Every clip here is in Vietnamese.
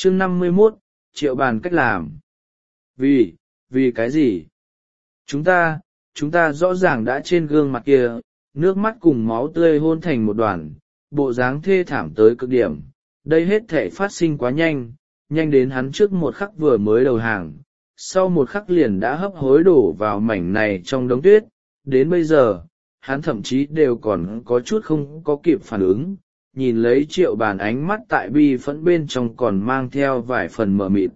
Chương 51, Triệu Bàn cách làm. Vì cái gì? Chúng ta rõ ràng đã trên gương mặt kia, nước mắt cùng máu tươi hôn thành một đoàn, bộ dáng thê thảm tới cực điểm. Đây hết thể phát sinh quá nhanh, nhanh đến hắn trước một khắc vừa mới đầu hàng, sau một khắc liền đã hấp hối đổ vào mảnh này trong đống tuyết. Đến bây giờ, hắn thậm chí đều còn có chút không có kịp phản ứng, nhìn lấy Triệu Bàn ánh mắt tại bi phẫn bên trong còn mang theo vài phần mờ mịt.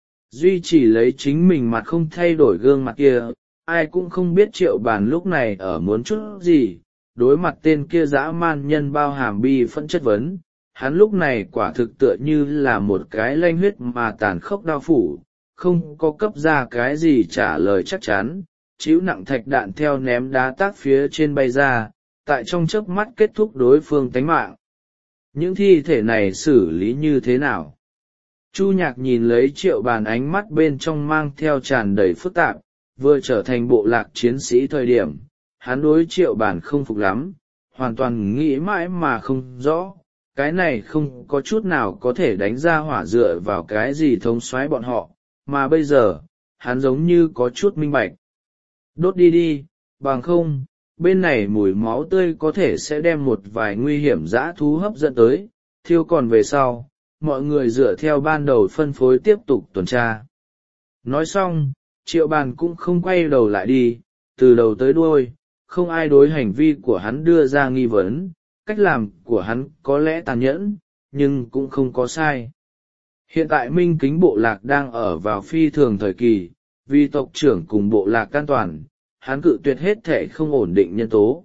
Duy chỉ lấy chính mình mặt không thay đổi gương mặt kia, ai cũng không biết Triệu Bàn lúc này ở muốn chút gì. Đối mặt tên kia dã man nhân bao hàm bi phẫn chất vấn, hắn lúc này quả thực tựa như là một cái lanh huyết mà tàn khốc đao phủ, không có cấp ra cái gì trả lời chắc chắn, chịu nặng thạch đạn theo ném đá tác phía trên bay ra, tại trong chớp mắt kết thúc đối phương tánh mạng. Những thi thể này xử lý như thế nào? Chu Nhạc nhìn lấy Triệu Bàn ánh mắt bên trong mang theo tràn đầy phức tạp, vừa trở thành bộ lạc chiến sĩ thời điểm, hắn đối Triệu Bàn không phục lắm, hoàn toàn nghĩ mãi mà không rõ, cái này không có chút nào có thể đánh ra hỏa dựa vào cái gì thống soái bọn họ, mà bây giờ, hắn giống như có chút minh bạch. Đốt đi đi, bằng không, bên này mùi máu tươi có thể sẽ đem một vài nguy hiểm dã thú hấp dẫn tới, thiêu còn về sau, mọi người dựa theo ban đầu phân phối tiếp tục tuần tra. Nói xong, Triệu Bàn cũng không quay đầu lại đi, từ đầu tới đuôi, không ai đối hành vi của hắn đưa ra nghi vấn, cách làm của hắn có lẽ tàn nhẫn, nhưng cũng không có sai. Hiện tại Minh Kính bộ lạc đang ở vào phi thường thời kỳ, vì tộc trưởng cùng bộ lạc an toàn, hắn cự tuyệt hết thể không ổn định nhân tố.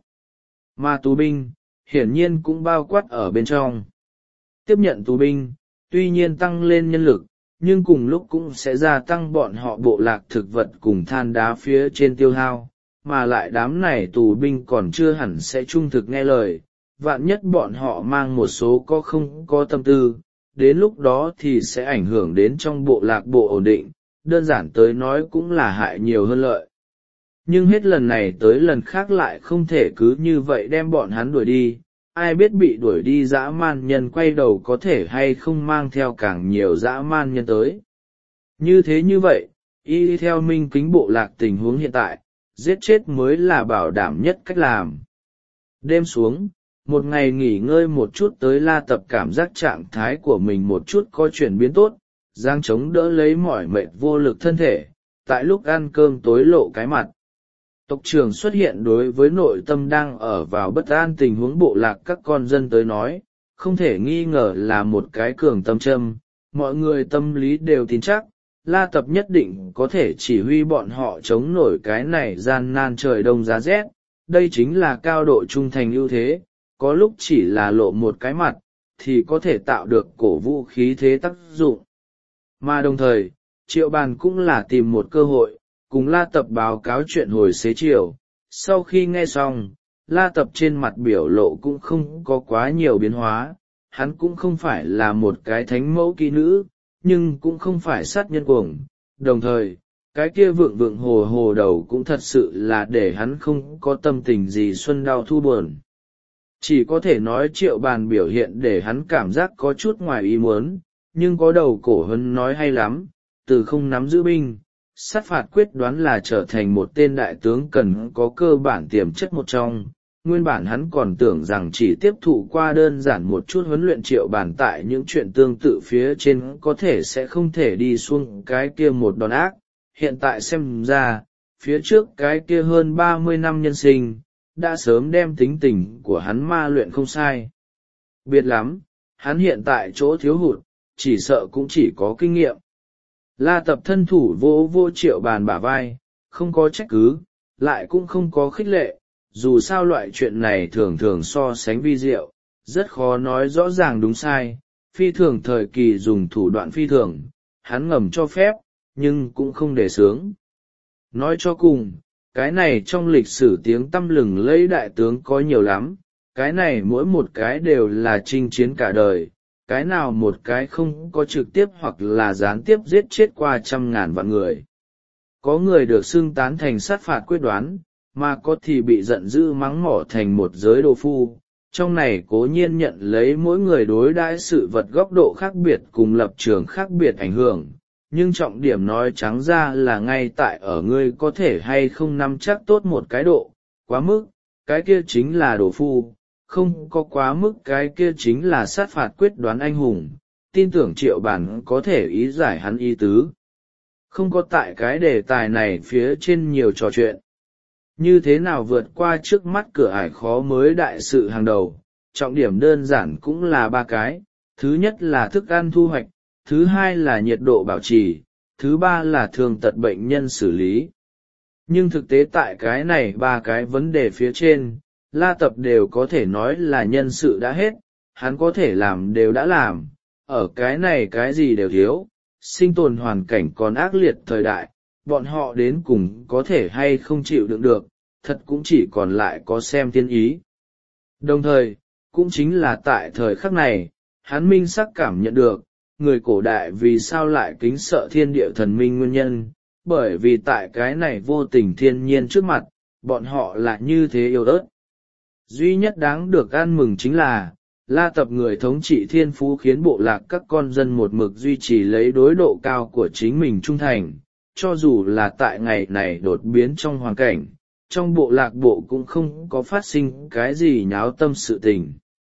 Mà tù binh, hiển nhiên cũng bao quát ở bên trong. Tiếp nhận tù binh, tuy nhiên tăng lên nhân lực, nhưng cùng lúc cũng sẽ gia tăng bọn họ bộ lạc thực vật cùng than đá phía trên tiêu hao, mà lại đám này tù binh còn chưa hẳn sẽ trung thực nghe lời, vạn nhất bọn họ mang một số có không có tâm tư, đến lúc đó thì sẽ ảnh hưởng đến trong bộ lạc bộ ổn định, đơn giản tới nói cũng là hại nhiều hơn lợi. Nhưng hết lần này tới lần khác lại không thể cứ như vậy đem bọn hắn đuổi đi, ai biết bị đuổi đi dã man nhân quay đầu có thể hay không mang theo càng nhiều dã man nhân tới. Như vậy, y theo Minh Kính bộ lạc tình huống hiện tại, giết chết mới là bảo đảm nhất cách làm. Đêm xuống, một ngày nghỉ ngơi một chút tới La Tập cảm giác trạng thái của mình một chút có chuyển biến tốt, giang chống đỡ lấy mỏi mệt vô lực thân thể, tại lúc ăn cơm tối lộ cái mặt. Tộc trưởng xuất hiện đối với nội tâm đang ở vào bất an tình huống bộ lạc các con dân tới nói, không thể nghi ngờ là một cái cường tâm châm, mọi người tâm lý đều tin chắc, La Tập nhất định có thể chỉ huy bọn họ chống nổi cái này gian nan trời đông giá rét, đây chính là cao độ trung thành ưu thế, có lúc chỉ là lộ một cái mặt, thì có thể tạo được cổ vũ khí thế tác dụng. Mà đồng thời, Triệu Bàn cũng là tìm một cơ hội, cùng La Tập báo cáo chuyện hồi xế chiều. Sau khi nghe xong, La Tập trên mặt biểu lộ cũng không có quá nhiều biến hóa, hắn cũng không phải là một cái thánh mẫu kỹ nữ, nhưng cũng không phải sát nhân cuồng. Đồng thời, cái kia vượng vượng hồ hồ đầu cũng thật sự là để hắn không có tâm tình gì xuân đau thu buồn. Chỉ có thể nói Triệu Bàn biểu hiện để hắn cảm giác có chút ngoài ý muốn, nhưng có đầu cổ hơn nói hay lắm, từ không nắm giữ binh, sát phạt quyết đoán là trở thành một tên đại tướng cần có cơ bản tiềm chất một trong. Nguyên bản hắn còn tưởng rằng chỉ tiếp thụ qua đơn giản một chút huấn luyện Triệu Bàn tại những chuyện tương tự phía trên có thể sẽ không thể đi xuống cái kia một đòn ác. Hiện tại xem ra, phía trước cái kia hơn 30 năm nhân sinh, đã sớm đem tính tình của hắn ma luyện không sai. Biệt lắm, hắn hiện tại chỗ thiếu hụt, chỉ sợ cũng chỉ có kinh nghiệm. La Tập thân thủ vô Triệu Bàn bả vai, không có trách cứ, lại cũng không có khích lệ, dù sao loại chuyện này thường thường so sánh vi diệu, rất khó nói rõ ràng đúng sai, phi thường thời kỳ dùng thủ đoạn phi thường, hắn ngầm cho phép, nhưng cũng không để sướng. Nói cho cùng, cái này trong lịch sử tiếng tăm lừng lẫy đại tướng có nhiều lắm, cái này mỗi một cái đều là chinh chiến cả đời, cái nào một cái không có trực tiếp hoặc là gián tiếp giết chết qua 100.000 vạn người. Có người được xưng tán thành sát phạt quyết đoán, mà có thì bị giận dữ mắng mỏ thành một giới đồ phu, trong này cố nhiên nhận lấy mỗi người đối đãi sự vật góc độ khác biệt cùng lập trường khác biệt ảnh hưởng, nhưng trọng điểm nói trắng ra là ngay tại ở ngươi có thể hay không nắm chắc tốt một cái độ, quá mức, cái kia chính là đồ phu, không có quá mức cái kia chính là sát phạt quyết đoán anh hùng. Tin tưởng Triệu Bản có thể ý giải hắn ý tứ. Không có tại cái đề tài này phía trên nhiều trò chuyện. Như thế nào vượt qua trước mắt cửa ải khó mới đại sự hàng đầu, trọng điểm đơn giản cũng là ba cái. Thứ nhất là thức ăn thu hoạch, thứ hai là nhiệt độ bảo trì, thứ ba là thương tật bệnh nhân xử lý. Nhưng thực tế tại cái này ba cái vấn đề phía trên, La Tập đều có thể nói là nhân sự đã hết, hắn có thể làm đều đã làm, ở cái này cái gì đều thiếu, sinh tồn hoàn cảnh còn ác liệt thời đại, bọn họ đến cùng có thể hay không chịu đựng được, thật cũng chỉ còn lại có xem thiên ý. Đồng thời, cũng chính là tại thời khắc này, hắn minh sắc cảm nhận được, người cổ đại vì sao lại kính sợ thiên địa thần minh nguyên nhân, bởi vì tại cái này vô tình thiên nhiên trước mặt, bọn họ là như thế yêu ớt. Duy nhất đáng được ăn mừng chính là, La Tập người thống trị thiên phú khiến bộ lạc các con dân một mực duy trì lấy đối độ cao của chính mình trung thành, cho dù là tại ngày này đột biến trong hoàn cảnh, trong bộ lạc bộ cũng không có phát sinh cái gì nháo tâm sự tình.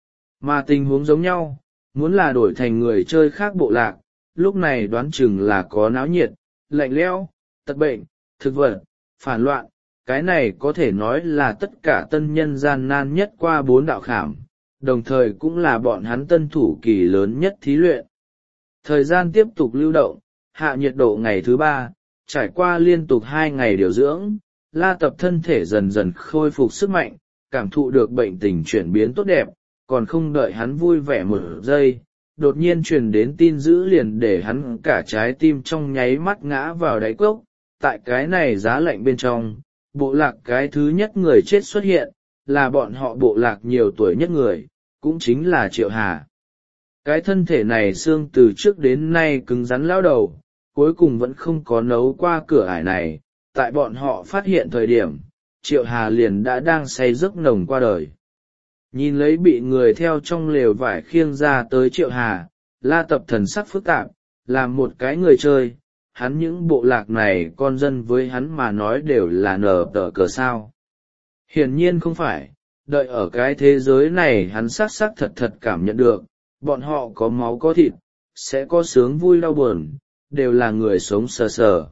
Mà tình huống giống nhau, muốn là đổi thành người chơi khác bộ lạc, lúc này đoán chừng là có náo nhiệt, lạnh lẽo, tật bệnh, thực vật, phản loạn, cái này có thể nói là tất cả tân nhân gian nan nhất qua 4 đạo khảm, đồng thời cũng là bọn hắn tân thủ kỳ lớn nhất thí luyện. Thời gian tiếp tục lưu động, hạ nhiệt độ ngày thứ 3, trải qua liên tục 2 ngày điều dưỡng, La Tập thân thể dần dần khôi phục sức mạnh, cảm thụ được bệnh tình chuyển biến tốt đẹp, còn không đợi hắn vui vẻ một giây, đột nhiên truyền đến tin dữ liền để hắn cả trái tim trong nháy mắt ngã vào đáy cốc. Tại cái này giá lạnh bên trong, bộ lạc cái thứ nhất người chết xuất hiện, là bọn họ bộ lạc nhiều tuổi nhất người, cũng chính là Triệu Hà. Cái thân thể này xương từ trước đến nay cứng rắn lão đầu, cuối cùng vẫn không có nấu qua cửa ải này, tại bọn họ phát hiện thời điểm, Triệu Hà liền đã đang say giấc nồng qua đời. Nhìn lấy bị người theo trong lều vải khiêng ra tới Triệu Hà, La Tập thần sắc phức tạp, làm một cái người chơi, hắn những bộ lạc này con dân với hắn mà nói đều là nở tờ cờ sao. Hiển nhiên không phải, đợi ở cái thế giới này hắn xác xác thật thật cảm nhận được, bọn họ có máu có thịt, sẽ có sướng vui đau buồn, đều là người sống sờ sờ.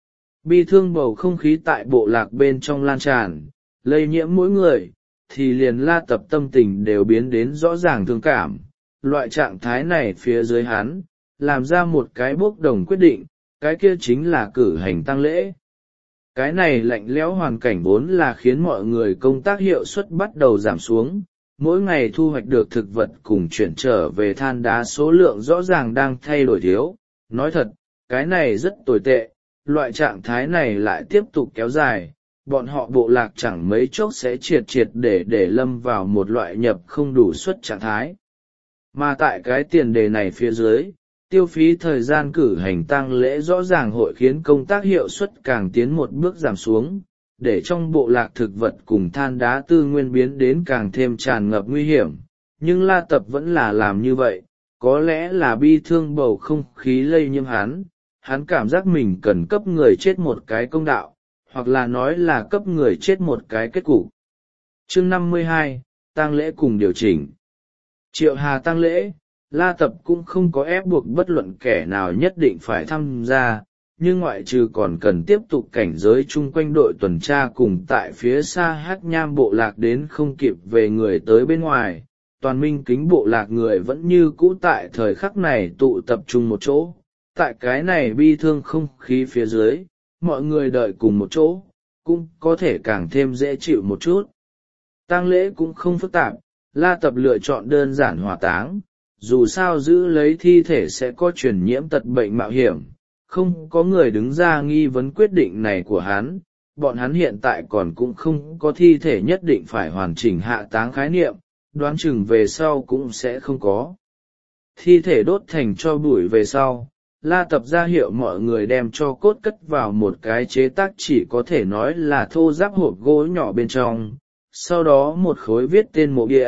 Bi thương bầu không khí tại bộ lạc bên trong lan tràn, lây nhiễm mỗi người, thì liền La Tập tâm tình đều biến đến rõ ràng thương cảm. Loại trạng thái này phía dưới hắn, làm ra một cái bốc đồng quyết định, cái kia chính là cử hành tang lễ. Cái này lạnh lẽo hoàn cảnh vốn là khiến mọi người công tác hiệu suất bắt đầu giảm xuống, mỗi ngày thu hoạch được thực vật cùng chuyển trở về than đá số lượng rõ ràng đang thay đổi thiếu. Nói thật, cái này rất tồi tệ, loại trạng thái này lại tiếp tục kéo dài, bọn họ bộ lạc chẳng mấy chốc sẽ triệt triệt để lâm vào một loại nhập không đủ suất trạng thái. Mà tại cái tiền đề này phía dưới, tiêu phí thời gian cử hành tang lễ rõ ràng hội khiến công tác hiệu suất càng tiến một bước giảm xuống, để trong bộ lạc thực vật cùng than đá tư nguyên biến đến càng thêm tràn ngập nguy hiểm. Nhưng La Tập vẫn là làm như vậy, có lẽ là bi thương bầu không khí lây nhiễm hắn cảm giác mình cần cấp người chết một cái công đạo, hoặc là nói là cấp người chết một cái kết cục. Chương 52, tang lễ cùng điều chỉnh. Triệu Hà tang lễ, La Tập cũng không có ép buộc bất luận kẻ nào nhất định phải tham gia, nhưng ngoại trừ còn cần tiếp tục cảnh giới chung quanh đội tuần tra cùng tại phía xa Hắc Nham bộ lạc đến không kịp về người tới bên ngoài, toàn minh kính bộ lạc người vẫn như cũ tại thời khắc này tụ tập trung một chỗ. Tại cái này bi thương không khí phía dưới, mọi người đợi cùng một chỗ, cũng có thể càng thêm dễ chịu một chút. Tang lễ cũng không phức tạp, La Tập lựa chọn đơn giản hỏa táng, dù sao giữ lấy thi thể sẽ có truyền nhiễm tật bệnh mạo hiểm, không có người đứng ra nghi vấn quyết định này của hắn, bọn hắn hiện tại còn cũng không có thi thể nhất định phải hoàn chỉnh hạ táng khái niệm, đoán chừng về sau cũng sẽ không có. Thi thể đốt thành tro bụi về sau, La Tập ra hiệu mọi người đem tro cốt cất vào một cái chế tác chỉ có thể nói là thô ráp hộp gỗ nhỏ bên trong, sau đó một khối viết tên mộ địa,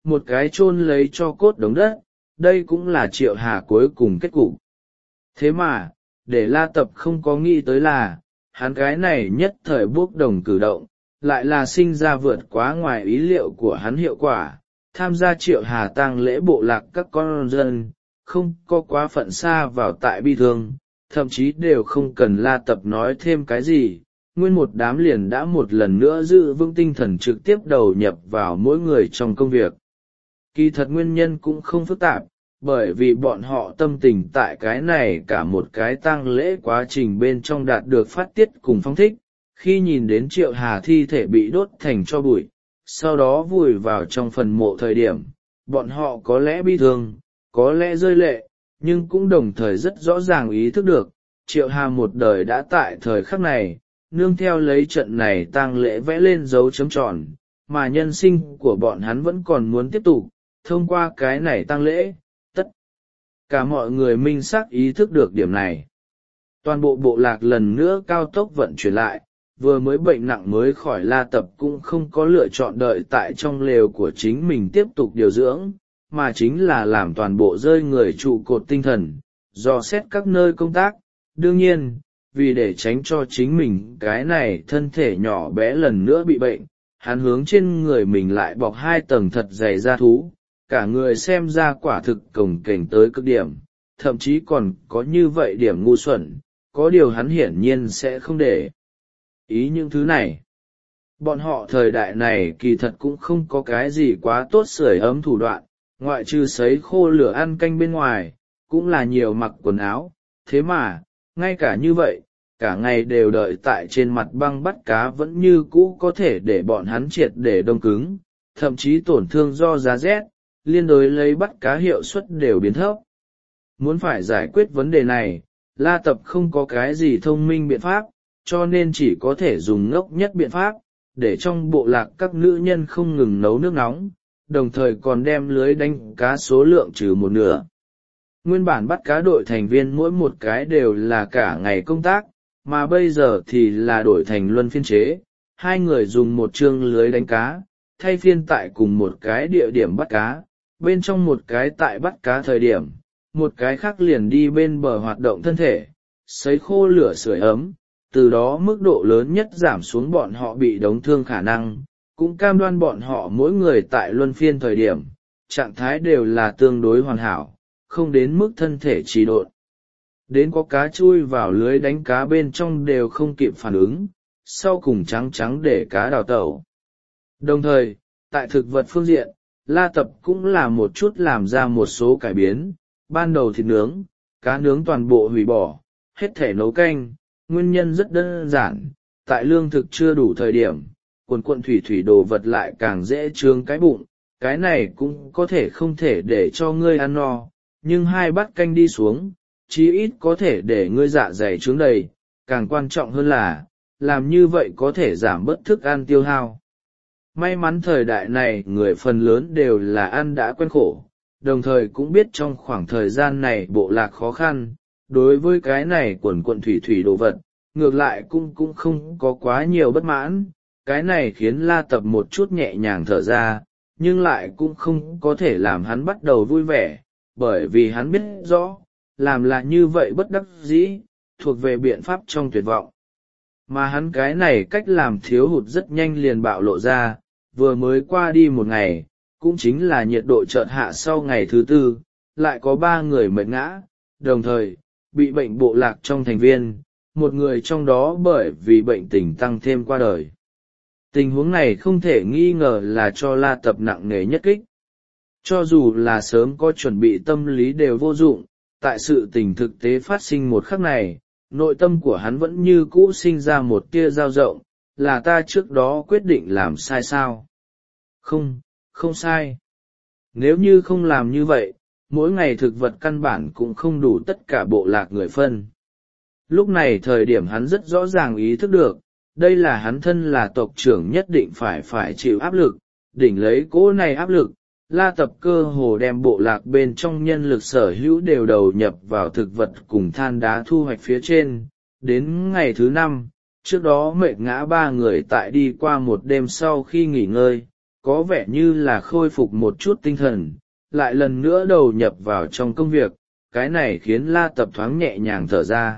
một cái chôn lấy cho cốt đống đất. Đây cũng là Triệu Hà cuối cùng kết cục. Thế mà để La Tập không có nghĩ tới là hắn cái này nhất thời bốc đồng cử động lại là sinh ra vượt quá ngoài ý liệu của hắn hiệu quả. Tham gia Triệu Hà tang lễ bộ lạc các con dân không có quá phận xa vào tại bi thương, thậm chí đều không cần La Tập nói thêm cái gì, nguyên một đám liền đã một lần nữa giữ vững tinh thần trực tiếp đầu nhập vào mỗi người trong công việc. Kỳ thật nguyên nhân cũng không phức tạp, bởi vì bọn họ tâm tình tại cái này cả một cái tang lễ quá trình bên trong đạt được phát tiết cùng phong thích. Khi nhìn đến Triệu Hà thi thể bị đốt thành tro bụi, sau đó vùi vào trong phần mộ thời điểm, bọn họ có lẽ bi thương, có lẽ rơi lệ, nhưng cũng đồng thời rất rõ ràng ý thức được, Triệu Hà một đời đã tại thời khắc này, nương theo lấy trận này tang lễ vẽ lên dấu chấm tròn, mà nhân sinh của bọn hắn vẫn còn muốn tiếp tục. Thông qua cái này tang lễ, tất cả mọi người minh xác ý thức được điểm này. Toàn bộ bộ lạc lần nữa cao tốc vận chuyển lại, vừa mới bệnh nặng mới khỏi La Tập cũng không có lựa chọn đợi tại trong lều của chính mình tiếp tục điều dưỡng, mà chính là làm toàn bộ rơi người trụ cột tinh thần, dò xét các nơi công tác. Đương nhiên, vì để tránh cho chính mình cái này thân thể nhỏ bé lần nữa bị bệnh, hắn hướng trên người mình lại bọc 2 tầng thật dày da thú, cả người xem ra quả thực cồng kềnh tới cực điểm, thậm chí còn có như vậy điểm ngu xuẩn, có điều hắn hiển nhiên sẽ không để ý những thứ này. Bọn họ thời đại này kỳ thật cũng không có cái gì quá tốt sưởi ấm thủ đoạn, ngoại trừ sấy khô lửa ăn canh bên ngoài, cũng là nhiều mặc quần áo. Thế mà, ngay cả như vậy, cả ngày đều đợi tại trên mặt băng bắt cá vẫn như cũ có thể để bọn hắn triệt để đông cứng, thậm chí tổn thương do giá rét, liên đối lấy bắt cá hiệu suất đều biến thấp. Muốn phải giải quyết vấn đề này, La Tập không có cái gì thông minh biện pháp, cho nên chỉ có thể dùng ngốc nhất biện pháp, để trong bộ lạc các nữ nhân không ngừng nấu nước nóng, đồng thời còn đem lưới đánh cá số lượng trừ một nửa. Nguyên bản bắt cá đội thành viên mỗi một cái đều là cả ngày công tác, mà bây giờ thì là đổi thành luân phiên chế, 2 người dùng một chương lưới đánh cá, thay phiên tại cùng một cái địa điểm bắt cá, bên trong một cái tại bắt cá thời điểm, một cái khác liền đi bên bờ hoạt động thân thể, sấy khô lửa sưởi ấm, từ đó mức độ lớn nhất giảm xuống bọn họ bị đóng thương khả năng, cũng cam đoan bọn họ mỗi người tại luân phiên thời điểm, trạng thái đều là tương đối hoàn hảo, không đến mức thân thể trì độn. Đến có cá chui vào lưới đánh cá bên trong đều không kịp phản ứng, sau cùng trắng trắng để cá đào tẩu. Đồng thời, tại thực vật phương diện, La Tập cũng là một chút làm ra một số cải biến, ban đầu thịt nướng, cá nướng toàn bộ hủy bỏ, hết thể nấu canh, nguyên nhân rất đơn giản, tại lương thực chưa đủ thời điểm, quần thủy đồ vật lại càng dễ trương cái bụng, cái này cũng có thể không thể để cho ngươi ăn no, nhưng 2 bát canh đi xuống, chí ít có thể để ngươi dạ dày trướng đầy, càng quan trọng hơn là, làm như vậy có thể giảm bớt thức ăn tiêu hao. May mắn thời đại này người phần lớn đều là ăn đã quen khổ, đồng thời cũng biết trong khoảng thời gian này bộ lạc khó khăn, đối với cái này quần thủy đồ vật, ngược lại cũng không có quá nhiều bất mãn, cái này khiến La Tập một chút nhẹ nhàng thở ra, nhưng lại cũng không có thể làm hắn bắt đầu vui vẻ, bởi vì hắn biết rõ, làm là như vậy bất đắc dĩ, thuộc về biện pháp trong tuyệt vọng. Mà hắn cái này cách làm thiếu hụt rất nhanh liền bạo lộ ra, vừa mới qua đi một ngày, cũng chính là nhiệt độ chợt hạ sau ngày thứ 4, lại có 3 người mệt ngã, đồng thời, bị bệnh bộ lạc trong thành viên, một người trong đó bởi vì bệnh tình tăng thêm qua đời. Tình huống này không thể nghi ngờ là cho La Tập nặng nề nhất kích. Cho dù là sớm có chuẩn bị tâm lý đều vô dụng, tại sự tình thực tế phát sinh một khắc này, nội tâm của hắn vẫn như cũ sinh ra một tia dao rộng, là ta trước đó quyết định làm sai sao? Không sai. Nếu như không làm như vậy, mỗi ngày thực vật căn bản cũng không đủ tất cả bộ lạc người phân. Lúc này thời điểm hắn rất rõ ràng ý thức được, đây là hắn thân là tộc trưởng nhất định phải chịu áp lực, đỉnh lấy cỗ này áp lực. La Tập cơ hồ đem bộ lạc bên trong nhân lực sở hữu đều đầu nhập vào thực vật cùng than đá thu hoạch phía trên. Đến ngày thứ 5, trước đó mệt ngã 3 người tại đi qua một đêm sau khi nghỉ ngơi, có vẻ như là khôi phục một chút tinh thần, lại lần nữa đầu nhập vào trong công việc, cái này khiến La Tập thoáng nhẹ nhàng thở ra.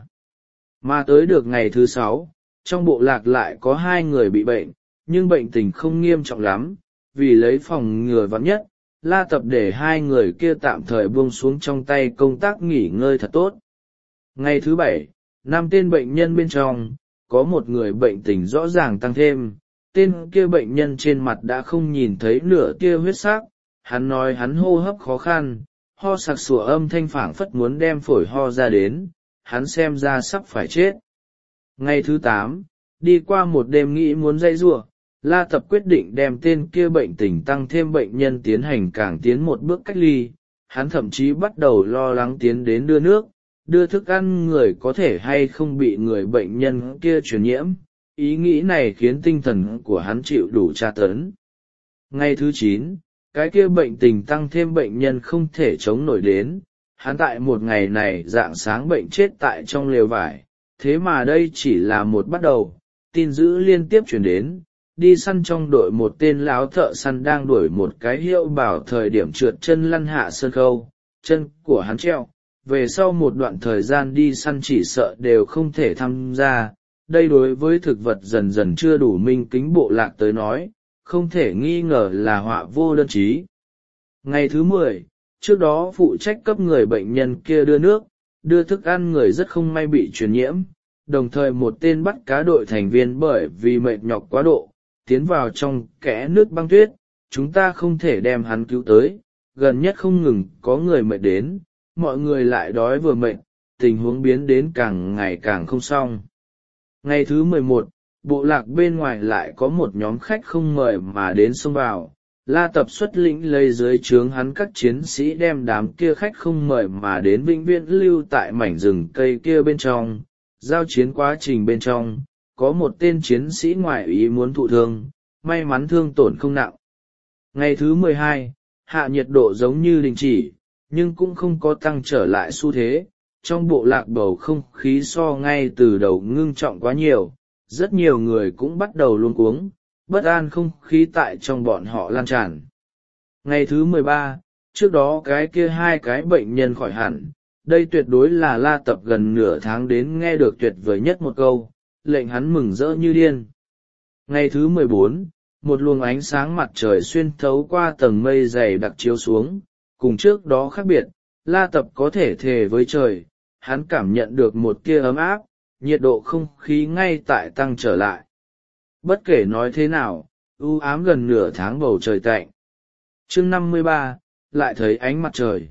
Mà tới được ngày thứ 6, trong bộ lạc lại có 2 người bị bệnh, nhưng bệnh tình không nghiêm trọng lắm, vì lấy phòng ngừa vắn nhất, La Tập để 2 người kia tạm thời buông xuống trong tay công tác nghỉ ngơi thật tốt. Ngày thứ 7, 5 tên bệnh nhân bên trong, có một người bệnh tình rõ ràng tăng thêm, tên kia bệnh nhân trên mặt đã không nhìn thấy nửa tia huyết sắc, hắn nói hắn hô hấp khó khăn, ho sặc sủa âm thanh phảng phất muốn đem phổi ho ra đến, hắn xem ra sắp phải chết. Ngày thứ 8, đi qua một đêm nghĩ muốn dây giụa, La Tập quyết định đem tên kia bệnh tình tăng thêm bệnh nhân tiến hành càng tiến một bước cách ly, hắn thậm chí bắt đầu lo lắng tiến đến đưa nước, đưa thức ăn người có thể hay không bị người bệnh nhân kia truyền nhiễm, ý nghĩ này khiến tinh thần của hắn chịu đủ tra tấn. Ngày thứ 9, cái kia bệnh tình tăng thêm bệnh nhân không thể chống nổi đến, hắn tại một ngày này rạng sáng bệnh chết tại trong lều vải, thế mà đây chỉ là một bắt đầu, tin dữ liên tiếp chuyển đến, đi săn trong đội một tên láo thợ săn đang đuổi một cái hiệu bảo thời điểm trượt chân lăn hạ sơn khâu, chân của hắn treo, về sau một đoạn thời gian đi săn chỉ sợ đều không thể tham gia. Đây đối với thực vật dần dần chưa đủ minh kính bộ lạc tới nói, không thể nghi ngờ là họa vô đơn chí. Ngày thứ 10, trước đó phụ trách cấp người bệnh nhân kia đưa nước, đưa thức ăn người rất không may bị truyền nhiễm, đồng thời một tên bắt cá đội thành viên bởi vì mệt nhọc quá độ, tiến vào trong kẽ nước băng tuyết, chúng ta không thể đem hắn cứu tới, gần nhất không ngừng có người mệt đến, mọi người lại đói vừa mệt, tình huống biến đến càng ngày càng không xong. Ngày thứ 11, bộ lạc bên ngoài lại có một nhóm khách không mời mà đến xông vào, La Tập xuất lĩnh lấy dưới trướng hắn các chiến sĩ đem đám kia khách không mời mà đến vĩnh viễn lưu tại mảnh rừng cây kia bên trong. Giao chiến quá trình bên trong, có một tên chiến sĩ ngoại ý muốn thụ thương, may mắn thương tổn không nặng. Ngày thứ 12, hạ nhiệt độ giống như đình chỉ, nhưng cũng không có tăng trở lại xu thế. Trong bộ lạc bầu không khí so ngay từ đầu ngưng trọng quá nhiều, rất nhiều người cũng bắt đầu luống cuống, bất an không khí tại trong bọn họ lan tràn. Ngày thứ 13, trước đó cái kia 2 cái bệnh nhân khỏi hẳn, đây tuyệt đối là La Tập gần nửa tháng đến nghe được tuyệt vời nhất một câu, lệnh hắn mừng rỡ như điên. Ngày thứ 14, một luồng ánh sáng mặt trời xuyên thấu qua tầng mây dày đặc chiếu xuống, cùng trước đó khác biệt, La Tập có thể thề với trời, hắn cảm nhận được một tia ấm áp, nhiệt độ không khí ngay tại tăng trở lại. Bất kể nói thế nào, u ám gần nửa tháng bầu trời tạnh. Chương 53, lại thấy ánh mặt trời.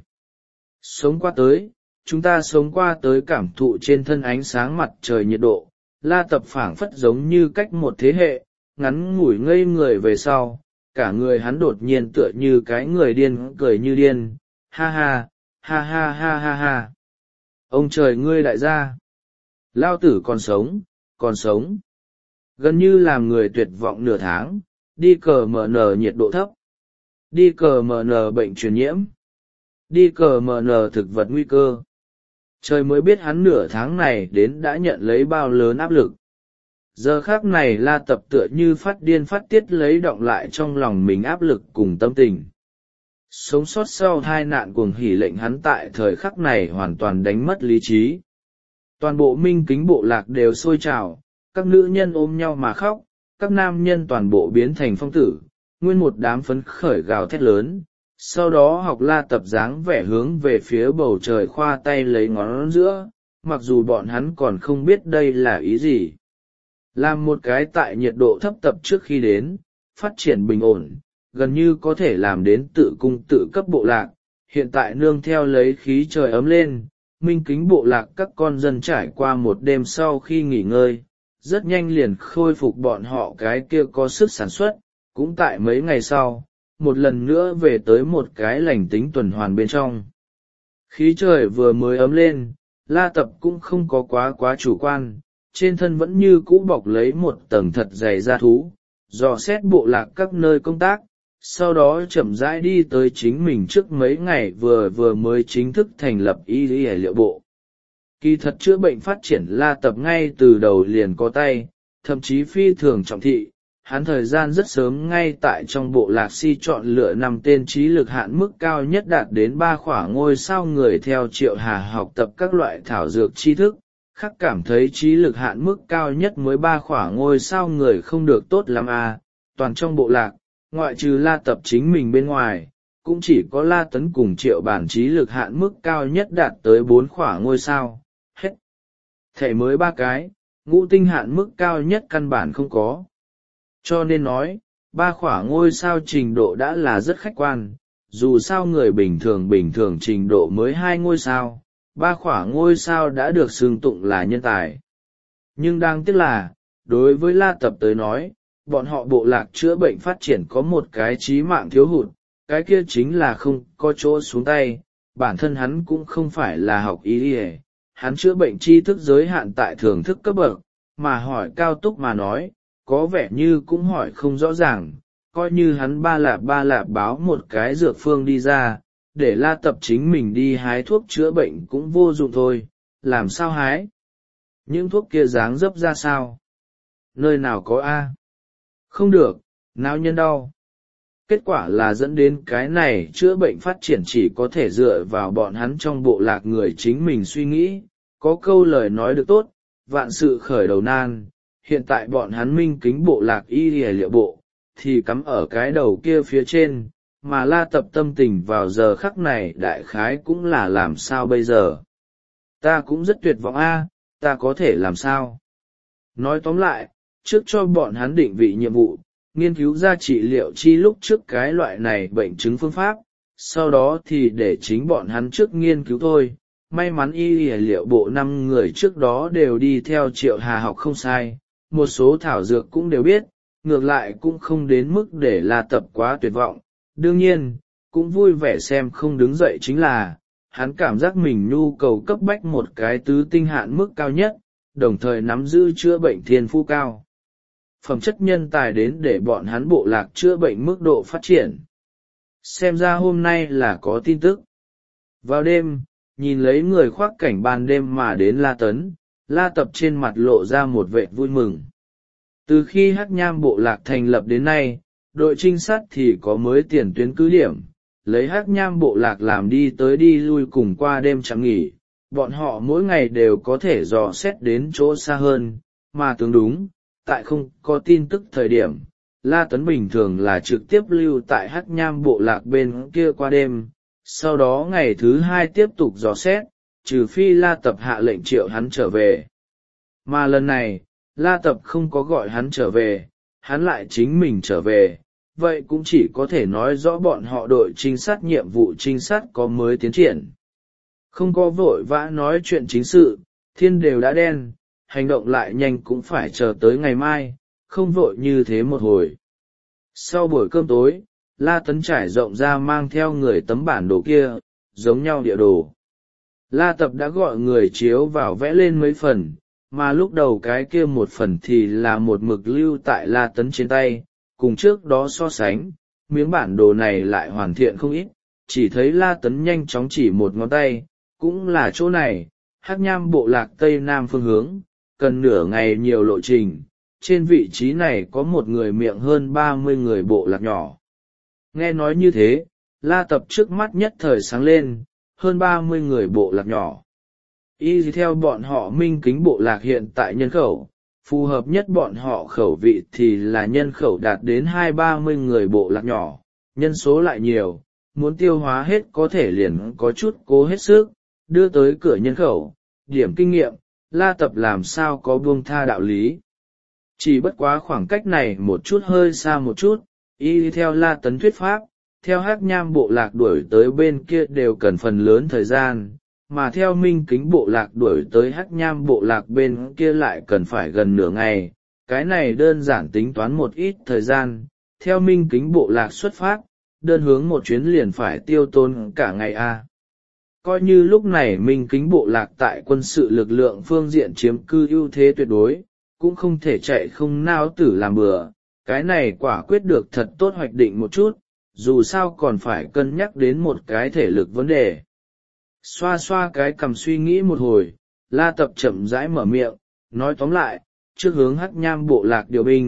Sống qua tới, chúng ta sống qua tới cảm thụ trên thân ánh sáng mặt trời nhiệt độ, La Tập phảng phất giống như cách một thế hệ, ngắn ngủi ngây người về sau, cả người hắn đột nhiên tựa như cái người điên cười như điên, ha ha, ha ha ha ha ha. Ông trời ngươi đại gia! Lao tử còn sống, còn sống. Gần như làm người tuyệt vọng nửa tháng, đi cờ mở nở nhiệt độ thấp, đi cờ mở nở bệnh truyền nhiễm, đi cờ mở nở thực vật nguy cơ. Trời mới biết hắn nửa tháng này đến đã nhận lấy bao lớn áp lực. Giờ khác này La Tập tựa như phát điên phát tiết lấy đọng lại trong lòng mình áp lực cùng tâm tình. Sống sót sau tai nạn cuồng hỉ lệnh hắn tại thời khắc này hoàn toàn đánh mất lý trí. Toàn bộ minh kính bộ lạc đều sôi trào, các nữ nhân ôm nhau mà khóc, các nam nhân toàn bộ biến thành phong tử, nguyên một đám phấn khởi gào thét lớn, sau đó học La Tập dáng vẻ hướng về phía bầu trời khoa tay lấy ngón giữa, mặc dù bọn hắn còn không biết đây là ý gì. Làm một cái tại nhiệt độ thấp tập trước khi đến, phát triển bình ổn, gần như có thể làm đến tự cung tự cấp bộ lạc, hiện tại nương theo lấy khí trời ấm lên, minh kính bộ lạc các con dân trải qua một đêm sau khi nghỉ ngơi, rất nhanh liền khôi phục bọn họ cái kia có sức sản xuất, cũng tại mấy ngày sau, một lần nữa về tới một cái lành tính tuần hoàn bên trong. Khí trời vừa mới ấm lên, La Tập cũng không có quá chủ quan, trên thân vẫn như cũ bọc lấy một tầng thật dày da thú, dò xét bộ lạc các nơi công tác, sau đó chậm rãi đi tới chính mình trước mấy ngày vừa mới chính thức thành lập y lý liệu bộ. Kỳ thật chữa bệnh phát triển La Tập ngay từ đầu liền có tay, thậm chí phi thường trọng thị, hắn thời gian rất sớm ngay tại trong bộ lạc si chọn lựa 5 tên trí lực hạn mức cao nhất đạt đến 3 khỏa ngôi sao người theo Triệu Hà học tập các loại thảo dược tri thức, khắc cảm thấy trí lực hạn mức cao nhất mới 3 khỏa ngôi sao người không được tốt lắm à. Toàn trong bộ lạc, ngoại trừ La Tập chính mình bên ngoài, cũng chỉ có La Tấn cùng Triệu Bản trí lực hạn mức cao nhất đạt tới 4 khỏa ngôi sao, hết. Thể mới 3 cái, ngũ tinh hạn mức cao nhất căn bản không có. Cho nên nói, 3 khỏa ngôi sao trình độ đã là rất khách quan, dù sao người bình thường trình độ mới 2 ngôi sao, 3 khỏa ngôi sao đã được xưng tụng là nhân tài. Nhưng đáng tiếc là, đối với La Tập tới nói, bọn họ bộ lạc chữa bệnh phát triển có một cái chí mạng thiếu hụt, cái kia chính là không có chỗ xuống tay. Bản thân hắn cũng không phải là học y y, hắn chữa bệnh tri thức giới hạn tại thưởng thức cấp bậc, mà hỏi cao túc mà nói, có vẻ như cũng hỏi không rõ ràng, coi như hắn ba lạp báo một cái dược phương đi ra, để La Tập chính mình đi hái thuốc chữa bệnh cũng vô dụng thôi, làm sao hái? Những thuốc kia dáng dấp ra sao? Nơi nào có A? Không được, não nhân đau. Kết quả là dẫn đến cái này chữa bệnh phát triển chỉ có thể dựa vào bọn hắn trong bộ lạc người chính mình suy nghĩ, có câu lời nói được tốt, vạn sự khởi đầu nan, hiện tại bọn hắn minh kính bộ lạc y liệu bộ, thì cắm ở cái đầu kia phía trên, mà La Tập tâm tình vào giờ khắc này đại khái cũng là làm sao bây giờ. Ta cũng rất tuyệt vọng a, ta có thể làm sao? Nói tóm lại, trước cho bọn hắn định vị nhiệm vụ, nghiên cứu ra trị liệu chi lúc trước cái loại này bệnh chứng phương pháp, sau đó thì để chính bọn hắn trước nghiên cứu thôi. May mắn y liệu bộ 5 người trước đó đều đi theo Triệu Hà học không sai, một số thảo dược cũng đều biết, ngược lại cũng không đến mức để La Tập quá tuyệt vọng. Đương nhiên, cũng vui vẻ xem không đứng dậy chính là, hắn cảm giác mình nhu cầu cấp bách một cái tứ tinh hạn mức cao nhất, đồng thời nắm giữ chữa bệnh thiên phú cao. Phẩm chất nhân tài đến để bọn hắn bộ lạc chữa bệnh mức độ phát triển. Xem ra hôm nay là có tin tức. Vào đêm, nhìn lấy người khoác cảnh ban đêm mà đến La Tấn, La Tập trên mặt lộ ra một vẻ vui mừng. Từ khi Hắc Nham bộ lạc thành lập đến nay, đội trinh sát thì có mới tiền tuyến cứ điểm, lấy Hắc Nham bộ lạc làm đi tới đi lui cùng qua đêm chẳng nghỉ, bọn họ mỗi ngày đều có thể dò xét đến chỗ xa hơn, mà tương đúng, tại không có tin tức thời điểm, La Tấn bình thường là trực tiếp lưu tại Hắc Nham bộ lạc bên kia qua đêm, sau đó ngày thứ 2 tiếp tục dò xét, trừ phi La Tập hạ lệnh triệu hắn trở về. Mà lần này, La Tập không có gọi hắn trở về, hắn lại chính mình trở về, vậy cũng chỉ có thể nói rõ bọn họ đội trinh sát nhiệm vụ trinh sát có mới tiến triển. Không có vội vã nói chuyện chính sự, thiên đều đã đen, hành động lại nhanh cũng phải chờ tới ngày mai, không vội như thế một hồi. Sau buổi cơm tối, La Tấn trải rộng ra mang theo người tấm bản đồ kia, giống nhau địa đồ. La Tập đã gọi người chiếu vào vẽ lên mấy phần, mà lúc đầu cái kia một phần thì là một mực lưu tại La Tấn trên tay, cùng trước đó so sánh, miếng bản đồ này lại hoàn thiện không ít, chỉ thấy La Tấn nhanh chóng chỉ một ngón tay, cũng là chỗ này, Hắc Nham bộ lạc tây nam phương hướng, cần nửa ngày nhiều lộ trình, trên vị trí này có một người miệng hơn 30 người bộ lạc nhỏ. Nghe nói như thế, La Tập trước mắt nhất thời sáng lên, hơn 30 người bộ lạc nhỏ. Y theo bọn họ minh kính bộ lạc hiện tại nhân khẩu, phù hợp nhất bọn họ khẩu vị thì là nhân khẩu đạt đến 20-30 người bộ lạc nhỏ, nhân số lại nhiều, muốn tiêu hóa hết có thể liền có chút cố hết sức, đưa tới cửa nhân khẩu, điểm kinh nghiệm, La Tập làm sao có buông tha đạo lý. Chỉ bất quá khoảng cách này một chút hơi xa một chút, y theo La Tấn thuyết pháp, theo Hắc Nham bộ lạc đuổi tới bên kia đều cần phần lớn thời gian, mà theo minh kính bộ lạc đuổi tới Hắc Nham bộ lạc bên kia lại cần phải gần nửa ngày. Cái này đơn giản tính toán một ít thời gian, theo minh kính bộ lạc xuất phát, đơn hướng một chuyến liền phải tiêu tốn cả ngày a. Coi như lúc này minh kính bộ lạc tại quân sự lực lượng phương diện chiếm cư ưu thế tuyệt đối, cũng không thể chạy không nao tử làm bừa, cái này quả quyết được thật tốt hoạch định một chút, dù sao còn phải cân nhắc đến một cái thể lực vấn đề. Xoa xoa cái cằm suy nghĩ một hồi, La Tập chậm rãi mở miệng, nói tóm lại, trước hướng Hắc Nham bộ lạc điều binh,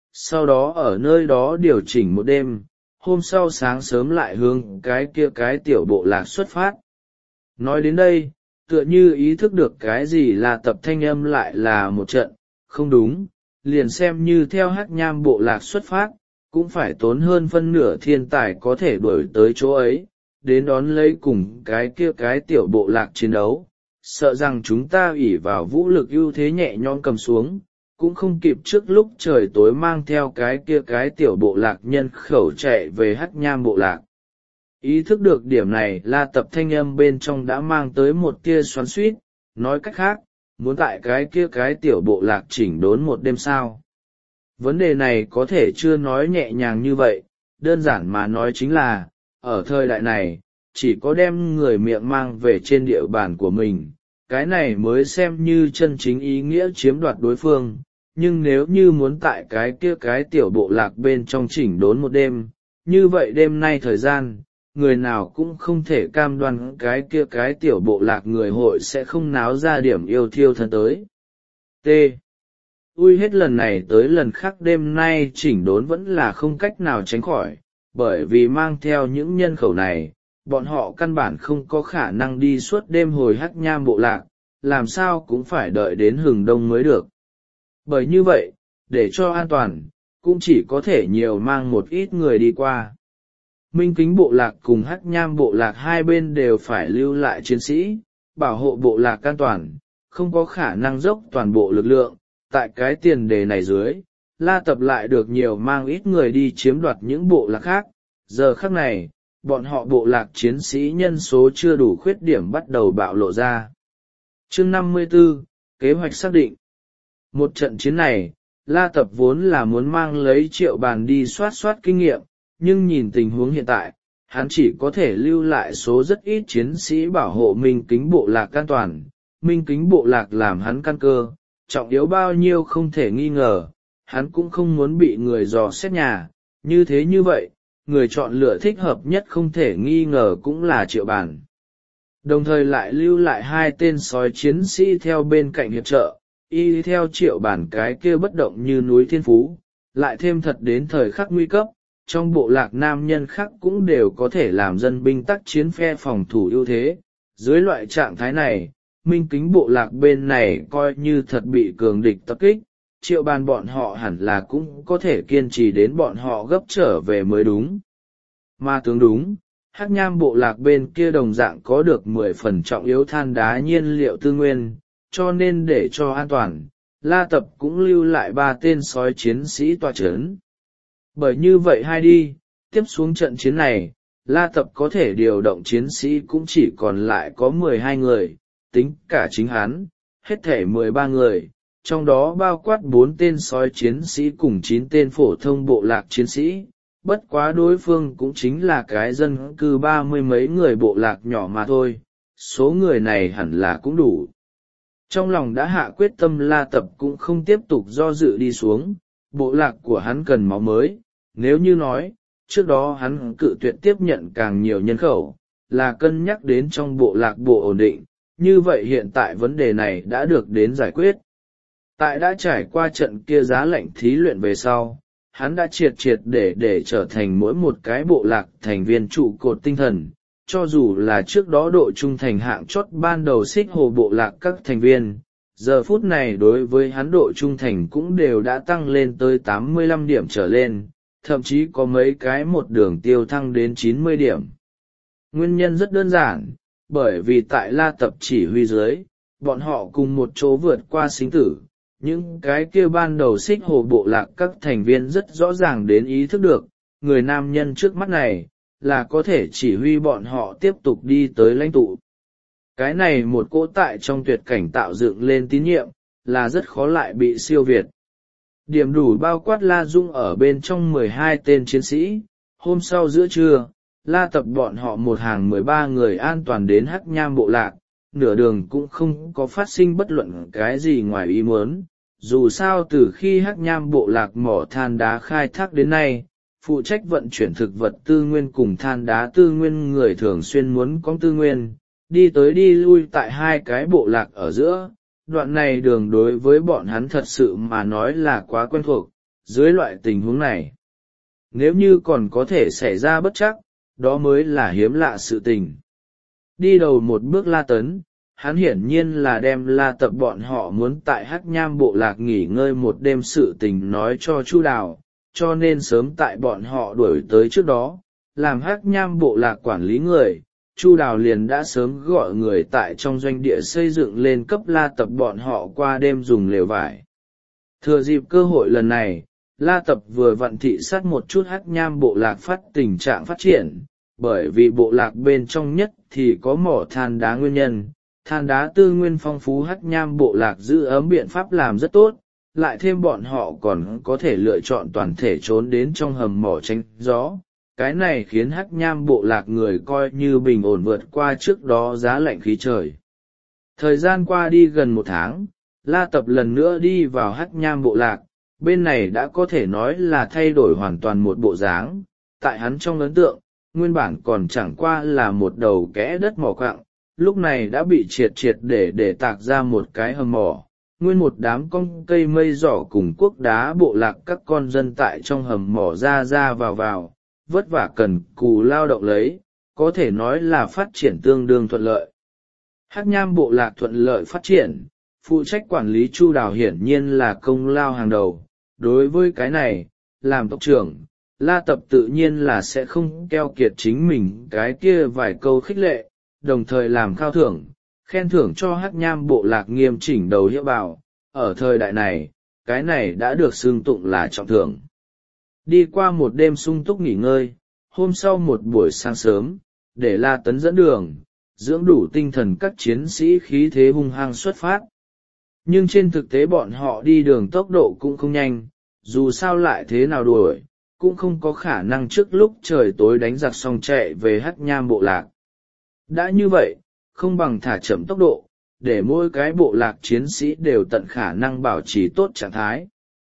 sau đó ở nơi đó điều chỉnh một đêm, hôm sau sáng sớm lại hướng cái tiểu bộ lạc xuất phát. Nói đến đây, tựa như ý thức được cái gì là tập thanh âm lại là một trận, không đúng, liền xem như theo Hắc Nham bộ lạc xuất phát, cũng phải tốn hơn phân nửa thiên tài có thể đuổi tới chỗ ấy, đến đón lấy cùng cái tiểu bộ lạc chiến đấu. Sợ rằng chúng ta ỷ vào vũ lực ưu thế nhẹ nhõm cầm xuống, cũng không kịp trước lúc trời tối mang theo cái tiểu bộ lạc nhân khẩu chạy về Hắc Nham bộ lạc. Ý thức được điểm này, La Tập thanh âm bên trong đã mang tới một tia xoắn xuýt, nói cách khác, muốn tại cái tiểu bộ lạc chỉnh đốn một đêm sao. Vấn đề này có thể chưa nói nhẹ nhàng như vậy, đơn giản mà nói chính là, ở thời đại này, chỉ có đem người miệng mang về trên địa bàn của mình, cái này mới xem như chân chính ý nghĩa chiếm đoạt đối phương. Nhưng nếu như muốn tại cái tiểu bộ lạc bên trong chỉnh đốn một đêm, như vậy đêm nay thời gian, người nào cũng không thể cam đoan cái tiểu bộ lạc người hội sẽ không náo ra điểm yêu thiêu thân tới. T. Ui hết lần này tới lần khác đêm nay chỉnh đốn vẫn là không cách nào tránh khỏi, bởi vì mang theo những nhân khẩu này, bọn họ căn bản không có khả năng đi suốt đêm hồi Hắc Nham bộ lạc, làm sao cũng phải đợi đến hừng đông mới được. Bởi như vậy, để cho an toàn, cũng chỉ có thể nhiều mang một ít người đi qua. Minh Kính bộ lạc cùng Hắc Nham bộ lạc hai bên đều phải lưu lại chiến sĩ, bảo hộ bộ lạc an toàn, không có khả năng dốc toàn bộ lực lượng. Tại cái tiền đề này dưới, La Tập lại được nhiều mang ít người đi chiếm đoạt những bộ lạc khác. Giờ khắc này, bọn họ bộ lạc chiến sĩ nhân số chưa đủ khuyết điểm bắt đầu bạo lộ ra. Chương 54, kế hoạch xác định. Một trận chiến này, La Tập vốn là muốn mang lấy Triệu Bàn đi soát kinh nghiệm, nhưng nhìn tình huống hiện tại, hắn chỉ có thể lưu lại số rất ít chiến sĩ bảo hộ Minh Kính bộ lạc an toàn. Minh Kính bộ lạc làm hắn căn cơ, trọng yếu bao nhiêu không thể nghi ngờ, hắn cũng không muốn bị người dò xét nhà, như vậy, người chọn lựa thích hợp nhất không thể nghi ngờ cũng là Triệu Bàn. Đồng thời lại lưu lại hai tên sói chiến sĩ theo bên cạnh hiệp trợ, y theo Triệu Bàn cái kia bất động như núi thiên phú, lại thêm thật đến thời khắc nguy cấp, trong bộ lạc nam nhân khác cũng đều có thể làm dân binh tác chiến phe phòng thủ ưu thế. Dưới loại trạng thái này, Minh Kính bộ lạc bên này coi như thật bị cường địch tập kích, Triệu Bàn bọn họ hẳn là cũng có thể kiên trì đến bọn họ gấp trở về mới đúng. Mà tướng đúng, Hắc Nham bộ lạc bên kia đồng dạng có được 10 phần trọng yếu than đá nhiên liệu tư nguyên, cho nên để cho an toàn, La Tập cũng lưu lại 3 tên sói chiến sĩ tọa chấn. Bởi như vậy hai đi, tiếp xuống trận chiến này, La Tập có thể điều động chiến sĩ cũng chỉ còn lại có 12 người, tính cả chính hắn, hết thể 13 người, trong đó bao quát 4 tên sói chiến sĩ cùng 9 tên phổ thông bộ lạc chiến sĩ, bất quá đối phương cũng chính là cái dân cư 30 mấy người bộ lạc nhỏ mà thôi, số người này hẳn là cũng đủ. Trong lòng đã hạ quyết tâm, La Tập cũng không tiếp tục do dự đi xuống, bộ lạc của hắn cần máu mới, nếu như nói, trước đó hắn cự tuyệt tiếp nhận càng nhiều nhân khẩu, là cân nhắc đến trong bộ lạc bộ ổn định, như vậy hiện tại vấn đề này đã được đến giải quyết. Tại đã trải qua trận kia giá lạnh thí luyện về sau, hắn đã triệt để trở thành mỗi một cái bộ lạc thành viên trụ cột tinh thần, cho dù là trước đó độ trung thành hạng chót ban đầu Xích Hồ bộ lạc các thành viên, giờ phút này đối với hắn độ trung thành cũng đều đã tăng lên tới 85 điểm trở lên, thậm chí có mấy cái một đường tiêu thăng đến 90 điểm. Nguyên nhân rất đơn giản, bởi vì tại La Tập chỉ huy dưới, bọn họ cùng một chỗ vượt qua sinh tử, những cái kia ban đầu Xích Hồ bộ lạc các thành viên rất rõ ràng đến ý thức được, người nam nhân trước mắt này, là có thể chỉ huy bọn họ tiếp tục đi tới lãnh tụ. Cái này một cỗ tại trong tuyệt cảnh tạo dựng lên tín nhiệm, là rất khó lại bị siêu việt. Điểm đủ bao quát La Dung ở bên trong 12 tên chiến sĩ, hôm sau giữa trưa, La Tập bọn họ một hàng 13 người an toàn đến Hắc Nham bộ lạc, nửa đường cũng không có phát sinh bất luận cái gì ngoài ý muốn. Dù sao từ khi Hắc Nham bộ lạc mỏ than đá khai thác đến nay, phụ trách vận chuyển thực vật tư nguyên cùng than đá tư nguyên người thường xuyên muốn có tư nguyên, đi tới đi lui tại hai cái bộ lạc ở giữa. Đoạn này đường đối với bọn hắn thật sự mà nói là quá quen thuộc, dưới loại tình huống này, nếu như còn có thể xảy ra bất trắc, đó mới là hiếm lạ sự tình. Đi đầu một bước La Tấn, hắn hiển nhiên là đem La Tập bọn họ muốn tại Hắc Nham bộ lạc nghỉ ngơi một đêm sự tình nói cho Chu Đào, cho nên sớm tại bọn họ đuổi tới trước đó, làm Hắc Nham bộ lạc quản lý người, Chu Đào liền đã sớm gọi người tại trong doanh địa xây dựng lên cấp La Tập bọn họ qua đêm dùng lều vải. Thừa dịp cơ hội lần này, La Tập vừa vặn thị sát một chút Hắc Nham bộ lạc phát tình trạng phát triển, bởi vì bộ lạc bên trong nhất thì có mỏ than đá nguyên nhân, than đá tư nguyên phong phú. Hắc Nham bộ lạc giữ ấm biện pháp làm rất tốt, lại thêm bọn họ còn có thể lựa chọn toàn thể trốn đến trong hầm mỏ tránh gió. Cái này khiến Hắc Nham bộ lạc người coi như bình ổn vượt qua trước đó giá lạnh khí trời. Thời gian qua đi gần 1 tháng, La Tập lần nữa đi vào Hắc Nham bộ lạc, bên này đã có thể nói là thay đổi hoàn toàn một bộ dáng. Tại hắn trong ấn tượng, nguyên bản còn chẳng qua là một đầu kẽ đất mỏ quặng, lúc này đã bị triệt để tạc ra một cái hầm mỏ. Nguyên một đám con cây mây giỏ cùng cuốc đá bộ lạc các con dân tại trong hầm mỏ ra vào, vất vả cần cù lao động lấy, có thể nói là phát triển tương đương thuận lợi. Hắc Nham bộ lạc thuận lợi phát triển, phụ trách quản lý Chu Đào hiển nhiên là công lao hàng đầu. Đối với cái này, làm tộc trưởng, La Tập tự nhiên là sẽ không keo kiệt chính mình cái kia vài câu khích lệ, đồng thời làm khao thưởng, khen thưởng cho Hắc Nham bộ lạc nghiêm chỉnh đầu hiệu bảo. Ở thời đại này, cái này đã được xưng tụng là trọng thưởng. Đi qua một đêm sung túc nghỉ ngơi, hôm sau một buổi sáng sớm, để La Tấn dẫn đường, dưỡng đủ tinh thần các chiến sĩ khí thế hung hăng xuất phát. Nhưng trên thực tế bọn họ đi đường tốc độ cũng không nhanh, dù sao lại thế nào đuổi, cũng không có khả năng trước lúc trời tối đánh giặc xong chạy về Hắc Nham bộ lạc. Đã như vậy, không bằng thả chậm tốc độ, để mỗi cái bộ lạc chiến sĩ đều tận khả năng bảo trì tốt trạng thái.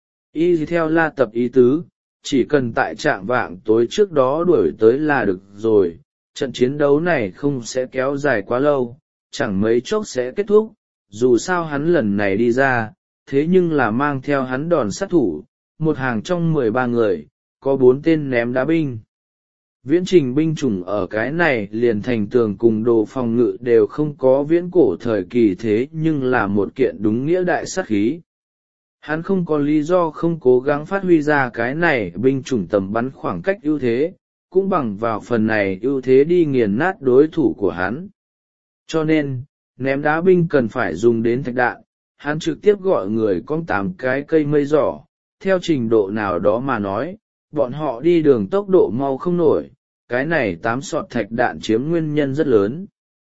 Y theo La Tập ý tứ, chỉ cần tại trạng vạng tối trước đó đuổi tới là được rồi, trận chiến đấu này không sẽ kéo dài quá lâu, chẳng mấy chốc sẽ kết thúc. Dù sao hắn lần này đi ra, thế nhưng là mang theo hắn đòn sát thủ, một hàng trong 13 người, có 4 tên ném đá binh. Viễn trình binh chủng ở cái này liền thành tường cùng đồ phòng ngự đều không có viễn cổ thời kỳ, thế nhưng là một kiện đúng nghĩa đại sát khí. Hắn không có lý do không cố gắng phát huy ra cái này binh chủng tầm bắn khoảng cách ưu thế, cũng bằng vào phần này ưu thế đi nghiền nát đối thủ của hắn. Cho nên, ném đá binh cần phải dùng đến thạch đạn, hắn trực tiếp gọi người con 8 cái cây mây giỏ, theo trình độ nào đó mà nói, bọn họ đi đường tốc độ mau không nổi, cái này 8 sọt thạch đạn chiếm nguyên nhân rất lớn.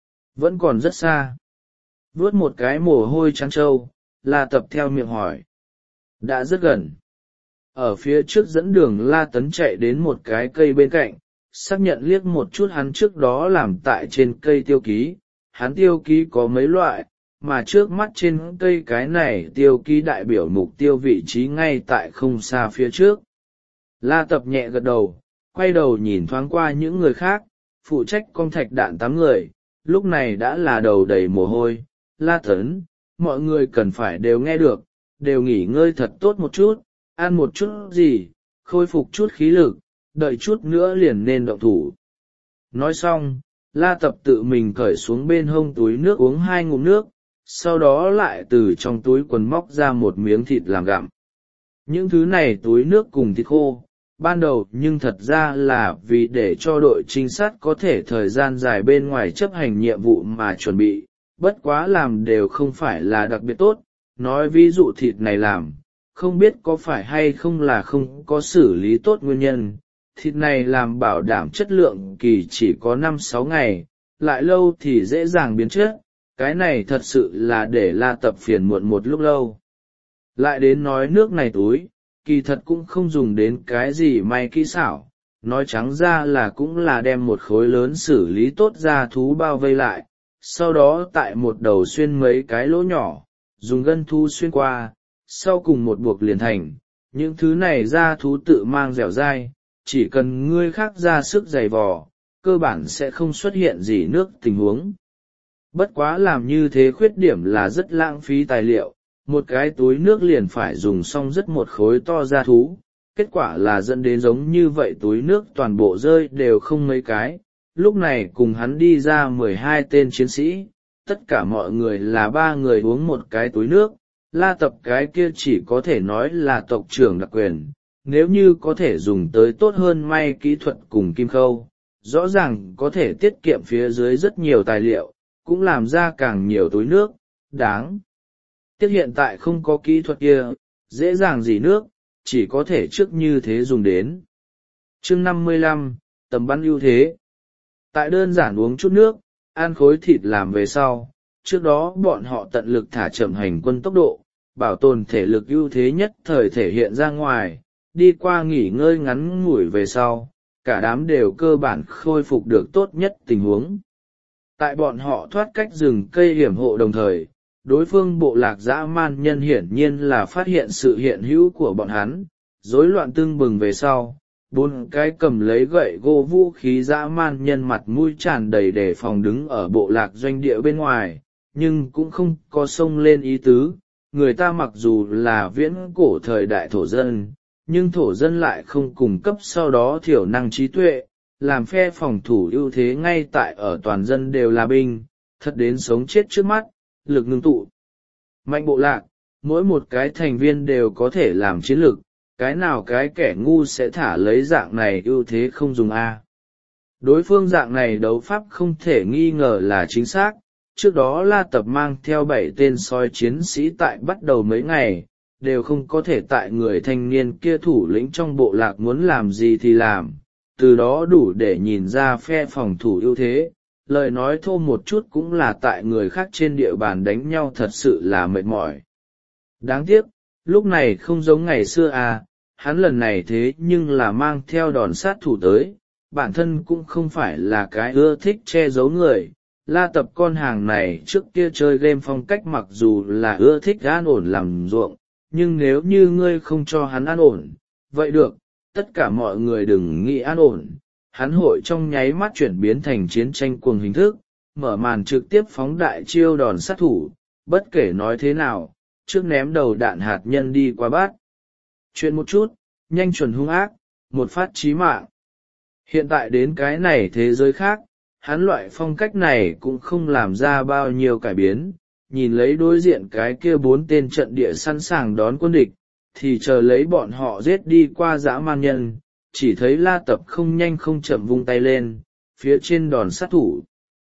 Vẫn còn rất xa. Vuốt một cái mồ hôi trắng trâu, La Tập theo miệng hỏi. Đã rất gần. Ở phía trước dẫn đường La Tấn chạy đến một cái cây bên cạnh, xác nhận liếc một chút hắn trước đó làm tại trên cây tiêu ký. Hắn tiêu ký có mấy loại, mà trước mắt trên cây cái này tiêu ký đại biểu mục tiêu vị trí ngay tại không xa phía trước. La Tập nhẹ gật đầu, quay đầu nhìn thoáng qua những người khác, phụ trách con thạch đạn 8 người, lúc này đã là đầu đầy mồ hôi. La Tấn, mọi người cần phải đều nghe được, đều nghỉ ngơi thật tốt một chút, ăn một chút gì, khôi phục chút khí lực, đợi chút nữa liền nên động thủ. Nói xong, La Tập tự mình cởi xuống bên hông túi nước uống 2 ngụm nước, sau đó lại từ trong túi quần móc ra một miếng thịt làm gặm. Những thứ này túi nước cùng thịt khô, ban đầu nhưng thật ra là vì để cho đội trinh sát có thể thời gian dài bên ngoài chấp hành nhiệm vụ mà chuẩn bị, bất quá làm đều không phải là đặc biệt tốt. Nói ví dụ thịt này làm, không biết có phải hay không là không có xử lý tốt nguyên nhân. Thịt này làm bảo đảm chất lượng kỳ chỉ có 5-6 ngày, lại lâu thì dễ dàng biến chất, cái này thật sự là để La Tập phiền muộn một lúc lâu. Lại đến nói nước này túi, kỳ thật cũng không dùng đến cái gì may kỹ xảo, nói trắng ra là cũng là đem một khối lớn xử lý tốt ra thú bao vây lại, sau đó tại một đầu xuyên mấy cái lỗ nhỏ, dùng gân thú xuyên qua, sau cùng một buộc liền thành. Những thứ này ra thú tự mang dẻo dai, chỉ cần ngươi khác ra sức giày vò, cơ bản sẽ không xuất hiện gì nước tình huống. Bất quá làm như thế khuyết điểm là rất lãng phí tài liệu, một cái túi nước liền phải dùng xong rất một khối to ra thú, kết quả là dẫn đến giống như vậy túi nước toàn bộ rơi đều không mấy cái. Lúc này cùng hắn đi ra 12 tên chiến sĩ, tất cả mọi người là 3 người uống một cái túi nước. La Tập cái kia chỉ có thể nói là tộc trưởng đặc quyền, nếu như có thể dùng tới tốt hơn may kỹ thuật cùng kim khâu, rõ ràng có thể tiết kiệm phía dưới rất nhiều tài liệu, cũng làm ra càng nhiều túi nước, đáng tiếc hiện tại không có kỹ thuật kia, dễ dàng dỉ nước, chỉ có thể trước như thế dùng đến. Chương 55, tầm bắn ưu thế. Tại đơn giản uống chút nước, ăn khối thịt làm về sau, trước đó bọn họ tận lực thả chậm hành quân tốc độ, bảo tồn thể lực ưu thế nhất thời thể hiện ra ngoài, đi qua nghỉ ngơi ngắn ngủi về sau, cả đám đều cơ bản khôi phục được tốt nhất tình huống. Tại bọn họ thoát cách rừng cây hiểm hộ đồng thời, đối phương bộ lạc dã man nhân hiển nhiên là phát hiện sự hiện hữu của bọn hắn, rối loạn tương bừng về sau. 4 cái cầm lấy gậy gỗ vũ khí dã man nhân mặt mũi tràn đầy đề phòng đứng ở bộ lạc doanh địa bên ngoài, nhưng cũng không có xông lên ý tứ. Người ta mặc dù là viễn cổ thời đại thổ dân, nhưng thổ dân lại không cung cấp sau đó thiểu năng trí tuệ, làm phe phòng thủ ưu thế ngay tại ở toàn dân đều là binh, thật đến sống chết trước mắt, lực ngưng tụ. Mạnh bộ lạc, mỗi một cái thành viên đều có thể làm chiến lược, cái nào cái kẻ ngu sẽ thả lấy dạng này ưu thế không dùng a. Đối phương dạng này đấu pháp không thể nghi ngờ là chính xác. Trước đó La Tập mang theo 7 tên sói chiến sĩ tại bắt đầu mấy ngày, đều không có thể tại người thanh niên kia thủ lĩnh trong bộ lạc muốn làm gì thì làm, từ đó đủ để nhìn ra phe phòng thủ ưu thế. Lời nói thô một chút cũng là tại người khác trên địa bàn đánh nhau thật sự là mệt mỏi. Đáng tiếc, lúc này không giống ngày xưa à, hắn lần này thế nhưng là mang theo đòn sát thủ tới, bản thân cũng không phải là cái ưa thích che giấu người. La Tập con hàng này trước kia chơi game phong cách mặc dù là ưa thích an ổn làm ruộng, nhưng nếu như ngươi không cho hắn an ổn, vậy được, tất cả mọi người đừng nghĩ an ổn. Hắn hội trong nháy mắt chuyển biến thành chiến tranh cuồng hình thức, mở màn trực tiếp phóng đại chiêu đòn sát thủ, bất kể nói thế nào, trước ném đầu đạn hạt nhân đi qua bát. Chuyện một chút, nhanh chuẩn hung ác, một phát chí mạng. Hiện tại đến cái này thế giới khác, hắn loại phong cách này cũng không làm ra bao nhiêu cải biến, nhìn lấy đối diện cái kia 4 tên trận địa sẵn sàng đón quân địch, thì chờ lấy bọn họ giết đi qua dã man nhân, chỉ thấy La Tập không nhanh không chậm vung tay lên, phía trên đòn sát thủ.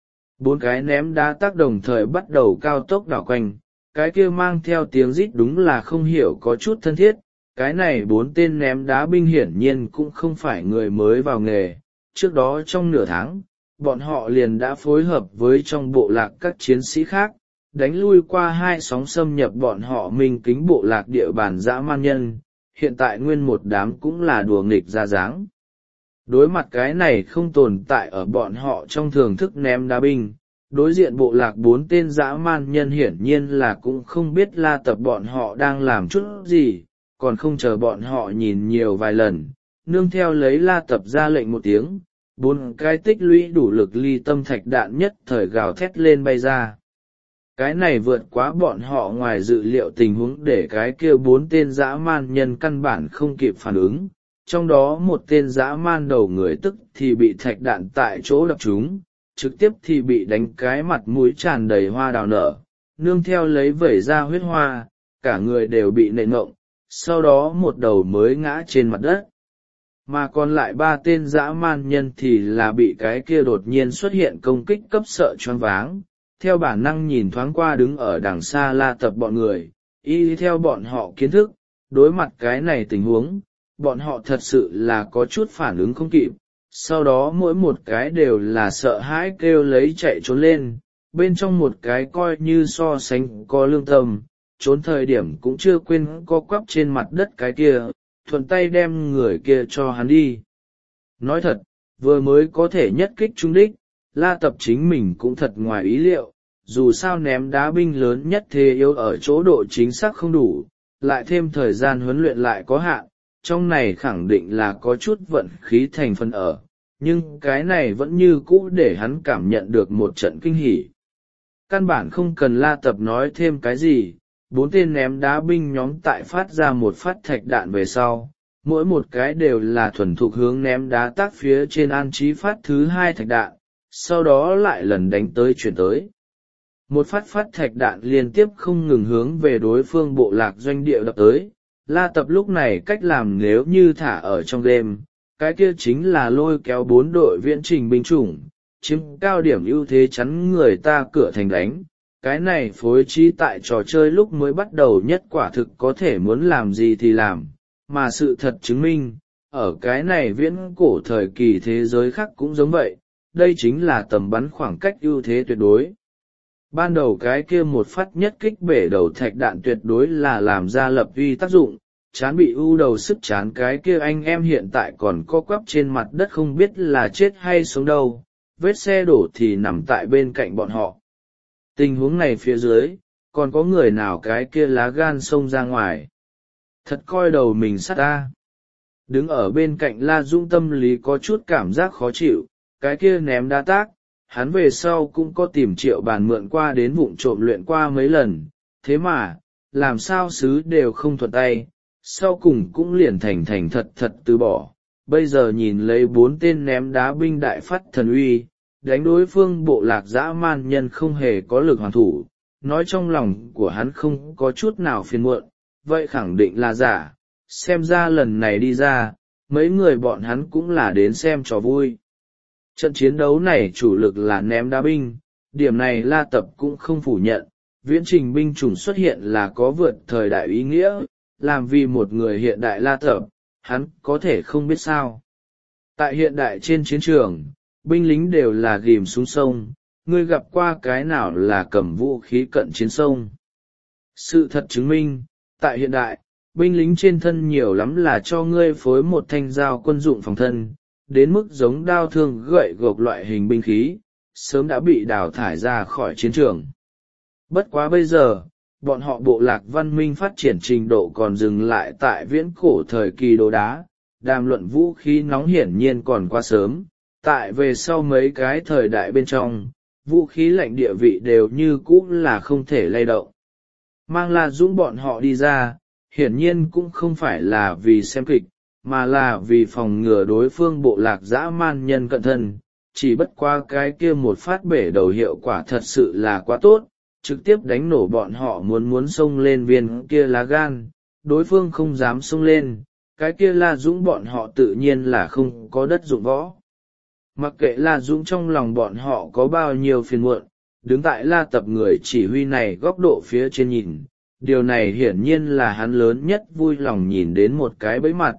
4 cái ném đá tác đồng thời bắt đầu cao tốc đảo quanh, cái kia mang theo tiếng rít đúng là không hiểu có chút thân thiết. Cái này 4 tên ném đá binh hiển nhiên cũng không phải người mới vào nghề, trước đó trong nửa tháng, bọn họ liền đã phối hợp với trong bộ lạc các chiến sĩ khác, đánh lui qua 2 sóng xâm nhập bọn họ minh kính bộ lạc địa bàn dã man nhân, hiện tại nguyên một đám cũng là đùa nghịch ra dáng. Đối mặt cái này không tồn tại ở bọn họ trong thưởng thức ném đá binh, đối diện bộ lạc 4 tên dã man nhân hiển nhiên là cũng không biết La Tập bọn họ đang làm chút gì, còn không chờ bọn họ nhìn nhiều vài lần, nương theo lấy La Tập ra lệnh một tiếng, 4 cái tích lũy đủ lực ly tâm thạch đạn nhất thời gào thét lên bay ra. Cái này vượt quá bọn họ ngoài dự liệu tình huống để cái kia 4 tên dã man nhân căn bản không kịp phản ứng, trong đó một tên dã man đầu người tức thì bị thạch đạn tại chỗ đập trúng, trực tiếp thì bị đánh cái mặt mũi tràn đầy hoa đào nở, nương theo lấy vẩy ra huyết hoa, cả người đều bị nện ngộng, sau đó một đầu mới ngã trên mặt đất. Mà còn lại 3 tên dã man nhân thì là bị cái kia đột nhiên xuất hiện công kích cấp sợ choáng váng, theo bản năng nhìn thoáng qua đứng ở đằng xa La Tập bọn người, y theo bọn họ kiến thức, đối mặt cái này tình huống, bọn họ thật sự là có chút phản ứng không kịp, sau đó mỗi một cái đều là sợ hãi kêu lấy chạy trốn lên, bên trong một cái coi như so sánh có lương tâm, trốn thời điểm cũng chưa quên co quắp trên mặt đất cái kia, thuận tay đem người kia cho hắn đi. Nói thật, vừa mới có thể nhất kích trúng đích, La Tập chính mình cũng thật ngoài ý liệu, dù sao ném đá binh lớn nhất thế yếu ở chỗ độ chính xác không đủ, lại thêm thời gian huấn luyện lại có hạn, trong này khẳng định là có chút vận khí thành phần ở, nhưng cái này vẫn như cũ để hắn cảm nhận được một trận kinh hỉ. Căn bản không cần La Tập nói thêm cái gì, 4 tên ném đá binh nhóm tại phát ra một phát thạch đạn về sau, mỗi một cái đều là thuần thục hướng ném đá tác phía trên an trí phát thứ 2 thạch đạn, sau đó lại lần đánh tới chuyển tới. Một phát thạch đạn liên tiếp không ngừng hướng về đối phương bộ lạc doanh địa đập tới. La Tập lúc này cách làm nếu như thả ở trong đêm, cái kia chính là lôi kéo 4 đội viễn trình binh chủng, chiếm cao điểm ưu thế chắn người ta cửa thành đánh. Cái này phối trí tại trò chơi lúc mới bắt đầu nhất quả thực có thể muốn làm gì thì làm, mà sự thật chứng minh, ở cái này viễn cổ thời kỳ thế giới khác cũng giống vậy, đây chính là tầm bắn khoảng cách ưu thế tuyệt đối. Ban đầu cái kia một phát nhất kích bể đầu thạch đạn tuyệt đối là làm ra lập uy tác dụng, chán bị ưu đầu sức chán cái kia anh em hiện tại còn co quắp trên mặt đất không biết là chết hay sống đâu, vết xe đổ thì nằm tại bên cạnh bọn họ. Tình huống này phía dưới, còn có người nào cái kia lá gan xông ra ngoài. Thật coi đầu mình sắt ta. Đứng ở bên cạnh La Dũng tâm lý có chút cảm giác khó chịu, cái kia ném đá tác, hắn về sau cũng có tìm Triệu Bàn mượn qua đến vụng trộm luyện qua mấy lần, thế mà, làm sao xứ đều không thuận tay, sau cùng cũng liền thành thật từ bỏ. Bây giờ nhìn lấy 4 tên ném đá binh đại phát thần uy, đánh đối phương bộ lạc dã man nhân không hề có lực hoàn thủ, nói trong lòng của hắn không có chút nào phiền muộn, vậy khẳng định là giả, xem ra lần này đi ra, mấy người bọn hắn cũng là đến xem trò vui. Trận chiến đấu này chủ lực là ném đá binh, điểm này La Tập cũng không phủ nhận, viễn trình binh chủng xuất hiện là có vượt thời đại ý nghĩa, làm vì một người hiện đại La Tập, hắn có thể không biết sao. Tại hiện đại trên chiến trường, binh lính đều là ghìm súng sông, ngươi gặp qua cái nào là cầm vũ khí cận chiến sông. Sự thật chứng minh, tại hiện đại, binh lính trên thân nhiều lắm là cho ngươi phối một thanh dao quân dụng phòng thân, đến mức giống đao thương gậy gộc loại hình binh khí, sớm đã bị đào thải ra khỏi chiến trường. Bất quá bây giờ, bọn họ bộ lạc văn minh phát triển trình độ còn dừng lại tại viễn cổ thời kỳ đồ đá, đàm luận vũ khí nóng hiển nhiên còn quá sớm, tại về sau mấy cái thời đại bên trong, vũ khí lạnh địa vị đều như cũ là không thể lay động. Mang La Dũng bọn họ đi ra, hiển nhiên cũng không phải là vì xem kịch, mà là vì phòng ngừa đối phương bộ lạc dã man nhân cận thân, chỉ bất qua cái kia một phát bể đầu hiệu quả thật sự là quá tốt, trực tiếp đánh nổ bọn họ muốn xông lên viên kia lá gan, đối phương không dám xông lên, cái kia La Dũng bọn họ tự nhiên là không có đất dụng võ. Mặc kệ La Dũng trong lòng bọn họ có bao nhiêu phiền muộn, đứng tại La Tập người chỉ huy này góc độ phía trên nhìn, điều này hiển nhiên là hắn lớn nhất vui lòng nhìn đến một cái bẫy mặt.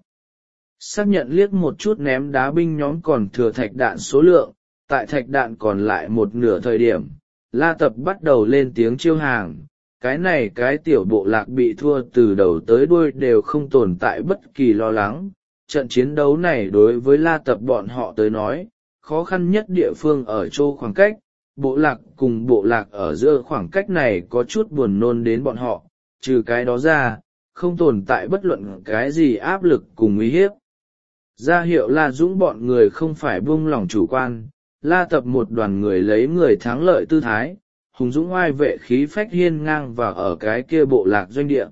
Xác nhận liếc một chút ném đá binh nhóm còn thừa thạch đạn số lượng, tại thạch đạn còn lại một nửa thời điểm, La Tập bắt đầu lên tiếng chiêu hàng. Cái này cái tiểu bộ lạc bị thua từ đầu tới đuôi đều không tồn tại bất kỳ lo lắng. Trận chiến đấu này đối với La Tập bọn họ tới nói, khó khăn nhất địa phương ở chỗ khoảng cách, bộ lạc cùng bộ lạc ở giữa khoảng cách này có chút buồn nôn đến bọn họ, trừ cái đó ra, không tồn tại bất luận cái gì áp lực cùng uy hiếp. Ra hiệu La Dũng bọn người không phải buông lỏng chủ quan, La Tập một đoàn người lấy người thắng lợi tư thái, hùng dũng oai vệ khí phách hiên ngang vào ở cái kia bộ lạc doanh địa.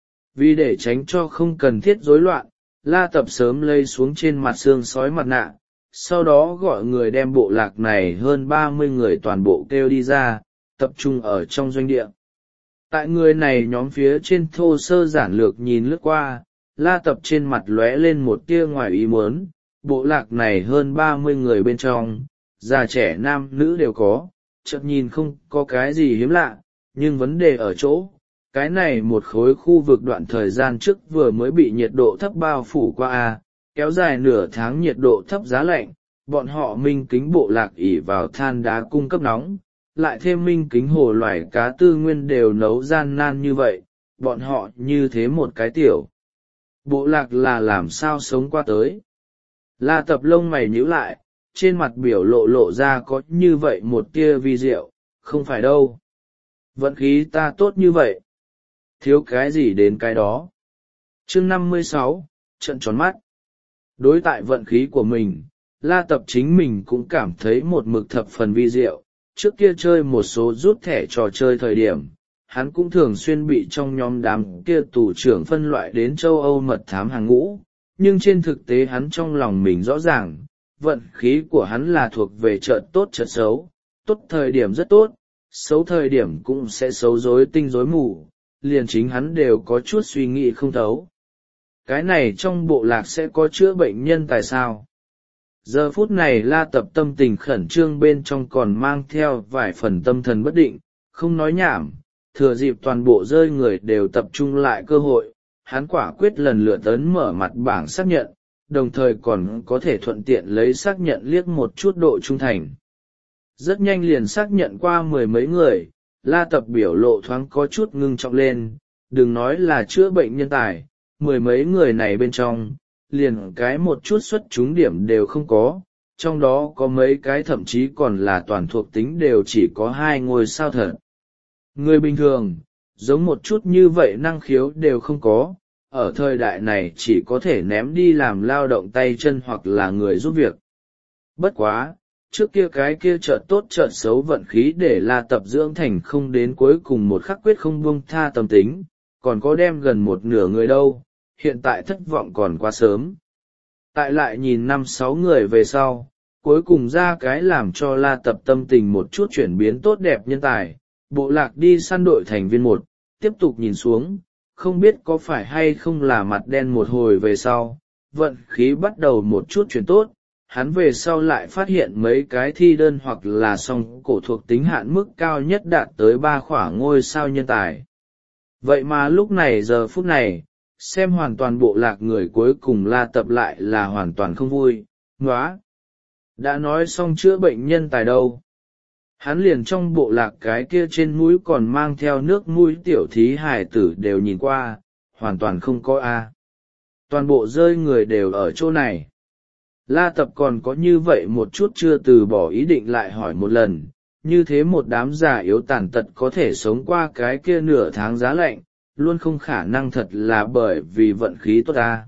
Vì để tránh cho không cần thiết rối loạn, La Tập sớm lây xuống trên mặt xương sói mặt nạ, sau đó gọi người đem bộ lạc này hơn 30 người toàn bộ kêu đi ra, tập trung ở trong doanh địa. Tại người này nhóm phía trên thô sơ giản lược nhìn lướt qua, La Tập trên mặt lóe lên một tia ngoài ý muốn, bộ lạc này hơn 30 người bên trong, già trẻ nam nữ đều có, chợt nhìn không có cái gì hiếm lạ, nhưng vấn đề ở chỗ, cái này một khối khu vực đoạn thời gian trước vừa mới bị nhiệt độ thấp bao phủ qua kéo dài nửa tháng nhiệt độ thấp giá lạnh, bọn họ minh kính bộ lạc ỉ vào than đá cung cấp nóng, lại thêm minh kính hồ loài cá tư nguyên đều nấu gian nan như vậy, bọn họ như thế một cái tiểu. Bộ lạc là làm sao sống qua tới. La Tập lông mày nhíu lại, trên mặt biểu lộ ra có như vậy một tia vi diệu, không phải đâu. Vận khí ta tốt như vậy. Thiếu cái gì đến cái đó. Chương 56, trận tròn mắt. Đối tại vận khí của mình, La Tập chính mình cũng cảm thấy một mực thập phần vi diệu. Trước kia chơi một số rút thẻ trò chơi thời điểm, hắn cũng thường xuyên bị trong nhóm đám kia tù trưởng phân loại đến châu Âu mật thám hàng ngũ, nhưng trên thực tế hắn trong lòng mình rõ ràng, vận khí của hắn là thuộc về chợt tốt chợt xấu, tốt thời điểm rất tốt, xấu thời điểm cũng sẽ xấu rối tinh rối mù, liền chính hắn đều có chút suy nghĩ không thấu. Cái này trong bộ lạc sẽ có chữa bệnh nhân tại sao? Giờ phút này La Tập tâm tình khẩn trương bên trong còn mang theo vài phần tâm thần bất định, không nói nhảm, thừa dịp toàn bộ rơi người đều tập trung lại cơ hội, hắn quả quyết lần lượt ấn mở mặt bảng xác nhận, đồng thời còn có thể thuận tiện lấy xác nhận liếc một chút độ trung thành. Rất nhanh liền xác nhận qua mười mấy người, La Tập biểu lộ thoáng có chút ngưng trọng lên, đừng nói là chữa bệnh nhân tài, mười mấy người này bên trong, liền cái một chút xuất chúng điểm đều không có, trong đó có mấy cái thậm chí còn là toàn thuộc tính đều chỉ có 2 ngôi sao thật. Người bình thường, giống một chút như vậy năng khiếu đều không có, ở thời đại này chỉ có thể ném đi làm lao động tay chân hoặc là người giúp việc. Bất quá, trước kia cái kia chợt tốt chợt xấu vận khí để La Tập dưỡng thành không đến cuối cùng một khắc quyết không buông tha tâm tính, còn có đem gần một nửa người đâu, hiện tại thất vọng còn quá sớm. Tại lại nhìn 5-6 người về sau, cuối cùng ra cái làm cho La Tập tâm tình một chút chuyển biến tốt đẹp nhân tài, bộ lạc đi săn đội thành viên 1, tiếp tục nhìn xuống, không biết có phải hay không là mặt đen một hồi về sau, vận khí bắt đầu một chút chuyển tốt, hắn về sau lại phát hiện mấy cái thi đơn hoặc là song cổ thuộc tính hạn mức cao nhất đạt tới 3 khỏa ngôi sao nhân tài. Vậy mà lúc này giờ phút này, xem hoàn toàn bộ lạc người cuối cùng La Tập lại là hoàn toàn không vui, ngóa. Đã nói xong chữa bệnh nhân tài đâu. Hắn liền trong bộ lạc cái kia trên mũi còn mang theo nước mũi tiểu thí hài tử đều nhìn qua, hoàn toàn không có a. Toàn bộ rơi người đều ở chỗ này. La Tập còn có như vậy một chút chưa từ bỏ ý định lại hỏi một lần, như thế một đám già yếu tàn tật có thể sống qua cái kia nửa tháng giá lạnh, luôn không khả năng thật là bởi vì vận khí tốt ta.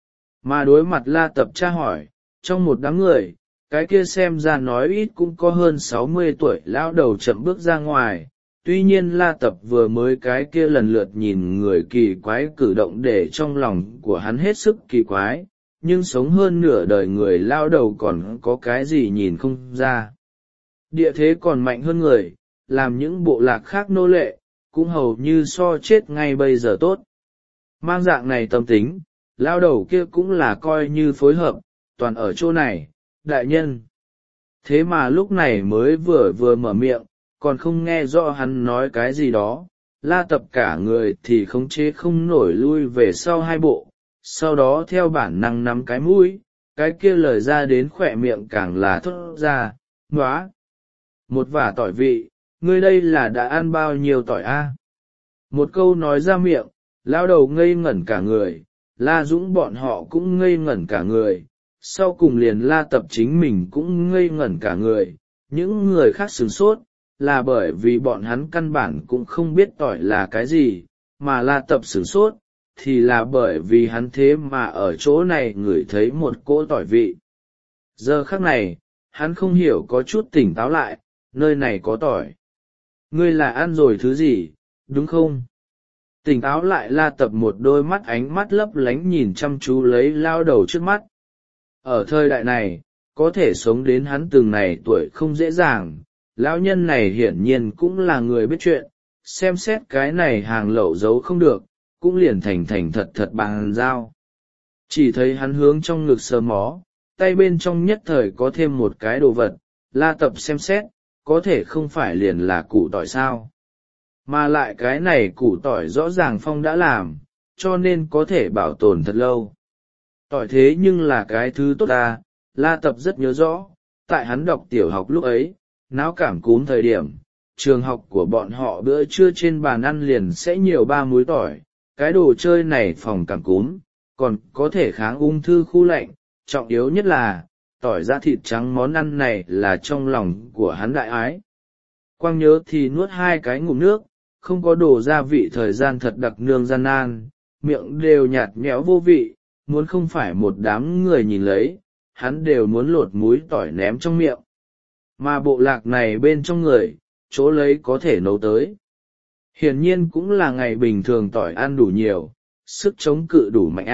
Mà đối mặt La Tập tra hỏi, trong một đám người, cái kia xem ra nói ít cũng có hơn 60 tuổi lão đầu chậm bước ra ngoài, tuy nhiên La Tập vừa mới cái kia lần lượt nhìn người kỳ quái cử động để trong lòng của hắn hết sức kỳ quái, nhưng sống hơn nửa đời người lao đầu còn có cái gì nhìn không ra. Địa thế còn mạnh hơn người, làm những bộ lạc khác nô lệ, cũng hầu như so chết ngay bây giờ tốt. Mang dạng này tâm tính, lao đầu kia cũng là coi như phối hợp, toàn ở chỗ này, đại nhân. Thế mà lúc này mới vừa mở miệng, còn không nghe rõ hắn nói cái gì đó, La Tập cả người thì khống chế không nổi lui về sau 2 bộ, sau đó theo bản năng nắm cái mũi, cái kia lời ra đến khỏe miệng càng là thốt ra, ngóa. Một vả tỏi vị, ngươi đây là đã ăn bao nhiêu tỏi a? Một câu nói ra miệng, lão đầu ngây ngẩn cả người, La Dũng bọn họ cũng ngây ngẩn cả người, sau cùng liền La Tập chính mình cũng ngây ngẩn cả người, những người khác sửng sốt, là bởi vì bọn hắn căn bản cũng không biết tỏi là cái gì, mà La Tập sửng sốt, thì là bởi vì hắn thế mà ở chỗ này ngửi thấy một cỗ tỏi vị. Giờ khắc này, hắn không hiểu có chút tỉnh táo lại, nơi này có tỏi. Ngươi là ăn rồi thứ gì, đúng không? Tỉnh táo lại La Tập một đôi mắt ánh mắt lấp lánh nhìn chăm chú lấy lao đầu trước mắt. Ở thời đại này, có thể sống đến hắn từng này tuổi không dễ dàng, lão nhân này hiển nhiên cũng là người biết chuyện, xem xét cái này hàng lậu giấu không được, cũng liền thành thật bằng dao. Chỉ thấy hắn hướng trong ngực sờ mó, tay bên trong nhất thời có thêm một cái đồ vật, La Tập xem xét, có thể không phải liền là củ tỏi sao. Mà lại cái này củ tỏi rõ ràng Phong đã làm, cho nên có thể bảo tồn thật lâu. Tỏi thế nhưng là cái thứ tốt ta, La Tập rất nhớ rõ, tại hắn đọc tiểu học lúc ấy, náo cảm cúm thời điểm, trường học của bọn họ bữa trưa trên bàn ăn liền sẽ nhiều 3 múi tỏi, cái đồ chơi này phòng cảm cúm, còn có thể kháng ung thư khu lạnh, trọng yếu nhất là, tỏi ra thịt trắng món ăn này là trong lòng của hắn đại ái. Quang nhớ thì nuốt 2 cái ngụm nước, không có đồ gia vị thời gian thật đặc nương gian nan, miệng đều nhạt nhẽo vô vị, muốn không phải một đám người nhìn lấy, hắn đều muốn lột múi tỏi ném trong miệng. Mà bộ lạc này bên trong người, chỗ lấy có thể nấu tới. hiển nhiên cũng là ngày bình thường tỏi ăn đủ nhiều, sức chống cự đủ mạnh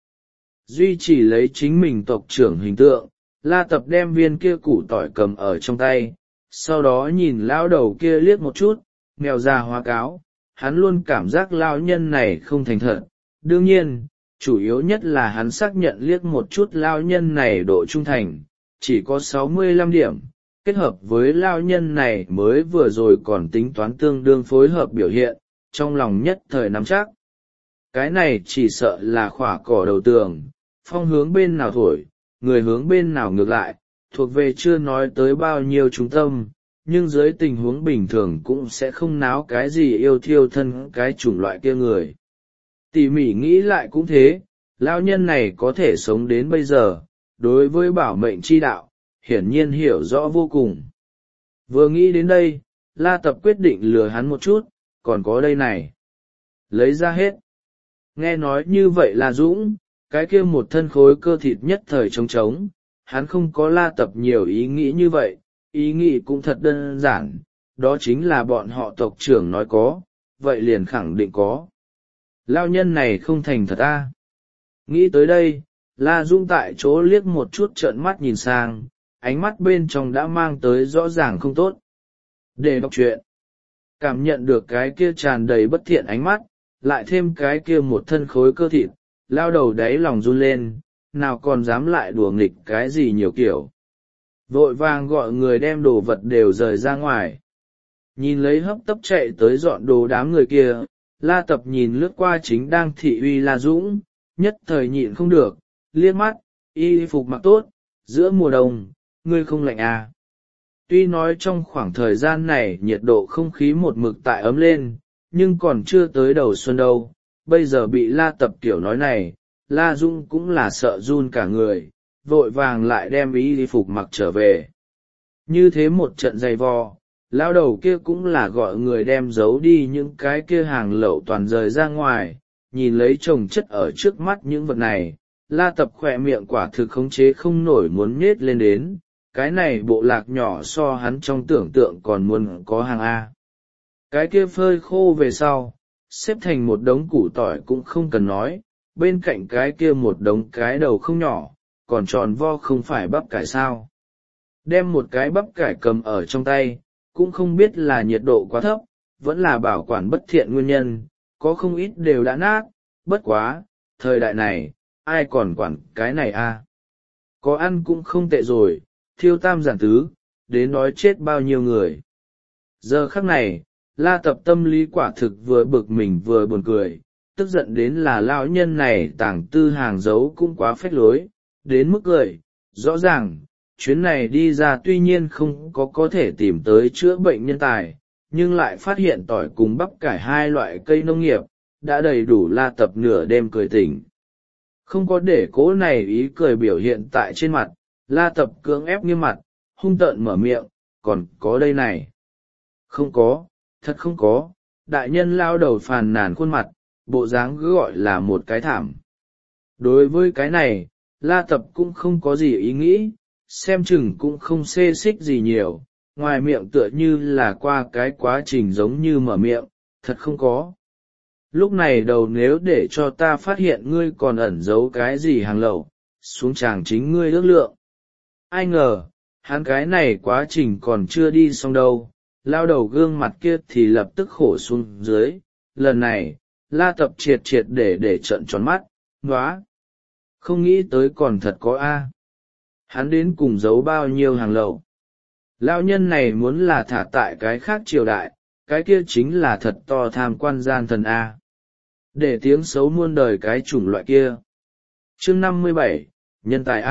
duy trì lấy chính mình tộc trưởng hình tượng. La Tập đem viên kia củ tỏi cầm ở trong tay, sau đó nhìn lão đầu kia liếc một chút, mèo già hóa cáo, hắn luôn cảm giác lão nhân này không thành thật. Đương nhiên, chủ yếu nhất là hắn xác nhận liếc một chút lão nhân này độ trung thành, chỉ có 65 điểm, kết hợp với lão nhân này mới vừa rồi còn tính toán tương đương phối hợp biểu hiện, trong lòng nhất thời nắm chắc. Cái này chỉ sợ là khỏa cỏ đầu tường, phong hướng bên nào thổi, người hướng bên nào ngược lại, thuộc về chưa nói tới bao nhiêu trung tâm, nhưng dưới tình huống bình thường cũng sẽ không náo cái gì yêu thiêu thân cái chủng loại kia người. Tỉ mỉ nghĩ lại cũng thế, lão nhân này có thể sống đến bây giờ, đối với bảo mệnh chi đạo, hiển nhiên hiểu rõ vô cùng. Vừa nghĩ đến đây, La Tập quyết định lừa hắn một chút, còn có đây này. Lấy ra hết. Nghe nói như vậy là Dũng, cái kia một thân khối cơ thịt nhất thời trống trống, hắn không có La Tập nhiều ý nghĩ như vậy, ý nghĩ cũng thật đơn giản, đó chính là bọn họ tộc trưởng nói có, vậy liền khẳng định có. Lao nhân này không thành thật Nghĩ tới đây, La Dũng tại chỗ liếc một chút trợn mắt nhìn sang, ánh mắt bên trong đã mang tới rõ ràng không tốt. Để đọc truyện, cảm nhận được cái kia tràn đầy bất thiện ánh mắt, lại thêm cái kia một thân khối cơ thịt, lao đầu đáy lòng run lên, nào còn dám lại đùa nghịch cái gì nhiều kiểu. Vội vàng gọi người đem đồ vật đều rời ra ngoài. Nhìn lấy hấp tấp chạy tới dọn đồ đám người kia, La Tập nhìn lướt qua chính đang thị uy La Dũng, nhất thời nhịn không được, liếc mắt, y phục mặc tốt, giữa mùa đông, ngươi không lạnh Tuy nói trong khoảng thời gian này nhiệt độ không khí một mực tại ấm lên, nhưng còn chưa tới đầu xuân đâu, bây giờ bị La Tập kiểu nói này, La Dũng cũng là sợ run cả người, vội vàng lại đem y phục mặc trở về. Như thế một trận dày vò, lão đầu kia cũng là gọi người đem giấu đi những cái kia hàng lậu toàn rời ra ngoài, nhìn lấy chồng chất ở trước mắt những vật này, La Tập khỏe miệng quả thực khống chế không nổi muốn nhết lên đến, cái này bộ lạc nhỏ so hắn trong tưởng tượng còn muốn có hàng Cái kia phơi khô về sau, xếp thành một đống củ tỏi cũng không cần nói, bên cạnh cái kia một đống cái đầu không nhỏ, còn tròn vo không phải bắp cải sao. Đem một cái bắp cải cầm ở trong tay, cũng không biết là nhiệt độ quá thấp, vẫn là bảo quản bất thiện nguyên nhân, có không ít đều đã nát, bất quá, thời đại này, ai còn quản cái này Có ăn cũng không tệ rồi, thiêu tam giản tứ, đến nói chết bao nhiêu người. Giờ khắc này, La Tập tâm lý quả thực vừa bực mình vừa buồn cười, tức giận đến là lão nhân này tàng tư hàng giấu cũng quá phách lối, đến mức cười, rõ ràng, chuyến này đi ra tuy nhiên không có thể tìm tới chữa bệnh nhân tài, nhưng lại phát hiện tỏi cùng bắp cải hai loại cây nông nghiệp, đã đầy đủ La Tập nửa đêm cười tỉnh. Không có để cố này ý cười biểu hiện tại trên mặt, La Tập cưỡng ép nghiêm mặt, hung tợn mở miệng, còn có đây này. Không có, thật không có, đại nhân lao đầu phàn nàn khuôn mặt, bộ dáng cứ gọi là một cái thảm. Đối với cái này, La Tập cũng không có gì ý nghĩ, xem chừng cũng không xê xích gì nhiều, ngoài miệng tựa như là qua cái quá trình giống như mở miệng, thật không có. Lúc này đầu nếu để cho ta phát hiện ngươi còn ẩn giấu cái gì hàng lậu, xuống chàng chính ngươi ước lượng. Ai ngờ, hắn cái này quá trình còn chưa đi xong đâu, lao đầu gương mặt kia thì lập tức khổ xuống dưới, lần này, La Tập triệt để trợn tròn mắt, nóa. Không nghĩ tới còn thật có Hắn đến cùng giấu bao nhiêu hàng lậu. Lão nhân này muốn là thả tại cái khác triều đại, cái kia chính là thật to tham quan gian thần Để tiếng xấu muôn đời cái chủng loại kia. Chương 57, nhân tài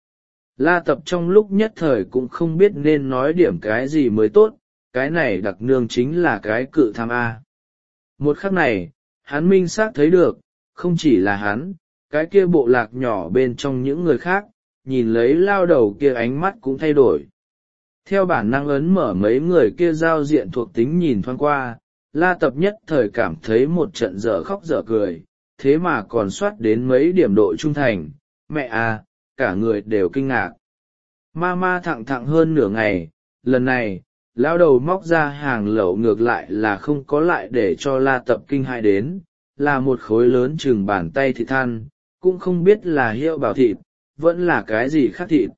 La Tập trong lúc nhất thời cũng không biết nên nói điểm cái gì mới tốt, cái này đặc nương chính là cái cự tham Một khắc này, hắn minh xác thấy được, không chỉ là hắn, cái kia bộ lạc nhỏ bên trong những người khác, nhìn lấy lao đầu kia ánh mắt cũng thay đổi. Theo bản năng ấn mở mấy người kia giao diện thuộc tính nhìn thoáng qua, La Tập nhất thời cảm thấy một trận dở khóc dở cười, thế mà còn soát đến mấy điểm độ trung thành, mẹ cả người đều kinh ngạc. Ma thẳng hơn nửa ngày, lần này, Lão đầu móc ra hàng lẩu ngược lại là không có lại để cho La Tập kinh hãi đến, là một khối lớn chừng bàn tay thịt than, cũng không biết là hiệu bảo thịt, vẫn là cái gì khác thịt.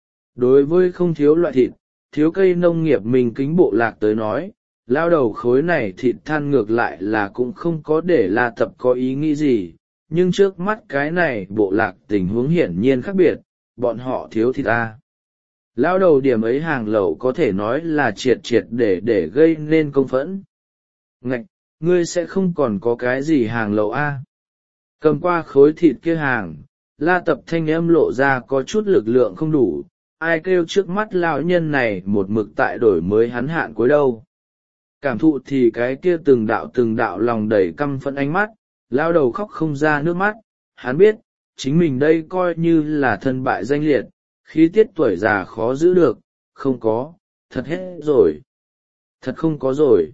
Đối với không thiếu loại thịt, thiếu cây nông nghiệp mình kính bộ lạc tới nói, lao đầu khối này thịt than ngược lại là cũng không có để La Tập có ý nghĩ gì, nhưng trước mắt cái này bộ lạc tình huống hiển nhiên khác biệt, bọn họ thiếu thịt ta. Lao đầu điểm ấy hàng lẩu có thể nói là triệt triệt để gây nên công phẫn. Ngạch, ngươi sẽ không còn có cái gì hàng lẩu a? Cầm qua khối thịt kia hàng, La Tập thanh âm lộ ra có chút lực lượng không đủ, ai kêu trước mắt lão nhân này một mực tại đổi mới hắn hạn cuối đâu. Cảm thụ thì cái kia từng đạo lòng đầy căm phẫn ánh mắt, lao đầu khóc không ra nước mắt, hắn biết, chính mình đây coi như là thân bại danh liệt, khí tiết tuổi già khó giữ được, không có, thật hết rồi. Thật không có rồi.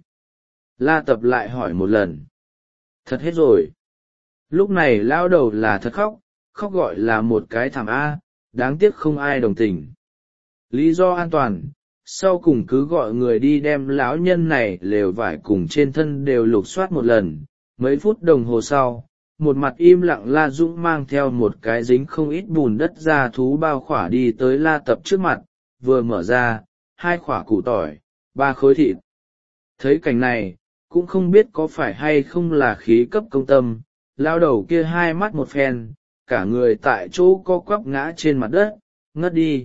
La Tập lại hỏi một lần. Thật hết rồi. Lúc này lao đầu là thật khóc, khóc gọi là một cái thảm A, đáng tiếc không ai đồng tình. Lý do an toàn, sau cùng cứ gọi người đi đem lão nhân này lều vải cùng trên thân đều lục soát một lần. Mấy phút đồng hồ sau, một mặt im lặng La Dũng mang theo một cái dính không ít bùn đất ra thú bao khỏa đi tới La Tập trước mặt, vừa mở ra, 2 khỏa củ tỏi, 3 khối thịt. Thấy cảnh này, cũng không biết có phải hay không là khí cấp công tâm, lao đầu kia 2 mắt một phen, cả người tại chỗ co quắp ngã trên mặt đất, ngất đi.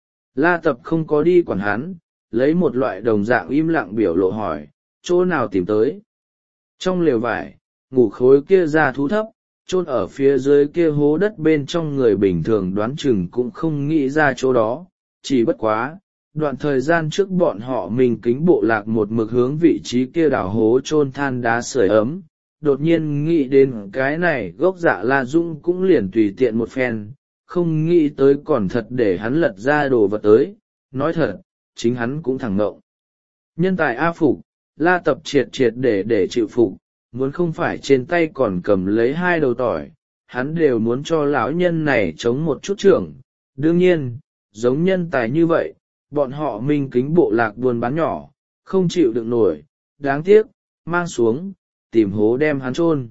La Tập không có đi quản hắn, lấy một loại đồng dạng im lặng biểu lộ hỏi, chỗ nào tìm tới. Trong lều vải, ngủ khối kia ra thú thấp, chôn ở phía dưới kia hố đất bên trong người bình thường đoán chừng cũng không nghĩ ra chỗ đó, chỉ bất quá. Đoạn thời gian trước bọn họ mình kính bộ lạc một mực hướng vị trí kia đảo hố chôn than đá sưởi ấm, đột nhiên nghĩ đến cái này gốc dạ La Dung cũng liền tùy tiện một phen, không nghĩ tới còn thật để hắn lật ra đồ vật tới, nói thật, chính hắn cũng thẳng ngộng. Nhân tài A Phục, La Tập triệt để chịu phục, muốn không phải trên tay còn cầm lấy 2 đầu tỏi, hắn đều muốn cho lão nhân này chống một chút trưởng. Đương nhiên, giống nhân tài như vậy, bọn họ minh kính bộ lạc buôn bán nhỏ, không chịu đựng nổi, đáng tiếc, mang xuống, tìm hố đem hắn chôn.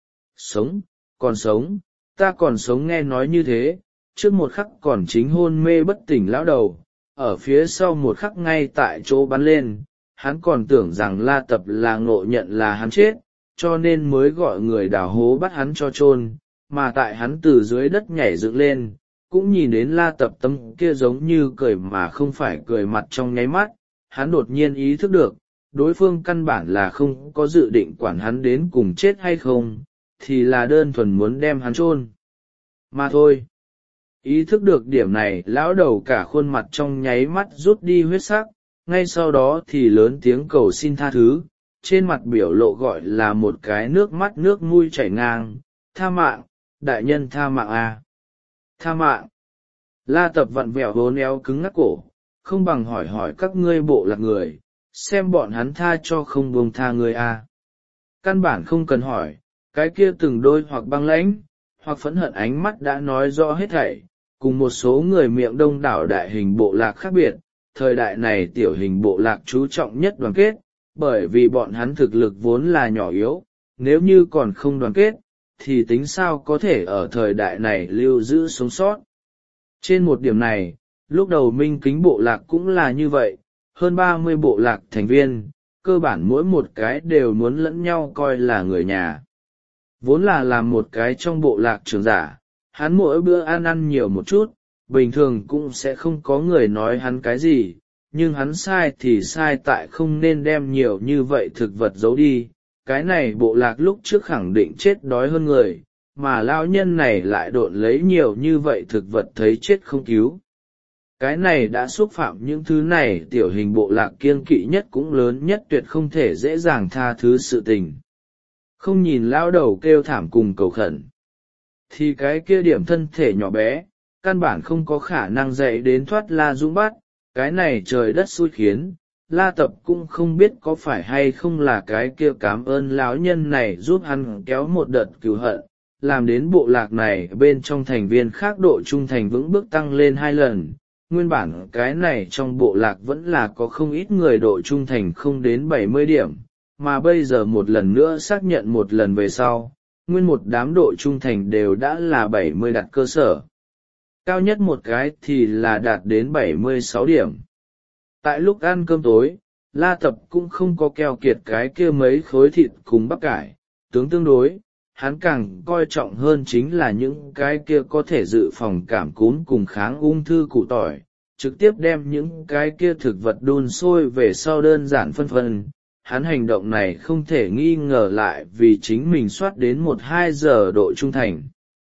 Sống, còn sống, ta còn sống nghe nói như thế, trước một khắc còn chính hôn mê bất tỉnh lão đầu, ở phía sau một khắc ngay tại chỗ bắn lên, hắn còn tưởng rằng La Tập là ngộ nhận là hắn chết, cho nên mới gọi người đào hố bắt hắn cho chôn, mà tại hắn từ dưới đất nhảy dựng lên, cũng nhìn đến La Tập tấm kia giống như cười mà không phải cười mặt trong nháy mắt, hắn đột nhiên ý thức được, đối phương căn bản là không có dự định quản hắn đến cùng chết hay không, thì là đơn thuần muốn đem hắn chôn mà thôi. Ý thức được điểm này, lão đầu cả khuôn mặt trong nháy mắt rút đi huyết sắc, ngay sau đó thì lớn tiếng cầu xin tha thứ, trên mặt biểu lộ gọi là một cái nước mắt nước mũi chảy ngang, tha mạng, đại nhân tha mạng à. Tha mạng. La Tập vặn vẹo vốn éo cứng ngắc cổ, không bằng hỏi các ngươi bộ lạc người, xem bọn hắn tha cho không buông tha người à. Căn bản không cần hỏi, cái kia từng đôi hoặc băng lãnh, hoặc phẫn hận ánh mắt đã nói rõ hết thảy, cùng một số người miệng đông đảo đại hình bộ lạc khác biệt, thời đại này tiểu hình bộ lạc chú trọng nhất đoàn kết, bởi vì bọn hắn thực lực vốn là nhỏ yếu, nếu như còn không đoàn kết, thì tính sao có thể ở thời đại này lưu giữ sống sót. Trên một điểm này, lúc đầu minh kính bộ lạc cũng là như vậy, hơn 30 bộ lạc thành viên, cơ bản mỗi một cái đều muốn lẫn nhau coi là người nhà. Vốn là làm một cái trong bộ lạc trưởng giả, hắn mỗi bữa ăn nhiều một chút, bình thường cũng sẽ không có người nói hắn cái gì, nhưng hắn sai thì sai tại không nên đem nhiều như vậy thực vật giấu đi. Cái này bộ lạc lúc trước khẳng định chết đói hơn người, mà lão nhân này lại độn lấy nhiều như vậy thực vật thấy chết không cứu. Cái này đã xúc phạm những thứ này tiểu hình bộ lạc kiêng kỵ nhất cũng lớn nhất tuyệt không thể dễ dàng tha thứ sự tình. Không nhìn lão đầu kêu thảm cùng cầu khẩn, thì cái kia điểm thân thể nhỏ bé, căn bản không có khả năng dậy đến thoát La Dũng bắt, cái này trời đất xui khiến. La Tập cũng không biết có phải hay không là cái kia cảm ơn lão nhân này giúp hắn kéo một đợt cứu hận, làm đến bộ lạc này bên trong thành viên khác độ trung thành vững bước tăng lên 2 lần, nguyên bản cái này trong bộ lạc vẫn là có không ít người độ trung thành không đến 70 điểm, mà bây giờ một lần nữa xác nhận một lần về sau, nguyên một đám độ trung thành đều đã là 70 đặt cơ sở. Cao nhất một cái thì là đạt đến 76 điểm. Tại lúc ăn cơm tối, La Tập cũng không có keo kiệt cái kia mấy khối thịt cùng bắp cải, tương đối, hắn càng coi trọng hơn chính là những cái kia có thể dự phòng cảm cúm cùng kháng ung thư củ tỏi, trực tiếp đem những cái kia thực vật đun sôi về sau đơn giản phân. Hắn hành động này không thể nghi ngờ lại vì chính mình soát đến 1-2 giờ độ trung thành.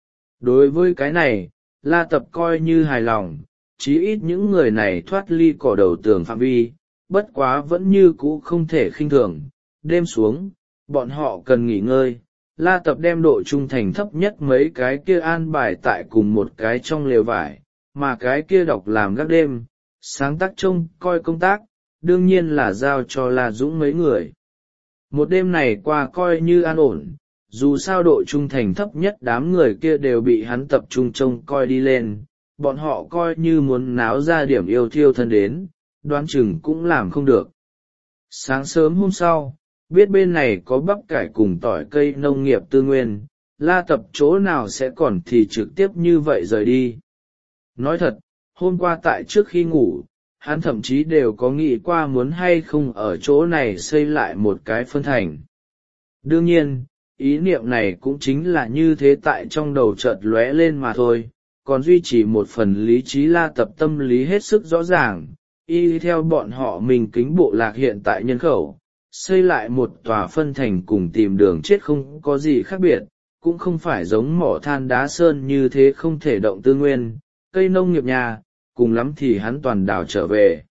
Đối với cái này, La Tập coi như hài lòng, chí ít những người này thoát ly cỏ đầu tường phạm vi, bất quá vẫn như cũ không thể khinh thường. Đêm xuống, bọn họ cần nghỉ ngơi. La Tập đem độ trung thành thấp nhất mấy cái kia an bài tại cùng một cái trong lều vải, mà cái kia đọc làm gác đêm, sáng tác trông coi công tác, đương nhiên là giao cho La Dũng mấy người. Một đêm này qua coi như an ổn, dù sao độ trung thành thấp nhất đám người kia đều bị hắn tập trung trông coi đi lên, bọn họ coi như muốn náo ra điểm yêu thiêu thân đến, đoán chừng cũng làm không được. Sáng sớm hôm sau, biết bên này có bắp cải cùng tỏi cây nông nghiệp tư nguyên, La Tập chỗ nào sẽ còn thì trực tiếp như vậy rời đi. Nói thật, hôm qua tại trước khi ngủ, hắn thậm chí đều có nghĩ qua muốn hay không ở chỗ này xây lại một cái phân thành. Đương nhiên, ý niệm này cũng chính là như thế tại trong đầu chợt lóe lên mà thôi, còn duy trì một phần lý trí La Tập tâm lý hết sức rõ ràng, y theo bọn họ mình kính bộ lạc hiện tại nhân khẩu, xây lại một tòa phân thành cùng tìm đường chết không có gì khác biệt, cũng không phải giống mỏ than đá sơn như thế không thể động tư nguyên, cây nông nghiệp nhà, cùng lắm thì hắn toàn đào trở về.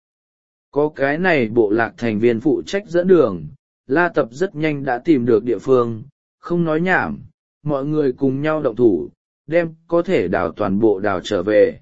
Có cái này bộ lạc thành viên phụ trách dẫn đường, La Tập rất nhanh đã tìm được địa phương, không nói nhảm, mọi người cùng nhau động thủ, đem có thể đào toàn bộ đào trở về.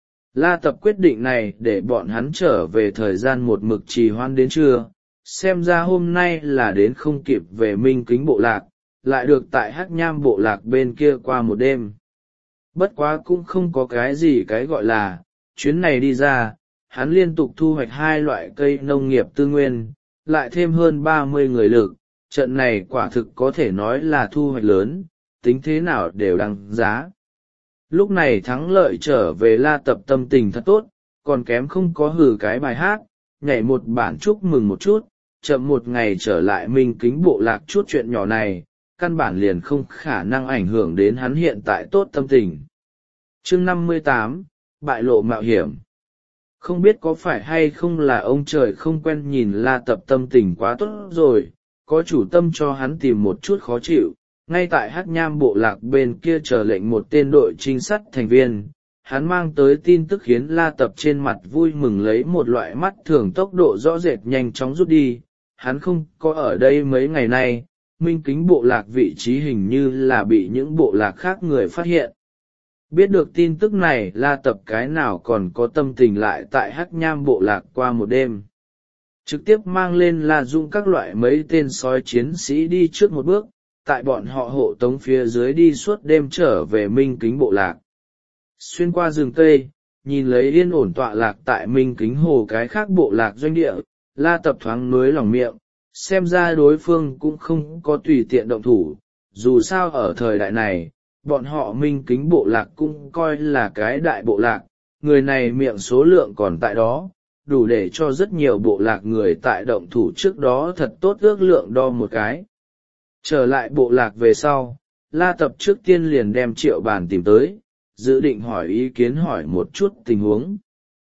La Tập quyết định này để bọn hắn trở về thời gian một mực trì hoãn đến trưa, xem ra hôm nay là đến không kịp về Minh Kính bộ lạc, lại được tại Hắc Nham bộ lạc bên kia qua một đêm. Bất quá cũng không có cái gì cái gọi là, chuyến này đi ra, hắn liên tục thu hoạch 2 loại cây nông nghiệp tư nguyên, lại thêm hơn 30 người lực, trận này quả thực có thể nói là thu hoạch lớn, tính thế nào đều đăng giá. Lúc này thắng lợi trở về La Tập tâm tình thật tốt, còn kém không có hử cái bài hát, nhảy một bản chúc mừng một chút, chậm một ngày trở lại Minh Kính bộ lạc chút chuyện nhỏ này, căn bản liền không khả năng ảnh hưởng đến hắn hiện tại tốt tâm tình. Chương 58, bại lộ mạo hiểm. Không biết có phải hay không là ông trời không quen nhìn La Tập tâm tình quá tốt rồi, có chủ tâm cho hắn tìm một chút khó chịu, ngay tại Hắc Nham bộ lạc bên kia chờ lệnh một tên đội trinh sát thành viên. Hắn mang tới tin tức khiến La Tập trên mặt vui mừng lấy một loại mắt thường tốc độ rõ rệt nhanh chóng rút đi. Hắn không có ở đây mấy ngày nay, Minh Kính bộ lạc vị trí hình như là bị những bộ lạc khác người phát hiện. Biết được tin tức này, La Tập cái nào còn có tâm tình lại tại Hắc Nham bộ lạc qua một đêm. Trực tiếp mang lên La Dung các loại mấy tên sói chiến sĩ đi trước một bước, tại bọn họ hộ tống phía dưới đi suốt đêm trở về Minh Kính bộ lạc. Xuyên qua rừng cây, nhìn lấy yên ổn tọa lạc tại Minh Kính hồ cái khác bộ lạc doanh địa, La Tập thoáng nối lòng miệng, xem ra đối phương cũng không có tùy tiện động thủ, dù sao ở thời đại này, bọn họ Minh Kính bộ lạc cũng coi là cái đại bộ lạc, người này miệng số lượng còn tại đó, đủ để cho rất nhiều bộ lạc người tại động thủ trước đó thật tốt ước lượng đo một cái. Trở lại bộ lạc về sau, La Tập trước tiên liền đem Triệu Bàn tìm tới, dự định hỏi ý kiến hỏi một chút tình huống.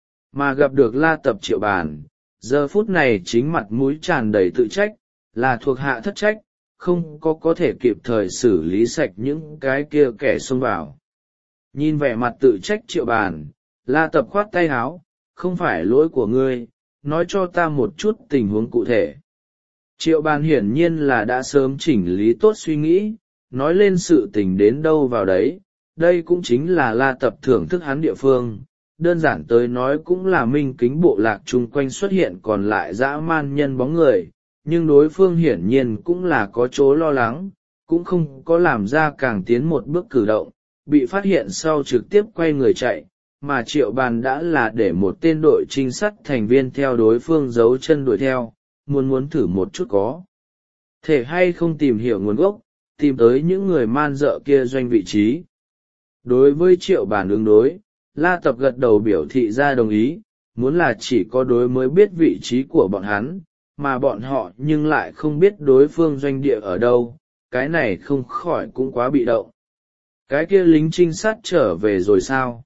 Mà gặp được La Tập Triệu Bàn, giờ phút này chính mặt mũi tràn đầy tự trách, là thuộc hạ thất trách, không có thể kịp thời xử lý sạch những cái kia kẻ xông vào. Nhìn vẻ mặt tự trách Triệu Bàn, La Tập khoát tay áo, không phải lỗi của ngươi, nói cho ta một chút tình huống cụ thể. Triệu Bàn hiển nhiên là đã sớm chỉnh lý tốt suy nghĩ, nói lên sự tình đến đâu vào đấy, đây cũng chính là La Tập thưởng thức hắn địa phương, đơn giản tới nói cũng là Minh Kính bộ lạc chung quanh xuất hiện còn lại dã man nhân bóng người, nhưng đối phương hiển nhiên cũng là có chỗ lo lắng, cũng không có làm ra càng tiến một bước cử động, bị phát hiện sau trực tiếp quay người chạy, mà Triệu Bàn đã là để một tên đội trinh sát thành viên theo đối phương giấu chân đuổi theo, muốn thử một chút có thể hay không tìm hiểu nguồn gốc, tìm tới những người man dợ kia doanh vị trí. Đối với Triệu Bàn ứng đối, La Tập gật đầu biểu thị ra đồng ý, muốn là chỉ có đối mới biết vị trí của bọn hắn, mà bọn họ nhưng lại không biết đối phương doanh địa ở đâu, cái này không khỏi cũng quá bị động. Cái kia lính trinh sát trở về rồi sao?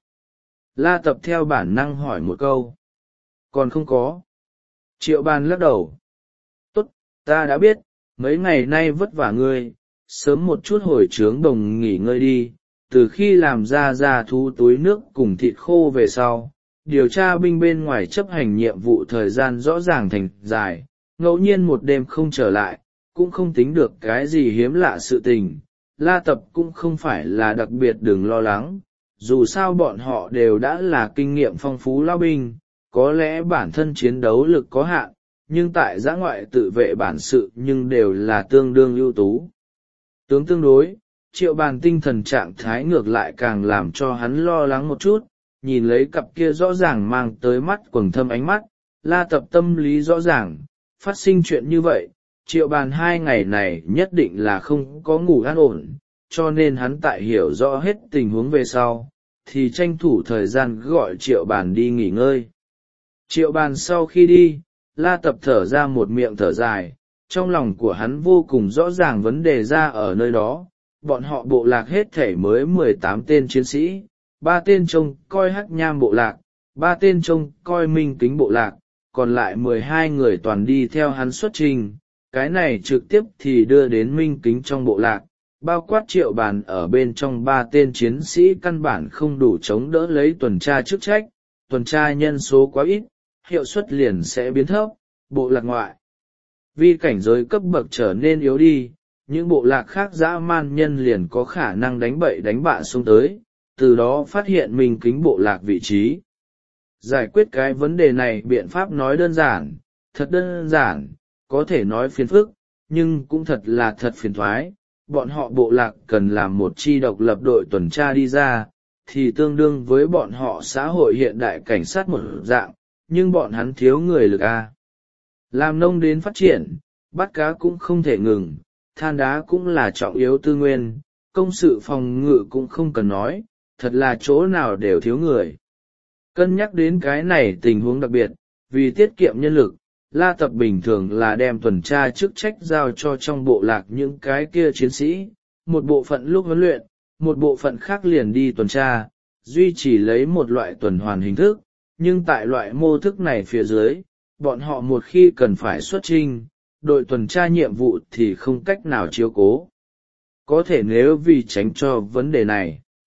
La Tập theo bản năng hỏi một câu. Còn không có. Triệu Bàn lắc đầu. Tốt, ta đã biết, mấy ngày nay vất vả ngươi, sớm một chút hồi trướng đồng nghỉ ngơi đi. Từ khi làm ra thú túi nước cùng thịt khô về sau, điều tra binh bên ngoài chấp hành nhiệm vụ thời gian rõ ràng thành dài, ngẫu nhiên một đêm không trở lại, cũng không tính được cái gì hiếm lạ sự tình. La Tập cũng không phải là đặc biệt đừng lo lắng, dù sao bọn họ đều đã là kinh nghiệm phong phú lao binh, có lẽ bản thân chiến đấu lực có hạn, nhưng tại dã ngoại tự vệ bản sự nhưng đều là tương đương ưu tú. Tương đối, Triệu Bàn tinh thần trạng thái ngược lại càng làm cho hắn lo lắng một chút, nhìn lấy cặp kia rõ ràng mang tới mắt quầng thâm ánh mắt, La Tập tâm lý rõ ràng, phát sinh chuyện như vậy, Triệu Bàn 2 ngày này nhất định là không có ngủ an ổn, cho nên hắn tại hiểu rõ hết tình huống về sau, thì tranh thủ thời gian gọi Triệu Bàn đi nghỉ ngơi. Triệu Bàn sau khi đi, La Tập thở ra một miệng thở dài, trong lòng của hắn vô cùng rõ ràng vấn đề ra ở nơi đó. Bọn họ bộ lạc hết thảy mới 18 tên chiến sĩ, 3 tên trông coi Hắc Nham bộ lạc, 3 tên trông coi Minh Kính bộ lạc, còn lại 12 người toàn đi theo hắn xuất trình. Cái này trực tiếp thì đưa đến Minh Kính trong bộ lạc, bao quát Triệu Bàn ở bên trong 3 tên chiến sĩ căn bản không đủ chống đỡ lấy tuần tra chức trách, tuần tra nhân số quá ít, hiệu suất liền sẽ biến thấp, bộ lạc ngoại vì cảnh giới cấp bậc trở nên yếu đi, những bộ lạc khác dã man nhân liền có khả năng đánh bậy đánh bạ xuống tới, từ đó phát hiện Minh Kính bộ lạc vị trí. Giải quyết cái vấn đề này biện pháp nói đơn giản, thật đơn giản, có thể nói phiền phức, nhưng cũng thật phiền thoái. Bọn họ bộ lạc cần làm một chi độc lập đội tuần tra đi ra, thì tương đương với bọn họ xã hội hiện đại cảnh sát một dạng, nhưng bọn hắn thiếu người lực A. Làm nông đến phát triển, bắt cá cũng không thể ngừng, than đá cũng là trọng yếu tư nguyên, công sự phòng ngự cũng không cần nói, thật là chỗ nào đều thiếu người. Cân nhắc đến cái này tình huống đặc biệt, vì tiết kiệm nhân lực, La Tập bình thường là đem tuần tra chức trách giao cho trong bộ lạc những cái kia chiến sĩ, một bộ phận lúc huấn luyện, một bộ phận khác liền đi tuần tra, duy trì lấy một loại tuần hoàn hình thức, nhưng tại loại mô thức này phía dưới, bọn họ một khi cần phải xuất chinh, đội tuần tra nhiệm vụ thì không cách nào chiếu cố. Có thể nếu vì tránh cho vấn đề này,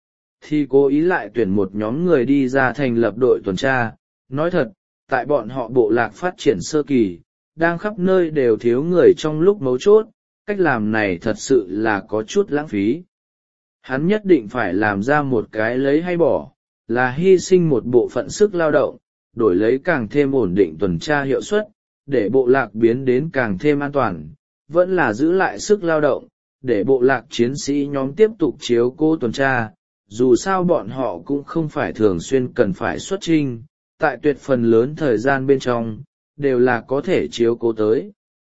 thì cố ý lại tuyển một nhóm người đi ra thành lập đội tuần tra. Nói thật, tại bọn họ bộ lạc phát triển sơ kỳ, đang khắp nơi đều thiếu người trong lúc mấu chốt, cách làm này thật sự là có chút lãng phí. Hắn nhất định phải làm ra một cái lấy hay bỏ, là hy sinh một bộ phận sức lao động, đổi lấy càng thêm ổn định tuần tra hiệu suất, để bộ lạc biến đến càng thêm an toàn, vẫn là giữ lại sức lao động, để bộ lạc chiến sĩ nhóm tiếp tục chiếu cố tuần tra, dù sao bọn họ cũng không phải thường xuyên cần phải xuất chinh, tại tuyệt phần lớn thời gian bên trong, đều là có thể chiếu cố tới.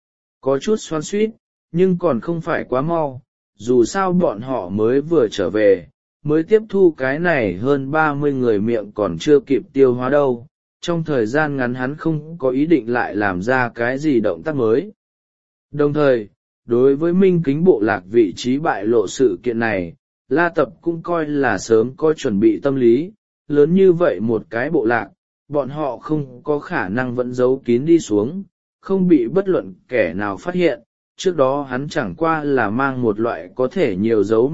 Có chút xoan xuýt, nhưng còn không phải quá mau, dù sao bọn họ mới vừa trở về, mới tiếp thu cái này hơn 30 người miệng còn chưa kịp tiêu hóa đâu. Trong thời gian ngắn hắn không có ý định lại làm ra cái gì động tác mới. Đồng thời, đối với Minh Kính bộ lạc vị trí bại lộ sự kiện này, La Tập cũng coi là sớm có chuẩn bị tâm lý, lớn như vậy một cái bộ lạc, bọn họ không có khả năng vẫn giấu kín đi xuống, không bị bất luận kẻ nào phát hiện. Trước đó hắn chẳng qua là mang một loại có thể nhiều giấu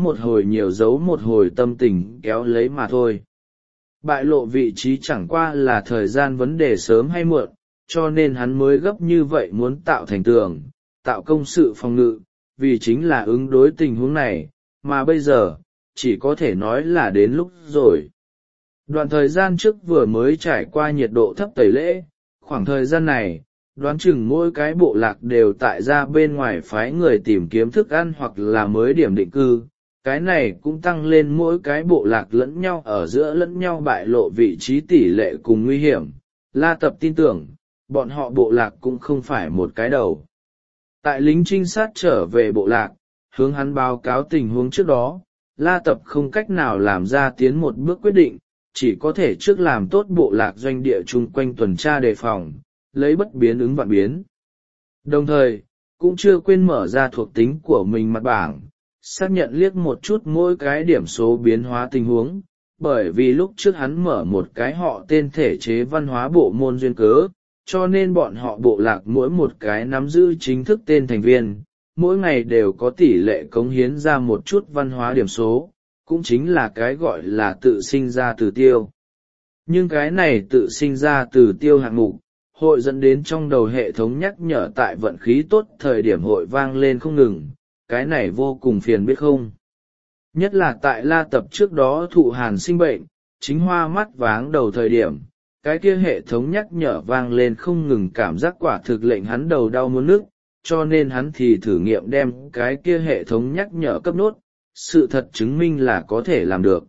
một hồi tâm tình kéo lấy mà thôi. Bại lộ vị trí chẳng qua là thời gian vấn đề sớm hay muộn, cho nên hắn mới gấp như vậy muốn tạo thành tường, tạo công sự phòng ngự, vì chính là ứng đối tình huống này, mà bây giờ, chỉ có thể nói là đến lúc rồi. Đoạn thời gian trước vừa mới trải qua nhiệt độ thấp tẩy lễ, khoảng thời gian này, đoán chừng mỗi cái bộ lạc đều tại ra bên ngoài phái người tìm kiếm thức ăn hoặc là mới điểm định cư, cái này cũng tăng lên mỗi cái bộ lạc lẫn nhau ở giữa lẫn nhau bại lộ vị trí tỷ lệ cùng nguy hiểm. La Tập tin tưởng, bọn họ bộ lạc cũng không phải một cái đầu. Tại lính trinh sát trở về bộ lạc, hướng hắn báo cáo tình huống trước đó, La Tập không cách nào làm ra tiến một bước quyết định, chỉ có thể trước làm tốt bộ lạc doanh địa chung quanh tuần tra đề phòng, lấy bất biến ứng vạn biến. Đồng thời, cũng chưa quên mở ra thuộc tính của mình mặt bảng, xác nhận liếc một chút mỗi cái điểm số biến hóa tình huống, bởi vì lúc trước hắn mở một cái họ tên thể chế văn hóa bộ môn duyên cớ, cho nên bọn họ bộ lạc mỗi một cái nắm giữ chính thức tên thành viên, mỗi ngày đều có tỷ lệ cống hiến ra một chút văn hóa điểm số, cũng chính là cái gọi là tự sinh ra từ tiêu. Nhưng cái này tự sinh ra từ tiêu hạng mục, hội dẫn đến trong đầu hệ thống nhắc nhở tại vận khí tốt thời điểm hội vang lên không ngừng, cái này vô cùng phiền biết không. Nhất là tại La Tập trước đó thụ hàn sinh bệnh, chính hoa mắt váng đầu thời điểm, cái kia hệ thống nhắc nhở vang lên không ngừng, cảm giác quả thực lệnh hắn đầu đau muốn nức, cho nên hắn thì thử nghiệm đem cái kia hệ thống nhắc nhở cấp nốt, sự thật chứng minh là có thể làm được.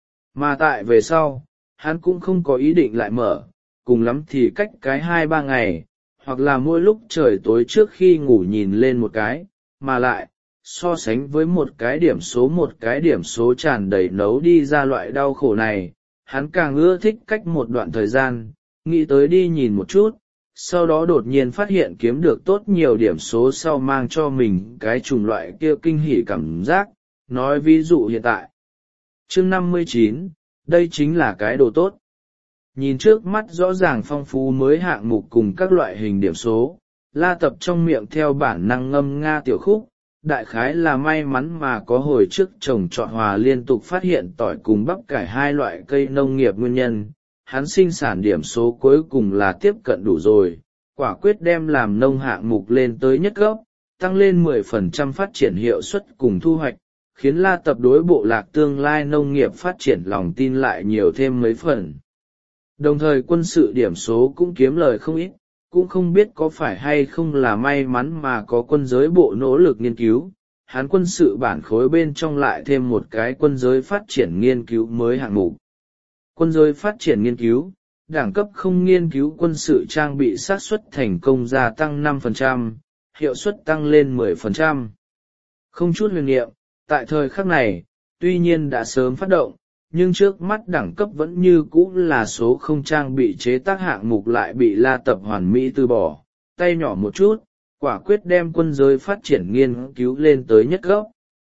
Mà tại về sau, hắn cũng không có ý định lại mở, cùng lắm thì cách cái 2-3 ngày, hoặc là mỗi lúc trời tối trước khi ngủ nhìn lên một cái, mà lại, so sánh với một cái điểm số tràn đầy nấu đi ra loại đau khổ này, hắn càng ưa thích cách một đoạn thời gian, nghĩ tới đi nhìn một chút, sau đó đột nhiên phát hiện kiếm được tốt nhiều điểm số sau mang cho mình cái chủng loại kia kinh hỉ cảm giác. Nói ví dụ hiện tại, chương 59, đây chính là cái đồ tốt. Nhìn trước mắt rõ ràng phong phú mới hạng mục cùng các loại hình điểm số, La Tập trong miệng theo bản năng ngâm nga tiểu khúc, đại khái là may mắn mà có hồi trước trồng trọt hòa liên tục phát hiện tỏi cùng bắp cải hai loại cây nông nghiệp nguyên nhân, hắn sinh sản điểm số cuối cùng là tiếp cận đủ rồi, quả quyết đem làm nông hạng mục lên tới nhất gốc, tăng lên 10% phát triển hiệu suất cùng thu hoạch, khiến La Tập đối bộ lạc tương lai nông nghiệp phát triển lòng tin lại nhiều thêm mấy phần. Đồng thời quân sự điểm số cũng kiếm lời không ít, cũng không biết có phải hay không là may mắn mà có quân giới bộ nỗ lực nghiên cứu, hắn quân sự bản khối bên trong lại thêm một cái quân giới phát triển nghiên cứu mới hạng mục. Quân giới phát triển nghiên cứu, đẳng cấp không nghiên cứu quân sự trang bị xác suất thành công gia tăng 5%, hiệu suất tăng lên 10%. Không chút huyền niệm, tại thời khắc này, tuy nhiên đã sớm phát động, nhưng trước mắt đẳng cấp vẫn như cũ là số không trang bị chế tác hạng mục lại bị La Tập hoàn mỹ từ bỏ, tay nhỏ một chút, quả quyết đem quân giới phát triển nghiên cứu lên tới nhất gốc.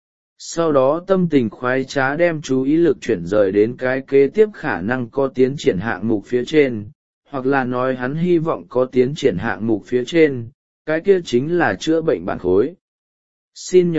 Sau đó tâm tình khoái trá đem chú ý lực chuyển rời đến cái kế tiếp khả năng có tiến triển hạng mục phía trên, hoặc là nói hắn hy vọng có tiến triển hạng mục phía trên, cái kia chính là chữa bệnh bản khối. Xin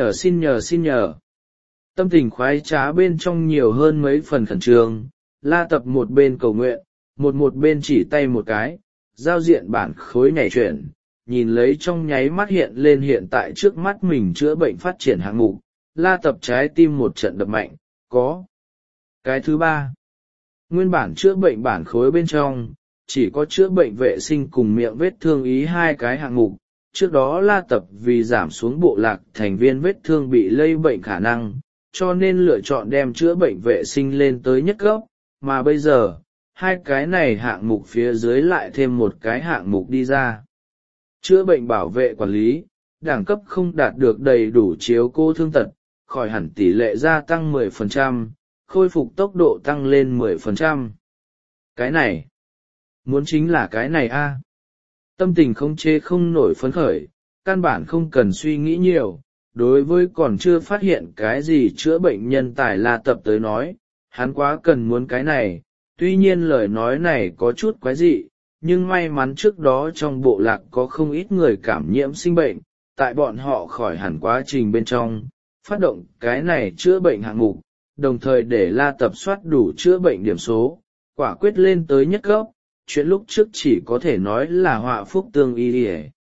nhờ. Tâm tình khoái trá bên trong nhiều hơn mấy phần khẩn trương, La Tập một bên cầu nguyện, một bên chỉ tay một cái, giao diện bản khối nhảy chuyển, nhìn lấy trong nháy mắt hiện lên hiện tại trước mắt mình chữa bệnh phát triển hạng mục, La Tập trái tim một trận đập mạnh, có. Cái thứ ba, nguyên bản chữa bệnh bản khối bên trong, chỉ có chữa bệnh vệ sinh cùng miệng vết thương ý hai cái hạng mục, trước đó La Tập vì giảm xuống bộ lạc thành viên vết thương bị lây bệnh khả năng, cho nên lựa chọn đem chữa bệnh vệ sinh lên tới nhất gốc, mà bây giờ, hai cái này hạng mục phía dưới lại thêm một cái hạng mục đi ra. Chữa bệnh bảo vệ quản lý, đẳng cấp không đạt được đầy đủ chiếu cố thương tật, khỏi hẳn tỷ lệ gia tăng 10%, khôi phục tốc độ tăng lên 10%. Cái này, muốn chính là cái này a. Tâm tình không chê không nổi phấn khởi, căn bản không cần suy nghĩ nhiều. Đối với còn chưa phát hiện cái gì chữa bệnh nhân tài La Tập tới nói, hắn quá cần muốn cái này, tuy nhiên lời nói này có chút quái dị, nhưng may mắn trước đó trong bộ lạc có không ít người cảm nhiễm sinh bệnh, tại bọn họ khỏi hẳn quá trình bên trong, phát động cái này chữa bệnh hạng mục, đồng thời để La Tập soát đủ chữa bệnh điểm số, quả quyết lên tới nhất gốc, chuyện lúc trước chỉ có thể nói là họa phúc tương y.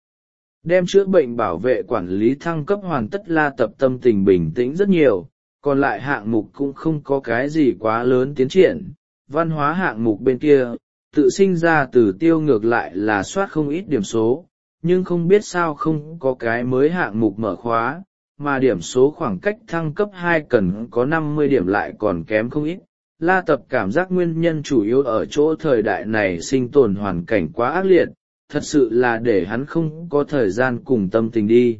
Đem chữa bệnh bảo vệ quản lý thăng cấp hoàn tất, La Tập tâm tình bình tĩnh rất nhiều, còn lại hạng mục cũng không có cái gì quá lớn tiến triển. Văn hóa hạng mục bên kia, tự sinh ra từ tiêu ngược lại là soát không ít điểm số, nhưng không biết sao không có cái mới hạng mục mở khóa, mà điểm số khoảng cách thăng cấp 2 cần có 50 điểm lại còn kém không ít. La Tập cảm giác nguyên nhân chủ yếu ở chỗ thời đại này sinh tồn hoàn cảnh quá ác liệt, thật sự là để hắn không có thời gian cùng tâm tình đi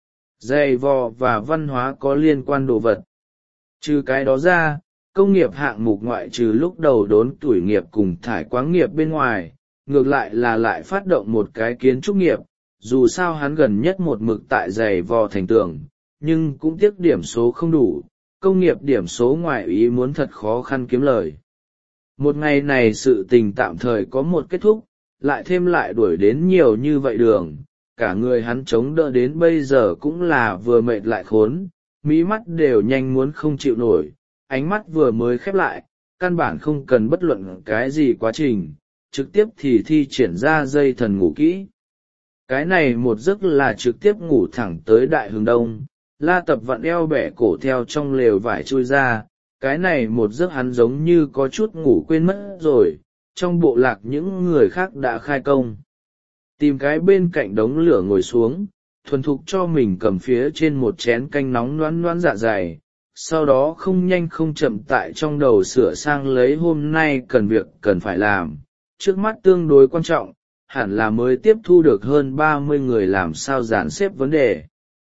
giày vò và văn hóa có liên quan đồ vật. Trừ cái đó ra, công nghiệp hạng mục ngoại trừ lúc đầu đốn tuổi nghiệp cùng thải quáng nghiệp bên ngoài, ngược lại là lại phát động một cái kiến trúc nghiệp. Dù sao hắn gần nhất một mực tại giày vò thành tường, nhưng cũng tiếc điểm số không đủ, công nghiệp điểm số ngoại ý muốn thật khó khăn kiếm lời. Một ngày này sự tình tạm thời có một kết thúc, lại thêm lại đuổi đến nhiều như vậy đường, cả người hắn chống đỡ đến bây giờ cũng là vừa mệt lại khốn, mí mắt đều nhanh muốn không chịu nổi, ánh mắt vừa mới khép lại, căn bản không cần bất luận cái gì quá trình, trực tiếp thì thi triển ra dây thần ngủ kỹ. Cái này một giấc là trực tiếp ngủ thẳng tới đại hướng đông. La Tập vặn eo bẻ cổ theo trong lều vải chui ra, cái này một giấc hắn giống như có chút ngủ quên mất rồi, trong bộ lạc những người khác đã khai công. Tìm cái bên cạnh đống lửa ngồi xuống, thuần thục cho mình cầm phía trên một chén canh nóng loãng loãng dạ dày, sau đó không nhanh không chậm tại trong đầu sửa sang lấy hôm nay cần việc cần phải làm, trước mắt tương đối quan trọng, hẳn là mới tiếp thu được hơn 30 người làm sao dàn xếp vấn đề.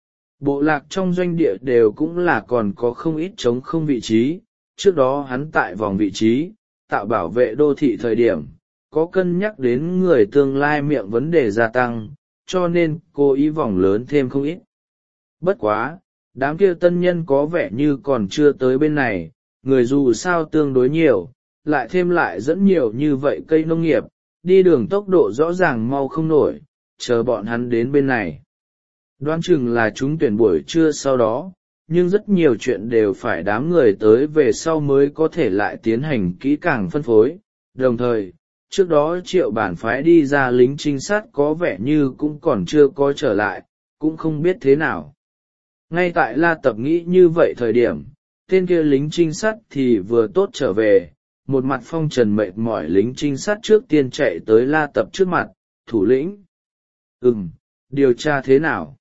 Bộ lạc trong doanh địa đều cũng là còn có không ít trống không vị trí, trước đó hắn tại vòng vị trí, tạo bảo vệ đô thị thời điểm, có cân nhắc đến người tương lai miệng vấn đề gia tăng, cho nên cố ý vòng lớn thêm không ít. Bất quá, đám kia tân nhân có vẻ như còn chưa tới bên này, người dù sao tương đối nhiều, lại thêm lại dẫn nhiều như vậy cây nông nghiệp, đi đường tốc độ rõ ràng mau không nổi, chờ bọn hắn đến bên này. Đoán chừng là chúng tuyển buổi trưa sau đó, nhưng rất nhiều chuyện đều phải đám người tới về sau mới có thể lại tiến hành kỹ càng phân phối. Đồng thời, trước đó Triệu Bản phái đi ra lính trinh sát có vẻ như cũng còn chưa có trở lại, cũng không biết thế nào. Ngay tại La Tập nghĩ như vậy thời điểm, tên kia lính trinh sát thì vừa tốt trở về, một mặt phong trần mệt mỏi lính trinh sát trước tiên chạy tới La Tập trước mặt, thủ lĩnh. Điều tra thế nào?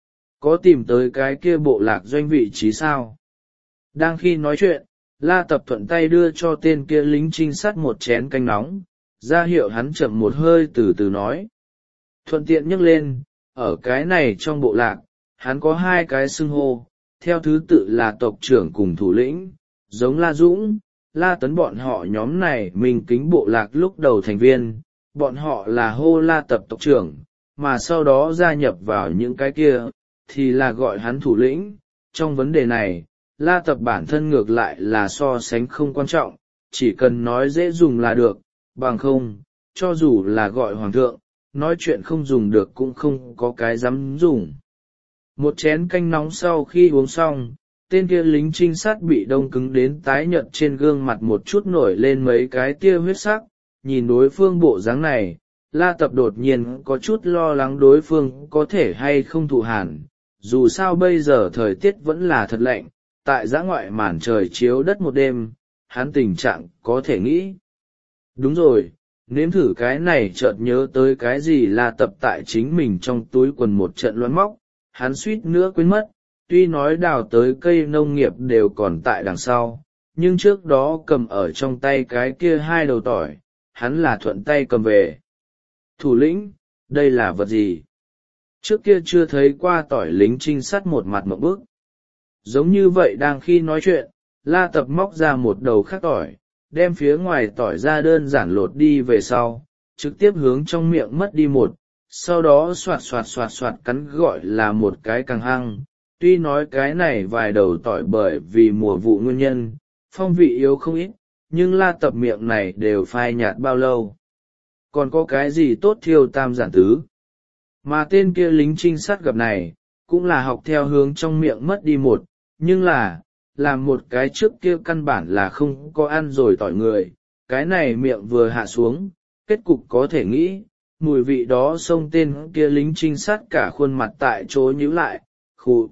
Có tìm tới cái kia bộ lạc doanh vị trí sao? Đang khi nói chuyện, La Tập thuận tay đưa cho tên kia lính trinh sát một chén canh nóng, ra hiệu hắn chậm một hơi từ từ nói. Thuận tiện nhắc lên, ở cái này trong bộ lạc, hắn có hai cái xưng hô, theo thứ tự là tộc trưởng cùng thủ lĩnh, giống La Dũng, La Tấn bọn họ nhóm này mình kính bộ lạc lúc đầu thành viên, bọn họ là hô La Tập tộc trưởng, mà sau đó gia nhập vào những cái kia, thì là gọi hắn thủ lĩnh. Trong vấn đề này, La Tập bản thân ngược lại là so sánh không quan trọng, chỉ cần nói dễ dùng là được, bằng không, cho dù là gọi hoàng thượng, nói chuyện không dùng được cũng không có cái dám dùng. Một chén canh nóng sau khi uống xong, tên kia lính trinh sát bị đông cứng đến tái nhợt trên gương mặt một chút nổi lên mấy cái tia huyết sắc, nhìn đối phương bộ dáng này, La Tập đột nhiên có chút lo lắng đối phương có thể hay không thụ hàn, dù sao bây giờ thời tiết vẫn là thật lạnh, tại dã ngoại màn trời chiếu đất một đêm, hắn tình trạng có thể nghĩ. Đúng rồi, nếm thử cái này chợt nhớ tới cái gì La Tập tại chính mình trong túi quần một trận loạn móc, hắn suýt nữa quên mất, tuy nói đào tới cây nông nghiệp đều còn tại đằng sau, nhưng trước đó cầm ở trong tay cái kia hai đầu tỏi, hắn là thuận tay cầm về. Thủ lĩnh, đây là vật gì? Trước kia chưa thấy qua tỏi lính trinh sát một mặt một bước. Giống như vậy đang khi nói chuyện, La Tập móc ra một đầu khác tỏi, đem phía ngoài tỏi ra đơn giản lột đi về sau, trực tiếp hướng trong miệng mất đi một, sau đó xoạt xoạt xoạt xoạt cắn gọi là một cái càng hăng. Tuy nói cái này vài đầu tỏi bởi vì mùa vụ nguyên nhân, phong vị yếu không ít, nhưng La Tập miệng này đều phai nhạt bao lâu. Còn có cái gì tốt thiêu tam giản tứ? Mà tên kia lính trinh sát gặp này, cũng là học theo hướng trong miệng mất đi một, nhưng là, làm một cái trước kia căn bản là không có ăn rồi tỏi người, cái này miệng vừa hạ xuống, kết cục có thể nghĩ, mùi vị đó xông tên kia lính trinh sát cả khuôn mặt tại chỗ nhíu lại, khụ.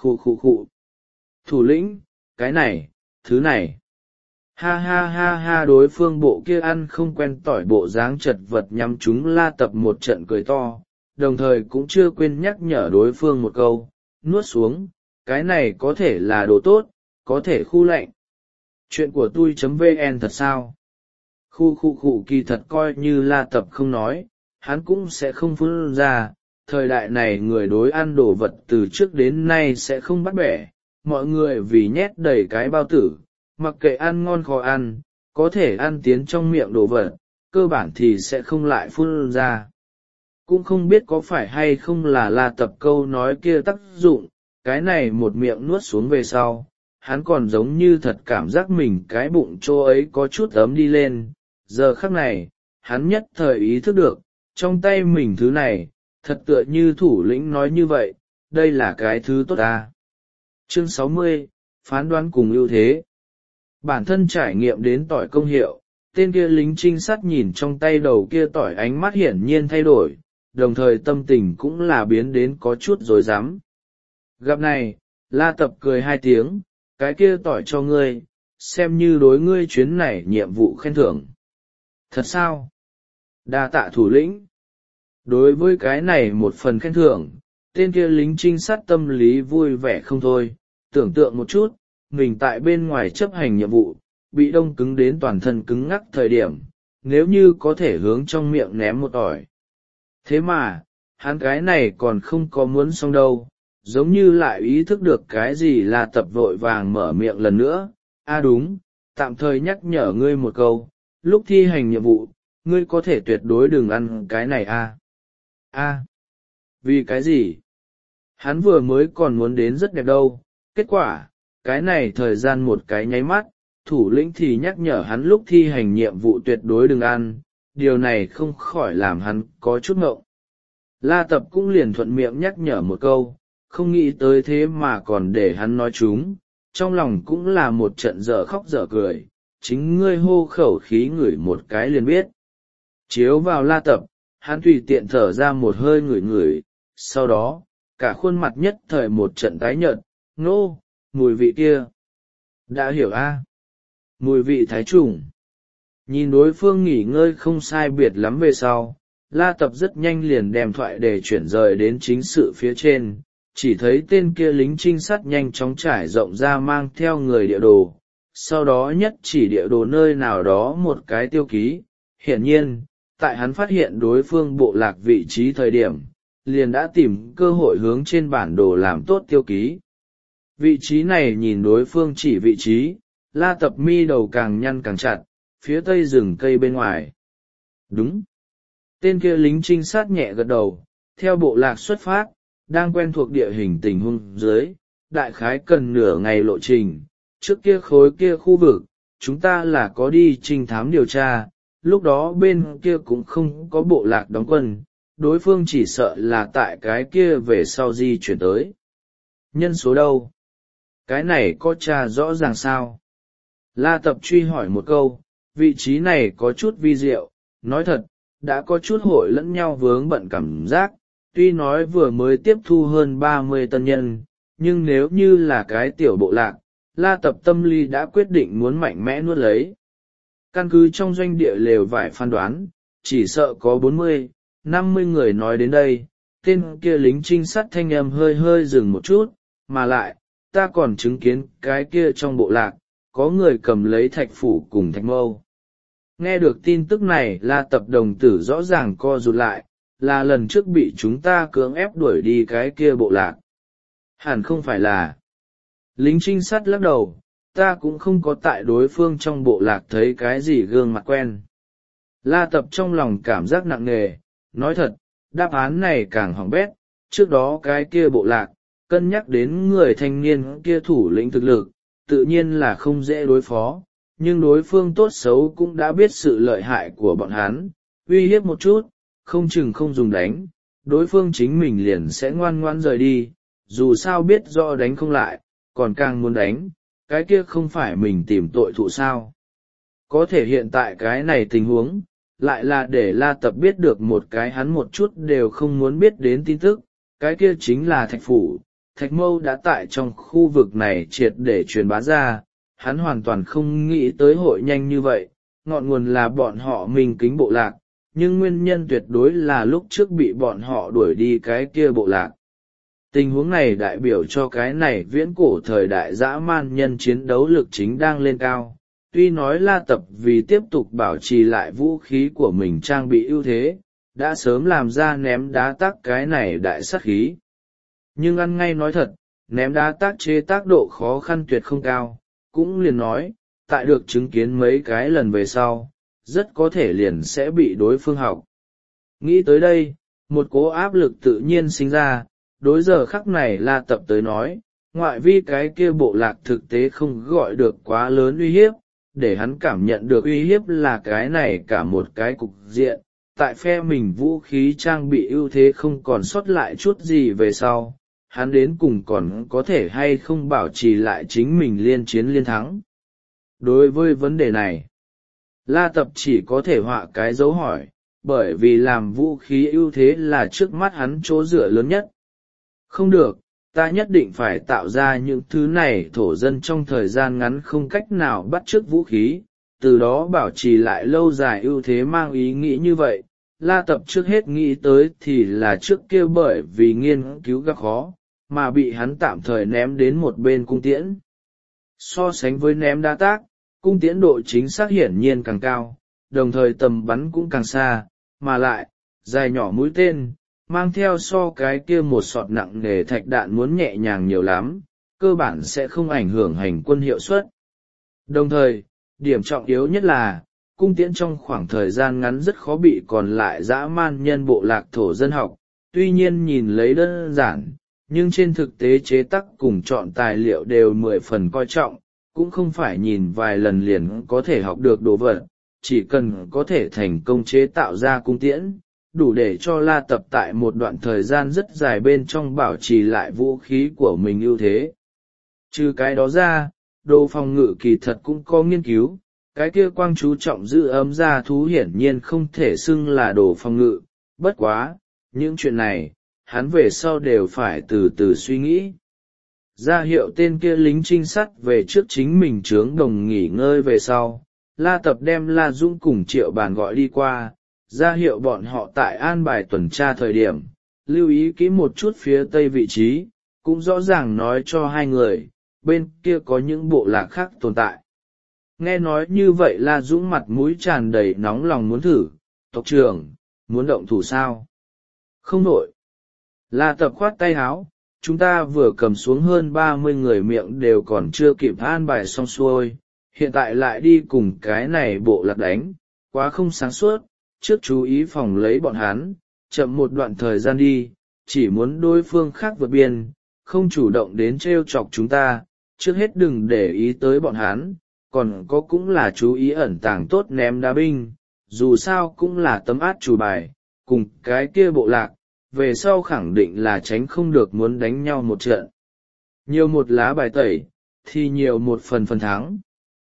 Thủ lĩnh, cái này, thứ này. Ha ha ha ha, đối phương bộ kia ăn không quen tỏi bộ dáng chật vật nhắm chúng La Tập một trận cười to, đồng thời cũng chưa quên nhắc nhở đối phương một câu, nuốt xuống, cái này có thể là đồ tốt, có thể khu lạnh. Chuyện của tôi.vn thật sao? Khu kỳ thật coi như La Tập không nói, hắn cũng sẽ không phun ra. Thời đại này người đối ăn đồ vật từ trước đến nay sẽ không bắt bẻ, mọi người vì nhét đầy cái bao tử, mặc kệ ăn ngon khó ăn, có thể ăn tiến trong miệng đồ vật, cơ bản thì sẽ không lại phun ra. Cũng không biết có phải hay không là La Tập câu nói kia tác dụng, cái này một miệng nuốt xuống về sau, hắn còn giống như thật cảm giác mình cái bụng chỗ ấy có chút ấm đi lên. Giờ khắc này, hắn nhất thời ý thức được, trong tay mình thứ này, thật tựa như thủ lĩnh nói như vậy, đây là cái thứ tốt ta. Chương 60, phán đoán cùng ưu thế. Bản thân trải nghiệm đến tỏi công hiệu, tên kia lính trinh sát nhìn trong tay đầu kia tỏi, ánh mắt hiển nhiên thay đổi, đồng thời tâm tình cũng là biến đến có chút rối rắm. Gặp này, La Tập cười hai tiếng, cái kia tỏi cho ngươi, xem như đối ngươi chuyến này nhiệm vụ khen thưởng. Thật sao? Đa tạ thủ lĩnh. Đối với cái này một phần khen thưởng, tên kia lính trinh sát tâm lý vui vẻ không thôi, tưởng tượng một chút, mình tại bên ngoài chấp hành nhiệm vụ, bị đông cứng đến toàn thân cứng ngắc thời điểm, nếu như có thể hướng trong miệng ném một tỏi. Thế mà, hắn cái này còn không có muốn xong đâu, giống như lại ý thức được cái gì là Tập vội vàng mở miệng lần nữa. Đúng, tạm thời nhắc nhở ngươi một câu, lúc thi hành nhiệm vụ, ngươi có thể tuyệt đối đừng ăn cái này vì cái gì? Hắn vừa mới còn muốn đến rất đẹp đâu, kết quả, cái này thời gian một cái nháy mắt, thủ lĩnh thì nhắc nhở hắn lúc thi hành nhiệm vụ tuyệt đối đừng ăn, điều này không khỏi làm hắn có chút ngộng. La Tập cũng liền thuận miệng nhắc nhở một câu, không nghĩ tới thế mà còn để hắn nói chúng, trong lòng cũng là một trận dở khóc dở cười, chính ngươi hô khẩu khí ngửi một cái liền biết. Chiếu vào La Tập, hắn tùy tiện thở ra một hơi ngửi, sau đó, cả khuôn mặt nhất thời một trận tái nhợt, nô, mùi vị kia. Đã hiểu Mùi vị thái trùng. Nhìn đối phương nghỉ ngơi không sai biệt lắm về sau, La Tập rất nhanh liền đem thoại để chuyển rời đến chính sự phía trên, chỉ thấy tên kia lính trinh sát nhanh chóng trải rộng ra mang theo người địa đồ, sau đó nhất chỉ địa đồ nơi nào đó một cái tiêu ký. Hiển nhiên, tại hắn phát hiện đối phương bộ lạc vị trí thời điểm, liền đã tìm cơ hội hướng trên bản đồ làm tốt tiêu ký. Vị trí này nhìn đối phương chỉ vị trí, La Tập mi đầu càng nhăn càng chặt, phía tây rừng cây bên ngoài. Đúng. Tên kia lính trinh sát nhẹ gật đầu, theo bộ lạc xuất phát, đang quen thuộc địa hình tình huống dưới, đại khái cần nửa ngày lộ trình. Trước kia khối kia khu vực, chúng ta là có đi trinh thám điều tra, lúc đó bên kia cũng không có bộ lạc đóng quân, đối phương chỉ sợ là tại cái kia về sau di chuyển tới. Nhân số đâu? Cái này có tra rõ ràng sao? La Tập truy hỏi một câu, vị trí này có chút vi diệu, nói thật, đã có chút hội lẫn nhau vướng bận cảm giác, tuy nói vừa mới tiếp thu hơn 30 tân nhân, nhưng nếu như là cái tiểu bộ lạc, La Tập tâm lý đã quyết định muốn mạnh mẽ nuốt lấy. Căn cứ trong doanh địa lều vải phán đoán, chỉ sợ có 40, 50 người nói đến đây, tên kia lính trinh sát thanh âm hơi hơi dừng một chút, mà lại, ta còn chứng kiến cái kia trong bộ lạc, có người cầm lấy thạch phủ cùng thạch mâu. Nghe được tin tức này, La Tập đồng tử rõ ràng co rụt lại, là lần trước bị chúng ta cưỡng ép đuổi đi cái kia bộ lạc. Hẳn không phải là. Lính trinh sát lắc đầu, ta cũng không có tại đối phương trong bộ lạc thấy cái gì gương mặt quen. La Tập trong lòng cảm giác nặng nề, nói thật, đáp án này càng hỏng bét, trước đó cái kia bộ lạc, cân nhắc đến người thanh niên kia thủ lĩnh thực lực, tự nhiên là không dễ đối phó, nhưng đối phương tốt xấu cũng đã biết sự lợi hại của bọn hắn, uy hiếp một chút, không chừng không dùng đánh, đối phương chính mình liền sẽ ngoan ngoan rời đi, dù sao biết rõ đánh không lại, còn càng muốn đánh, cái kia không phải mình tìm tội thụ sao. Có thể hiện tại cái này tình huống, lại là để La Tập biết được một cái hắn một chút đều không muốn biết đến tin tức, cái kia chính là thạch phủ. Thạch mâu đã tại trong khu vực này triệt để truyền bá ra, hắn hoàn toàn không nghĩ tới hội nhanh như vậy, ngọn nguồn là bọn họ mình kính bộ lạc, nhưng nguyên nhân tuyệt đối là lúc trước bị bọn họ đuổi đi cái kia bộ lạc. Tình huống này đại biểu cho cái này viễn cổ thời đại dã man nhân chiến đấu lực chính đang lên cao. Tuy nói La Tập vì tiếp tục bảo trì lại vũ khí của mình trang bị ưu thế, đã sớm làm ra ném đá tác cái này đại sát khí. Nhưng ăn ngay nói thật, ném đá tác chế tác độ khó khăn tuyệt không cao, cũng liền nói, tại được chứng kiến mấy cái lần về sau, rất có thể liền sẽ bị đối phương học. Nghĩ tới đây, một cố áp lực tự nhiên sinh ra, đối giờ khắc này La Tập tới nói, ngoại vi cái kia bộ lạc thực tế không gọi được quá lớn uy hiếp, để hắn cảm nhận được uy hiếp là cái này cả một cái cục diện, tại phe mình vũ khí trang bị ưu thế không còn sót lại chút gì về sau, hắn đến cùng còn có thể hay không bảo trì lại chính mình liên chiến liên thắng. Đối với vấn đề này, La Tập chỉ có thể họa cái dấu hỏi, bởi vì làm vũ khí ưu thế là trước mắt hắn chỗ dựa lớn nhất. Không được, ta nhất định phải tạo ra những thứ này thổ dân trong thời gian ngắn không cách nào bắt chước vũ khí, từ đó bảo trì lại lâu dài ưu thế. Mang ý nghĩ như vậy, La Tập trước hết nghĩ tới thì là trước kia bởi vì nghiên cứu gặp khó, mà bị hắn tạm thời ném đến một bên cung tiễn. So sánh với ném đá tác, cung tiễn độ chính xác hiển nhiên càng cao, đồng thời tầm bắn cũng càng xa, mà lại, dài nhỏ mũi tên, mang theo so cái kia một sọt nặng nề thạch đạn muốn nhẹ nhàng nhiều lắm, cơ bản sẽ không ảnh hưởng hành quân hiệu suất. Đồng thời, điểm trọng yếu nhất là, cung tiễn trong khoảng thời gian ngắn rất khó bị còn lại dã man nhân bộ lạc thổ dân học, tuy nhiên nhìn lấy đơn giản, nhưng trên thực tế chế tác cùng chọn tài liệu đều 10 phần coi trọng, cũng không phải nhìn vài lần liền có thể học được đồ vật, chỉ cần có thể thành công chế tạo ra cung tiễn, đủ để cho La Tập tại một đoạn thời gian rất dài bên trong bảo trì lại vũ khí của mình ưu thế. Trừ cái đó ra, đồ phòng ngự kỳ thật cũng có nghiên cứu, cái kia quang chú trọng giữ ấm ra thú hiển nhiên không thể xưng là đồ phòng ngự, bất quá, những chuyện này, hắn về sau đều phải từ từ suy nghĩ. Ra hiệu tên kia lính trinh sát về trước chính mình trướng đồng nghỉ ngơi về sau, La Tập đem La Dũng cùng Triệu Bàn gọi đi qua, ra hiệu bọn họ tại an bài tuần tra thời điểm, lưu ý kỹ một chút phía tây vị trí, cũng rõ ràng nói cho hai người, bên kia có những bộ lạc khác tồn tại. Nghe nói như vậy La Dũng mặt mũi tràn đầy nóng lòng muốn thử, tộc trưởng, muốn động thủ sao? Không nổi. La Tập khoát tay háo, chúng ta vừa cầm xuống hơn 30 người, miệng đều còn chưa kịp an bài xong xuôi, hiện tại lại đi cùng cái này bộ lạc đánh, quá không sáng suốt, trước chú ý phòng lấy bọn hắn, chậm một đoạn thời gian đi, chỉ muốn đối phương khác vượt biên, không chủ động đến trêu chọc chúng ta, trước hết đừng để ý tới bọn hắn, còn có cũng là chú ý ẩn tàng tốt ném đá binh, dù sao cũng là tấm át chủ bài, cùng cái kia bộ lạc, về sau khẳng định là tránh không được muốn đánh nhau một trận. Nhiều một lá bài tẩy, thì nhiều một phần thắng.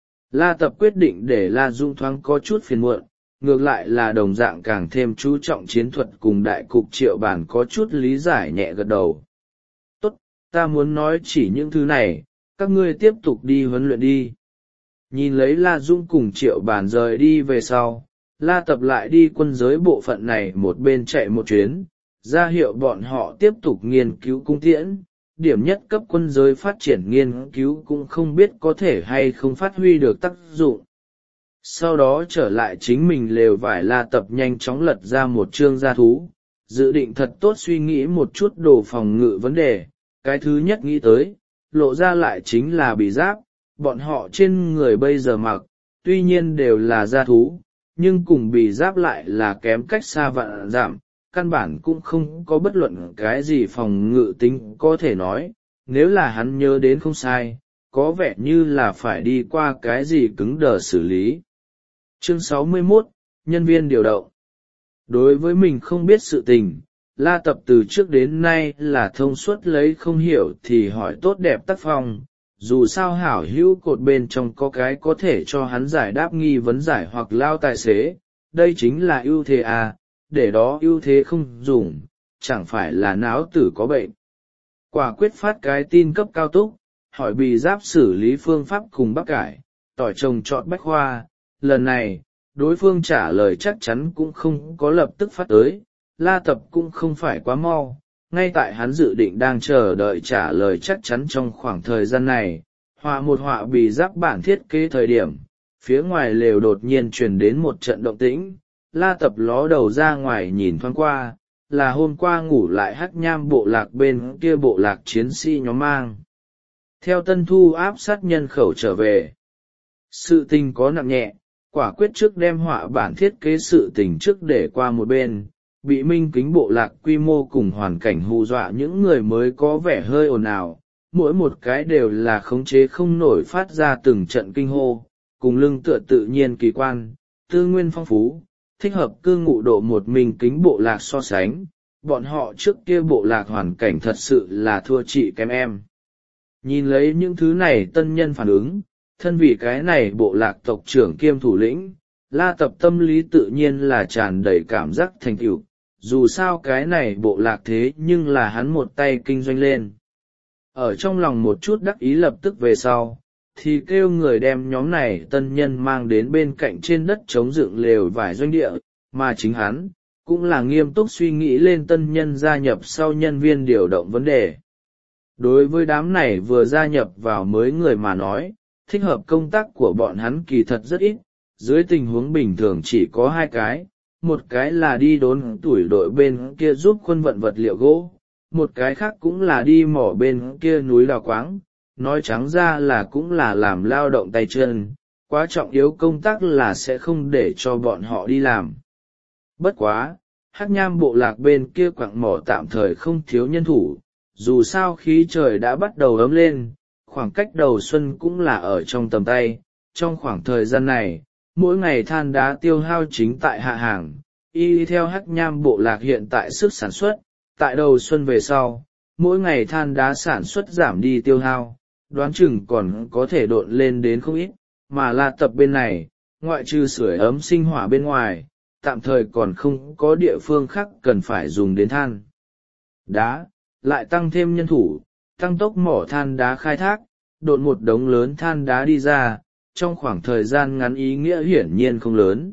La Tập quyết định để La Dung thoáng có chút phiền muộn, ngược lại là đồng dạng càng thêm chú trọng chiến thuật cùng đại cục. Triệu Bản có chút lý giải nhẹ gật đầu. Tốt, ta muốn nói chỉ những thứ này, các ngươi tiếp tục đi huấn luyện đi. Nhìn lấy La Dung cùng Triệu Bản rời đi về sau, La Tập lại đi quân giới bộ phận này một bên chạy một chuyến, ra hiệu bọn họ tiếp tục nghiên cứu cung tiễn. Điểm nhất cấp quân giới phát triển nghiên cứu cũng không biết có thể hay không phát huy được tác dụng. Sau đó trở lại chính mình lều vải, La Tập nhanh chóng lật ra một chương gia thú, dự định thật tốt suy nghĩ một chút đồ phòng ngự vấn đề. Cái thứ nhất nghĩ tới, lộ ra lại chính là bì giáp, bọn họ trên người bây giờ mặc, tuy nhiên đều là gia thú, nhưng cùng bì giáp lại là kém cách xa vạn dặm, căn bản cũng không có bất luận cái gì phòng ngự tính có thể nói, nếu là hắn nhớ đến không sai, có vẻ như là phải đi qua cái gì cứng đờ xử lý. Chương 61, Nhân viên điều động. Đối với mình không biết sự tình, La Tập từ trước đến nay là thông suốt, lấy không hiểu thì hỏi tốt đẹp tác phong, dù sao hảo hữu cột bên trong có cái có thể cho hắn giải đáp nghi vấn giải hoặc lao tài xế, đây chính là ưu thế à, để đó ưu thế không dùng, chẳng phải là não tử có bệnh. Quả quyết phát cái tin cấp cao túc, hỏi bì giáp xử lý phương pháp cùng bắp cải, tỏi trồng trọt bách khoa. Lần này, đối phương trả lời chắc chắn cũng không có lập tức phát tới, La Tập cũng không phải quá mau, ngay tại hắn dự định đang chờ đợi trả lời chắc chắn trong khoảng thời gian này, một họa bị giáp bản thiết kế thời điểm, phía ngoài lều đột nhiên truyền đến một trận động tĩnh. La Tập ló đầu ra ngoài nhìn thoáng qua, là hôm qua ngủ lại Hắc Nham bộ lạc bên kia bộ lạc chiến sĩ nhóm mang theo Tân Thu áp sát nhân khẩu trở về. Sự tình có nặng nhẹ, quả quyết trước đem họa bản thiết kế sự tình trước để qua một bên, bị Minh Kính bộ lạc quy mô cùng hoàn cảnh hù dọa những người mới có vẻ hơi ồn ào, mỗi một cái đều là khống chế không nổi phát ra từng trận kinh hô, cùng lưng tựa tự nhiên kỳ quan, tư nguyên phong phú, thích hợp cư ngụ độ một Minh Kính bộ lạc so sánh, bọn họ trước kia bộ lạc hoàn cảnh thật sự là thua chị kém em. Nhìn lấy những thứ này tân nhân phản ứng, thân vì cái này bộ lạc tộc trưởng kiêm thủ lĩnh, La Tập tâm lý tự nhiên là tràn đầy cảm giác thành tựu, dù sao cái này bộ lạc thế nhưng là hắn một tay kinh doanh lên. Ở trong lòng một chút đắc ý lập tức về sau, thì kêu người đem nhóm này tân nhân mang đến bên cạnh trên đất chống dựng lều vải doanh địa, mà chính hắn cũng là nghiêm túc suy nghĩ lên tân nhân gia nhập sau nhân viên điều động vấn đề. Đối với đám này vừa gia nhập vào mới người mà nói, thích hợp công tác của bọn hắn kỳ thật rất ít, dưới tình huống bình thường chỉ có hai cái, một cái là đi đốn tuổi đội bên kia giúp quân vận vật liệu gỗ, một cái khác cũng là đi mỏ bên kia núi đào quáng, nói trắng ra là cũng là làm lao động tay chân, quá trọng yếu công tác là sẽ không để cho bọn họ đi làm. Bất quá, Hắc Nham bộ lạc bên kia quặng mỏ tạm thời không thiếu nhân thủ, dù sao khí trời đã bắt đầu ấm lên, khoảng cách đầu xuân cũng là ở trong tầm tay. Trong khoảng thời gian này, mỗi ngày than đá tiêu hao chính tại hạ hàng, y theo Hắc Nham bộ lạc hiện tại sức sản xuất, tại đầu xuân về sau, mỗi ngày than đá sản xuất giảm đi tiêu hao, đoán chừng còn có thể độn lên đến không ít, mà La Tập bên này, ngoại trừ sưởi ấm sinh hỏa bên ngoài, tạm thời còn không có địa phương khác cần phải dùng đến than đá, lại tăng thêm nhân thủ, tăng tốc mỏ than đá khai thác, độn một đống lớn than đá đi ra, trong khoảng thời gian ngắn ý nghĩa hiển nhiên không lớn.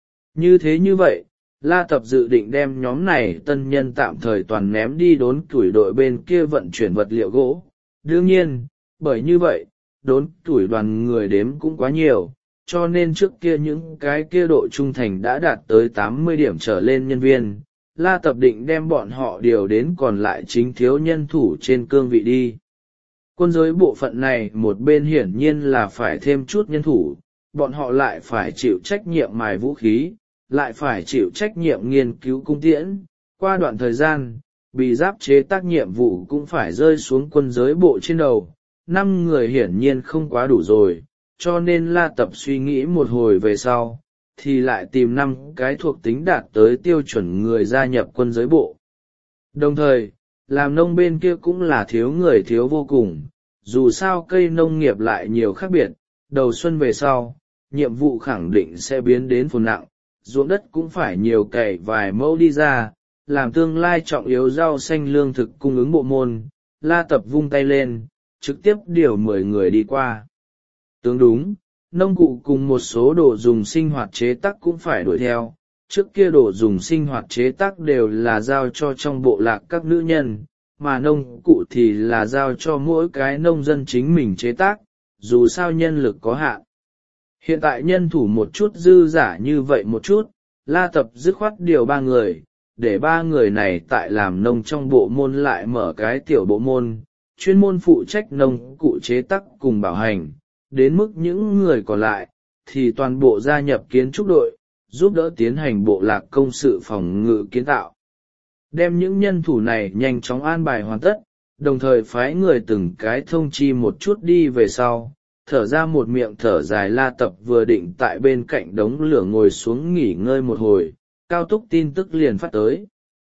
Như vậy, La Tập dự định đem nhóm này tân nhân tạm thời toàn ném đi đốn tuổi đội bên kia vận chuyển vật liệu gỗ. Đương nhiên, bởi như vậy, đốn tuổi đoàn người đếm cũng quá nhiều, cho nên trước kia những cái kia độ trung thành đã đạt tới 80 điểm trở lên nhân viên, La Tập định đem bọn họ điều đến còn lại chính thiếu nhân thủ trên cương vị đi. Quân giới bộ phận này một bên hiển nhiên là phải thêm chút nhân thủ, bọn họ lại phải chịu trách nhiệm mài vũ khí, lại phải chịu trách nhiệm nghiên cứu cung tiễn. Qua đoạn thời gian, bị giáp chế tác nhiệm vụ cũng phải rơi xuống quân giới bộ trên đầu, 5 người hiển nhiên không quá đủ rồi, cho nên La Tập suy nghĩ một hồi về sau, thì lại tìm 5 cái thuộc tính đạt tới tiêu chuẩn người gia nhập quân giới bộ. Đồng thời, làm nông bên kia cũng là thiếu người thiếu vô cùng, dù sao cây nông nghiệp lại nhiều khác biệt, đầu xuân về sau, nhiệm vụ khẳng định sẽ biến đến phồn nặng, ruộng đất cũng phải nhiều cày vài mẫu đi ra, làm tương lai trọng yếu rau xanh lương thực cung ứng bộ môn. La Tập vung tay lên, trực tiếp điều 10 người đi qua. Tướng đúng, nông cụ cùng một số đồ dùng sinh hoạt chế tác cũng phải đuổi theo, trước kia đồ dùng sinh hoạt chế tác đều là giao cho trong bộ lạc các nữ nhân, mà nông cụ thì là giao cho mỗi cái nông dân chính mình chế tác, dù sao nhân lực có hạn. Hiện tại nhân thủ một chút dư giả như vậy một chút, La Tập dứt khoát điều 3 người, để 3 người này tại làm nông trong bộ môn lại mở cái tiểu bộ môn, chuyên môn phụ trách nông cụ chế tác cùng bảo hành, đến mức những người còn lại, thì toàn bộ gia nhập kiến trúc đội, giúp đỡ tiến hành bộ lạc công sự phòng ngự kiến tạo. Đem những nhân thủ này nhanh chóng an bài hoàn tất, đồng thời phái người từng cái thông chi một chút đi về sau, thở ra một miệng thở dài. La Tập vừa định tại bên cạnh đống lửa ngồi xuống nghỉ ngơi một hồi, cao túc tin tức liền phát tới.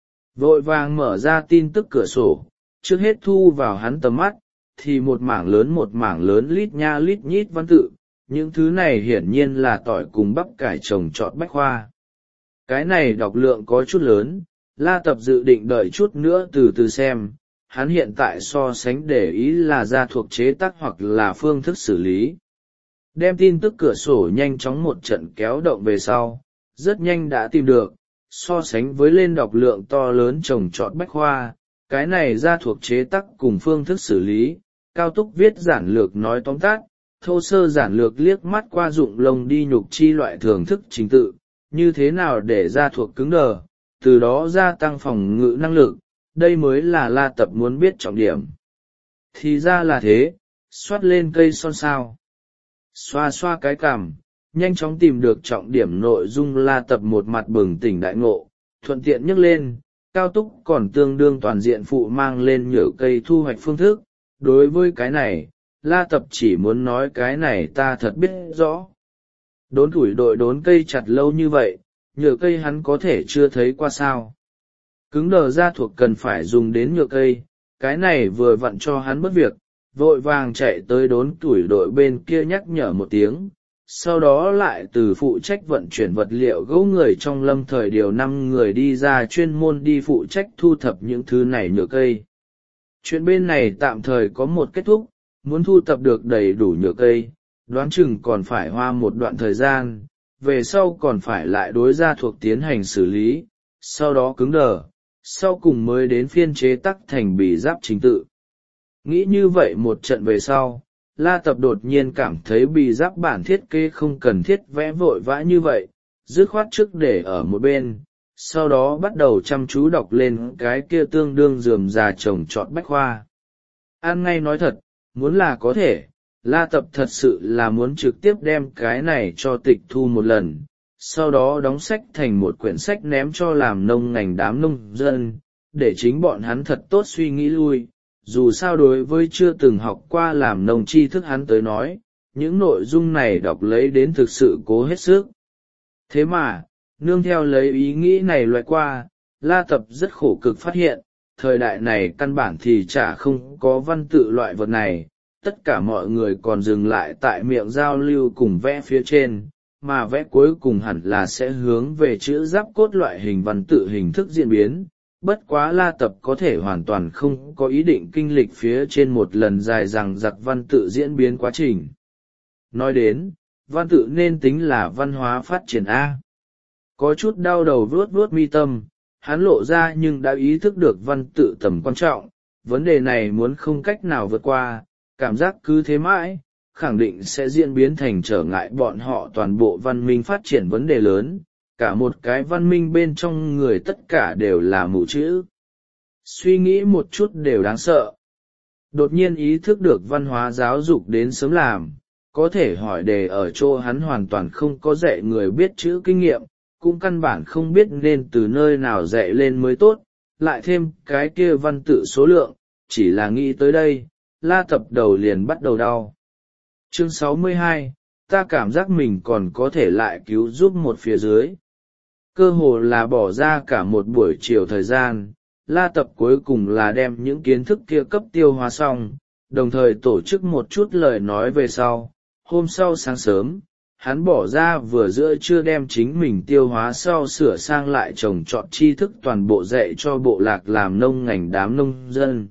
Vội vàng mở ra tin tức cửa sổ, trước hết thu vào hắn tầm mắt, thì một mảng lớn lít nha lít nhít văn tự, những thứ này hiển nhiên là tỏi cùng bắp cải trồng trọt bách khoa. Cái này đọc lượng có chút lớn, La Tập dự định đợi chút nữa từ từ xem, hắn hiện tại so sánh để ý là ra thuộc chế tác hoặc là phương thức xử lý. Đem tin tức cửa sổ nhanh chóng một trận kéo động về sau, rất nhanh đã tìm được, so sánh với lên đọc lượng to lớn trồng trọt bách khoa, cái này ra thuộc chế tắc cùng phương thức xử lý. Cao Túc viết giản lược nói tóm tắt, thô sơ giản lược liếc mắt qua dụng lông đi nhục chi loại thưởng thức trình tự, như thế nào để ra thuộc cứng đờ, từ đó gia tăng phòng ngự năng lực, đây mới là La Tập muốn biết trọng điểm. Thì ra là thế, xoát lên cây son sao. Xoa xoa cái cằm, nhanh chóng tìm được trọng điểm nội dung. La Tập một mặt bừng tỉnh đại ngộ, thuận tiện nhấc lên, Cao Túc còn tương đương toàn diện phụ mang lên nhựa cây thu hoạch phương thức. Đối với cái này, La Tập chỉ muốn nói cái này ta thật biết rõ. Đốn củi đội đốn cây chặt lâu như vậy, nhựa cây hắn có thể chưa thấy qua sao. Cứng đờ ra thuộc cần phải dùng đến nhựa cây, cái này vừa vặn cho hắn bất việc, vội vàng chạy tới đốn củi đội bên kia nhắc nhở một tiếng, sau đó lại từ phụ trách vận chuyển vật liệu gỗ người trong lâm thời điều 5 người đi ra chuyên môn đi phụ trách thu thập những thứ này nhựa cây. Chuyện bên này tạm thời có một kết thúc, muốn thu thập được đầy đủ nhựa cây, đoán chừng còn phải hoa một đoạn thời gian, về sau còn phải lại đối gia thuộc tiến hành xử lý, sau đó cứng đờ, sau cùng mới đến phiên chế tắc thành bì giáp chính tự. Nghĩ như vậy một trận về sau, La Tập đột nhiên cảm thấy bì giáp bản thiết kế không cần thiết vẽ vội vã như vậy, dứt khoát trước để ở một bên, sau đó bắt đầu chăm chú đọc lên cái kia tương đương rườm rà trồng trọt bách khoa. An ngay nói thật, muốn là có thể, La Tập thật sự là muốn trực tiếp đem cái này cho tịch thu một lần, sau đó đóng sách thành một quyển sách ném cho làm nông ngành đám nông dân, để chính bọn hắn thật tốt suy nghĩ lui. Dù sao đối với chưa từng học qua làm nông tri thức hắn tới nói, những nội dung này đọc lấy đến thực sự cố hết sức. Thế mà, nương theo lấy ý nghĩ này loại qua, La Tập rất khổ cực phát hiện, thời đại này căn bản thì chả không có văn tự loại vật này, tất cả mọi người còn dừng lại tại miệng giao lưu cùng vẽ phía trên, mà vẽ cuối cùng hẳn là sẽ hướng về chữ giáp cốt loại hình văn tự hình thức diễn biến. Bất quá La Tập có thể hoàn toàn không có ý định kinh lịch phía trên một lần dài dằng dặc văn tự diễn biến quá trình. Nói đến, văn tự nên tính là văn hóa phát triển A. Có chút đau đầu vuốt vuốt mi tâm, hắn lộ ra nhưng đã ý thức được văn tự tầm quan trọng, vấn đề này muốn không cách nào vượt qua, cảm giác cứ thế mãi, khẳng định sẽ diễn biến thành trở ngại bọn họ toàn bộ văn minh phát triển vấn đề lớn. Cả một cái văn minh bên trong người tất cả đều là mù chữ. Suy nghĩ một chút đều đáng sợ. Đột nhiên ý thức được văn hóa giáo dục đến sớm làm, có thể hỏi đề ở chỗ hắn hoàn toàn không có dạy người biết chữ kinh nghiệm, cũng căn bản không biết nên từ nơi nào dạy lên mới tốt, lại thêm cái kia văn tự số lượng, chỉ là nghĩ tới đây, La Tập đầu liền bắt đầu đau. Chương 62, ta cảm giác mình còn có thể lại cứu giúp một phía dưới. Cơ hồ là bỏ ra cả một buổi chiều thời gian, La Tập cuối cùng là đem những kiến thức kia cấp tiêu hóa xong, đồng thời tổ chức một chút lời nói về sau. Hôm sau sáng sớm, hắn bỏ ra vừa giữa trưa đem chính mình tiêu hóa sau sửa sang lại trồng trọt tri thức toàn bộ dạy cho bộ lạc làm nông ngành đám nông dân.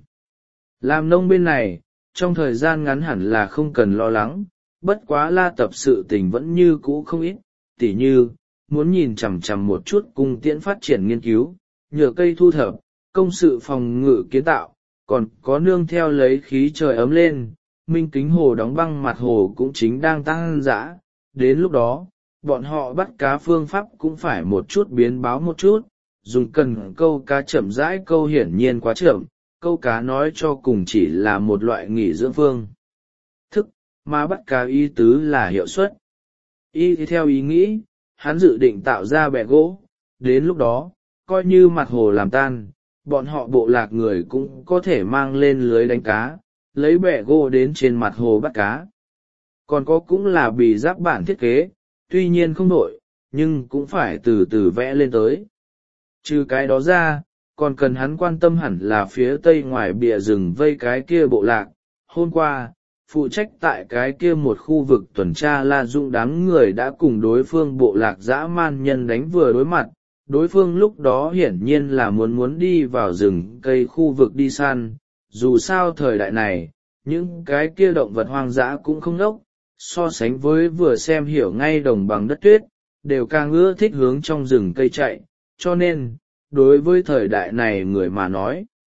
Làm nông bên này, trong thời gian ngắn hẳn là không cần lo lắng, bất quá La Tập sự tình vẫn như cũ không ít, tỉ như muốn nhìn chằm chằm một chút cung tiễn phát triển nghiên cứu, nhựa cây thu thập, công sự phòng ngự kiến tạo, còn có nương theo lấy khí trời ấm lên, minh kính hồ đóng băng mặt hồ cũng chính đang tăng dã. Đến lúc đó, bọn họ bắt cá phương pháp cũng phải một chút biến báo một chút, dùng cần câu cá chậm rãi câu hiển nhiên quá chậm, câu cá nói cho cùng chỉ là một loại nghỉ dưỡng phương thức, mà bắt cá ý tứ là hiệu suất. Theo ý nghĩ, hắn dự định tạo ra bè gỗ, đến lúc đó, coi như mặt hồ làm tan, bọn họ bộ lạc người cũng có thể mang lên lưới đánh cá, lấy bè gỗ đến trên mặt hồ bắt cá. Còn có cũng là bì giáp bản thiết kế, tuy nhiên không nổi, nhưng cũng phải từ từ vẽ lên tới. Trừ cái đó ra, còn cần hắn quan tâm hẳn là phía tây ngoài bìa rừng vây cái kia bộ lạc. Hôm qua, phụ trách tại cái kia một khu vực tuần tra La Dung đám người đã cùng đối phương bộ lạc dã man nhân đánh vừa đối mặt, đối phương lúc đó hiển nhiên là muốn đi vào rừng cây khu vực đi săn, dù sao thời đại này, những cái kia động vật hoang dã cũng không ngốc, so sánh với vừa xem hiểu ngay đồng bằng đất tuyết, đều càng ưa thích hướng trong rừng cây chạy, cho nên, đối với thời đại này người mà nói,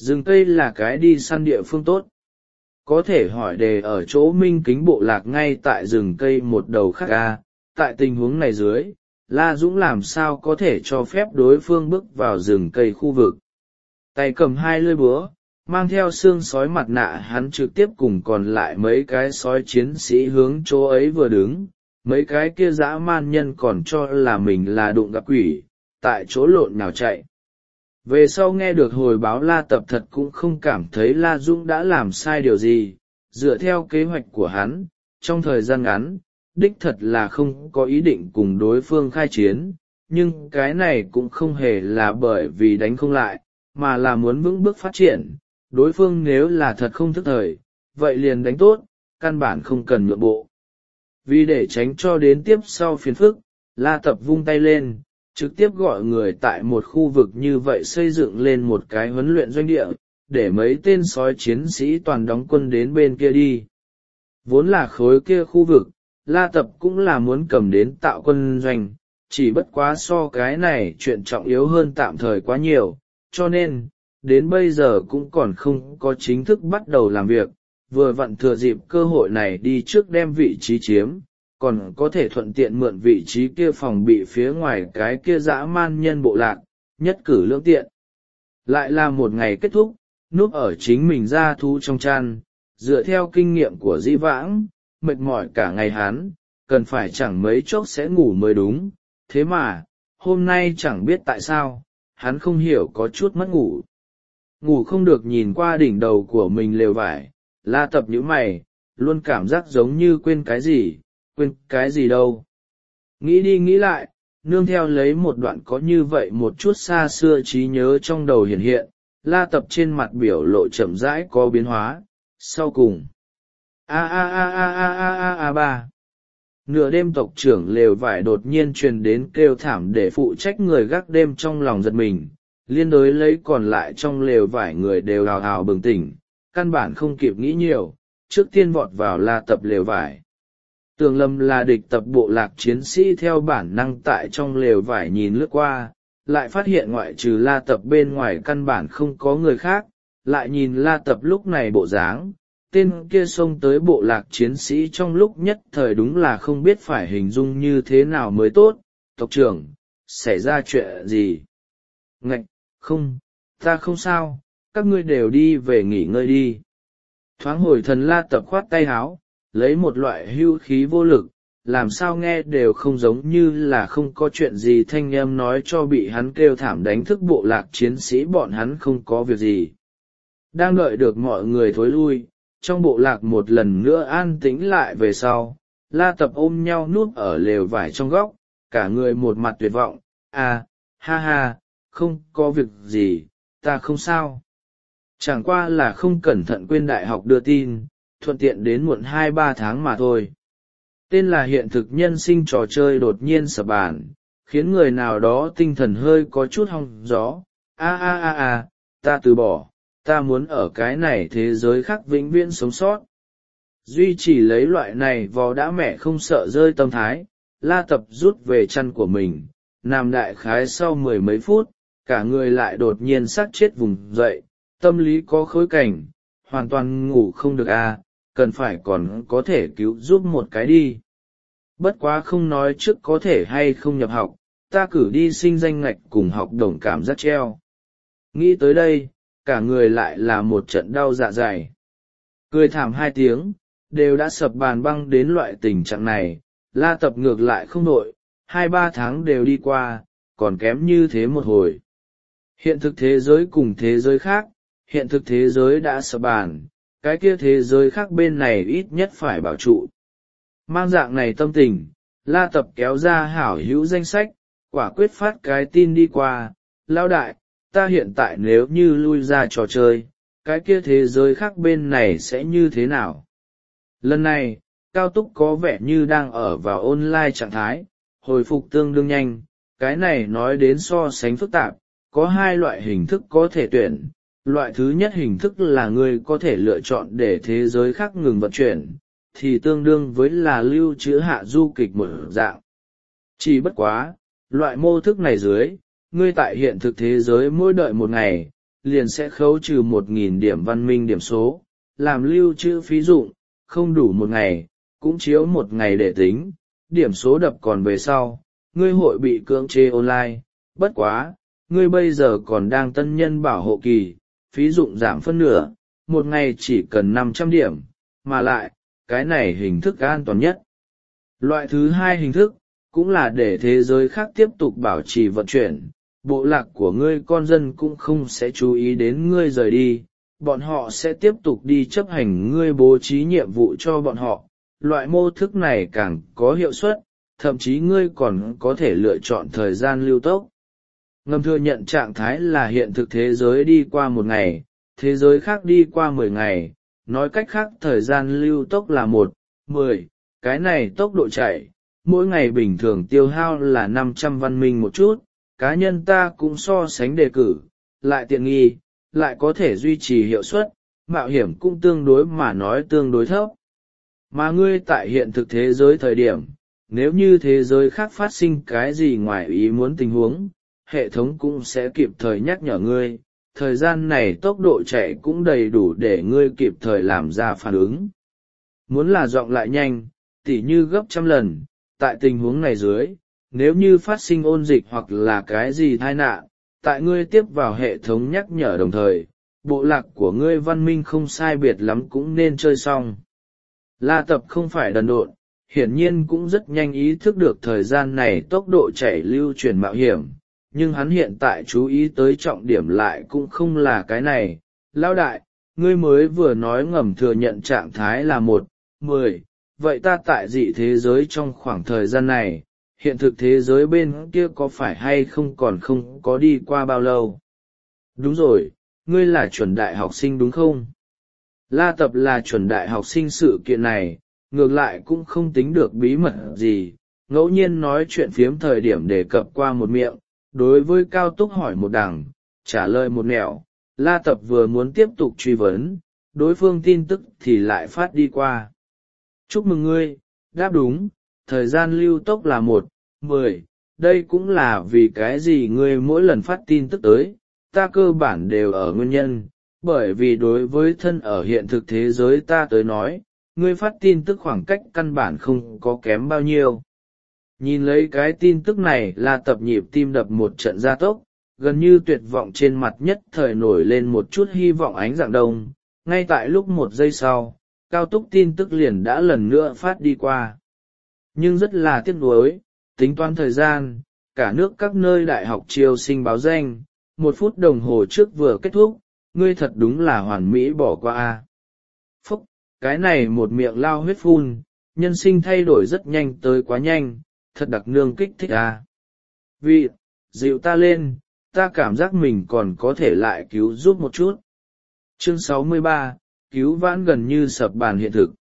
Rừng cây là cái đi săn địa phương tốt. Có thể hỏi đề ở chỗ Minh Kính bộ lạc ngay tại rừng cây một đầu khác tại tình huống này dưới, La Dũng làm sao có thể cho phép đối phương bước vào rừng cây khu vực. Tay cầm hai lưỡi búa, mang theo xương sói mặt nạ, hắn trực tiếp cùng còn lại mấy cái sói chiến sĩ hướng chỗ ấy vừa đứng. Mấy cái kia dã man nhân còn cho là mình là đụng gặp quỷ, tại chỗ lộn nào chạy. Về sau nghe được hồi báo, La Tập thật cũng không cảm thấy La Dũng đã làm sai điều gì. Dựa theo kế hoạch của hắn, trong thời gian ngắn, đích thật là không có ý định cùng đối phương khai chiến, nhưng cái này cũng không hề là bởi vì đánh không lại, mà là muốn vững bước phát triển. Đối phương nếu là thật không thức thời, vậy liền đánh tốt, căn bản không cần nhượng bộ. Vì để tránh cho đến tiếp sau phiền phức, La Tập vung tay lên, trực tiếp gọi người tại một khu vực như vậy xây dựng lên một cái huấn luyện doanh địa, để mấy tên sói chiến sĩ toàn đóng quân đến bên kia đi. Vốn là khối kia khu vực, La Tập cũng là muốn cầm đến tạo quân doanh, chỉ bất quá so cái này chuyện trọng yếu hơn tạm thời quá nhiều, cho nên, đến bây giờ cũng còn không có chính thức bắt đầu làm việc, vừa vặn thừa dịp cơ hội này đi trước đem vị trí chiếm, còn có thể thuận tiện mượn vị trí kia phòng bị phía ngoài cái kia dã man nhân bộ lạc, nhất cử lưỡng tiện. Lại là một ngày kết thúc, núp ở chính mình ra thú trong chăn, dựa theo kinh nghiệm của dĩ vãng, mệt mỏi cả ngày hắn, cần phải chẳng mấy chốc sẽ ngủ mới đúng, thế mà, hôm nay chẳng biết tại sao, hắn không hiểu có chút mất ngủ. Ngủ không được, nhìn qua đỉnh đầu của mình lều vải, La Tập nhíu mày, luôn cảm giác giống như quên cái gì đâu. Nghĩ đi nghĩ lại, nương theo lấy một đoạn có như vậy một chút xa xưa trí nhớ trong đầu hiện hiện, La Tập trên mặt biểu lộ chậm rãi có biến hóa, sau cùng. Ba. Nửa đêm tộc trưởng lều vải đột nhiên truyền đến kêu thảm, để phụ trách người gác đêm trong lòng giật mình, liên đối lấy còn lại trong lều vải người đều hào hào bừng tỉnh, căn bản không kịp nghĩ nhiều, trước tiên vọt vào La Tập lều vải. Tưởng lầm là địch tập bộ lạc chiến sĩ, theo bản năng tại trong lều vải nhìn lướt qua, lại phát hiện ngoại trừ La Tập bên ngoài căn bản không có người khác, lại nhìn La Tập lúc này bộ dáng, tên kia xông tới bộ lạc chiến sĩ trong lúc nhất thời đúng là không biết phải hình dung như thế nào mới tốt. Tộc trưởng, xảy ra chuyện gì? Ngạch, không, ta không sao, các ngươi đều đi về nghỉ ngơi đi. Thoáng hồi thần, La Tập khoát tay háo, lấy một loại hưu khí vô lực, làm sao nghe đều không giống như là không có chuyện gì thanh âm nói cho bị hắn kêu thảm đánh thức bộ lạc chiến sĩ bọn hắn không có việc gì. Đang đợi được mọi người thối lui, trong bộ lạc một lần nữa an tĩnh lại về sau, La Tập ôm nhau núp ở lều vải trong góc, cả người một mặt tuyệt vọng. Ha ha, không có việc gì, ta không sao. Chẳng qua là không cẩn thận quên đại học đưa tin, thuận tiện đến muộn 2-3 tháng mà thôi. Tên là hiện thực nhân sinh trò chơi đột nhiên sập bàn, khiến người nào đó tinh thần hơi có chút hong gió. Ta từ bỏ, ta muốn ở cái này thế giới khác vĩnh viễn sống sót. Duy trì lấy loại này vò đã mẹ không sợ rơi tâm thái, La Tập rút về chăn của mình, nằm đại khái sau 10 mấy phút, cả người lại đột nhiên xác chết vùng dậy, tâm lý có khối cảnh, hoàn toàn ngủ không được cần phải còn có thể cứu giúp một cái đi. Bất quá không nói trước có thể hay không nhập học, ta cử đi sinh danh ngạch cùng học đồng cảm giác treo. Nghĩ tới đây, cả người lại là một trận đau dạ dày. Cười thảm 2 tiếng, đều đã sập bàn băng đến loại tình trạng này, La Tập ngược lại không nổi, 2-3 tháng đều đi qua, còn kém như thế một hồi. Hiện thực thế giới cùng thế giới khác, hiện thực thế giới đã sập bàn, cái kia thế giới khác bên này ít nhất phải bảo trụ. Mang dạng này tâm tình, La Tập kéo ra hảo hữu danh sách, quả quyết phát cái tin đi qua. Lão đại, ta hiện tại nếu như lui ra trò chơi, cái kia thế giới khác bên này sẽ như thế nào? Lần này, Cao Túc có vẻ như đang ở vào online trạng thái, hồi phục tương đương nhanh, cái này nói đến so sánh phức tạp, có 2 loại hình thức có thể tuyển. Loại thứ nhất hình thức là người có thể lựa chọn để thế giới khác ngừng vận chuyển, thì tương đương với là lưu trữ hạ du kịch một dạng. Chỉ bất quá, loại mô thức này dưới, ngươi tại hiện thực thế giới mỗi đợi một ngày, liền sẽ khấu trừ 1.000 điểm văn minh điểm số, làm lưu trữ phí dụng, không đủ một ngày, cũng chiếu một ngày để tính, điểm số đập còn về sau, ngươi hội bị cưỡng chế online, bất quá, ngươi bây giờ còn đang tân nhân bảo hộ kỳ, phí dụng giảm phân nửa, một ngày chỉ cần 500 điểm, mà lại, cái này hình thức an toàn nhất. Loại thứ hai hình thức, cũng là để thế giới khác tiếp tục bảo trì vận chuyển, bộ lạc của ngươi con dân cũng không sẽ chú ý đến ngươi rời đi, bọn họ sẽ tiếp tục đi chấp hành ngươi bố trí nhiệm vụ cho bọn họ. Loại mô thức này càng có hiệu suất, thậm chí ngươi còn có thể lựa chọn thời gian lưu tốc. Ngầm thừa nhận trạng thái là hiện thực thế giới đi qua một ngày, thế giới khác đi qua 10 ngày, nói cách khác thời gian lưu tốc là 10, cái này tốc độ chạy, mỗi ngày bình thường tiêu hao là 500 văn minh một chút, cá nhân ta cũng so sánh đề cử, lại tiện nghi, lại có thể duy trì hiệu suất, mạo hiểm cũng tương đối mà nói tương đối thấp. Mà ngươi tại hiện thực thế giới thời điểm, nếu như thế giới khác phát sinh cái gì ngoài ý muốn tình huống, hệ thống cũng sẽ kịp thời nhắc nhở ngươi, thời gian này tốc độ chạy cũng đầy đủ để ngươi kịp thời làm ra phản ứng. Muốn là dọn lại nhanh, tỉ như gấp 100 lần, tại tình huống này dưới, nếu như phát sinh ôn dịch hoặc là cái gì tai nạn, tại ngươi tiếp vào hệ thống nhắc nhở đồng thời, bộ lạc của ngươi văn minh không sai biệt lắm cũng nên chơi xong. La Tập không phải đần độn, hiển nhiên cũng rất nhanh ý thức được thời gian này tốc độ chạy lưu chuyển mạo hiểm, nhưng hắn hiện tại chú ý tới trọng điểm lại cũng không là cái này. Lão đại, ngươi mới vừa nói ngầm thừa nhận trạng thái là 10, vậy ta tại dị thế giới trong khoảng thời gian này, hiện thực thế giới bên kia có phải hay không còn không có đi qua bao lâu? Đúng rồi, ngươi là chuẩn đại học sinh đúng không? La Tập là chuẩn đại học sinh, sự kiện này, ngược lại cũng không tính được bí mật gì, ngẫu nhiên nói chuyện phiếm thời điểm đề cập qua một miệng, đối với Cao Túc hỏi một đằng, trả lời một nẻo, La Tập vừa muốn tiếp tục truy vấn, đối phương tin tức thì lại phát đi qua. Chúc mừng ngươi, đáp đúng, thời gian lưu tốc là 10, đây cũng là vì cái gì ngươi mỗi lần phát tin tức tới, ta cơ bản đều ở nguyên nhân, bởi vì đối với thân ở hiện thực thế giới ta tới nói, ngươi phát tin tức khoảng cách căn bản không có kém bao nhiêu. Nhìn lấy cái tin tức này là Tập nhịp tim đập một trận gia tốc, gần như tuyệt vọng trên mặt nhất thời nổi lên một chút hy vọng ánh dạng đông, ngay tại lúc 1 giây sau, Cao Túc tin tức liền đã lần nữa phát đi qua. Nhưng rất là tiếc nuối, tính toán thời gian, cả nước các nơi đại học chiêu sinh báo danh, 1 phút đồng hồ trước vừa kết thúc, ngươi thật đúng là hoàn mỹ bỏ qua a. Phúc, cái này một miệng lao huyết phun, nhân sinh thay đổi rất nhanh tới quá nhanh, thật đặc nương kích thích a. Vị, dịu ta lên, ta cảm giác mình còn có thể lại cứu giúp một chút. Chương 63, cứu vãn gần như sập bàn hiện thực.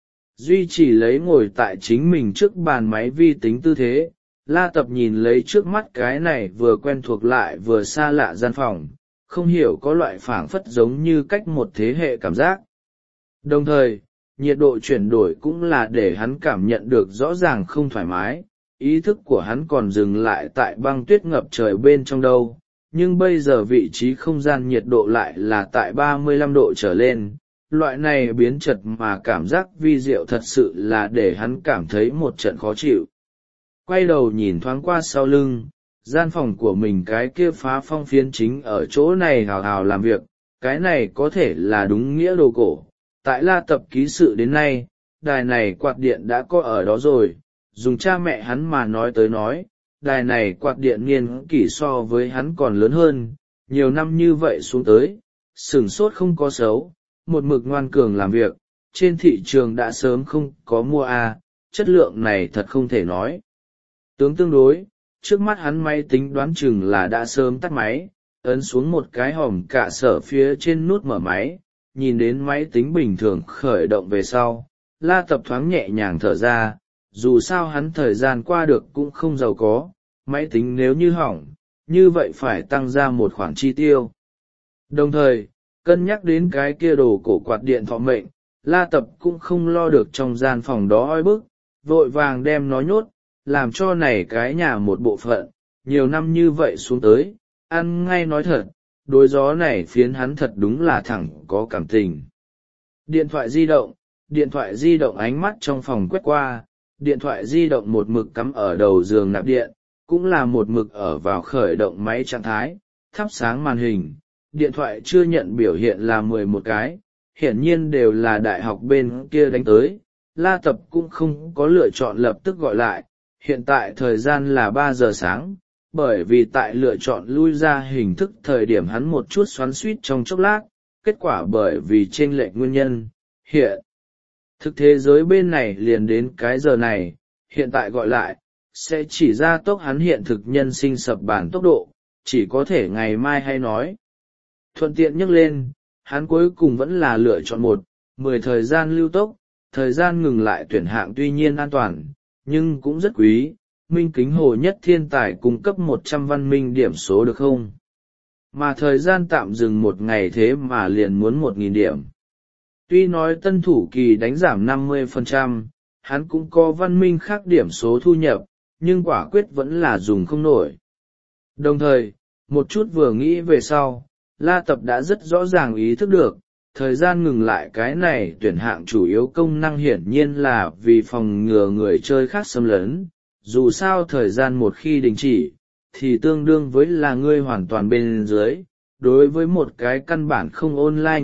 Duy chỉ lấy ngồi tại chính mình trước bàn máy vi tính tư thế, La Tập nhìn lấy trước mắt cái này vừa quen thuộc lại vừa xa lạ gian phòng, không hiểu có loại phảng phất giống như cách một thế hệ cảm giác. Đồng thời, nhiệt độ chuyển đổi cũng là để hắn cảm nhận được rõ ràng không thoải mái, ý thức của hắn còn dừng lại tại băng tuyết ngập trời bên trong đâu, nhưng bây giờ vị trí không gian nhiệt độ lại là tại 35 độ trở lên. Loại này biến chật mà cảm giác vi diệu thật sự là để hắn cảm thấy một trận khó chịu. Quay đầu nhìn thoáng qua sau lưng, gian phòng của mình cái kia phá phong phiến chính ở chỗ này hào hào làm việc, cái này có thể là đúng nghĩa đồ cổ. Tại La Tập ký sự đến nay, đài này quạt điện đã có ở đó rồi, dùng cha mẹ hắn mà nói tới nói, đài này quạt điện niên kỷ so với hắn còn lớn hơn, nhiều năm như vậy xuống tới, sửng sốt không có xấu, một mực ngoan cường làm việc, trên thị trường đã sớm không có mua chất lượng này thật không thể nói. Tương đối, trước mắt hắn máy tính đoán chừng là đã sớm tắt máy, ấn xuống một cái hòm cả sở phía trên nút mở máy, nhìn đến máy tính bình thường khởi động về sau, La Tập thoáng nhẹ nhàng thở ra, dù sao hắn thời gian qua được cũng không giàu có, máy tính nếu như hỏng, như vậy phải tăng ra một khoản chi tiêu. Đồng thời, cân nhắc đến cái kia đồ cổ quạt điện thọ mệnh, La Tập cũng không lo được trong gian phòng đó oi bức, vội vàng đem nó nhốt, làm cho này cái nhà một bộ phận, nhiều năm như vậy xuống tới, ăn ngay nói thật, đối gió này phiến hắn thật đúng là thẳng có cảm tình. Điện thoại di động ánh mắt trong phòng quét qua, điện thoại di động một mực cắm ở đầu giường nạp điện, cũng là một mực ở vào khởi động máy trạng thái, thắp sáng màn hình. Điện thoại chưa nhận biểu hiện là 11 cái, hiển nhiên đều là đại học bên kia đánh tới. La Tập cũng không có lựa chọn lập tức gọi lại, hiện tại thời gian là 3 giờ sáng, bởi vì tại lựa chọn lui ra hình thức thời điểm hắn một chút xoắn xuýt trong chốc lát, kết quả bởi vì chênh lệch nguyên nhân, hiện thực thế giới bên này liền đến cái giờ này, hiện tại gọi lại, sẽ chỉ ra tốc hắn hiện thực nhân sinh sập bản tốc độ, chỉ có thể ngày mai hay nói. Thuận tiện nhắc lên, hắn cuối cùng vẫn là lựa chọn 10 thời gian lưu tốc, thời gian ngừng lại tuyển hạng tuy nhiên an toàn, nhưng cũng rất quý. Minh Kính Hồ Nhất Thiên Tài cung cấp 100 văn minh điểm số được không? Mà thời gian tạm dừng 1 ngày thế mà liền muốn 1.000 điểm. Tuy nói tân thủ kỳ đánh giảm 50%, hắn cũng có văn minh khác điểm số thu nhập, nhưng quả quyết vẫn là dùng không nổi. Đồng thời, một chút vừa nghĩ về sau, La Tập đã rất rõ ràng ý thức được, thời gian ngừng lại cái này tuyển hạng chủ yếu công năng hiển nhiên là vì phòng ngừa người chơi khác xâm lấn. Dù sao thời gian một khi đình chỉ, thì tương đương với là ngươi hoàn toàn bên dưới. Đối với một cái căn bản không online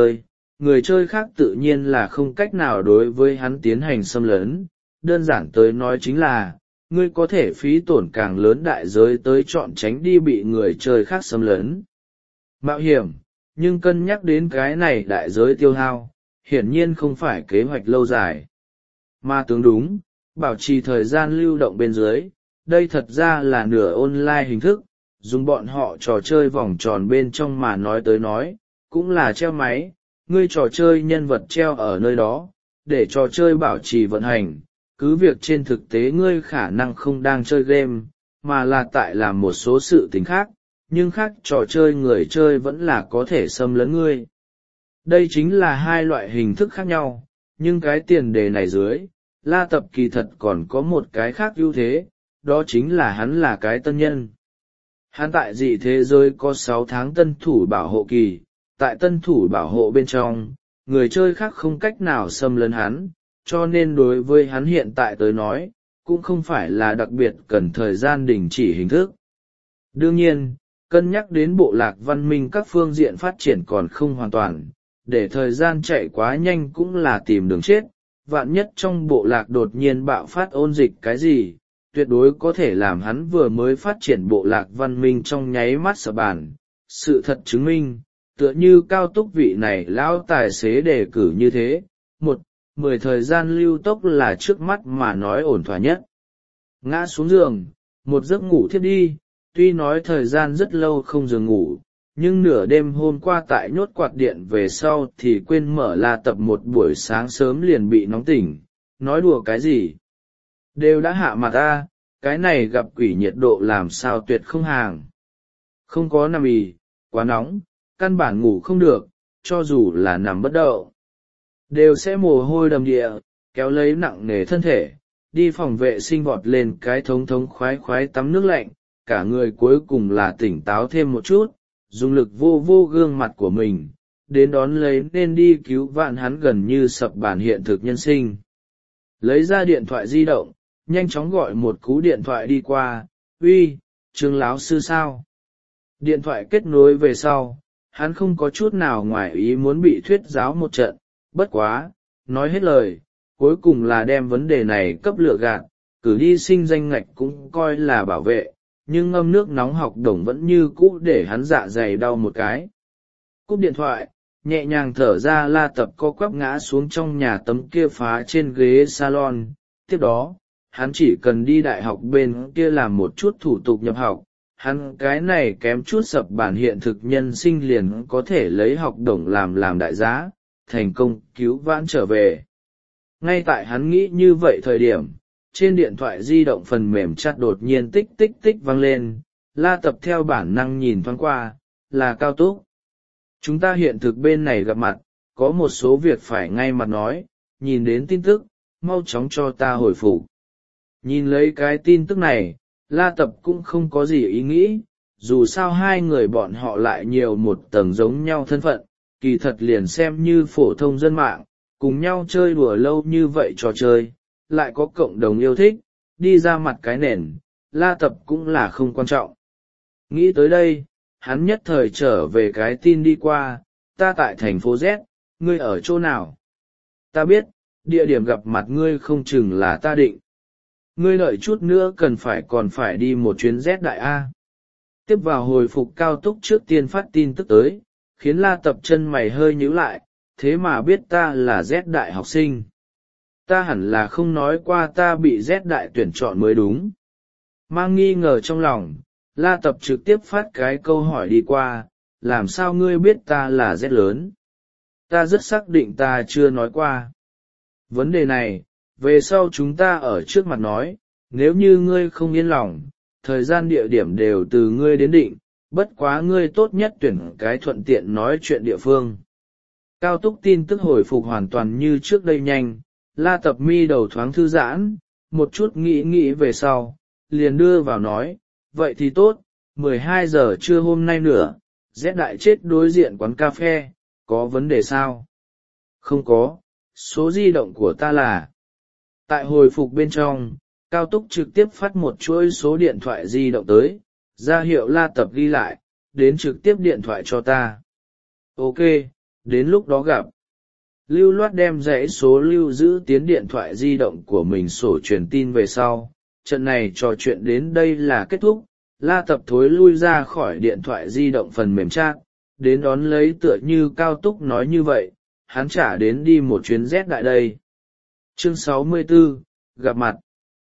người chơi khác tự nhiên là không cách nào đối với hắn tiến hành xâm lấn. Đơn giản tới nói chính là, ngươi có thể phí tổn càng lớn đại giới tới chọn tránh đi bị người chơi khác xâm lấn. Mạo hiểm, nhưng cân nhắc đến cái này đại giới tiêu hao, hiển nhiên không phải kế hoạch lâu dài. Mà tướng đúng, bảo trì thời gian lưu động bên dưới, đây thật ra là nửa online hình thức, dùng bọn họ trò chơi vòng tròn bên trong mà nói tới nói, cũng là treo máy, ngươi trò chơi nhân vật treo ở nơi đó, để trò chơi bảo trì vận hành, cứ việc trên thực tế ngươi khả năng không đang chơi game, mà là tại làm một số sự tình khác, nhưng khác trò chơi người chơi vẫn là có thể xâm lấn ngươi. Đây chính là hai loại hình thức khác nhau, nhưng cái tiền đề này dưới, La Tập kỳ thật còn có một cái khác ưu thế, đó chính là hắn là cái tân nhân. Hắn tại dị thế giới có 6 tháng tân thủ bảo hộ kỳ, tại tân thủ bảo hộ bên trong, người chơi khác không cách nào xâm lấn hắn, cho nên đối với hắn hiện tại tới nói, cũng không phải là đặc biệt cần thời gian đình chỉ hình thức. Đương nhiên, cân nhắc đến bộ lạc văn minh các phương diện phát triển còn không hoàn toàn, để thời gian chạy quá nhanh cũng là tìm đường chết, vạn nhất trong bộ lạc đột nhiên bạo phát ôn dịch cái gì, tuyệt đối có thể làm hắn vừa mới phát triển bộ lạc văn minh trong nháy mắt sập bàn. Sự thật chứng minh, tựa như cao túc vị này lão tài xế đề cử như thế, 10 thời gian lưu tốc là trước mắt mà nói ổn thỏa nhất. Ngã xuống giường, một giấc ngủ thiếp đi, tuy nói thời gian rất lâu không giường ngủ, nhưng nửa đêm hôm qua tại nhốt quạt điện về sau thì quên mở La Tập một buổi sáng sớm liền bị nóng tỉnh, nói đùa cái gì. Đều đã hạ mặt ta, cái này gặp quỷ nhiệt độ làm sao tuyệt không hàng. Không có nằm quá nóng, căn bản ngủ không được, cho dù là nằm bất động đều sẽ mồ hôi đầm địa, kéo lấy nặng nề thân thể, đi phòng vệ sinh vọt lên cái thống khoái khoái tắm nước lạnh, cả người cuối cùng là tỉnh táo thêm một chút, dùng lực vô gương mặt của mình, đến đón lấy nên đi cứu vãn hắn gần như sập bàn hiện thực nhân sinh. Lấy ra điện thoại di động, nhanh chóng gọi một cú điện thoại đi qua, uy, Trương lão sư sao? Điện thoại kết nối về sau, hắn không có chút nào ngoài ý muốn bị thuyết giáo một trận, bất quá, nói hết lời, cuối cùng là đem vấn đề này cấp lựa gạt, cử đi sinh danh ngạch cũng coi là bảo vệ, nhưng ngâm nước nóng học đồng vẫn như cũ để hắn dạ dày đau một cái. Cúp điện thoại, nhẹ nhàng thở ra La Tập co quắp ngã xuống trong nhà tấm kia phá trên ghế salon, tiếp đó, hắn chỉ cần đi đại học bên kia làm một chút thủ tục nhập học, hắn cái này kém chút sập bản hiện thực nhân sinh liền có thể lấy học đồng làm đại giá, thành công cứu vãn trở về. Ngay tại hắn nghĩ như vậy thời điểm, trên điện thoại di động phần mềm chat đột nhiên tích tích tích vang lên, La Tập theo bản năng nhìn thoáng qua, là Cao Túc. Chúng ta hiện thực bên này gặp mặt, có một số việc phải ngay mặt nói, nhìn đến tin tức, mau chóng cho ta hồi phục. Nhìn lấy cái tin tức này, La Tập cũng không có gì ý nghĩ, dù sao hai người bọn họ lại nhiều một tầng giống nhau thân phận, kỳ thật liền xem như phổ thông dân mạng, cùng nhau chơi đùa lâu như vậy trò chơi, lại có cộng đồng yêu thích, đi ra mặt cái nền, La Tập cũng là không quan trọng. Nghĩ tới đây, hắn nhất thời trở về cái tin đi qua, ta tại thành phố Z, ngươi ở chỗ nào? Ta biết, địa điểm gặp mặt ngươi không chừng là ta định. Ngươi đợi chút nữa còn phải đi một chuyến Z đại A. Tiếp vào hồi phục cao túc trước tiên phát tin tức tới, khiến La Tập chân mày hơi nhíu lại, thế mà biết ta là Z đại học sinh. Ta hẳn là không nói qua ta bị Z đại tuyển chọn mới đúng. Mang nghi ngờ trong lòng, La Tập trực tiếp phát cái câu hỏi đi qua, làm sao ngươi biết ta là Z lớn? Ta rất xác định ta chưa nói qua. Vấn đề này, về sau chúng ta ở trước mặt nói, nếu như ngươi không yên lòng, thời gian địa điểm đều từ ngươi đến định, bất quá ngươi tốt nhất tuyển cái thuận tiện nói chuyện địa phương. Cao túc tin tức hồi phục hoàn toàn như trước đây nhanh, La Tập mi đầu thoáng thư giãn, một chút nghĩ về sau, liền đưa vào nói, vậy thì tốt, 12 giờ trưa hôm nay nữa, Z đại chết đối diện quán cà phê, có vấn đề sao? Không có, số di động của ta là... Tại hồi phục bên trong, Cao Túc trực tiếp phát một chuỗi số điện thoại di động tới, ra hiệu La Tập ghi lại, đến trực tiếp điện thoại cho ta. Ok, đến lúc đó gặp. Lưu loát đem dãy số lưu giữ tiến điện thoại di động của mình sổ truyền tin về sau. Trận này trò chuyện đến đây là kết thúc, La Tập thối lui ra khỏi điện thoại di động phần mềm chat, đến đón lấy tựa như Cao Túc nói như vậy, hắn trả đến đi một chuyến Z đại đây. Chương 64, gặp mặt.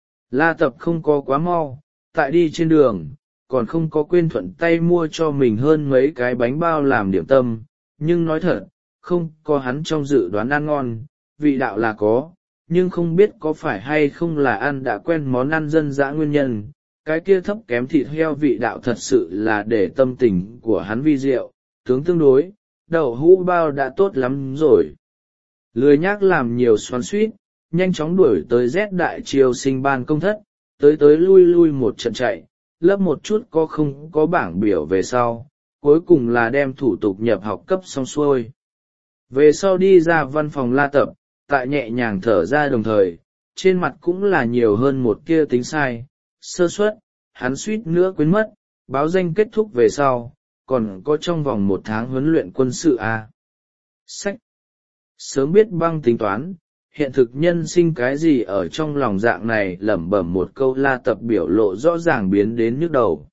La Tập không có quá mau, tại đi trên đường, còn không có quên thuận tay mua cho mình hơn mấy cái bánh bao làm điểm tâm, nhưng nói thật, không có hắn trong dự đoán ăn ngon, vị đạo là có, nhưng không biết có phải hay không là ăn đã quen món ăn dân dã nguyên nhân, cái kia thấp kém thịt heo vị đạo thật sự là để tâm tình của hắn vi diệu, tướng tương đối, đậu hũ bao đã tốt lắm rồi. Lười nhác làm nhiều xoắn xuýt, nhanh chóng đuổi tới Z đại triều sinh ban công thất, tới lui một trận chạy, lớp một chút có không có bảng biểu về sau, cuối cùng là đem thủ tục nhập học cấp xong xuôi. Về sau đi ra văn phòng La Tập, tại nhẹ nhàng thở ra đồng thời, trên mặt cũng là nhiều hơn một kia tính sai, sơ suất, hắn suýt nữa quên mất, báo danh kết thúc về sau, còn có trong vòng 1 tháng huấn luyện quân sự A. Sách. Sớm biết băng tính toán, hiện thực nhân sinh cái gì ở trong lòng dạng này lẩm bẩm một câu La Tập biểu lộ rõ ràng biến đến nhức đầu.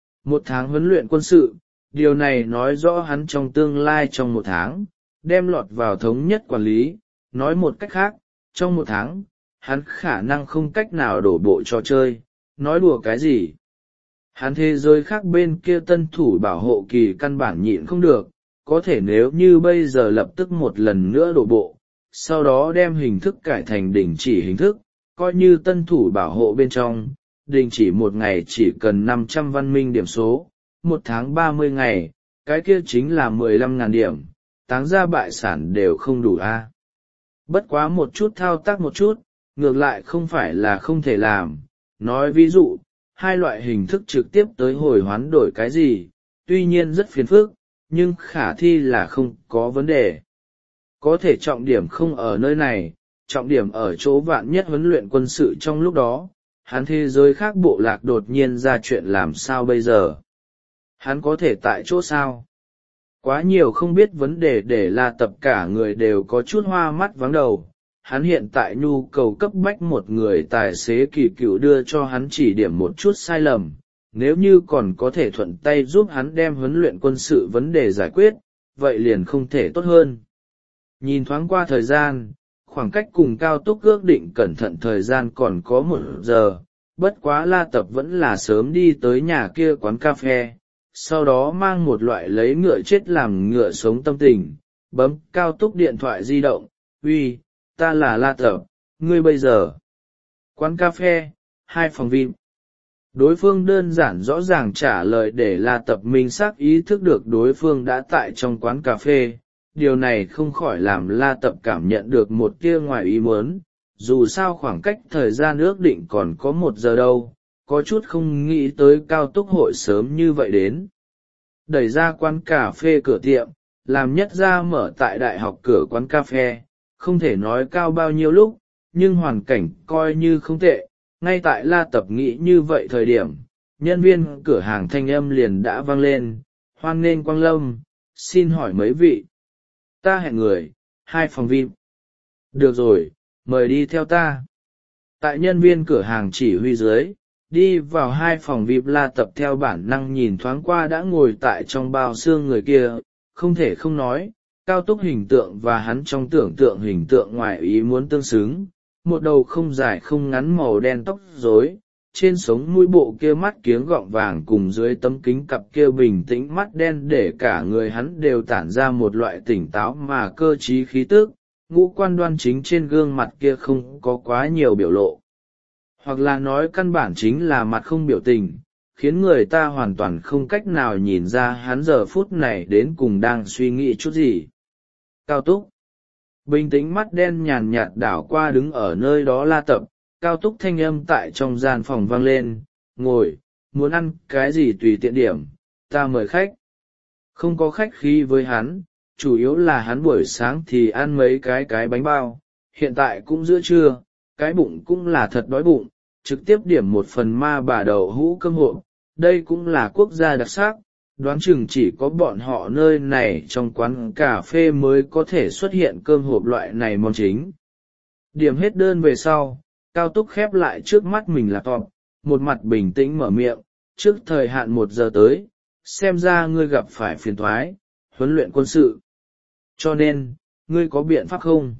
1 tháng huấn luyện quân sự, điều này nói rõ hắn trong tương lai trong 1 tháng, đem lọt vào thống nhất quản lý, nói một cách khác, trong 1 tháng, hắn khả năng không cách nào đổ bộ trò chơi, nói đùa cái gì. Hắn thế giới khác bên kia tân thủ bảo hộ kỳ căn bản nhịn không được, có thể nếu như bây giờ lập tức một lần nữa đổ bộ, sau đó đem hình thức cải thành đình chỉ hình thức, coi như tân thủ bảo hộ bên trong, đình chỉ 1 ngày chỉ cần 500 văn minh điểm số, 1 tháng 30 ngày, cái kia chính là 15.000 điểm, táng ra bại sản đều không đủ a. Bất quá một chút thao tác một chút, ngược lại không phải là không thể làm, nói ví dụ, 2 loại hình thức trực tiếp tới hồi hoán đổi cái gì, tuy nhiên rất phiền phức, nhưng khả thi là không có vấn đề. Có thể trọng điểm không ở nơi này, trọng điểm ở chỗ vạn nhất huấn luyện quân sự trong lúc đó, hắn thế giới khác bộ lạc đột nhiên ra chuyện làm sao bây giờ. Hắn có thể tại chỗ sao? Quá nhiều không biết vấn đề để La Tập cả người đều có chút hoa mắt vắng đầu. Hắn hiện tại nhu cầu cấp bách một người tài xế kỳ cựu đưa cho hắn chỉ điểm một chút sai lầm, nếu như còn có thể thuận tay giúp hắn đem huấn luyện quân sự vấn đề giải quyết, vậy liền không thể tốt hơn. Nhìn thoáng qua thời gian, khoảng cách cùng Cao Túc ước định cẩn thận thời gian còn có 1 giờ, bất quá La Tập vẫn là sớm đi tới nhà kia quán cà phê, sau đó mang một loại lấy ngựa chết làm ngựa sống tâm tình, bấm Cao Túc điện thoại di động, uy, ta là La Tập, ngươi bây giờ. Quán cà phê, 2 phòng VIP. Đối phương đơn giản rõ ràng trả lời để La Tập minh xác ý thức được đối phương đã tại trong quán cà phê. Điều này không khỏi làm La Tập cảm nhận được một tia ngoài ý muốn, dù sao khoảng cách thời gian ước định còn có 1 giờ đâu, có chút không nghĩ tới Cao Túc hội sớm như vậy đến. Đẩy ra quán cà phê cửa tiệm, làm nhất ra mở tại đại học cửa quán cà phê, không thể nói cao bao nhiêu lúc, nhưng hoàn cảnh coi như không tệ. Ngay tại La Tập nghĩ như vậy thời điểm, nhân viên cửa hàng thanh âm liền đã vang lên, hoan nghênh Quang Lâm, xin hỏi mấy vị. Ta hẹn người, 2 phòng VIP. Được rồi, mời đi theo ta. Tại nhân viên cửa hàng chỉ huy dưới, đi vào 2 phòng VIP. La Tập theo bản năng nhìn thoáng qua đã ngồi tại trong bao xương người kia, không thể không nói, Cao Túc hình tượng và hắn trong tưởng tượng hình tượng ngoài ý muốn tương xứng, một đầu không dài không ngắn màu đen tóc rối, trên sống mũi bộ kia mắt kiếng gọng vàng cùng dưới tấm kính cặp kia bình tĩnh mắt đen để cả người hắn đều tản ra một loại tỉnh táo mà cơ trí khí tức, ngũ quan đoan chính trên gương mặt kia không có quá nhiều biểu lộ. Hoặc là nói căn bản chính là mặt không biểu tình, khiến người ta hoàn toàn không cách nào nhìn ra hắn giờ phút này đến cùng đang suy nghĩ chút gì. Cao Túc bình tĩnh mắt đen nhàn nhạt đảo qua đứng ở nơi đó La Tập, Cao Túc thanh âm tại trong gian phòng vang lên, ngồi, muốn ăn cái gì tùy tiện điểm, ta mời khách. Không có khách khí với hắn, chủ yếu là hắn buổi sáng thì ăn mấy cái bánh bao, hiện tại cũng giữa trưa, cái bụng cũng là thật đói bụng, trực tiếp điểm một phần ma bà đậu hũ cơm hộp, đây cũng là quốc gia đặc sắc, đoán chừng chỉ có bọn họ nơi này trong quán cà phê mới có thể xuất hiện cơm hộp loại này món chính. Điểm hết đơn về sau, Cao Túc khép lại trước mắt mình laptop, một mặt bình tĩnh mở miệng, trước thời hạn 1 giờ tới, xem ra ngươi gặp phải phiền toái, huấn luyện quân sự. Cho nên, ngươi có biện pháp không?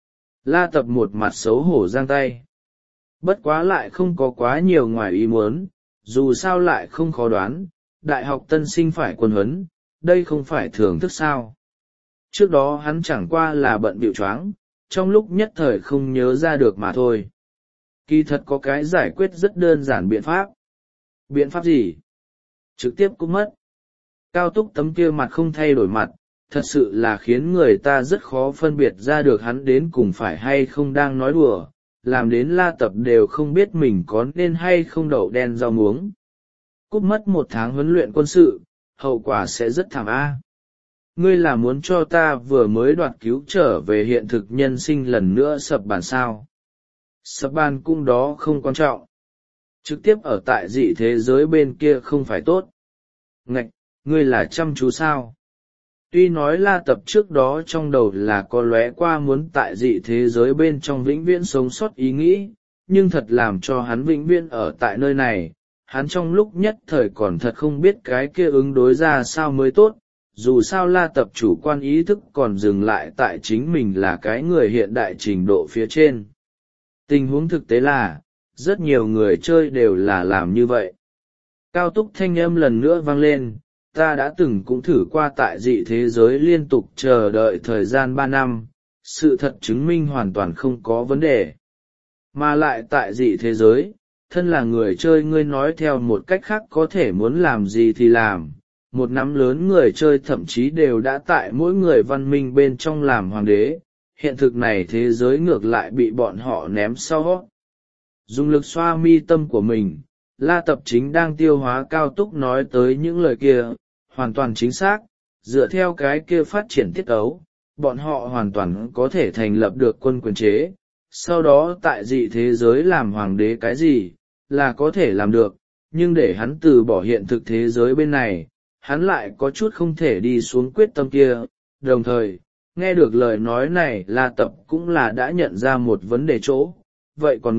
La Tập một mặt xấu hổ giang tay. Bất quá lại không có quá nhiều ngoài ý muốn, dù sao lại không khó đoán, đại học tân sinh phải quân huấn, đây không phải thường thức sao. Trước đó hắn chẳng qua là bận bịu choáng, trong lúc nhất thời không nhớ ra được mà thôi. Kỳ thật có cái giải quyết rất đơn giản biện pháp. Biện pháp gì? Trực tiếp cúp mất. Cao Túc tấm kia mặt không thay đổi mặt, thật sự là khiến người ta rất khó phân biệt ra được hắn đến cùng phải hay không đang nói đùa, làm đến La Tập đều không biết mình có nên hay không đậu đen rau muống. Cúp mất 1 tháng huấn luyện quân sự, hậu quả sẽ rất thảm a. Ngươi là muốn cho ta vừa mới đoạt cứu trở về hiện thực nhân sinh lần nữa sập bàn sao? Sập bàn cũng đó không quan trọng. Trực tiếp ở tại dị thế giới bên kia không phải tốt. Ngạch, ngươi là chăm chú sao? Tuy nói La Tập trước đó trong đầu là có lóe qua muốn tại dị thế giới bên trong vĩnh viễn sống sót ý nghĩ, nhưng thật làm cho hắn vĩnh viễn ở tại nơi này, hắn trong lúc nhất thời còn thật không biết cái kia ứng đối ra sao mới tốt, dù sao La Tập chủ quan ý thức còn dừng lại tại chính mình là cái người hiện đại trình độ phía trên. Tình huống thực tế là, rất nhiều người chơi đều là làm như vậy. Cao Túc thanh âm lần nữa vang lên, ta đã từng cũng thử qua tại dị thế giới liên tục chờ đợi thời gian 3 năm, sự thật chứng minh hoàn toàn không có vấn đề. Mà lại tại dị thế giới, thân là người chơi ngươi nói theo một cách khác có thể muốn làm gì thì làm, một nắm lớn người chơi thậm chí đều đã tại mỗi người văn minh bên trong làm hoàng đế, hiện thực này thế giới ngược lại bị bọn họ ném sau. Dùng lực xoa mi tâm của mình, La Tập chính đang tiêu hóa Cao Túc nói tới những lời kia, hoàn toàn chính xác, dựa theo cái kia phát triển tiết ấu, bọn họ hoàn toàn có thể thành lập được quân quyền chế, sau đó tại dị thế giới làm hoàng đế cái gì, là có thể làm được, nhưng để hắn từ bỏ hiện thực thế giới bên này, hắn lại có chút không thể đi xuống quyết tâm kia, đồng thời, nghe được lời nói này La Tập cũng là đã nhận ra một vấn đề chỗ, vậy còn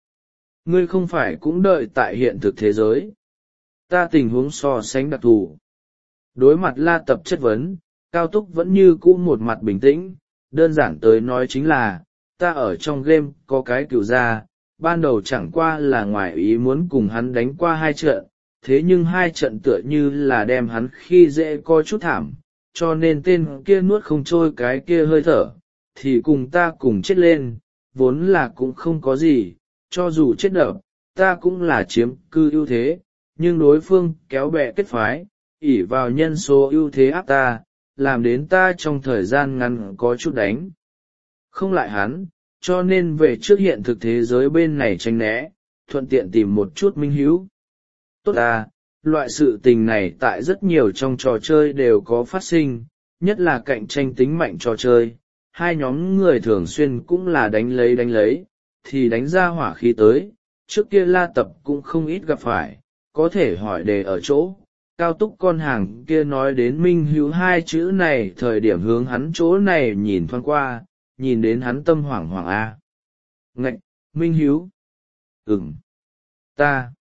ngươi không phải cũng đợi tại hiện thực thế giới. Ta tình huống so sánh đặc thù. Đối mặt La Tập chất vấn, Cao Túc vẫn như cũ một mặt bình tĩnh, đơn giản tới nói chính là, ta ở trong game có cái cựu gia, ban đầu chẳng qua là ngoài ý muốn cùng hắn đánh qua 2 trận, thế nhưng 2 trận tựa như là đem hắn khi dễ coi chút thảm, cho nên tên kia nuốt không trôi cái kia hơi thở, thì cùng ta cùng chết lên, vốn là cũng không có gì, cho dù chết đập, ta cũng là chiếm cư ưu thế, nhưng đối phương kéo bè kết phái, ỷ vào nhân số ưu thế áp ta, làm đến ta trong thời gian ngắn có chút đánh không lại hắn, cho nên về trước hiện thực thế giới bên này tránh né, thuận tiện tìm một chút minh hữu. Tốt à, loại sự tình này tại rất nhiều trong trò chơi đều có phát sinh, nhất là cạnh tranh tính mạnh trò chơi. Hai nhóm người thường xuyên cũng là đánh lấy, thì đánh ra hỏa khí tới. Trước kia La Tập cũng không ít gặp phải, có thể hỏi đề ở chỗ. Cao Túc con hàng kia nói đến minh hữu hai chữ này thời điểm hướng hắn chỗ này nhìn thoáng qua, nhìn đến hắn tâm hoảng hoảng a. Ngạch, minh hữu. Ta.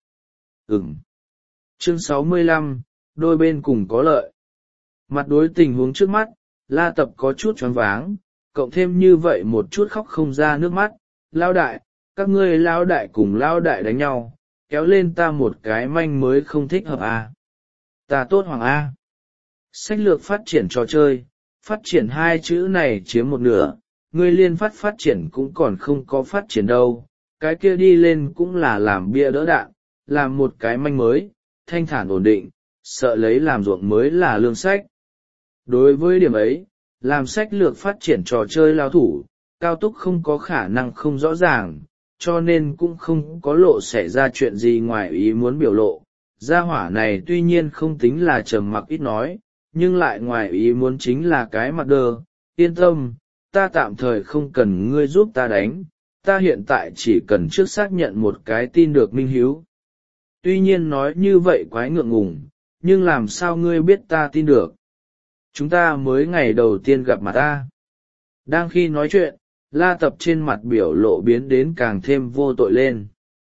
Chương 65, đôi bên cùng có lợi. Mặt đối tình huống trước mắt, La Tập có chút choáng váng, cộng thêm như vậy một chút khóc không ra nước mắt. Lao đại, các ngươi lao đại cùng lao đại đánh nhau, kéo lên ta một cái manh mới không thích hợp à. Ta tốt hoàng A. Sách lược phát triển trò chơi, phát triển hai chữ này chiếm một nửa, ngươi liên phát triển cũng còn không có phát triển đâu, cái kia đi lên cũng là làm bia đỡ đạn, làm một cái manh mới, thanh thản ổn định, sợ lấy làm ruộng mới là lương sách. Đối với điểm ấy, làm sách lược phát triển trò chơi lao thủ, Cao Túc không có khả năng không rõ ràng, cho nên cũng không có lộ xảy ra chuyện gì ngoài ý muốn biểu lộ. Gia hỏa này tuy nhiên không tính là trầm mặc ít nói, nhưng lại ngoài ý muốn chính là cái mặt đơ. Yên tâm, ta tạm thời không cần ngươi giúp ta đánh, ta hiện tại chỉ cần trước xác nhận một cái tin được minh hữu. Tuy nhiên nói như vậy quái ngượng ngùng, nhưng làm sao ngươi biết ta tin được? Chúng ta mới ngày đầu tiên gặp mặt ta. Đang khi nói chuyện, La Tập trên mặt biểu lộ biến đến càng thêm vô tội lên.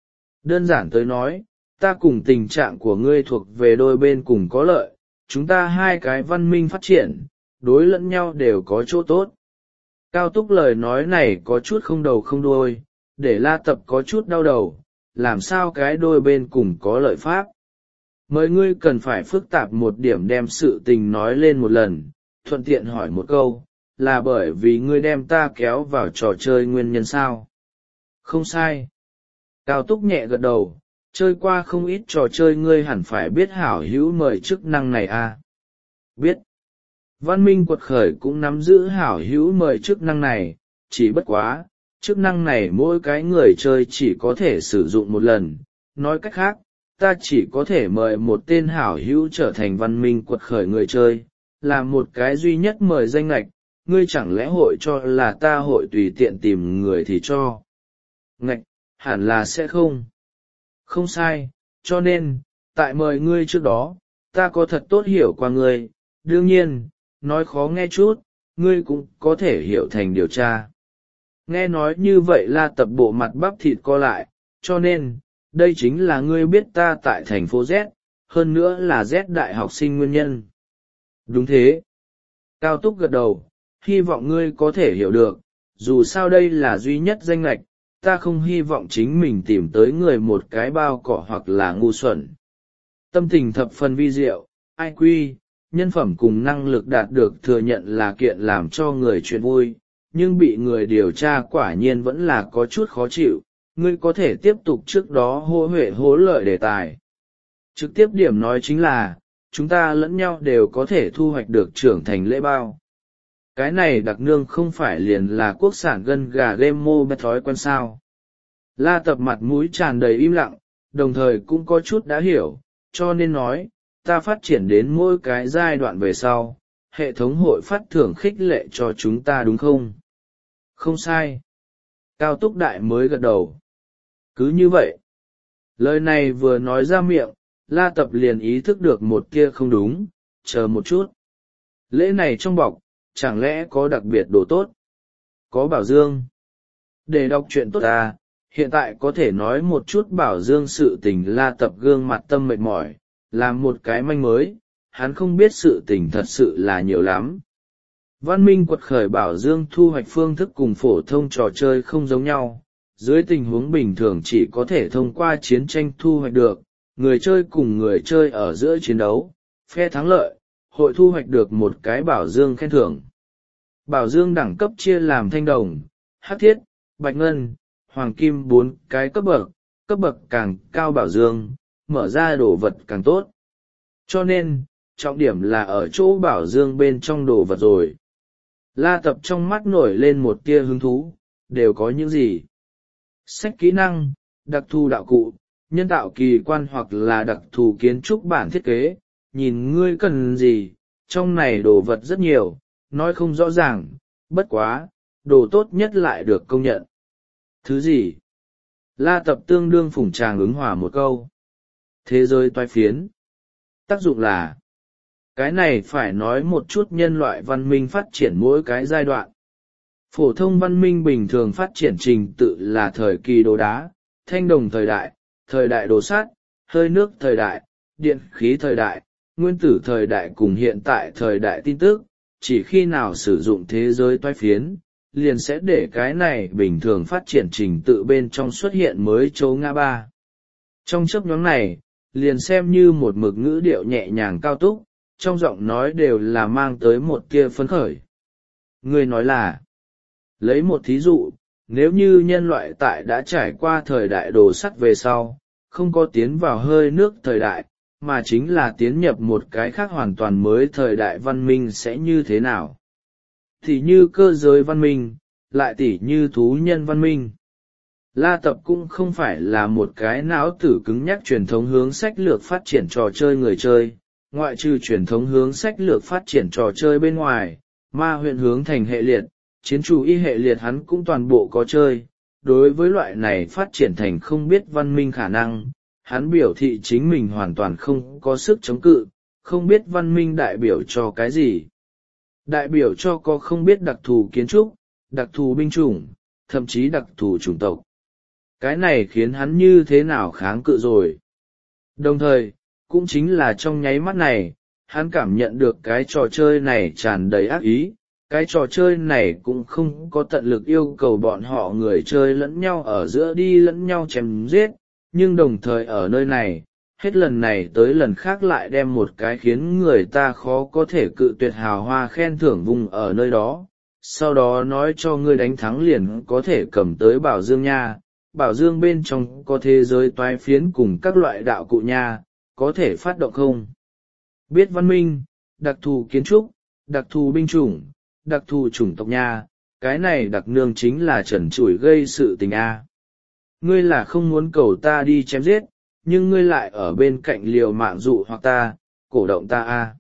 Đơn giản tới nói, ta cùng tình trạng của ngươi thuộc về đôi bên cùng có lợi, chúng ta hai cái văn minh phát triển, đối lẫn nhau đều có chỗ tốt. Cao Túc lời nói này có chút không đầu không đuôi, để La Tập có chút đau đầu, làm sao cái đôi bên cùng có lợi pháp. Mời ngươi cần phải phức tạp một điểm đem sự tình nói lên một lần, thuận tiện hỏi một câu, là bởi vì ngươi đem ta kéo vào trò chơi nguyên nhân sao? Không sai. Cao Túc nhẹ gật đầu, chơi qua không ít trò chơi ngươi hẳn phải biết hảo hữu mời chức năng này à? Biết. Văn minh quật khởi cũng nắm giữ hảo hữu mời chức năng này, chỉ bất quá, chức năng này mỗi cái người chơi chỉ có thể sử dụng một lần. Nói cách khác, ta chỉ có thể mời một tên hảo hữu trở thành văn minh quật khởi người chơi, là một cái duy nhất mời danh lệch, ngươi chẳng lẽ hội cho là ta hội tùy tiện tìm người thì cho. Ngạch, hẳn là sẽ không. Không sai, cho nên, tại mời ngươi trước đó, ta có thật tốt hiểu qua ngươi, đương nhiên, nói khó nghe chút, ngươi cũng có thể hiểu thành điều tra. Nghe nói như vậy La Tập bộ mặt bắp thịt co lại, cho nên, đây chính là ngươi biết ta tại thành phố Z, hơn nữa là Z đại học sinh nguyên nhân. Đúng thế. Cao Túc gật đầu, hy vọng ngươi có thể hiểu được, dù sao đây là duy nhất danh lệch, ta không hy vọng chính mình tìm tới người một cái bao cỏ hoặc là ngu xuẩn. Tâm tình thập phần vi diệu, IQ, nhân phẩm cùng năng lực đạt được thừa nhận là kiện làm cho người chuyện vui, nhưng bị người điều tra quả nhiên vẫn là có chút khó chịu, ngươi có thể tiếp tục trước đó hô huệ hố lợi đề tài. Trực tiếp điểm nói chính là, chúng ta lẫn nhau đều có thể thu hoạch được trưởng thành lễ bao. Cái này đặc nương không phải liền là quốc sản gân gà game mobile thói quen sao. La Tập mặt mũi tràn đầy im lặng, đồng thời cũng có chút đã hiểu, cho nên nói, ta phát triển đến mỗi cái giai đoạn về sau, hệ thống hội phát thưởng khích lệ cho chúng ta đúng không? Không sai. Cao Túc Đại mới gật đầu. Cứ như vậy. Lời này vừa nói ra miệng, La Tập liền ý thức được một kia không đúng, chờ một chút. Lễ này trong bọc, chẳng lẽ có đặc biệt đồ tốt? Có bảo dương. Để đọc chuyện tốt à, hiện tại có thể nói một chút bảo dương sự tình. La Tập gương mặt tâm mệt mỏi, làm một cái manh mới, hắn không biết sự tình thật sự là nhiều lắm. Văn minh quật khởi bảo dương thu hoạch phương thức cùng phổ thông trò chơi không giống nhau, dưới tình huống bình thường chỉ có thể thông qua chiến tranh thu hoạch được, người chơi cùng người chơi ở giữa chiến đấu, phe thắng lợi, hội thu hoạch được một cái bảo dương khen thưởng. Bảo dương đẳng cấp chia làm thanh đồng, hắc thiết, bạch ngân, hoàng kim 4 cái cấp bậc càng cao bảo dương, mở ra đồ vật càng tốt. Cho nên, trọng điểm là ở chỗ bảo dương bên trong đồ vật rồi. La Tập trong mắt nổi lên một tia hứng thú, đều có những gì? Sách kỹ năng, đặc thù đạo cụ, nhân tạo kỳ quan hoặc là đặc thù kiến trúc bản thiết kế, nhìn ngươi cần gì, trong này đồ vật rất nhiều, nói không rõ ràng, bất quá, đồ tốt nhất lại được công nhận. Thứ gì? La Tập tương đương phủng tràng ứng hòa một câu. Thế giới toái phiến. Tác dụng là, cái này phải nói một chút nhân loại văn minh phát triển mỗi cái giai đoạn. Phổ thông văn minh bình thường phát triển trình tự là thời kỳ đồ đá, thanh đồng thời đại đồ sắt, hơi nước thời đại, điện khí thời đại, nguyên tử thời đại cùng hiện tại thời đại tin tức, chỉ khi nào sử dụng thế giới toái phiến, liền sẽ để cái này bình thường phát triển trình tự bên trong xuất hiện mới chỗ ngã ba. Trong chớp nhoáng này, liền xem như một mực ngữ điệu nhẹ nhàng cao túc, trong giọng nói đều là mang tới một tia phấn khởi. Người nói là, lấy một thí dụ, nếu như nhân loại tại đã trải qua thời đại đồ sắt về sau, không có tiến vào hơi nước thời đại, mà chính là tiến nhập một cái khác hoàn toàn mới thời đại văn minh sẽ như thế nào? Thì như cơ giới văn minh, lại tỉ như thú nhân văn minh. La Tập cũng không phải là một cái não tử cứng nhắc truyền thống hướng sách lược phát triển trò chơi người chơi, ngoại trừ truyền thống hướng sách lược phát triển trò chơi bên ngoài, ma huyện hướng thành hệ liệt, chiến chủ y hệ liệt hắn cũng toàn bộ có chơi. Đối với loại này phát triển thành không biết văn minh khả năng, hắn biểu thị chính mình hoàn toàn không có sức chống cự, không biết văn minh đại biểu cho cái gì. Đại biểu cho có không biết đặc thù kiến trúc, đặc thù binh chủng, thậm chí đặc thù chủng tộc. Cái này khiến hắn như thế nào kháng cự rồi. Đồng thời, cũng chính là trong nháy mắt này, hắn cảm nhận được cái trò chơi này tràn đầy ác ý, cái trò chơi này cũng không có tận lực yêu cầu bọn họ người chơi lẫn nhau ở giữa đi lẫn nhau chém giết, nhưng đồng thời ở nơi này, hết lần này tới lần khác lại đem một cái khiến người ta khó có thể cự tuyệt hào hoa khen thưởng vùng ở nơi đó, sau đó nói cho ngươi đánh thắng liền có thể cầm tới bảo dương nha, bảo dương bên trong có thế giới toái phiến cùng các loại đạo cụ nha, có thể phát động không? Biết văn minh, đặc thù kiến trúc, đặc thù binh chủng, đặc thù chủng tộc nha, cái này đặc nương chính là trần trụi gây sự tình a. Ngươi là không muốn cầu ta đi chém giết, nhưng ngươi lại ở bên cạnh liều mạng dụ hoặc ta, cổ động ta a.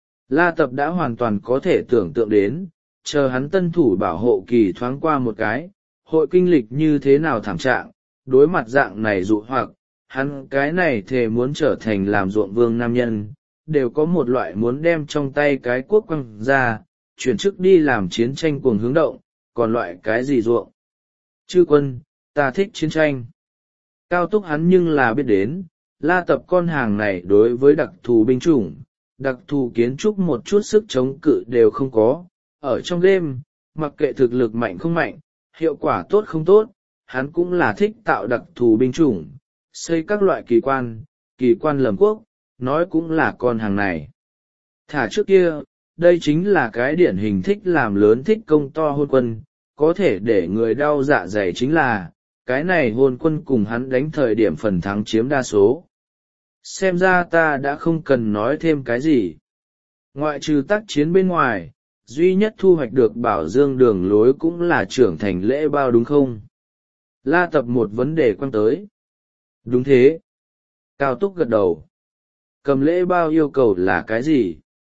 La Tập đã hoàn toàn có thể tưởng tượng đến, chờ hắn tân thủ bảo hộ kỳ thoáng qua một cái, hội kinh lịch như thế nào thảm trạng, đối mặt dạng này dụ hoặc, hắn cái này thề muốn trở thành làm ruộng vương nam nhân, đều có một loại muốn đem trong tay cái cuốc quăng ra, chuyển chức đi làm chiến tranh cuồng hướng động, còn loại cái gì ruộng. Chư quân, ta thích chiến tranh. Cao túc hắn nhưng là biết đến, La Tập con hàng này đối với đặc thù binh chủng, đặc thù kiến trúc một chút sức chống cự đều không có. Ở trong game, mặc kệ thực lực mạnh không mạnh, hiệu quả tốt không tốt, hắn cũng là thích tạo đặc thù binh chủng, xây các loại kỳ quan lầm quốc, nói cũng là con hàng này. Thả trước kia, đây chính là cái điển hình thích làm lớn thích công to hôn quân, có thể để người đau dạ dày chính là, cái này hôn quân cùng hắn đánh thời điểm phần thắng chiếm đa số. Xem ra ta đã không cần nói thêm cái gì. Ngoại trừ tác chiến bên ngoài, duy nhất thu hoạch được bảo dương đường lối cũng là trưởng thành lễ bao đúng không? La Tập một vấn đề quan tới. Đúng thế. Cao Túc gật đầu. Cầm lễ bao yêu cầu là cái gì?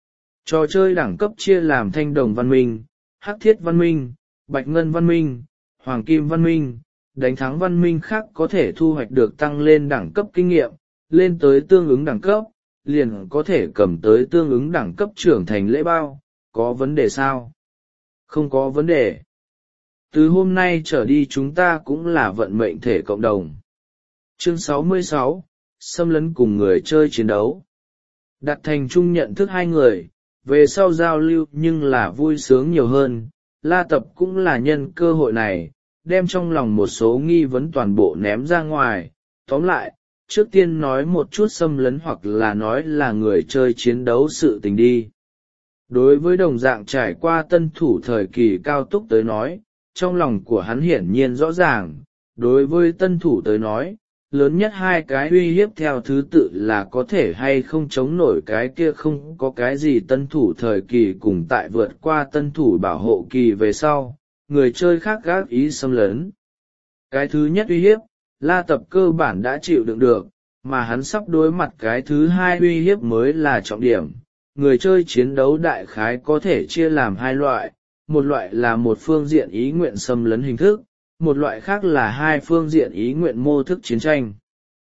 Trò chơi đẳng cấp chia làm thanh đồng văn minh, hắc thiết văn minh, bạch ngân văn minh, hoàng kim văn minh, đánh thắng văn minh khác có thể thu hoạch được tăng lên đẳng cấp kinh nghiệm, lên tới tương ứng đẳng cấp, liền có thể cầm tới tương ứng đẳng cấp trưởng thành lễ bao, có vấn đề sao? Không có vấn đề. Từ hôm nay trở đi chúng ta cũng là vận mệnh thể cộng đồng. Chương 66, xâm lấn cùng người chơi chiến đấu. Đặt thành chung nhận thức hai người, về sau giao lưu nhưng là vui sướng nhiều hơn. La Tập cũng là nhân cơ hội này, đem trong lòng một số nghi vấn toàn bộ ném ra ngoài. Tóm lại, trước tiên nói một chút xâm lấn hoặc là nói là người chơi chiến đấu sự tình đi. Đối với đồng dạng trải qua tân thủ thời kỳ Cao Túc tới nói, trong lòng của hắn hiển nhiên rõ ràng, đối với tân thủ tới nói, lớn nhất hai cái uy hiếp theo thứ tự là có thể hay không chống nổi cái kia không có cái gì tân thủ thời kỳ cùng tại vượt qua tân thủ bảo hộ kỳ về sau, người chơi khác gác ý xâm lấn. Cái thứ nhất uy hiếp, La Tập cơ bản đã chịu đựng được, mà hắn sắp đối mặt cái thứ hai uy hiếp mới là trọng điểm. Người chơi chiến đấu đại khái có thể chia làm hai loại, một loại là một phương diện ý nguyện xâm lấn hình thức, một loại khác là hai phương diện ý nguyện mô thức chiến tranh.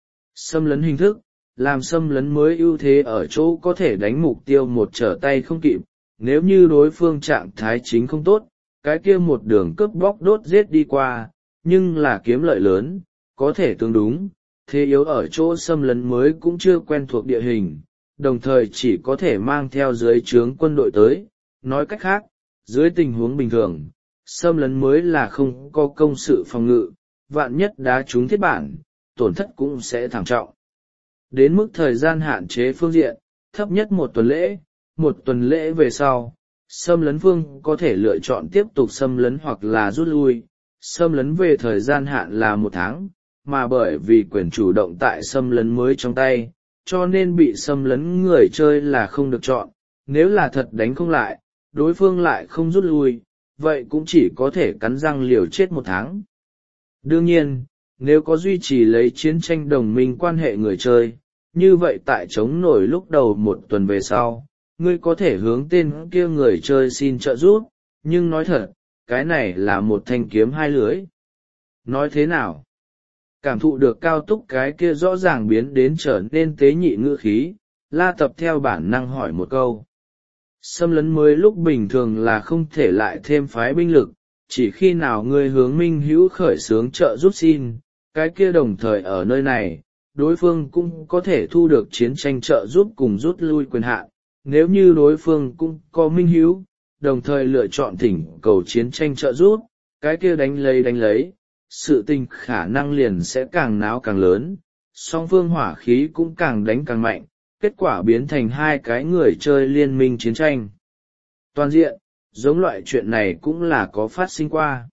Xâm lấn hình thức, làm xâm lấn mới ưu thế ở chỗ có thể đánh mục tiêu một trở tay không kịp, nếu như đối phương trạng thái chính không tốt, cái kia một đường cướp bóc đốt giết đi qua, nhưng là kiếm lợi lớn, có thể tương đúng, thế yếu ở chỗ xâm lấn mới cũng chưa quen thuộc địa hình, đồng thời chỉ có thể mang theo dưới trướng quân đội tới. Nói cách khác, dưới tình huống bình thường, xâm lấn mới là không có công sự phòng ngự, vạn nhất đá trúng thiết bản, tổn thất cũng sẽ thảm trọng. Đến mức thời gian hạn chế phương diện, thấp nhất một tuần lễ về sau, xâm lấn phương có thể lựa chọn tiếp tục xâm lấn hoặc là rút lui, xâm lấn về thời gian hạn là 1 tháng, mà bởi vì quyền chủ động tại xâm lấn mới trong tay, cho nên bị xâm lấn người chơi là không được chọn. Nếu là thật đánh không lại, đối phương lại không rút lui, vậy cũng chỉ có thể cắn răng liều chết 1 tháng. Đương nhiên, nếu có duy trì lấy chiến tranh đồng minh quan hệ người chơi, như vậy tại chống nổi lúc đầu 1 tuần về sau, ngươi có thể hướng tên kia người chơi xin trợ giúp, nhưng nói thật, cái này là một thanh kiếm hai lưỡi. Nói thế nào? Cảm thụ được Cao Túc cái kia rõ ràng biến đến trở nên tế nhị ngữ khí, La Tập theo bản năng hỏi một câu. Xâm lấn mới lúc bình thường là không thể lại thêm phái binh lực, chỉ khi nào ngươi hướng minh hữu khởi xướng trợ giúp xin, cái kia đồng thời ở nơi này, đối phương cũng có thể thu được chiến tranh trợ giúp cùng rút lui quyền hạn. Nếu như đối phương cũng có minh hữu, đồng thời lựa chọn thỉnh cầu chiến tranh trợ giúp, cái kia đánh lấy, sự tình khả năng liền sẽ càng náo càng lớn, song phương hỏa khí cũng càng đánh càng mạnh, kết quả biến thành hai cái người chơi liên minh chiến tranh. Toàn diện, giống loại chuyện này cũng là có phát sinh qua.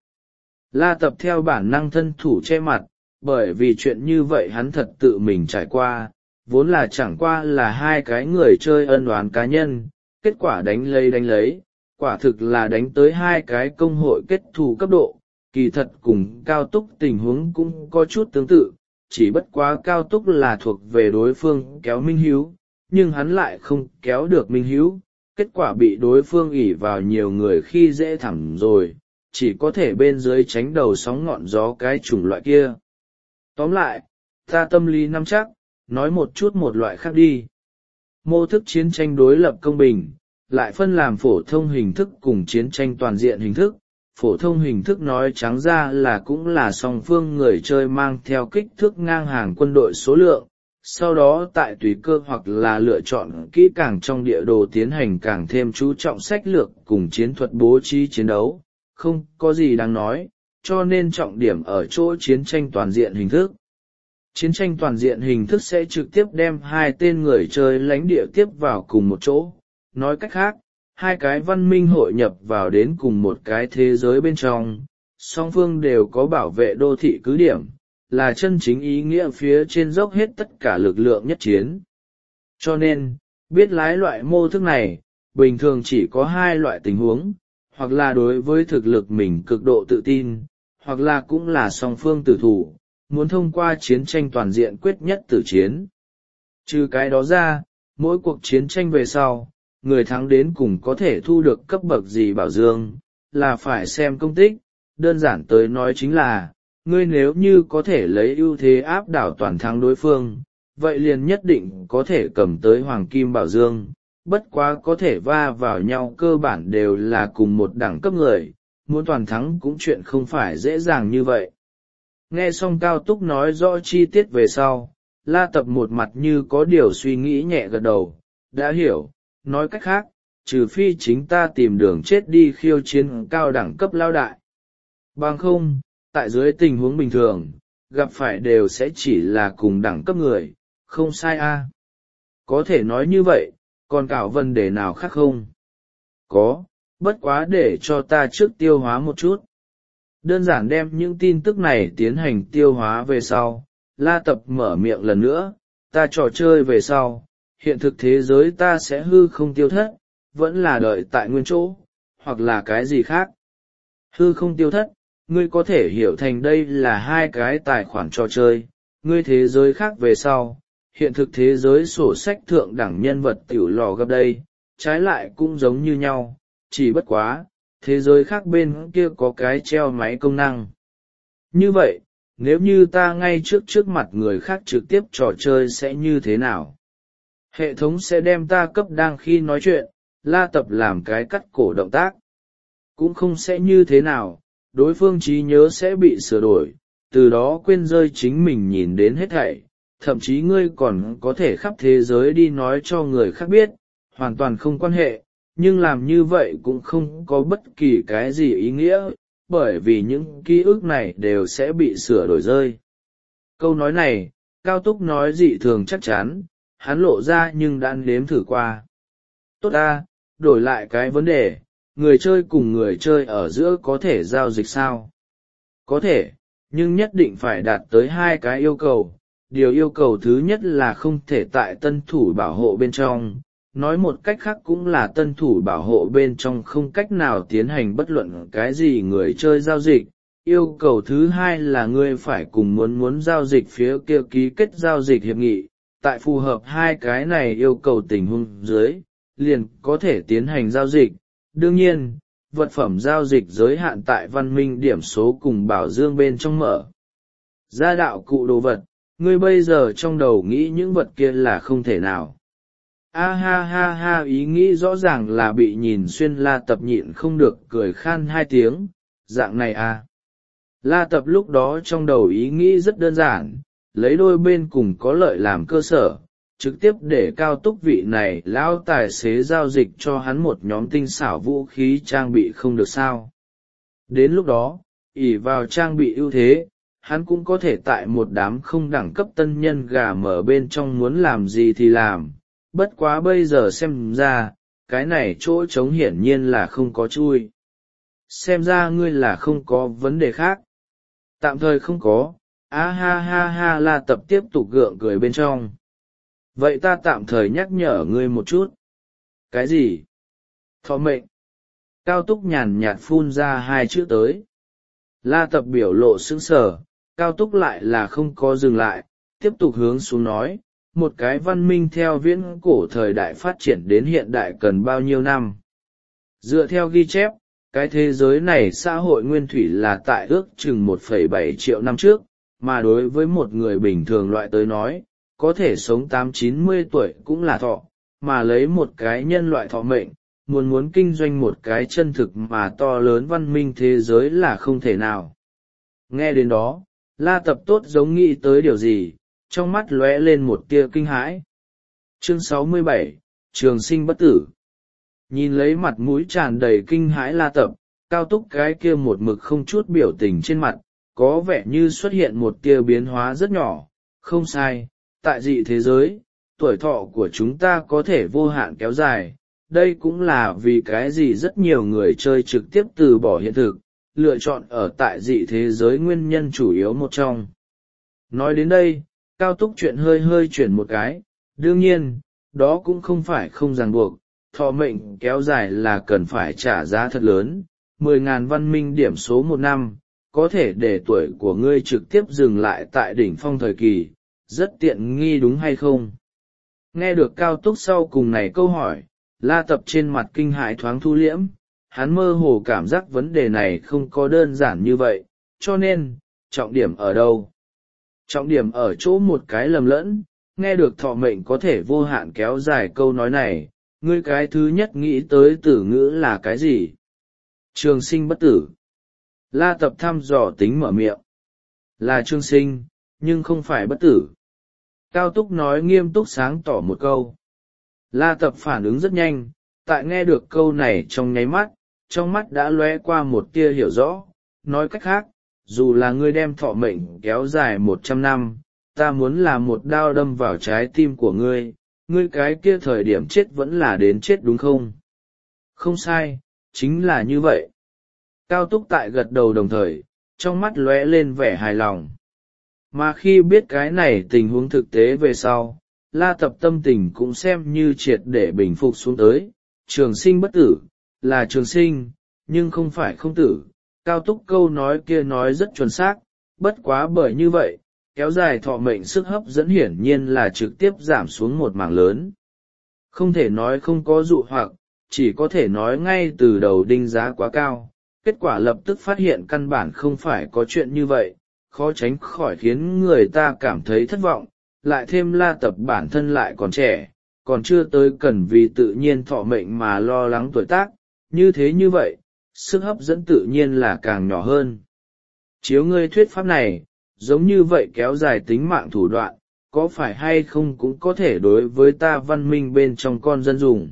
La Tập theo bản năng thân thủ che mặt, bởi vì chuyện như vậy hắn thật tự mình trải qua, vốn là chẳng qua là hai cái người chơi ân oán cá nhân, kết quả đánh lấy, quả thực là đánh tới hai cái công hội kết thù cấp độ. Kỳ thật cùng Cao Túc tình huống cũng có chút tương tự, chỉ bất quá Cao Túc là thuộc về đối phương kéo minh hiếu, nhưng hắn lại không kéo được minh hiếu, kết quả bị đối phương ỷ vào nhiều người khi dễ thẳng rồi, chỉ có thể bên dưới tránh đầu sóng ngọn gió cái chủng loại kia. Tóm lại, ta tâm lý nắm chắc, nói một chút một loại khác đi. Mô thức chiến tranh đối lập công bình, lại phân làm phổ thông hình thức cùng chiến tranh toàn diện hình thức. Phổ thông hình thức nói trắng ra là cũng là song phương người chơi mang theo kích thước ngang hàng quân đội số lượng, sau đó tại tùy cơ hoặc là lựa chọn kỹ càng trong địa đồ tiến hành càng thêm chú trọng sách lược cùng chiến thuật bố trí chiến đấu, không có gì đáng nói, cho nên trọng điểm ở chỗ chiến tranh toàn diện hình thức. Chiến tranh toàn diện hình thức sẽ trực tiếp đem hai tên người chơi lãnh địa tiếp vào cùng một chỗ, nói cách khác, hai cái văn minh hội nhập vào đến cùng một cái thế giới bên trong, song phương đều có bảo vệ đô thị cứ điểm, là chân chính ý nghĩa phía trên dốc hết tất cả lực lượng nhất chiến. Cho nên, biết lái loại mô thức này, bình thường chỉ có hai loại tình huống, hoặc là đối với thực lực mình cực độ tự tin, hoặc là cũng là song phương tử thủ, muốn thông qua chiến tranh toàn diện quyết nhất tử chiến. Trừ cái đó ra, mỗi cuộc chiến tranh về sau, người thắng đến cùng có thể thu được cấp bậc gì bảo dương, là phải xem công tích, đơn giản tới nói chính là, ngươi nếu như có thể lấy ưu thế áp đảo toàn thắng đối phương, vậy liền nhất định có thể cầm tới hoàng kim bảo dương, bất quá có thể va vào nhau cơ bản đều là cùng một đẳng cấp người, muốn toàn thắng cũng chuyện không phải dễ dàng như vậy. Nghe xong Cao Túc nói rõ chi tiết về sau, La Tập một mặt như có điều suy nghĩ nhẹ gật đầu, đã hiểu, nói cách khác, trừ phi chính ta tìm đường chết đi khiêu chiến cao đẳng cấp lao đại. Bằng không, tại dưới tình huống bình thường, gặp phải đều sẽ chỉ là cùng đẳng cấp người, không sai a. Có thể nói như vậy, còn cảo vấn đề nào khác không? Có, bất quá để cho ta trước tiêu hóa một chút. Đơn giản đem những tin tức này tiến hành tiêu hóa về sau, La Tập mở miệng lần nữa, ta trò chơi về sau, hiện thực thế giới ta sẽ hư không tiêu thất, vẫn là đợi tại nguyên chỗ, hoặc là cái gì khác. Hư không tiêu thất, ngươi có thể hiểu thành đây là hai cái tài khoản trò chơi, ngươi thế giới khác về sau, hiện thực thế giới sổ sách thượng đẳng nhân vật tiểu lò gấp đây, trái lại cũng giống như nhau, chỉ bất quá, thế giới khác bên kia có cái treo máy công năng. Như vậy, nếu như ta ngay trước mặt người khác trực tiếp trò chơi sẽ như thế nào? Hệ thống sẽ đem ta cấp đang khi nói chuyện, La Tập làm cái cắt cổ động tác. Cũng không sẽ như thế nào, đối phương trí nhớ sẽ bị sửa đổi, từ đó quên rơi chính mình nhìn đến hết thảy, thậm chí ngươi còn có thể khắp thế giới đi nói cho người khác biết, hoàn toàn không quan hệ, nhưng làm như vậy cũng không có bất kỳ cái gì ý nghĩa, bởi vì những ký ức này đều sẽ bị sửa đổi rơi. Câu nói này, Cao Túc nói dị thường chắc chắn, hắn lộ ra nhưng đã nếm thử qua. Tốt ta, đổi lại cái vấn đề, người chơi cùng người chơi ở giữa có thể giao dịch sao? Có thể, nhưng nhất định phải đạt tới hai cái yêu cầu. Điều yêu cầu thứ nhất là không thể tại tân thủ bảo hộ bên trong, nói một cách khác cũng là tân thủ bảo hộ bên trong không cách nào tiến hành bất luận cái gì người chơi giao dịch. Yêu cầu thứ hai là ngươi phải cùng muốn giao dịch phía kia ký kết giao dịch hiệp nghị, tại phù hợp hai cái này yêu cầu tình huống dưới, liền có thể tiến hành giao dịch. Đương nhiên, vật phẩm giao dịch giới hạn tại văn minh điểm số cùng bảo dương bên trong mở ra đạo cụ đồ vật, ngươi bây giờ trong đầu nghĩ những vật kia là không thể nào. A ha ha ha, ý nghĩ rõ ràng là bị nhìn xuyên. La Tập nhịn không được cười khan hai tiếng, dạng này à. La Tập lúc đó trong đầu ý nghĩ rất đơn giản, lấy đôi bên cùng có lợi làm cơ sở, trực tiếp để Cao Túc vị này lão tài xế giao dịch cho hắn một nhóm tinh xảo vũ khí trang bị không được sao. Đến lúc đó, ỷ vào trang bị ưu thế, hắn cũng có thể tại một đám không đẳng cấp tân nhân gà mở bên trong muốn làm gì thì làm, bất quá bây giờ xem ra, cái này chỗ trống hiển nhiên là không có chui. Xem ra ngươi là không có vấn đề khác. Tạm thời không có, á ha ha ha. La Tập tiếp tục gượng cười bên trong. Vậy ta tạm thời nhắc nhở ngươi một chút. Cái gì? Thọ mệnh. Cao Túc nhàn nhạt phun ra hai chữ tới. La Tập biểu lộ sững sờ, Cao Túc lại là không có dừng lại, tiếp tục hướng xuống nói, một cái văn minh theo viễn cổ thời đại phát triển đến hiện đại cần bao nhiêu năm. Dựa theo ghi chép, cái thế giới này xã hội nguyên thủy là tại ước chừng 1,7 triệu năm trước, mà đối với một người bình thường loại tới nói, có thể sống 8-90 tuổi cũng là thọ, mà lấy một cái nhân loại thọ mệnh, muốn kinh doanh một cái chân thực mà to lớn văn minh thế giới là không thể nào. Nghe đến đó, La Tập tốt giống nghĩ tới điều gì, trong mắt lóe lên một tia kinh hãi. Chương 67, Trường sinh bất tử. Nhìn lấy mặt mũi tràn đầy kinh hãi La Tập, Cao Túc cái kia một mực không chút biểu tình trên mặt, có vẻ như xuất hiện một tia biến hóa rất nhỏ. Không sai, tại dị thế giới, tuổi thọ của chúng ta có thể vô hạn kéo dài, đây cũng là vì cái gì rất nhiều người chơi trực tiếp từ bỏ hiện thực, lựa chọn ở tại dị thế giới nguyên nhân chủ yếu một trong. Nói đến đây, Cao Túc chuyện hơi chuyển một cái, đương nhiên, đó cũng không phải không ràng buộc, thọ mệnh kéo dài là cần phải trả giá thật lớn, 10.000 văn minh điểm số một năm, có thể để tuổi của ngươi trực tiếp dừng lại tại đỉnh phong thời kỳ, rất tiện nghi đúng hay không? Nghe được Cao Túc sau cùng này câu hỏi, La Tập trên mặt kinh hãi thoáng thu liễm, hắn mơ hồ cảm giác vấn đề này không có đơn giản như vậy, cho nên, trọng điểm ở đâu? Trọng điểm ở chỗ một cái lầm lẫn, nghe được thọ mệnh có thể vô hạn kéo dài câu nói này, ngươi cái thứ nhất nghĩ tới từ ngữ là cái gì? Trường sinh bất tử. La Tập thăm dò tính mở miệng. Là trường sinh, nhưng không phải bất tử. Cao Túc nói nghiêm túc sáng tỏ một câu. La Tập phản ứng rất nhanh, tại nghe được câu này trong nháy mắt, trong mắt đã lóe qua một tia hiểu rõ, nói cách khác, dù là ngươi đem thọ mệnh kéo dài 100 năm, ta muốn là một đao đâm vào trái tim của ngươi, ngươi cái kia thời điểm chết vẫn là đến chết đúng không? Không sai, chính là như vậy. Cao Túc tại gật đầu đồng thời, trong mắt lóe lên vẻ hài lòng. Mà khi biết cái này tình huống thực tế về sau, La Tập tâm tình cũng xem như triệt để bình phục xuống tới, trường sinh bất tử, là trường sinh, nhưng không phải không tử. Cao Túc câu nói kia nói rất chuẩn xác, bất quá bởi như vậy, kéo dài thọ mệnh sức hấp dẫn hiển nhiên là trực tiếp giảm xuống một mảng lớn. Không thể nói không có dụ hoặc, chỉ có thể nói ngay từ đầu đinh giá quá cao, kết quả lập tức phát hiện căn bản không phải có chuyện như vậy, khó tránh khỏi khiến người ta cảm thấy thất vọng, lại thêm La Tập bản thân lại còn trẻ, còn chưa tới cần vì tự nhiên thọ mệnh mà lo lắng tuổi tác, như vậy, sức hấp dẫn tự nhiên là càng nhỏ hơn. Chiếu ngươi thuyết pháp này, giống như vậy kéo dài tính mạng thủ đoạn, có phải hay không cũng có thể đối với ta văn minh bên trong con dân dùng.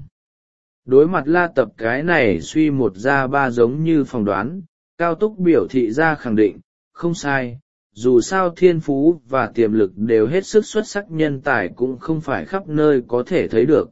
Đối mặt La Tập cái này suy một ra ba giống như phỏng đoán, Cao Túc biểu thị ra khẳng định, không sai, dù sao thiên phú và tiềm lực đều hết sức xuất sắc, nhân tài cũng không phải khắp nơi có thể thấy được.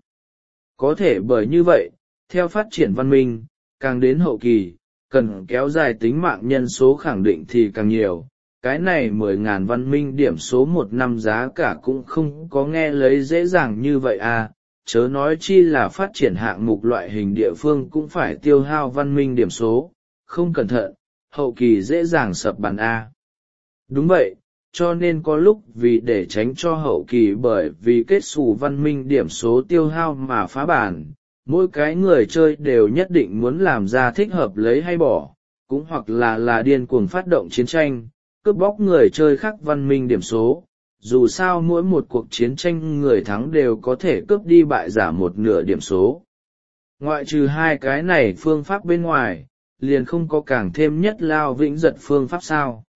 Có thể bởi như vậy, theo phát triển văn minh, càng đến hậu kỳ, cần kéo dài tính mạng nhân số khẳng định thì càng nhiều. Cái này 10.000 văn minh điểm số một năm giá cả cũng không có nghe lấy dễ dàng như vậy à, chớ nói chi là phát triển hạng mục loại hình địa phương cũng phải tiêu hao văn minh điểm số, không cẩn thận, hậu kỳ dễ dàng sập bàn A. Đúng vậy, cho nên có lúc vì để tránh cho hậu kỳ bởi vì kết xù văn minh điểm số tiêu hao mà phá bản, mỗi cái người chơi đều nhất định muốn làm ra thích hợp lấy hay bỏ, cũng hoặc là điên cuồng phát động chiến tranh, cướp bóc người chơi khác văn minh điểm số. Dù sao mỗi một cuộc chiến tranh người thắng đều có thể cướp đi bại giả một nửa điểm số. Ngoại trừ hai cái này phương pháp bên ngoài, liền không có càng thêm nhất lao vĩnh giật phương pháp sao.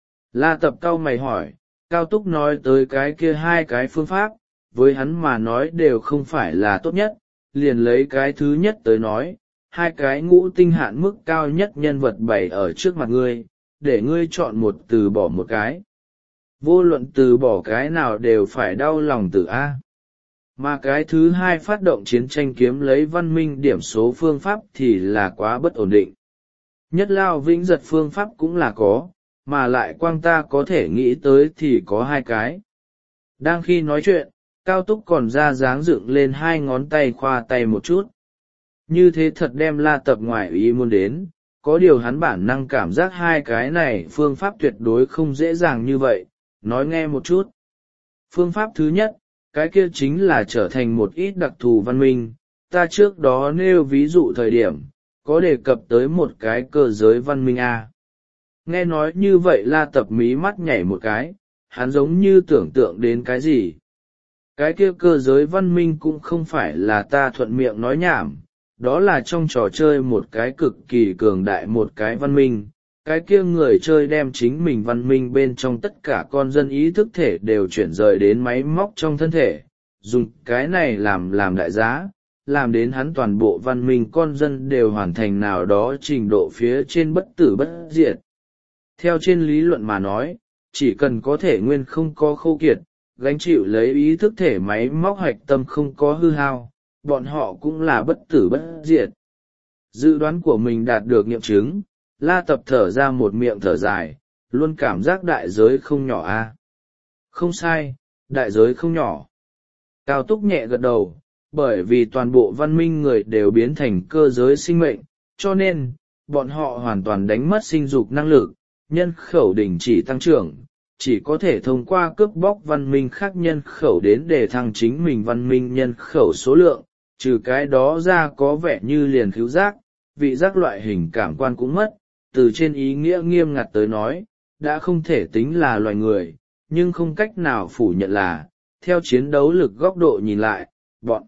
La Tập cau mày hỏi, Cao Túc nói tới cái kia hai cái phương pháp, với hắn mà nói đều không phải là tốt nhất, liền lấy cái thứ nhất tới nói, hai cái ngũ tinh hạn mức cao nhất nhân vật bày ở trước mặt ngươi, để ngươi chọn một từ bỏ một cái. Vô luận từ bỏ cái nào đều phải đau lòng từ A. Mà cái thứ hai phát động chiến tranh kiếm lấy văn minh điểm số phương pháp thì là quá bất ổn định. Nhất lao vĩnh giật phương pháp cũng là có, mà lại quang ta có thể nghĩ tới thì có hai cái. Đang khi nói chuyện, Cao Túc còn ra dáng dựng lên hai ngón tay khoa tay một chút. Như thế thật đem La Tập ngoài ý muốn đến, có điều hắn bản năng cảm giác hai cái này phương pháp tuyệt đối không dễ dàng như vậy, nói nghe một chút. Phương pháp thứ nhất, cái kia chính là trở thành một ít đặc thù văn minh, ta trước đó nêu ví dụ thời điểm, có đề cập tới một cái cơ giới văn minh A. Nghe nói như vậy La Tập mí mắt nhảy một cái, hắn giống như tưởng tượng đến cái gì. Cái kia cơ giới văn minh cũng không phải là ta thuận miệng nói nhảm, đó là trong trò chơi một cái cực kỳ cường đại một cái văn minh. Cái kia người chơi đem chính mình văn minh bên trong tất cả con dân ý thức thể đều chuyển rời đến máy móc trong thân thể, dùng cái này làm đại giá, làm đến hắn toàn bộ văn minh con dân đều hoàn thành nào đó trình độ phía trên bất tử bất diệt. Theo trên lý luận mà nói, chỉ cần có thể nguyên không có khô kiệt, gánh chịu lấy ý thức thể máy móc hạch tâm không có hư hao, bọn họ cũng là bất tử bất diệt. Dự đoán của mình đạt được nghiệm chứng, La Tập thở ra một miệng thở dài, luôn cảm giác đại giới không nhỏ a. Không sai, đại giới không nhỏ. Cao Túc nhẹ gật đầu, bởi vì toàn bộ văn minh người đều biến thành cơ giới sinh mệnh, cho nên, bọn họ hoàn toàn đánh mất sinh dục năng lực, nhân khẩu đình chỉ tăng trưởng, chỉ có thể thông qua cướp bóc văn minh khác nhân khẩu đến để thăng chính mình văn minh nhân khẩu số lượng, trừ cái đó ra có vẻ như liền khứu giác, vị giác loại hình cảm quan cũng mất, từ trên ý nghĩa nghiêm ngặt tới nói, đã không thể tính là loài người, nhưng không cách nào phủ nhận là, theo chiến đấu lực góc độ nhìn lại, bọn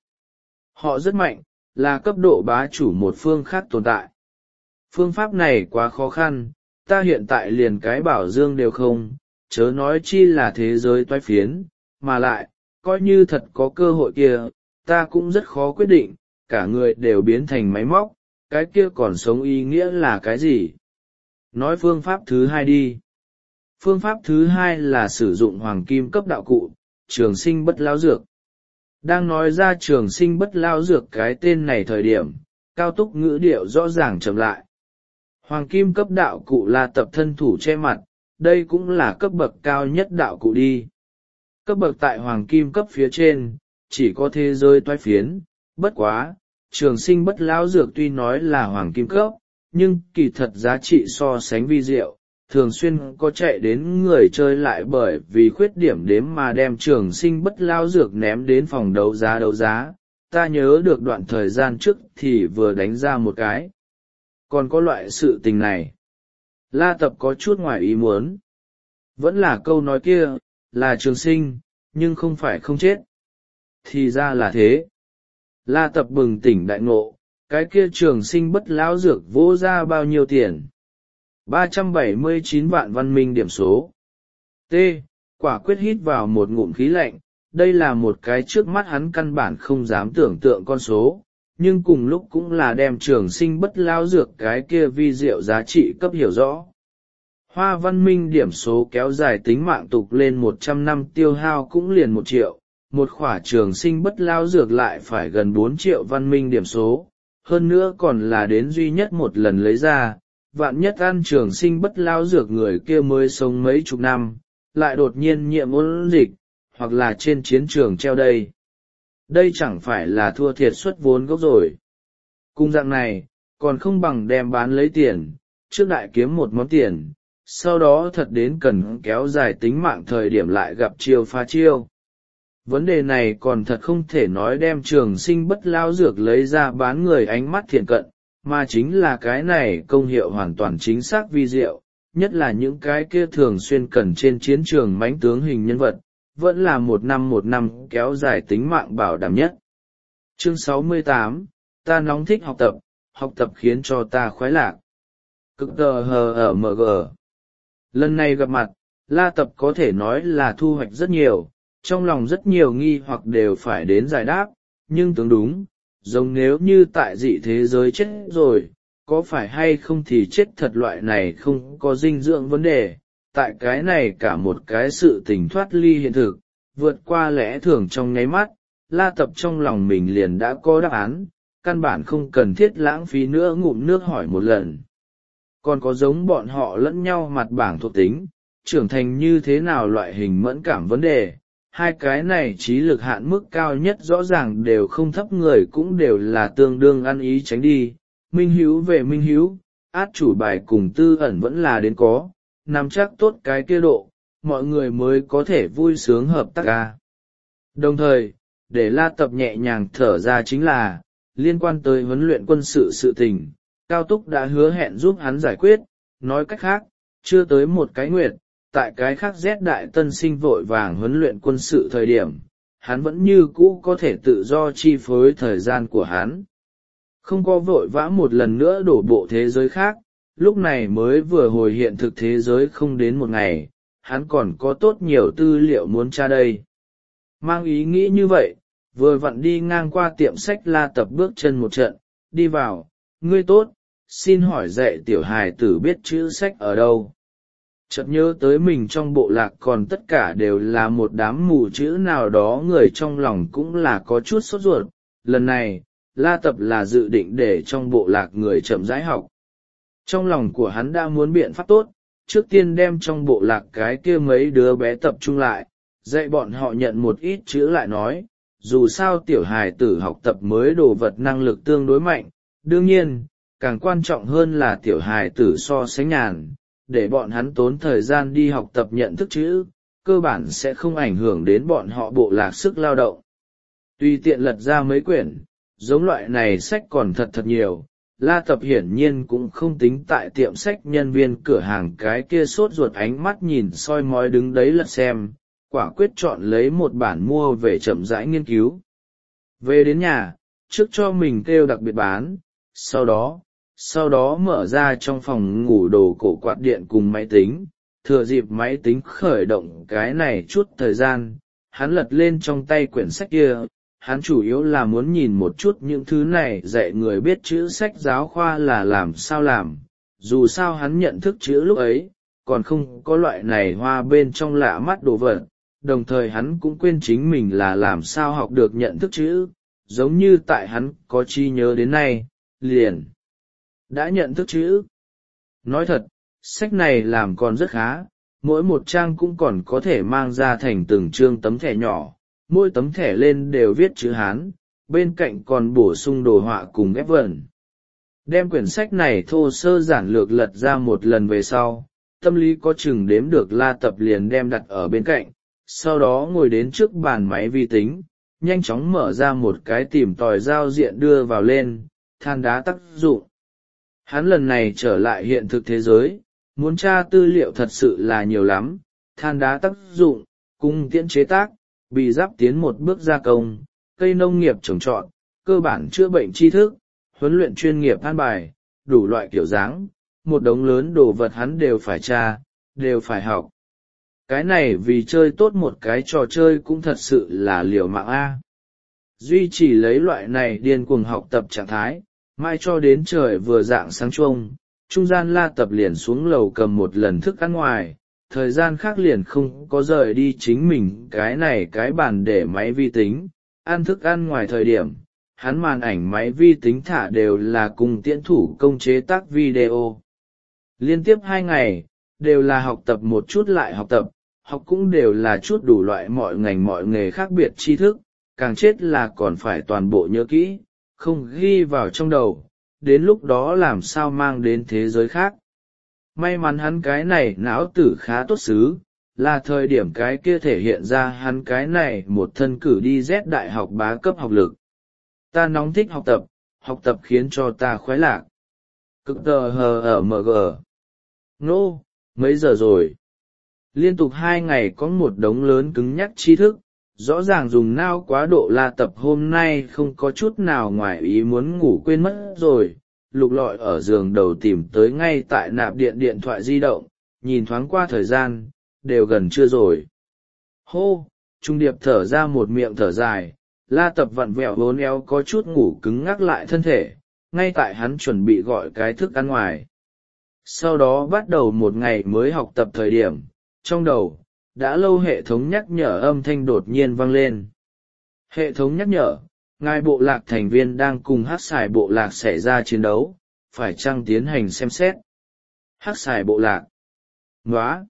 họ rất mạnh, là cấp độ bá chủ một phương khác tồn tại. Phương pháp này quá khó khăn, ta hiện tại liền cái bảo dương đều không, chớ nói chi là thế giới toái phiến, mà lại, coi như thật có cơ hội kia, ta cũng rất khó quyết định, cả người đều biến thành máy móc, cái kia còn sống ý nghĩa là cái gì? Nói phương pháp thứ hai đi. Phương pháp thứ hai là sử dụng hoàng kim cấp đạo cụ, trường sinh bất lao dược. Đang nói ra trường sinh bất lao dược cái tên này thời điểm, Cao Túc ngữ điệu rõ ràng chậm lại. Hoàng kim cấp đạo cụ là tập thân thủ che mặt, đây cũng là cấp bậc cao nhất đạo cụ đi. Cấp bậc tại hoàng kim cấp phía trên, chỉ có thế giới toái phiến, bất quá, trường sinh bất lão dược tuy nói là hoàng kim cấp, nhưng kỳ thật giá trị so sánh vi diệu, thường xuyên có chạy đến người chơi lại bởi vì khuyết điểm đếm mà đem trường sinh bất lao dược ném đến phòng đấu giá. Ta nhớ được đoạn thời gian trước thì vừa đánh ra một cái. Còn có loại sự tình này. La Tập có chút ngoài ý muốn. Vẫn là câu nói kia, là trường sinh, nhưng không phải không chết. Thì ra là thế. La Tập bừng tỉnh đại ngộ, cái kia trường sinh bất lão dược vô ra bao nhiêu tiền? 379 vạn văn minh điểm số. T. Quả quyết hít vào một ngụm khí lạnh, đây là một cái trước mắt hắn căn bản không dám tưởng tượng con số, nhưng cùng lúc cũng là đem trường sinh bất lão dược cái kia vi diệu giá trị cấp hiểu rõ. Hoa văn minh điểm số kéo dài tính mạng tục lên 100 năm tiêu hao cũng liền 1 triệu, một khỏa trường sinh bất lão dược lại phải gần 4 triệu văn minh điểm số, hơn nữa còn là đến duy nhất một lần lấy ra, vạn nhất ăn trường sinh bất lão dược người kia mới sống mấy chục năm, lại đột nhiên nhiễm ôn dịch, hoặc là trên chiến trường treo đây. Đây chẳng phải là thua thiệt suất vốn gốc rồi. Cung dạng này, còn không bằng đem bán lấy tiền, trước đại kiếm một món tiền, sau đó thật đến cần kéo dài tính mạng thời điểm lại gặp chiêu phá chiêu. Vấn đề này còn thật không thể nói đem trường sinh bất lao dược lấy ra bán người ánh mắt thiện cận, mà chính là cái này công hiệu hoàn toàn chính xác vi diệu, nhất là những cái kia thường xuyên cần trên chiến trường mãnh tướng hình nhân vật, vẫn là một năm kéo dài tính mạng bảo đảm nhất. Chương 68, ta nóng thích học tập khiến cho ta khoái lạc. Cực tờ hờ ở MG. Lần này gặp mặt, La Tập có thể nói là thu hoạch rất nhiều, trong lòng rất nhiều nghi hoặc đều phải đến giải đáp, nhưng tưởng đúng, giống nếu như tại dị thế giới chết rồi, có phải hay không thì chết thật loại này không có dinh dưỡng vấn đề, tại cái này cả một cái sự tình thoát ly hiện thực, vượt qua lẽ thường trong nháy mắt, La Tập trong lòng mình liền đã có đáp án, căn bản không cần thiết lãng phí nữa ngụm nước hỏi một lần. Còn có giống bọn họ lẫn nhau mặt bảng thuộc tính, trưởng thành như thế nào loại hình mẫn cảm vấn đề, hai cái này trí lực hạn mức cao nhất rõ ràng đều không thấp người cũng đều là tương đương ăn ý tránh đi, minh hữu về minh hữu, át chủ bài cùng tư ẩn vẫn là đến có, nắm chắc tốt cái kia độ, mọi người mới có thể vui sướng hợp tác ca. Đồng thời, để La Tập nhẹ nhàng thở ra chính là, liên quan tới huấn luyện quân sự sự tình, Cao Túc đã hứa hẹn giúp hắn giải quyết, nói cách khác, chưa tới một cái nguyệt, tại cái khác rét đại tân sinh vội vàng huấn luyện quân sự thời điểm, hắn vẫn như cũ có thể tự do chi phối thời gian của hắn. Không có vội vã một lần nữa đổ bộ thế giới khác, lúc này mới vừa hồi hiện thực thế giới không đến một ngày, hắn còn có tốt nhiều tư liệu muốn tra đây. Mang ý nghĩ như vậy, vừa vặn đi ngang qua tiệm sách La Tập bước chân một trận, đi vào, ngươi tốt, xin hỏi dạy tiểu hài tử biết chữ sách ở đâu. Chợt nhớ tới mình trong bộ lạc còn tất cả đều là một đám mù chữ nào đó, người trong lòng cũng là có chút sốt ruột. Lần này, La Tập là dự định để trong bộ lạc người chậm rãi học. Trong lòng của hắn đã muốn biện pháp tốt, trước tiên đem trong bộ lạc cái kia mấy đứa bé tập trung lại, dạy bọn họ nhận một ít chữ lại nói, dù sao tiểu hài tử học tập mới đồ vật năng lực tương đối mạnh, đương nhiên, càng quan trọng hơn là tiểu hài tử so sánh nhàn, để bọn hắn tốn thời gian đi học tập nhận thức chữ, cơ bản sẽ không ảnh hưởng đến bọn họ bộ lạc sức lao động. Tùy tiện lật ra mấy quyển, giống loại này sách còn thật nhiều, La Tập hiển nhiên cũng không tính tại tiệm sách nhân viên cửa hàng cái kia sốt ruột ánh mắt nhìn soi mói đứng đấy lật xem, quả quyết chọn lấy một bản mua về chậm rãi nghiên cứu. Về đến nhà, trước cho mình kêu đặc biệt bán, sau đó mở ra trong phòng ngủ đồ cổ quạt điện cùng máy tính, thừa dịp máy tính khởi động cái này chút thời gian, hắn lật lên trong tay quyển sách kia, hắn chủ yếu là muốn nhìn một chút những thứ này dạy người biết chữ sách giáo khoa là làm sao làm, dù sao hắn nhận thức chữ lúc ấy, còn không có loại này hoa bên trong lạ mắt đồ vật, đồng thời hắn cũng quên chính mình là làm sao học được nhận thức chữ, giống như tại hắn có trí nhớ đến nay, liền đã nhận thức chữ. Nói thật, sách này làm còn rất khá, mỗi một trang cũng còn có thể mang ra thành từng chương tấm thẻ nhỏ, mỗi tấm thẻ lên đều viết chữ Hán, bên cạnh còn bổ sung đồ họa cùng ghép vần. Đem quyển sách này thô sơ giản lược lật ra một lần về sau, tâm lý có chừng đếm được La Tập liền đem đặt ở bên cạnh, sau đó ngồi đến trước bàn máy vi tính, nhanh chóng mở ra một cái tìm tòi giao diện đưa vào lên, than đá tác dụng. Hắn lần này trở lại hiện thực thế giới, muốn tra tư liệu thật sự là nhiều lắm, than đá tác dụng, cung tiễn chế tác, bị giáp tiến một bước gia công, cây nông nghiệp trồng trọt, cơ bản chữa bệnh tri thức, huấn luyện chuyên nghiệp an bài, đủ loại kiểu dáng, một đống lớn đồ vật hắn đều phải tra, đều phải học. Cái này vì chơi tốt một cái trò chơi cũng thật sự là liều mạng a. Duy chỉ lấy loại này điên cuồng học tập trạng thái, mai cho đến trời vừa rạng sáng chuông, trung gian La Tập liền xuống lầu cầm một lần thức ăn ngoài, thời gian khác liền không có rời đi chính mình cái này cái bàn để máy vi tính, ăn thức ăn ngoài thời điểm. Hắn màn ảnh máy vi tính thả đều là cùng tiễn thủ công chế tác video. Liên tiếp 2 ngày, đều là học tập một chút lại học tập, học cũng đều là chút đủ loại mọi ngành mọi nghề khác biệt tri thức, càng chết là còn phải toàn bộ nhớ kỹ, không ghi vào trong đầu, đến lúc đó làm sao mang đến thế giới khác. May mắn hắn cái này não tử khá tốt xứ, là thời điểm cái kia thể hiện ra hắn cái này một thân cử đi Z đại học bá cấp học lực. Ta nóng thích học tập khiến cho ta khoái lạc. Cực tờ hờ ở MG. Nô, mấy giờ rồi? Liên tục 2 ngày có một đống lớn cứng nhắc tri thức, rõ ràng dùng não quá độ La Tập hôm nay không có chút nào ngoài ý muốn ngủ quên mất rồi, lục lọi ở giường đầu tìm tới ngay tại nạp điện thoại di động, nhìn thoáng qua thời gian, đều gần trưa rồi. Hô, Trung Điệp thở ra một miệng thở dài. La Tập vặn vẹo vốn éo có chút ngủ cứng ngắc lại thân thể, ngay tại hắn chuẩn bị gọi cái thức ăn ngoài. Sau đó bắt đầu một ngày mới học tập thời điểm, trong đầu, đã lâu hệ thống nhắc nhở âm thanh đột nhiên vang lên. Hệ thống nhắc nhở, ngài bộ lạc thành viên đang cùng hắc xài bộ lạc xảy ra chiến đấu, phải chăng tiến hành xem xét. Hắc xài bộ lạc. Nóa!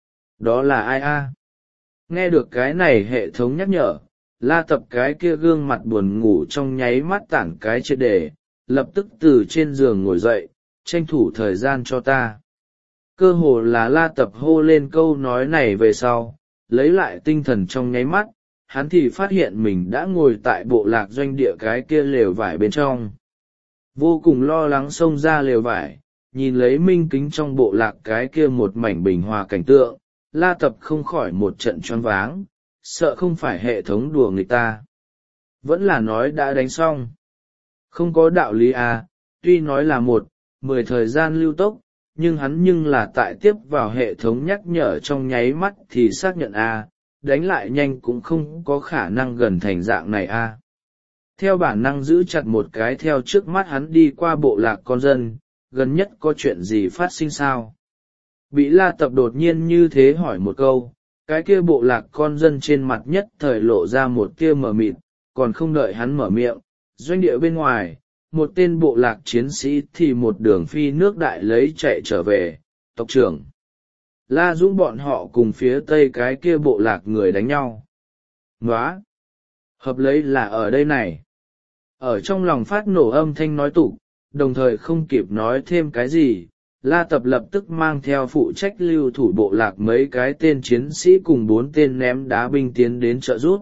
Đó là ai a? Nghe được cái này hệ thống nhắc nhở, La Tập cái kia gương mặt buồn ngủ trong nháy mắt tản cái triệt để, lập tức từ trên giường ngồi dậy, tranh thủ thời gian cho ta. Cơ hồ là La Tập hô lên câu nói này về sau, lấy lại tinh thần trong nháy mắt, hắn thì phát hiện mình đã ngồi tại bộ lạc doanh địa cái kia lều vải bên trong. Vô cùng lo lắng xông ra lều vải, nhìn lấy minh kính trong bộ lạc cái kia một mảnh bình hòa cảnh tượng, La Tập không khỏi một trận choáng váng. Sợ không phải hệ thống đùa người ta. Vẫn là nói đã đánh xong. Không có đạo lý à, tuy nói là 10 thời gian lưu tốc, nhưng là tại tiếp vào hệ thống nhắc nhở trong nháy mắt thì xác nhận à, đánh lại nhanh cũng không có khả năng gần thành dạng này à. Theo bản năng giữ chặt một cái theo trước mắt hắn đi qua bộ lạc con dân, gần nhất có chuyện gì phát sinh sao? Bị La Tập đột nhiên như thế hỏi một câu. Cái kia bộ lạc con dân trên mặt nhất thời lộ ra một tia mờ mịt, còn không đợi hắn mở miệng, doanh địa bên ngoài, một tên bộ lạc chiến sĩ thì một đường phi nước đại lấy chạy trở về, tộc trưởng. La Dũng bọn họ cùng phía tây cái kia bộ lạc người đánh nhau. Nóa! Hợp lấy là ở đây này. Ở trong lòng phát nổ âm thanh nói tục, đồng thời không kịp nói thêm cái gì. La Tập lập tức mang theo phụ trách lưu thủ bộ lạc mấy cái tên chiến sĩ cùng 4 tên ném đá binh tiến đến trợ giúp.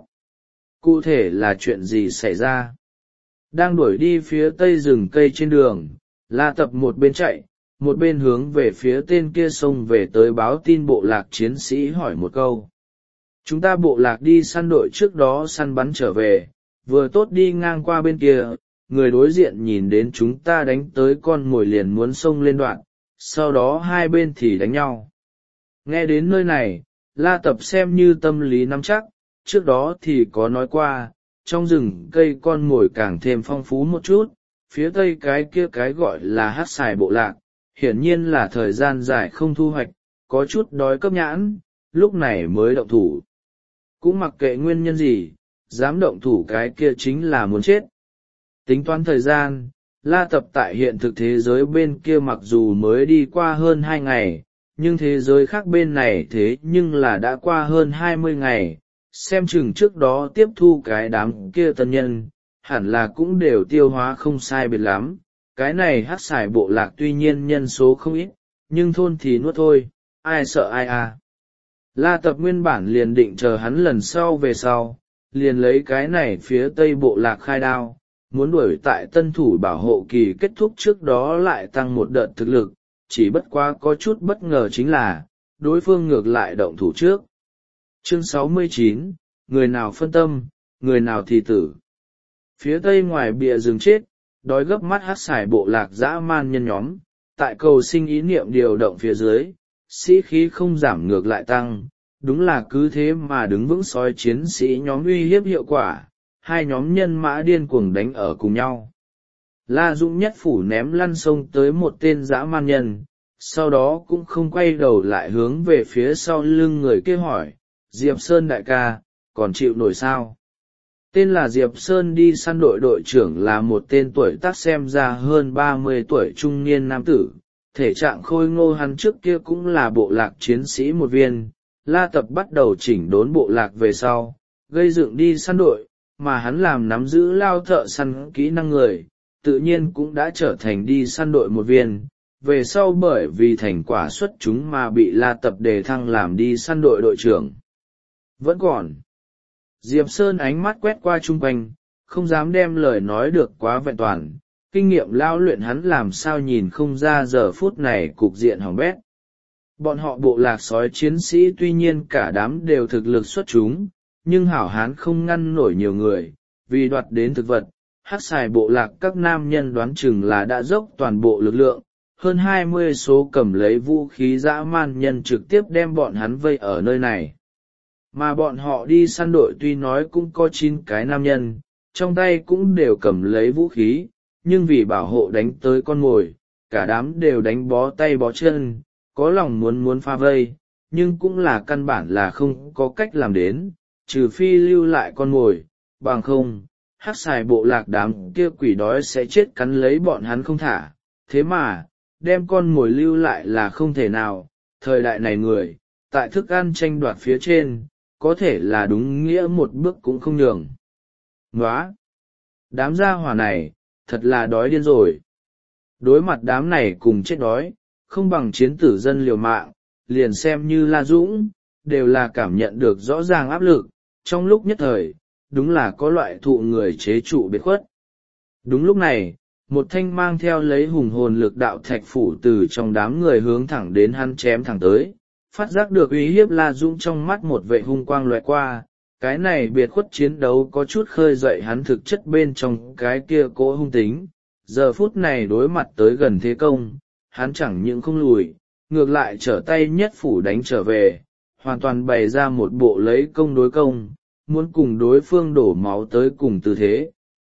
Cụ thể là chuyện gì xảy ra? Đang đuổi đi phía tây rừng cây trên đường, La Tập một bên chạy, một bên hướng về phía tên kia xông về tới báo tin bộ lạc chiến sĩ hỏi một câu. Chúng ta bộ lạc đi săn đội trước đó săn bắn trở về, vừa tốt đi ngang qua bên kia, người đối diện nhìn đến chúng ta đánh tới con mồi liền muốn xông lên đoạn. Sau đó hai bên thì đánh nhau. Nghe đến nơi này, La Tập xem như tâm lý nắm chắc, trước đó thì có nói qua, trong rừng cây con mồi càng thêm phong phú một chút, phía tây cái kia cái gọi là hắc xài bộ lạc, hiển nhiên là thời gian dài không thu hoạch, có chút đói cấp nhãn, lúc này mới động thủ. Cũng mặc kệ nguyên nhân gì, dám động thủ cái kia chính là muốn chết. Tính toán thời gian, La Tập tại hiện thực thế giới bên kia mặc dù mới đi qua hơn 2 ngày, nhưng thế giới khác bên này thế nhưng là đã qua hơn 20 ngày, xem chừng trước đó tiếp thu cái đám kia tân nhân, hẳn là cũng đều tiêu hóa không sai biệt lắm, cái này hắc xài bộ lạc tuy nhiên nhân số không ít, nhưng thôn thì nuốt thôi, ai sợ ai à. La Tập nguyên bản liền định chờ hắn lần sau về sau, liền lấy cái này phía tây bộ lạc khai đao, muốn đuổi tại tân thủ bảo hộ kỳ kết thúc trước đó lại tăng một đợt thực lực, chỉ bất quá có chút bất ngờ chính là, đối phương ngược lại động thủ trước. Chương 69, người nào phân tâm, người nào thì tử. Phía tây ngoài bìa rừng chết, đói gấp mắt hắc xài bộ lạc dã man nhân nhóm, tại cầu sinh ý niệm điều động phía dưới, sĩ khí không giảm ngược lại tăng, đúng là cứ thế mà đứng vững soi chiến sĩ nhóm uy hiếp hiệu quả, hai nhóm nhân mã điên cuồng đánh ở cùng nhau. La Dũng nhất phủ ném lăn sông tới một tên dã man nhân, sau đó cũng không quay đầu lại hướng về phía sau lưng người kia hỏi, Diệp Sơn đại ca, còn chịu nổi sao? Tên là Diệp Sơn đi săn đội đội trưởng là một tên tuổi tác xem ra hơn 30 tuổi trung niên nam tử, thể trạng khôi ngô, hắn trước kia cũng là bộ lạc chiến sĩ một viên. La Tập bắt đầu chỉnh đốn bộ lạc về sau, gây dựng đi săn đội, mà hắn làm nắm giữ lao thợ săn kỹ năng người, tự nhiên cũng đã trở thành đi săn đội một viên. Về sau bởi vì thành quả xuất chúng mà bị La Tập đề thăng làm đi săn đội đội trưởng. Vẫn còn. Diệp Sơn ánh mắt quét qua chung quanh, không dám đem lời nói được quá vẹn toàn, kinh nghiệm lao luyện hắn làm sao nhìn không ra giờ phút này cục diện hỏng bét. Bọn họ bộ lạc sói chiến sĩ tuy nhiên cả đám đều thực lực xuất chúng, nhưng hảo hán không ngăn nổi nhiều người, vì đoạt đến thực vật, hắc xài bộ lạc các nam nhân đoán chừng là đã dốc toàn bộ lực lượng, hơn 20 số cầm lấy vũ khí dã man nhân trực tiếp đem bọn hắn vây ở nơi này. Mà bọn họ đi săn đội tuy nói cũng có 9 cái nam nhân, trong tay cũng đều cầm lấy vũ khí, nhưng vì bảo hộ đánh tới con mồi, cả đám đều đánh bó tay bó chân, có lòng muốn pha vây, nhưng cũng là căn bản là không có cách làm đến, trừ phi lưu lại con mồi, bằng không, hắc xài bộ lạc đám kia quỷ đói sẽ chết cắn lấy bọn hắn không thả, thế mà, đem con mồi lưu lại là không thể nào, thời đại này người, tại thức ăn tranh đoạt phía trên, có thể là đúng nghĩa một bước cũng không nhường. Nóa! Đám gia hỏa này, thật là đói điên rồi. Đối mặt đám này cùng chết đói, không bằng chiến tử dân liều mạng, liền xem như La Dũng, đều là cảm nhận được rõ ràng áp lực, trong lúc nhất thời, đúng là có loại thụ người chế trụ biệt khuất. Đúng lúc này, một thanh mang theo lấy hùng hồn lực đạo thạch phủ từ trong đám người hướng thẳng đến hắn chém thẳng tới, phát giác được uy hiếp La Dũng trong mắt một vệ hung quang loại qua, cái này biệt khuất chiến đấu có chút khơi dậy hắn thực chất bên trong cái kia cỗ hung tính, giờ phút này đối mặt tới gần thế công, hắn chẳng những không lùi, ngược lại trở tay nhất phủ đánh trở về, hoàn toàn bày ra một bộ lấy công đối công, muốn cùng đối phương đổ máu tới cùng tư thế.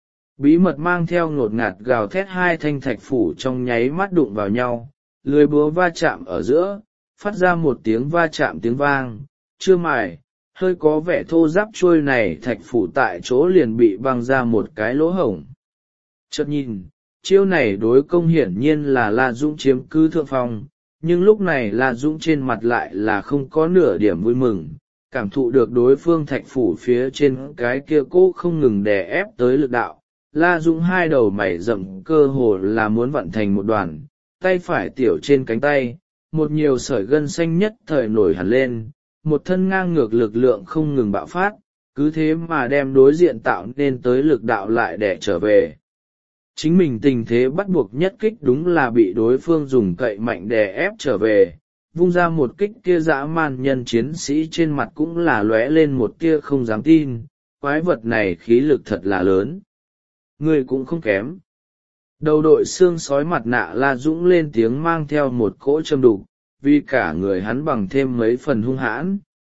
Bí mật mang theo ngột ngạt gào thét hai thanh thạch phủ trong nháy mắt đụng vào nhau, lưỡi búa va chạm ở giữa, phát ra một tiếng va chạm tiếng vang, chưa mài, hơi có vẻ thô ráp trôi này thạch phủ tại chỗ liền bị băng ra một cái lỗ hổng. Chợt nhìn, chiêu này đối công hiển nhiên là La Dũng chiếm cứ thượng phong, nhưng lúc này La Dũng trên mặt lại là không có nửa điểm vui mừng, cảm thụ được đối phương thạch phủ phía trên cái kia cố không ngừng đè ép tới lực đạo. La Dũng hai đầu mày rậm cơ hồ là muốn vặn thành một đoàn, tay phải tiểu trên cánh tay, một nhiều sợi gân xanh nhất thời nổi hẳn lên, một thân ngang ngược lực lượng không ngừng bạo phát, cứ thế mà đem đối diện tạo nên tới lực đạo lại đè trở về. Chính mình tình thế bắt buộc nhất kích đúng là bị đối phương dùng cậy mạnh đè ép trở về, vung ra một kích kia dã man nhân chiến sĩ trên mặt cũng là lóe lên một tia không dám tin, quái vật này khí lực thật là lớn. Người cũng không kém. Đầu đội xương sói mặt nạ La Dũng lên tiếng mang theo một cỗ châm đục, vì cả người hắn bằng thêm mấy phần hung hãn.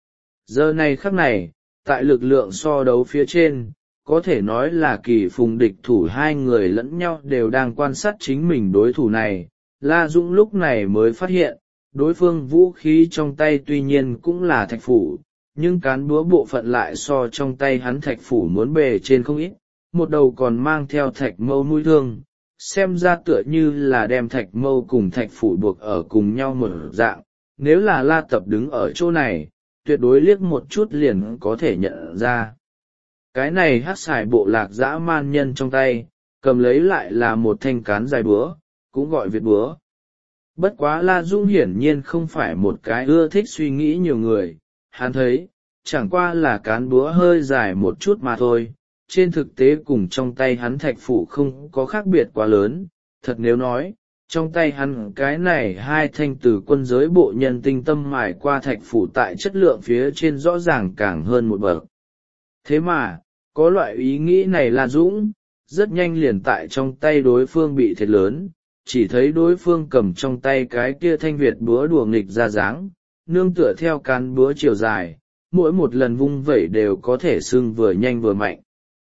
Giờ này khắc này, tại lực lượng so đấu phía trên, có thể nói là kỳ phùng địch thủ hai người lẫn nhau đều đang quan sát chính mình đối thủ này. La Dũng lúc này mới phát hiện, đối phương vũ khí trong tay tuy nhiên cũng là thạch phủ, nhưng cán búa bộ phận lại so trong tay hắn thạch phủ muốn bề trên không ít, một đầu còn mang theo thạch mâu mũi thương, xem ra tựa như là đem thạch mâu cùng thạch phủ buộc ở cùng nhau một dạng. Nếu là La Tập đứng ở chỗ này, tuyệt đối liếc một chút liền có thể nhận ra. Cái này hắc xài bộ lạc dã man nhân trong tay, cầm lấy lại là một thanh cán dài búa, cũng gọi Việt búa. Bất quá La Dũng hiển nhiên không phải một cái ưa thích suy nghĩ nhiều người, hắn thấy, chẳng qua là cán búa hơi dài một chút mà thôi, trên thực tế cùng trong tay hắn thạch phủ không có khác biệt quá lớn, thật nếu nói, trong tay hắn cái này hai thanh từ quân giới bộ nhân tinh tâm mài qua thạch phủ tại chất lượng phía trên rõ ràng càng hơn một bậc. Thế mà, có loại ý nghĩ này là Dũng, rất nhanh liền tại trong tay đối phương bị thiệt lớn, chỉ thấy đối phương cầm trong tay cái kia thanh Việt búa đùa nghịch ra dáng, nương tựa theo cán búa chiều dài, mỗi một lần vung vẩy đều có thể xưng vừa nhanh vừa mạnh.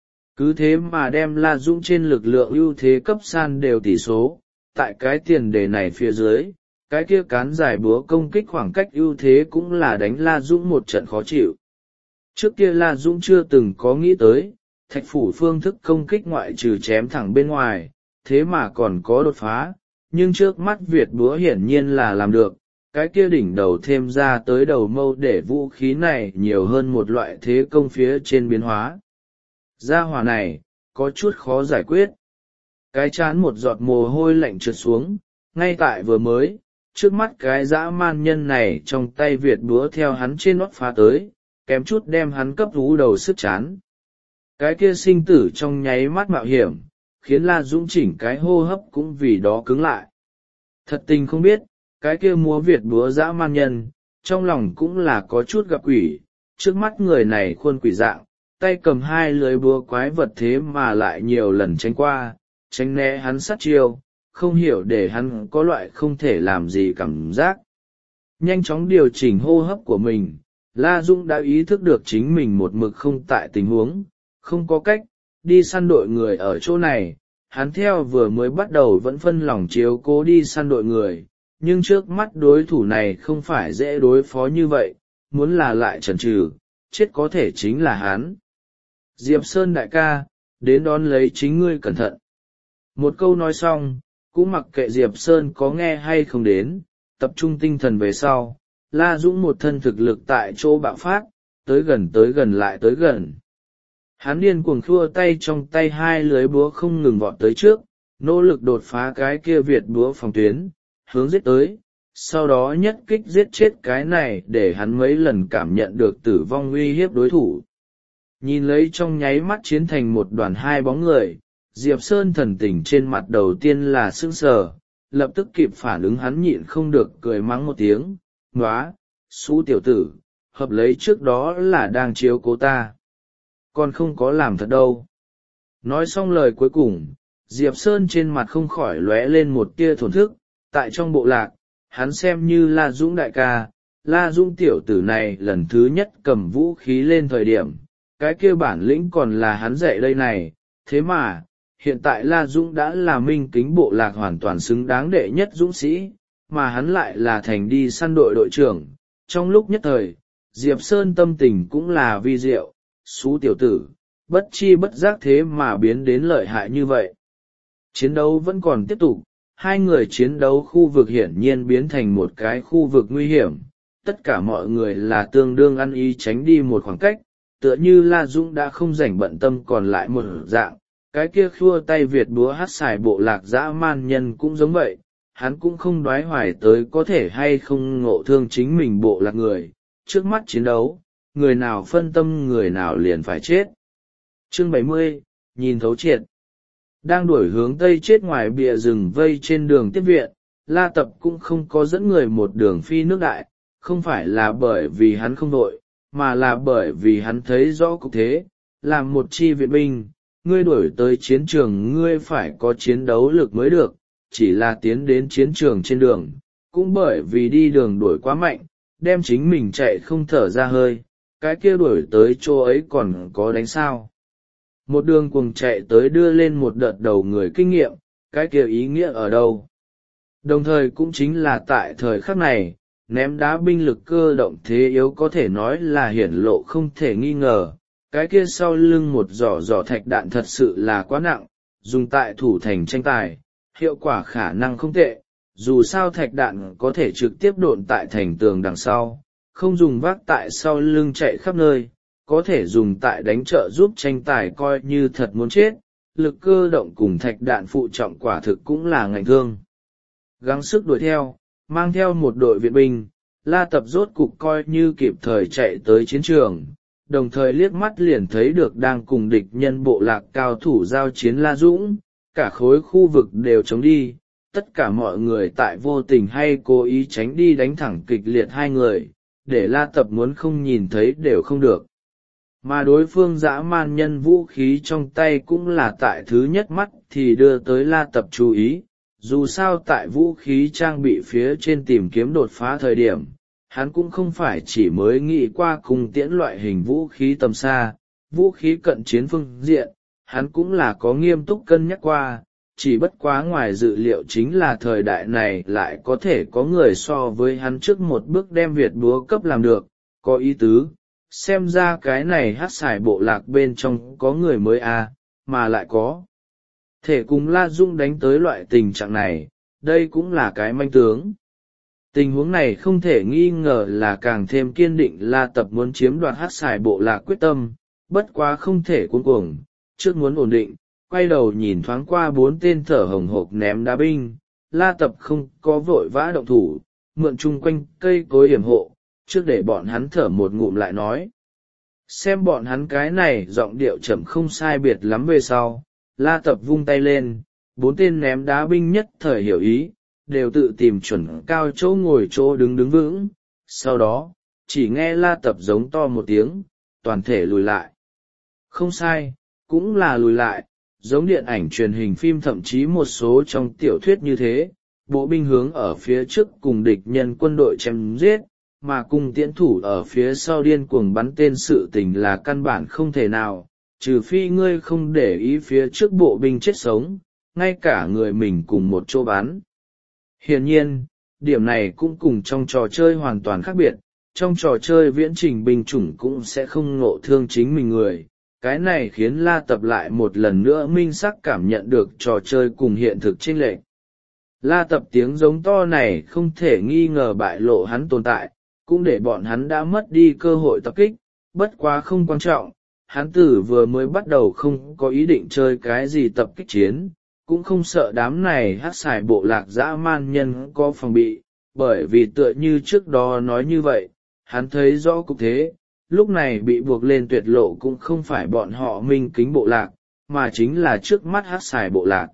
Cứ thế mà đem La Dũng trên lực lượng ưu thế cấp san đều tỷ số, tại cái tiền đề này phía dưới, cái kia cán dài búa công kích khoảng cách ưu thế cũng là đánh La Dũng một trận khó chịu. Trước kia La Dũng chưa từng có nghĩ tới, thạch phủ phương thức công kích ngoại trừ chém thẳng bên ngoài, thế mà còn có đột phá, nhưng trước mắt Việt búa hiển nhiên là làm được, cái kia đỉnh đầu thêm ra tới đầu mâu để vũ khí này nhiều hơn một loại thế công phía trên biến hóa. Gia hỏa này, có chút khó giải quyết. Cái chán một giọt mồ hôi lạnh trượt xuống, ngay tại vừa mới, trước mắt cái dã man nhân này trong tay Việt búa theo hắn trên nót phá tới, kém chút đem hắn cấp rú đầu sức chán. Cái kia sinh tử trong nháy mắt mạo hiểm, khiến La Dũng chỉnh cái hô hấp cũng vì đó cứng lại. Thật tình không biết, cái kia múa Việt búa dã man nhân, trong lòng cũng là có chút gặp quỷ, trước mắt người này khuôn quỷ dạng, tay cầm hai lưới búa quái vật thế mà lại nhiều lần tránh qua, tránh né hắn sát chiêu, không hiểu để hắn có loại không thể làm gì cảm giác. Nhanh chóng điều chỉnh hô hấp của mình, La Dũng đã ý thức được chính mình một mực không tại tình huống, không có cách, đi săn đội người ở chỗ này, hắn theo vừa mới bắt đầu vẫn phân lòng chiếu cố đi săn đội người, nhưng trước mắt đối thủ này không phải dễ đối phó như vậy, muốn là lại chần chừ, chết có thể chính là hắn. Diệp Sơn đại ca, đến đón lấy chính ngươi cẩn thận. Một câu nói xong, cũng mặc kệ Diệp Sơn có nghe hay không đến, tập trung tinh thần về sau, La Dũng một thân thực lực tại chỗ bạo phát, tới gần lại tới gần. Hắn điên cuồng khua tay trong tay hai lưới búa không ngừng vọt tới trước, nỗ lực đột phá cái kia Việt búa phòng tuyến, hướng giết tới, sau đó nhất kích giết chết cái này để hắn mấy lần cảm nhận được tử vong uy hiếp đối thủ. Nhìn lấy trong nháy mắt chiến thành một đoàn hai bóng người, Diệp Sơn thần tình trên mặt đầu tiên là sững sờ, lập tức kịp phản ứng hắn nhịn không được cười mắng một tiếng, nóa, xú tiểu tử, hợp lấy trước đó là đang chiếu cố ta. Còn không có làm thật đâu. Nói xong lời cuối cùng, Diệp Sơn trên mặt không khỏi lóe lên một tia thổn thức, tại trong bộ lạc, hắn xem như La Dũng đại ca, La Dũng tiểu tử này lần thứ nhất cầm vũ khí lên thời điểm, cái kia bản lĩnh còn là hắn dạy đây này, thế mà, hiện tại La Dũng đã là minh kính bộ lạc hoàn toàn xứng đáng đệ nhất dũng sĩ, mà hắn lại là thành đi săn đội đội trưởng. Trong lúc nhất thời, Diệp Sơn tâm tình cũng là vi diệu, xú tiểu tử, bất chi bất giác thế mà biến đến lợi hại như vậy. Chiến đấu vẫn còn tiếp tục, hai người chiến đấu khu vực hiển nhiên biến thành một cái khu vực nguy hiểm, tất cả mọi người là tương đương ăn ý tránh đi một khoảng cách, tựa như La Dũng đã không rảnh bận tâm còn lại một dạng, cái kia khua tay Việt búa hát xài bộ lạc dã man nhân cũng giống vậy, hắn cũng không đoái hoài tới có thể hay không ngộ thương chính mình bộ lạc người, trước mắt chiến đấu, người nào phân tâm người nào liền phải chết. Chương 70, nhìn thấu triệt. Đang đuổi hướng tây chết ngoài bìa rừng vây trên đường tiếp viện, La Tập cũng không có dẫn người một đường phi nước đại, không phải là bởi vì hắn không đội, mà là bởi vì hắn thấy rõ cục thế, làm một chi viện binh, ngươi đuổi tới chiến trường ngươi phải có chiến đấu lực mới được, chỉ là tiến đến chiến trường trên đường, cũng bởi vì đi đường đuổi quá mạnh, đem chính mình chạy không thở ra hơi, cái kia đuổi tới chỗ ấy còn có đánh sao. Một đường cuồng chạy tới đưa lên một đợt đầu người kinh nghiệm, cái kia ý nghĩa ở đâu? Đồng thời cũng chính là tại thời khắc này, ném đá binh lực cơ động thế yếu có thể nói là hiển lộ không thể nghi ngờ, cái kia sau lưng một giỏ thạch đạn thật sự là quá nặng, dùng tại thủ thành tranh tài, hiệu quả khả năng không tệ, dù sao thạch đạn có thể trực tiếp độn tại thành tường đằng sau, không dùng vác tại sau lưng chạy khắp nơi, có thể dùng tại đánh trợ giúp tranh tài coi như thật muốn chết, lực cơ động cùng thạch đạn phụ trọng quả thực cũng là ngành thương. Gắng sức đuổi theo, mang theo một đội viện binh, La Tập rốt cục coi như kịp thời chạy tới chiến trường, đồng thời liếc mắt liền thấy được đang cùng địch nhân bộ lạc cao thủ giao chiến La Dũng, cả khối khu vực đều chống đi, tất cả mọi người tại vô tình hay cố ý tránh đi đánh thẳng kịch liệt hai người, để La Tập muốn không nhìn thấy đều không được. Mà đối phương dã man nhân vũ khí trong tay cũng là tại thứ nhất mắt thì đưa tới La Tập chú ý, dù sao tại vũ khí trang bị phía trên tìm kiếm đột phá thời điểm, hắn cũng không phải chỉ mới nghĩ qua cùng tiễn loại hình vũ khí tầm xa, vũ khí cận chiến phương diện, hắn cũng là có nghiêm túc cân nhắc qua, chỉ bất quá ngoài dự liệu chính là thời đại này lại có thể có người so với hắn trước một bước đem Việt búa cấp làm được, có ý tứ, xem ra cái này hát xài bộ lạc bên trong có người mới mà lại có thể cùng La Dung đánh tới loại tình trạng này, đây cũng là cái manh tướng. Tình huống này không thể nghi ngờ là càng thêm kiên định La Tập muốn chiếm đoạt hát xài bộ lạc quyết tâm, bất quá không thể cuống cuồng, trước muốn ổn định, quay đầu nhìn thoáng qua 4 tên thở hồng hộc ném đá binh, La Tập không có vội vã động thủ, mượn chung quanh cây cối hiểm hộ, trước để bọn hắn thở một ngụm lại nói. Xem bọn hắn cái này giọng điệu chậm không sai biệt lắm về sau, La Tập vung tay lên, 4 tên ném đá binh nhất thời hiểu ý, đều tự tìm chuẩn cao chỗ ngồi chỗ đứng vững, sau đó, chỉ nghe La Tập giống to một tiếng, toàn thể lùi lại. Không sai, cũng là lùi lại, giống điện ảnh truyền hình phim thậm chí một số trong tiểu thuyết như thế, bộ binh hướng ở phía trước cùng địch nhân quân đội chém giết, mà cùng tiễn thủ ở phía sau điên cuồng bắn tên sự tình là căn bản không thể nào, trừ phi ngươi không để ý phía trước bộ binh chết sống, ngay cả người mình cùng một chỗ bắn. Hiển nhiên, điểm này cũng cùng trong trò chơi hoàn toàn khác biệt, trong trò chơi viễn trình binh chủng cũng sẽ không ngộ thương chính mình người, cái này khiến La Tập lại một lần nữa minh xác cảm nhận được trò chơi cùng hiện thực chênh lệch. La Tập tiếng giống to này không thể nghi ngờ bại lộ hắn tồn tại, cũng để bọn hắn đã mất đi cơ hội tập kích, bất quá không quan trọng, hắn tử vừa mới bắt đầu không có ý định chơi cái gì tập kích chiến, cũng không sợ đám này hát xài bộ lạc dã man nhân có phòng bị, bởi vì tựa như trước đó nói như vậy, hắn thấy rõ cục thế, lúc này bị buộc lên tuyệt lộ cũng không phải bọn họ minh kính bộ lạc, mà chính là trước mắt hát xài bộ lạc.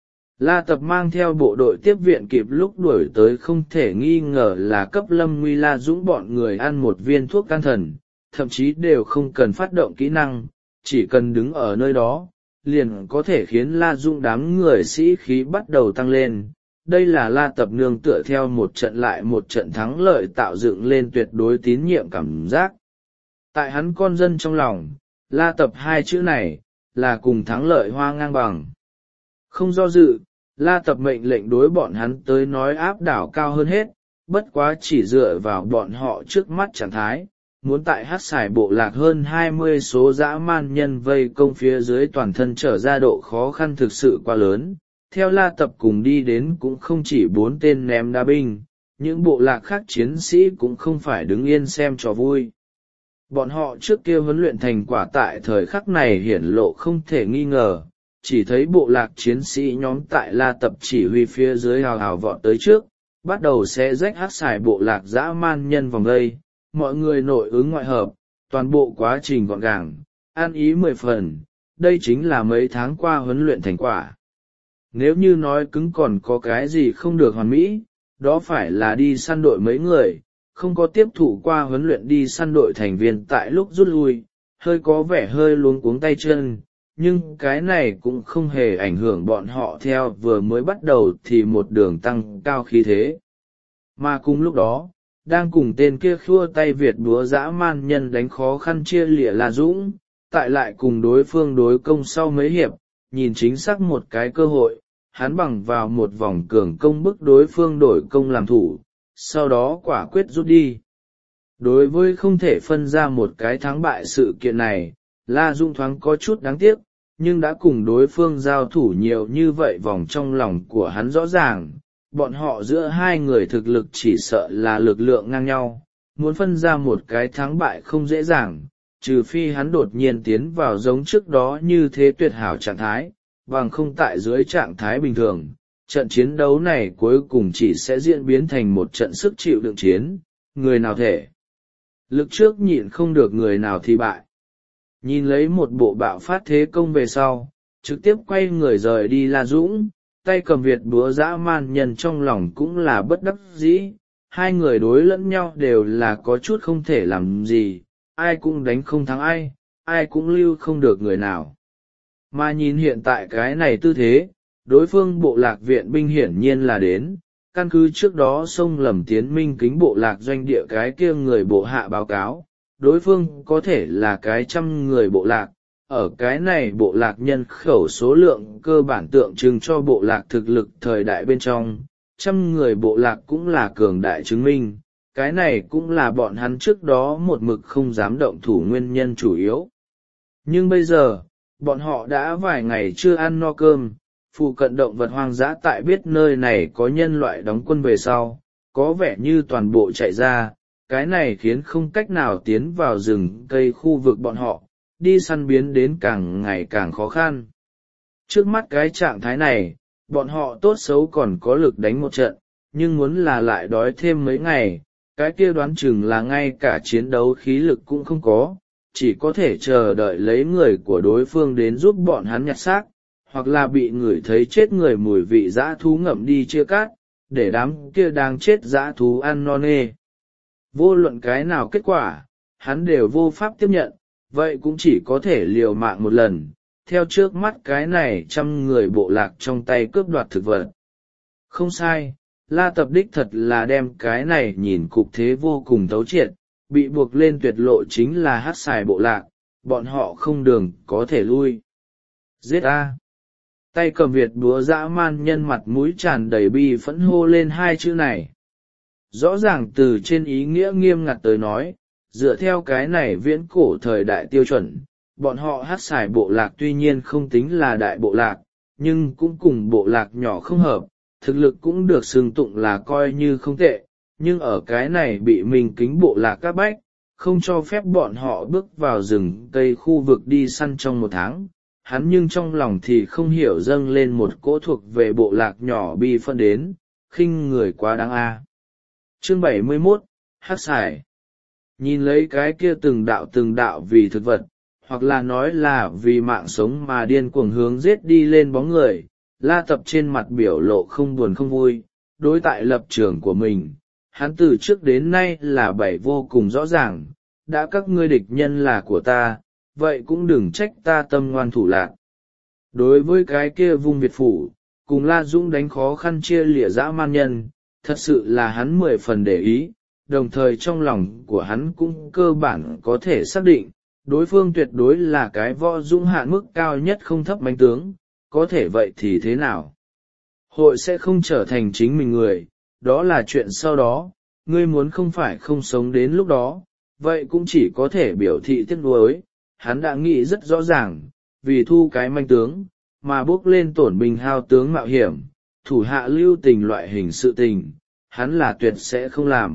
La Tập mang theo bộ đội tiếp viện kịp lúc đuổi tới không thể nghi ngờ là cấp Lâm Nguy La Dũng bọn người ăn một viên thuốc can thần, thậm chí đều không cần phát động kỹ năng, chỉ cần đứng ở nơi đó, liền có thể khiến La Dũng đám người sĩ khí bắt đầu tăng lên. Đây là La Tập nương tựa theo một trận lại một trận thắng lợi tạo dựng lên tuyệt đối tín nhiệm cảm giác. Tại hắn con dân trong lòng, La Tập 2 chữ này, là cùng thắng lợi hoa ngang bằng. Không do dự, La Tập mệnh lệnh đối bọn hắn tới nói áp đảo cao hơn hết, bất quá chỉ dựa vào bọn họ trước mắt trạng thái, muốn tại hát xài bộ lạc hơn 20 số dã man nhân vây công phía dưới toàn thân trở ra độ khó khăn thực sự quá lớn. Theo La Tập cùng đi đến cũng không chỉ 4 tên ném đá binh, những bộ lạc khác chiến sĩ cũng không phải đứng yên xem trò vui. Bọn họ trước kia huấn luyện thành quả tại thời khắc này hiển lộ không thể nghi ngờ, chỉ thấy bộ lạc chiến sĩ nhóm tại La Tập chỉ huy phía dưới hào hào vọt tới trước, bắt đầu xé rách hát xài bộ lạc dã man nhân vòng vây, mọi người nội ứng ngoại hợp, toàn bộ quá trình gọn gàng, an ý 10 phần, đây chính là mấy tháng qua huấn luyện thành quả. Nếu như nói cứng còn có cái gì không được hoàn mỹ, đó phải là đi săn đội mấy người, không có tiếp thụ qua huấn luyện đi săn đội thành viên tại lúc rút lui, hơi có vẻ hơi luống cuống tay chân, nhưng cái này cũng không hề ảnh hưởng bọn họ theo vừa mới bắt đầu thì một đường tăng cao khí thế. Mà cùng lúc đó, đang cùng tên kia khua tay Việt búa dã man nhân đánh khó khăn chia lịa La Dũng, tại lại cùng đối phương đối công sau mấy hiệp, nhìn chính xác một cái cơ hội, hắn bằng vào một vòng cường công bức đối phương đổi công làm thủ, sau đó quả quyết rút đi. Đối với không thể phân ra một cái thắng bại sự kiện này, La Dũng thoáng có chút đáng tiếc, nhưng đã cùng đối phương giao thủ nhiều như vậy vòng trong lòng của hắn rõ ràng, bọn họ giữa hai người thực lực chỉ sợ là lực lượng ngang nhau, muốn phân ra một cái thắng bại không dễ dàng, trừ phi hắn đột nhiên tiến vào giống trước đó như thế tuyệt hảo trạng thái, bằng không tại dưới trạng thái bình thường, trận chiến đấu này cuối cùng chỉ sẽ diễn biến thành một trận sức chịu đựng chiến, người nào thể lực trước nhịn không được người nào thì bại. Nhìn lấy một bộ bạo phát thế công về sau, trực tiếp quay người rời đi La Dũng, tay cầm Việt búa dã man nhân trong lòng cũng là bất đắc dĩ, hai người đối lẫn nhau đều là có chút không thể làm gì, ai cũng đánh không thắng ai, ai cũng lưu không được người nào. Mà nhìn hiện tại cái này tư thế, đối phương bộ lạc viện binh hiển nhiên là đến, căn cứ trước đó xông lầm tiến minh kính bộ lạc doanh địa cái kia người bộ hạ báo cáo, đối phương có thể là cái 100 người bộ lạc, ở cái này bộ lạc nhân khẩu số lượng cơ bản tượng trưng cho bộ lạc thực lực thời đại bên trong, 100 người bộ lạc cũng là cường đại chứng minh, cái này cũng là bọn hắn trước đó một mực không dám động thủ nguyên nhân chủ yếu. Nhưng bây giờ, bọn họ đã vài ngày chưa ăn no cơm, phụ cận động vật hoang dã tại biết nơi này có nhân loại đóng quân về sau, có vẻ như toàn bộ chạy ra, cái này khiến không cách nào tiến vào rừng cây khu vực bọn họ, đi săn biến đến càng ngày càng khó khăn. Trước mắt cái trạng thái này, bọn họ tốt xấu còn có lực đánh một trận, nhưng muốn là lại đói thêm mấy ngày, cái kia đoán chừng là ngay cả chiến đấu khí lực cũng không có, chỉ có thể chờ đợi lấy người của đối phương đến giúp bọn hắn nhặt xác, hoặc là bị người thấy chết người mùi vị dã thú ngậm đi chia cát, để đám kia đang chết dã thú ăn no nê. Vô luận cái nào kết quả, hắn đều vô pháp tiếp nhận, vậy cũng chỉ có thể liều mạng một lần, theo trước mắt cái này 100 người bộ lạc trong tay cướp đoạt thực vật. Không sai, La Tập đích thật là đem cái này nhìn cục thế vô cùng thấu triệt, bị buộc lên tuyệt lộ chính là hắc xài bộ lạc, bọn họ không đường có thể lui. Giết a! Tay cầm Việt búa dã man nhân mặt mũi tràn đầy bi phẫn hô lên hai chữ này. Rõ ràng từ trên ý nghĩa nghiêm ngặt tới nói, dựa theo cái này viễn cổ thời đại tiêu chuẩn, bọn họ hắc xài bộ lạc tuy nhiên không tính là đại bộ lạc, nhưng cũng cùng bộ lạc nhỏ không hợp, thực lực cũng được xưng tụng là coi như không tệ, nhưng ở cái này bị mình kính bộ lạc các bách, không cho phép bọn họ bước vào rừng cây khu vực đi săn trong một tháng. Hắn nhưng trong lòng thì không hiểu dâng lên một cỗ thuộc về bộ lạc nhỏ bi phân đến, khinh người quá đáng a. Chương 71, Hắc Xài. Nhìn lấy cái kia từng đạo vì thực vật, hoặc là nói là vì mạng sống mà điên cuồng hướng giết đi lên bóng người, La Tập trên mặt biểu lộ không buồn không vui, đối tại lập trường của mình, hắn từ trước đến nay là bày vô cùng rõ ràng, đã các ngươi địch nhân là của ta, vậy cũng đừng trách ta tâm ngoan thủ lạc. Đối với cái kia vùng Việt phủ, cùng La Dũng đánh khó khăn chia lìa dã man nhân, thật sự là hắn 10 phần để ý, đồng thời trong lòng của hắn cũng cơ bản có thể xác định, đối phương tuyệt đối là cái võ dũng hạn mức cao nhất không thấp manh tướng, có thể vậy thì thế nào? Hội sẽ không trở thành chính mình người, đó là chuyện sau đó, ngươi muốn không phải không sống đến lúc đó, vậy cũng chỉ có thể biểu thị tiếc nuối. Hắn đã nghĩ rất rõ ràng, vì thu cái manh tướng, mà bước lên tổn binh hao tướng mạo hiểm, thủ hạ lưu tình loại hình sự tình, hắn là tuyệt sẽ không làm.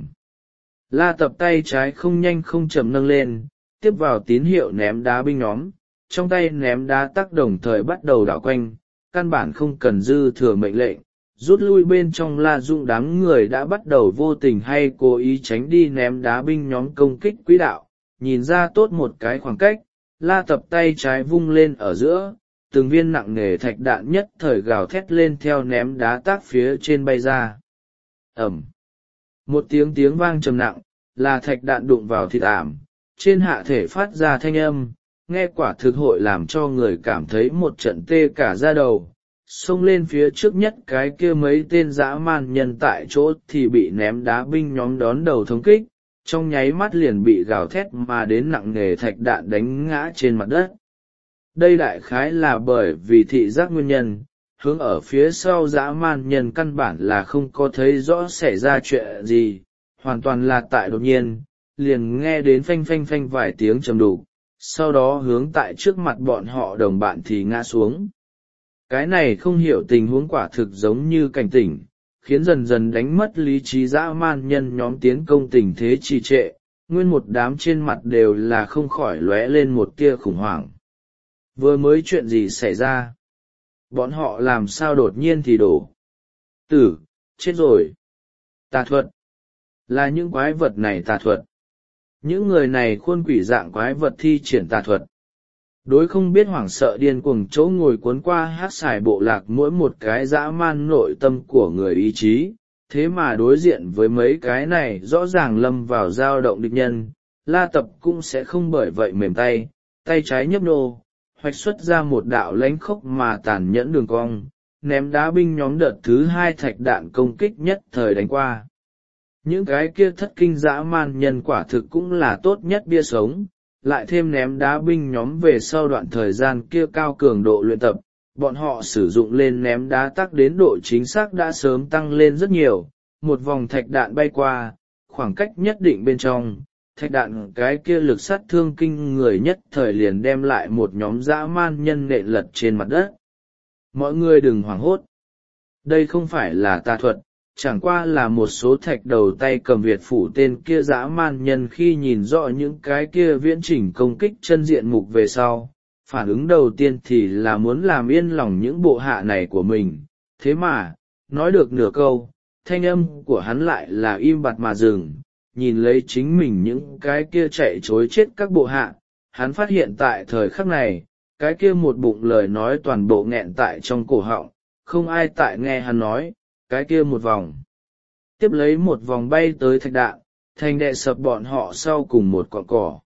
La Tập tay trái không nhanh không chậm nâng lên, tiếp vào tín hiệu ném đá binh nhóm, trong tay ném đá tác đồng thời bắt đầu đảo quanh, căn bản không cần dư thừa mệnh lệnh. Rút lui bên trong La Dũng đám người đã bắt đầu vô tình hay cố ý tránh đi ném đá binh nhóm công kích quỹ đạo, nhìn ra tốt một cái khoảng cách, La Tập tay trái vung lên ở giữa, từng viên nặng nề thạch đạn nhất thời gào thét lên theo ném đá tác phía trên bay ra. Ẩm. Một tiếng vang trầm nặng, là thạch đạn đụng vào thịt ảm, trên hạ thể phát ra thanh âm, nghe quả thực hội làm cho người cảm thấy một trận tê cả da đầu. Xông lên phía trước nhất cái kia mấy tên dã man nhân tại chỗ thì bị ném đá binh nhóm đón đầu thống kích, trong nháy mắt liền bị gào thét mà đến nặng nề thạch đạn đánh ngã trên mặt đất. Đây đại khái là bởi vì thị giác nguyên nhân, hướng ở phía sau dã man nhân căn bản là không có thấy rõ xảy ra chuyện gì, hoàn toàn là tại đột nhiên, liền nghe đến phanh phanh phanh vài tiếng trầm đục, sau đó hướng tại trước mặt bọn họ đồng bạn thì ngã xuống. Cái này không hiểu tình huống quả thực giống như cảnh tỉnh, khiến dần dần đánh mất lý trí dã man nhân nhóm tiến công tình thế trì trệ, nguyên một đám trên mặt đều là không khỏi lóe lên một tia khủng hoảng. Vừa mới chuyện gì xảy ra? bọn họ làm sao đột nhiên thì đổ. Tử, chết rồi. Tà thuật. Là những quái vật này tà thuật. Những người này khuôn quỷ dạng quái vật thi triển tà thuật. Đối không biết hoảng sợ điên cuồng chỗ ngồi cuốn qua hát xài bộ lạc mỗi một cái dã man nội tâm của người ý chí, thế mà đối diện với mấy cái này rõ ràng lâm vào dao động địch nhân, La Tập cũng sẽ không bởi vậy mềm tay, tay trái nhấp nô, hoạch xuất ra một đạo lánh khốc mà tàn nhẫn đường cong, ném đá binh nhóm đợt thứ hai thạch đạn công kích nhất thời đánh qua. Những cái kia thất kinh dã man nhân quả thực cũng là tốt nhất bia sống, lại thêm ném đá binh nhóm về sau đoạn thời gian kia cao cường độ luyện tập, bọn họ sử dụng lên ném đá tắc đến độ chính xác đã sớm tăng lên rất nhiều. Một vòng thạch đạn bay qua, khoảng cách nhất định bên trong, thạch đạn cái kia lực sát thương kinh người nhất thời liền đem lại một nhóm dã man nhân nện lật trên mặt đất. Mọi người đừng hoảng hốt. Đây không phải là tà thuật, chẳng qua là một số thạch đầu tay cầm Việt phủ tên kia dã man nhân khi nhìn rõ những cái kia viễn chỉnh công kích chân diện mục về sau. Phản ứng đầu tiên thì là muốn làm yên lòng những bộ hạ này của mình, thế mà, nói được nửa câu, thanh âm của hắn lại là im bặt mà dừng, nhìn lấy chính mình những cái kia chạy chối chết các bộ hạ, hắn phát hiện tại thời khắc này, cái kia một bụng lời nói toàn bộ nghẹn tại trong cổ họng, không ai tại nghe hắn nói, cái kia một vòng. Tiếp lấy một vòng bay tới thạch đạn, thành đè sập bọn họ sau cùng một cọn cỏ.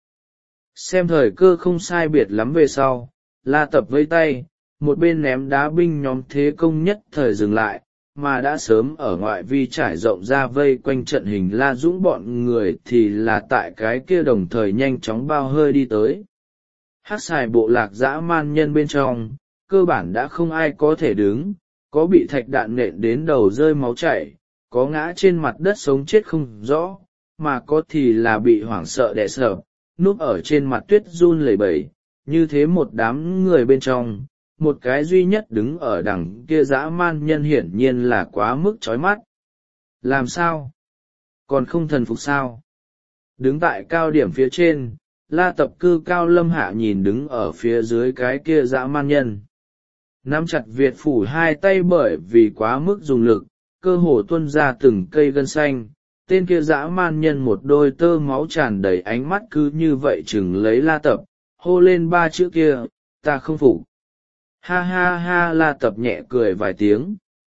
Xem thời cơ không sai biệt lắm về sau, La Tập vây tay, một bên ném đá binh nhóm thế công nhất thời dừng lại, mà đã sớm ở ngoại vi trải rộng ra vây quanh trận hình La Dũng bọn người thì là tại cái kia đồng thời nhanh chóng bao hơi đi tới. Hát xài bộ lạc dã man nhân bên trong, cơ bản đã không ai có thể đứng, có bị thạch đạn nện đến đầu rơi máu chảy, có ngã trên mặt đất sống chết không rõ, mà có thì là bị hoảng sợ đè sợ, núp ở trên mặt tuyết run lẩy bẩy. Như thế một đám người bên trong, một cái duy nhất đứng ở đằng kia dã man nhân hiển nhiên là quá mức chói mắt. Làm sao? Còn không thần phục sao? Đứng tại cao điểm phía trên, La Tập cư cao lâm hạ nhìn đứng ở phía dưới cái kia dã man nhân. Nắm chặt Việt phủ hai tay bởi vì quá mức dùng lực, cơ hồ tuôn ra từng cây gân xanh. Tên kia dã man nhân một đôi tơ máu tràn đầy ánh mắt cứ như vậy chừng lấy La Tập, hô lên ba chữ kia, ta không phục. Ha ha ha, La Tập nhẹ cười vài tiếng.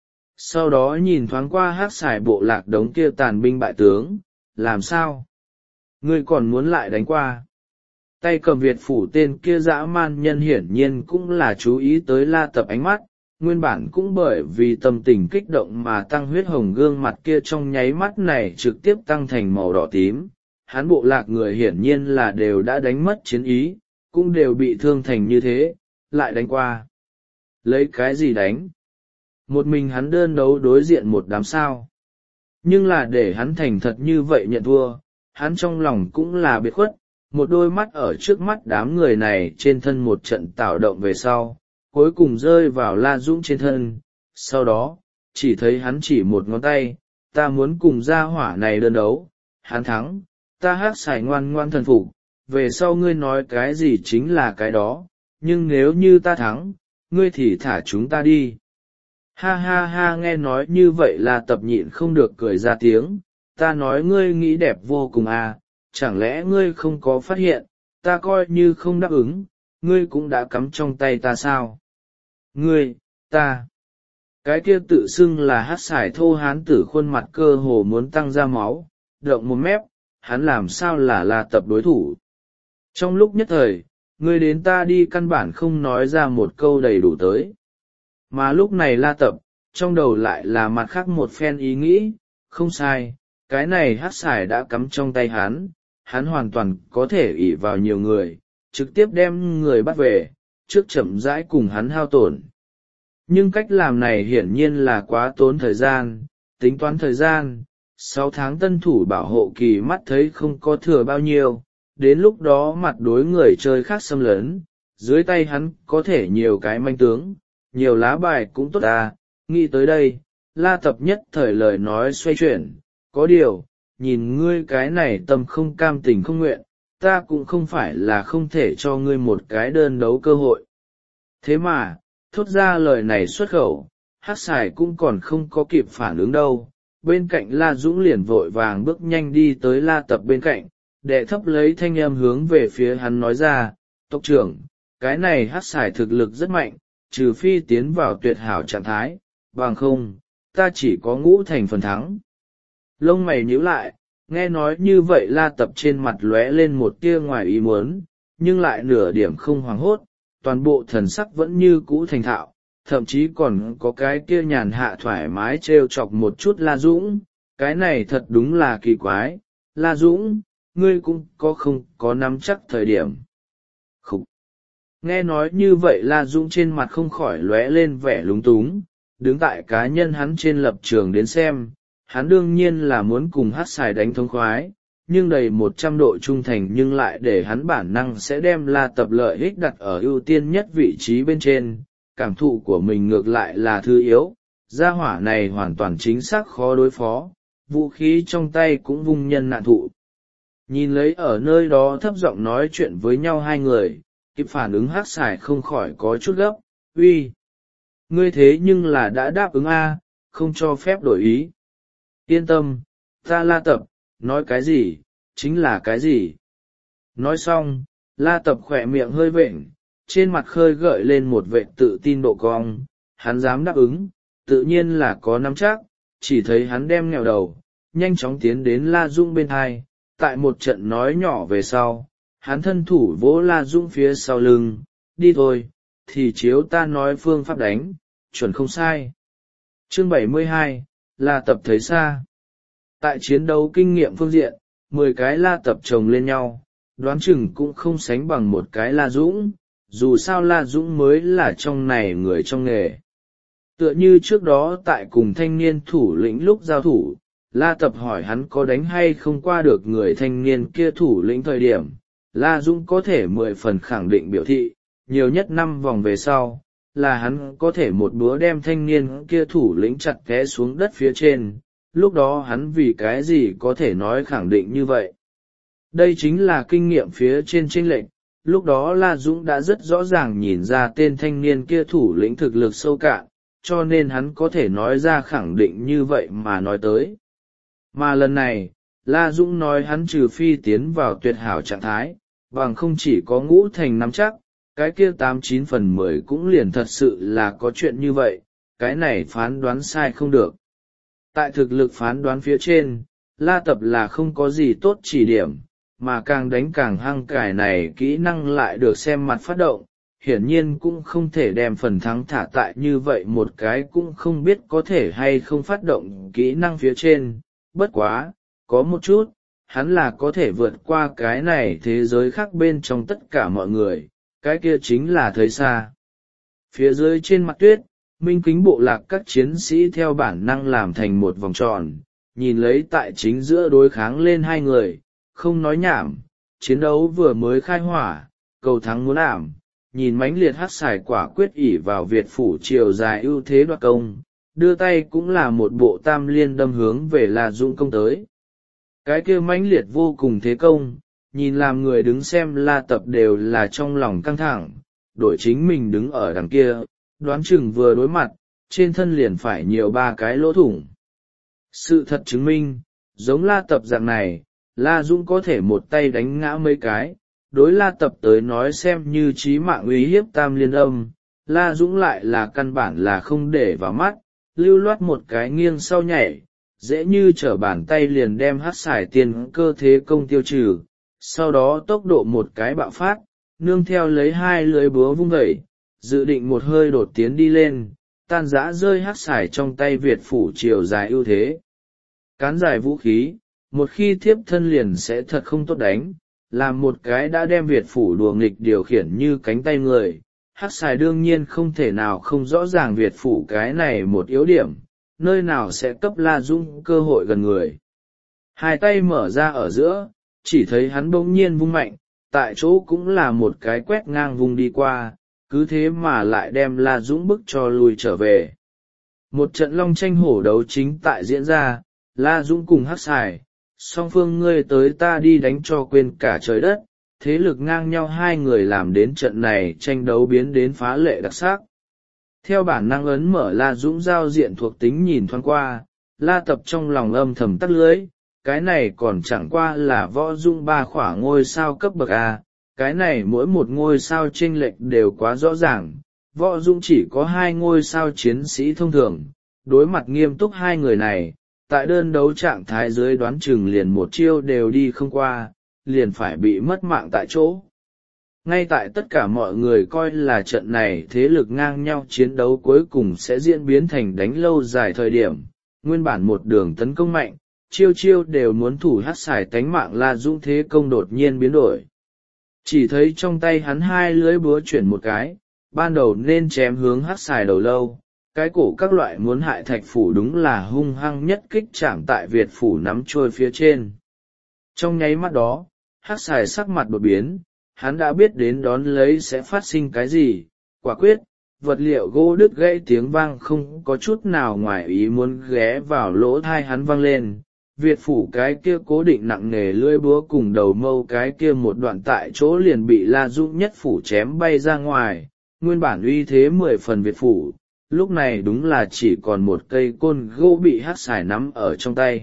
Sau đó nhìn thoáng qua hát xài bộ lạc đống kia tàn binh bại tướng, làm sao? Ngươi còn muốn lại đánh qua? Tay cầm Việt phủ tên kia dã man nhân hiển nhiên cũng là chú ý tới La Tập ánh mắt, nguyên bản cũng bởi vì tâm tình kích động mà tăng huyết hồng gương mặt kia trong nháy mắt này trực tiếp tăng thành màu đỏ tím. Hắn bộ lạc người hiển nhiên là đều đã đánh mất chiến ý, cũng đều bị thương thành như thế, lại đánh qua. Lấy cái gì đánh? Một mình hắn đơn đấu đối diện một đám sao. Nhưng là để hắn thành thật như vậy nhận thua, hắn trong lòng cũng là biệt khuất, một đôi mắt ở trước mắt đám người này trên thân một trận tảo động về sau, cuối cùng rơi vào La Dũng trên thân. Sau đó, chỉ thấy hắn chỉ một ngón tay, ta muốn cùng gia hỏa này đơn đấu, hắn thắng, ta hát xài ngoan ngoan thần phục, về sau ngươi nói cái gì chính là cái đó, nhưng nếu như ta thắng, ngươi thì thả chúng ta đi. Ha ha ha, nghe nói như vậy là Tập nhịn không được cười ra tiếng, ta nói ngươi nghĩ đẹp vô cùng à, chẳng lẽ ngươi không có phát hiện, ta coi như không đáp ứng, ngươi cũng đã cắm trong tay ta sao? Ngươi, ta, cái kia tự xưng là hát xài thô hán tử khuôn mặt cơ hồ muốn tăng ra máu, động một mép, hắn làm sao là La Tập đối thủ. Trong lúc nhất thời, ngươi đến ta đi căn bản không nói ra một câu đầy đủ tới. Mà lúc này La Tập, trong đầu lại là mặt khác một phen ý nghĩ, không sai, cái này hát xài đã cắm trong tay hắn hoàn toàn có thể ỷ vào nhiều người, trực tiếp đem người bắt về, trước chậm rãi cùng hắn hao tổn. Nhưng cách làm này hiển nhiên là quá tốn thời gian, tính toán thời gian, 6 tháng tân thủ bảo hộ kỳ mắt thấy không có thừa bao nhiêu, đến lúc đó mặt đối người chơi khác xâm lấn, dưới tay hắn có thể nhiều cái manh tướng, nhiều lá bài cũng tốt à. Nghĩ tới đây, La Tập nhất thời lời nói xoay chuyển, có điều, nhìn ngươi cái này tâm không cam tình không nguyện, ta cũng không phải là không thể cho ngươi một cái đơn đấu cơ hội. Thế mà, thốt ra lời này xuất khẩu, hắc xài cũng còn không có kịp phản ứng đâu. Bên cạnh La Dũng liền vội vàng bước nhanh đi tới La Tập bên cạnh, đệ thấp lấy thanh âm hướng về phía hắn nói ra, tộc trưởng, cái này hắc xài thực lực rất mạnh, trừ phi tiến vào tuyệt hảo trạng thái, bằng không, ta chỉ có ngũ thành phần thắng. Lông mày nhíu lại, nghe nói như vậy La Tập trên mặt lóe lên một tia ngoài ý muốn, nhưng lại nửa điểm không hoảng hốt, toàn bộ thần sắc vẫn như cũ thành thạo, thậm chí còn có cái kia nhàn hạ thoải mái trêu chọc một chút La Dũng, cái này thật đúng là kỳ quái, La Dũng, ngươi cũng có không có nắm chắc thời điểm. Khúc! Nghe nói như vậy La Dũng trên mặt không khỏi lóe lên vẻ lúng túng, đứng tại cá nhân hắn trên lập trường đến xem, hắn đương nhiên là muốn cùng hát xài đánh thông khoái, nhưng đầy 100 độ trung thành nhưng lại để hắn bản năng sẽ đem La Tập lợi ích đặt ở ưu tiên nhất vị trí bên trên, cảm thụ của mình ngược lại là thứ yếu, gia hỏa này hoàn toàn chính xác khó đối phó, vũ khí trong tay cũng vung nhân nạn thụ. Nhìn lấy ở nơi đó thấp giọng nói chuyện với nhau hai người, kịp phản ứng hắc xài không khỏi có chút gấp, uy, ngươi thế nhưng là đã đáp ứng a, không cho phép đổi ý. Yên tâm, ta La Tập, nói cái gì, chính là cái gì. Nói xong, La Tập khỏe miệng hơi vện, trên mặt khơi gợi lên một vệ tự tin độ cong, hắn dám đáp ứng, tự nhiên là có nắm chắc, chỉ thấy hắn đem nghèo đầu, nhanh chóng tiến đến La Dũng bên hai, tại một trận nói nhỏ về sau, hắn thân thủ vỗ La Dũng phía sau lưng, đi thôi, thì chiếu ta nói phương pháp đánh, chuẩn không sai. Chương 72, La Tập thấy xa. Tại chiến đấu kinh nghiệm phương diện, 10 cái La Tập chồng lên nhau, đoán chừng cũng không sánh bằng một cái La Dũng, dù sao La Dũng mới là trong này người trong nghề. Tựa như trước đó tại cùng thanh niên thủ lĩnh lúc giao thủ, La Tập hỏi hắn có đánh hay không qua được người thanh niên kia thủ lĩnh thời điểm, La Dũng có thể 10 phần khẳng định biểu thị, nhiều nhất 5 vòng về sau, là hắn có thể một búa đem thanh niên kia thủ lĩnh chặt té xuống đất phía trên, lúc đó hắn vì cái gì có thể nói khẳng định như vậy. Đây chính là kinh nghiệm phía trên chênh lệch, lúc đó La Dũng đã rất rõ ràng nhìn ra tên thanh niên kia thủ lĩnh thực lực sâu cạn, cho nên hắn có thể nói ra khẳng định như vậy mà nói tới. Mà lần này, La Dũng nói hắn trừ phi tiến vào tuyệt hảo trạng thái, bằng không chỉ có ngũ thành nắm chắc, cái kia 89 phần 10 cũng liền thật sự là có chuyện như vậy, cái này phán đoán sai không được. Tại thực lực phán đoán phía trên, La Tập là không có gì tốt chỉ điểm, mà càng đánh càng hăng cải này kỹ năng lại được xem mặt phát động, hiển nhiên cũng không thể đem phần thắng thả tại như vậy một cái cũng không biết có thể hay không phát động kỹ năng phía trên, bất quá, có một chút, hắn là có thể vượt qua cái này thế giới khác bên trong tất cả mọi người, cái kia chính là thấy xa. Phía dưới trên mặt tuyết, minh kính bộ lạc các chiến sĩ theo bản năng làm thành một vòng tròn, nhìn lấy tại chính giữa đối kháng lên hai người, không nói nhảm, chiến đấu vừa mới khai hỏa, cầu thắng muốn ảm, nhìn mãnh liệt hắc xài quả quyết ỷ vào Việt phủ chiều dài ưu thế đoạt công, đưa tay cũng là một bộ tam liên đâm hướng về La Dũng công tới. Cái kia mãnh liệt vô cùng thế công, nhìn làm người đứng xem La Tập đều là trong lòng căng thẳng, đổi chính mình đứng ở đằng kia, đoán chừng vừa đối mặt, trên thân liền phải nhiều 3 cái lỗ thủng. Sự thật chứng minh, giống La Tập dạng này, La Dũng có thể một tay đánh ngã mấy cái, đối La Tập tới nói xem như chí mạng uy hiếp tam liên âm, La Dũng lại là căn bản là không để vào mắt, lưu loát một cái nghiêng sau nhảy, dễ như trở bàn tay liền đem hắc xài tiền cơ thế công tiêu trừ, sau đó tốc độ một cái bạo phát, nương theo lấy 2 lưỡi búa vung vẩy, dự định một hơi đột tiến đi lên, tan rã rơi hắc xài trong tay Việt phủ chiều dài ưu thế. Cán dài vũ khí, một khi thiếp thân liền sẽ thật không tốt đánh, làm một cái đã đem Việt phủ đùa nghịch điều khiển như cánh tay người, hắc xài đương nhiên không thể nào không rõ ràng Việt phủ cái này một yếu điểm, nơi nào sẽ cấp La Dũng cơ hội gần người. 2 tay mở ra ở giữa, chỉ thấy hắn bỗng nhiên vung mạnh, tại chỗ cũng là một cái quét ngang vùng đi qua, cứ thế mà lại đem La Dũng bức cho lùi trở về. Một trận long tranh hổ đấu chính tại diễn ra, La Dũng cùng hắc xài, song phương ngươi tới ta đi đánh cho quên cả trời đất, thế lực ngang nhau hai người làm đến trận này tranh đấu biến đến phá lệ đặc sắc. Theo bản năng ấn mở La Dũng giao diện thuộc tính nhìn thoáng qua, La Tập trong lòng âm thầm tắt lưới, cái này còn chẳng qua là Võ Dũng 3 khỏa ngôi sao cấp bậc A, cái này mỗi một ngôi sao chênh lệch đều quá rõ ràng. Võ Dũng chỉ có 2 ngôi sao chiến sĩ thông thường, đối mặt nghiêm túc hai người này, tại đơn đấu trạng thái dưới đoán chừng liền một chiêu đều đi không qua, liền phải bị mất mạng tại chỗ. Ngay tại tất cả mọi người coi là trận này thế lực ngang nhau chiến đấu cuối cùng sẽ diễn biến thành đánh lâu dài thời điểm, nguyên bản một đường tấn công mạnh, chiêu chiêu đều muốn thủ hắc xài tánh mạng La Dũng thế công đột nhiên biến đổi. Chỉ thấy trong tay hắn 2 lưỡi búa chuyển một cái, ban đầu nên chém hướng hắc xài đầu lâu, cái cổ các loại muốn hại Thạch Phủ đúng là hung hăng nhất kích chạm tại Việt Phủ nắm trôi phía trên. Trong nháy mắt đó, hắc xài sắc mặt đột biến, hắn đã biết đến đón lấy sẽ phát sinh cái gì, quả quyết, vật liệu gỗ đứt gãy tiếng vang không có chút nào ngoài ý muốn ghé vào lỗ thai hắn vang lên. Việt Phủ cái kia cố định nặng nề lưỡi búa cùng đầu mâu cái kia một đoạn tại chỗ liền bị La Dũng nhất phủ chém bay ra ngoài, nguyên bản uy thế 10 phần Việt Phủ, lúc này đúng là chỉ còn một cây côn gỗ bị hắc xài nắm ở trong tay.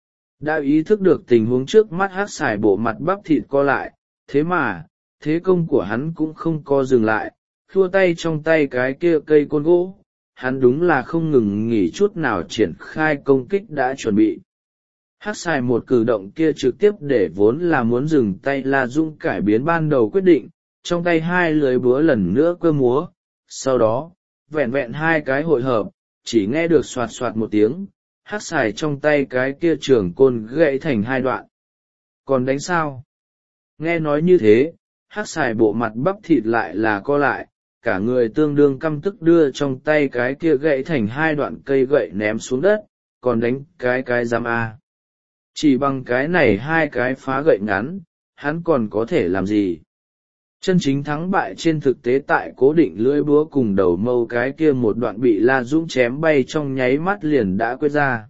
Đã ý thức được tình huống trước mắt, hắc xài bộ mặt bắp thịt co lại, thế mà, thế công của hắn cũng không co dừng lại, khua tay trong tay cái kia cây côn gỗ, hắn đúng là không ngừng nghỉ chút nào triển khai công kích đã chuẩn bị. Hắc xài một cử động kia trực tiếp để vốn là muốn dừng tay La Dũng cải biến ban đầu quyết định, trong tay 2 lưỡi búa lần nữa cơ múa, sau đó, vẹn vẹn 2 cái hội hợp, chỉ nghe được soạt soạt một tiếng, hắc xài trong tay cái kia trường côn gãy thành 2 đoạn. Còn đánh sao? Nghe nói như thế, hắc xài bộ mặt bắp thịt lại là co lại, cả người tương đương căm tức đưa trong tay cái kia gãy thành 2 đoạn cây gậy ném xuống đất, còn đánh cái giam A. Chỉ bằng cái này 2 cái phá gậy ngắn, hắn còn có thể làm gì? Chân chính thắng bại trên thực tế tại cố định lưỡi búa cùng đầu mâu cái kia một đoạn bị La Dũng chém bay trong nháy mắt liền đã quyết ra.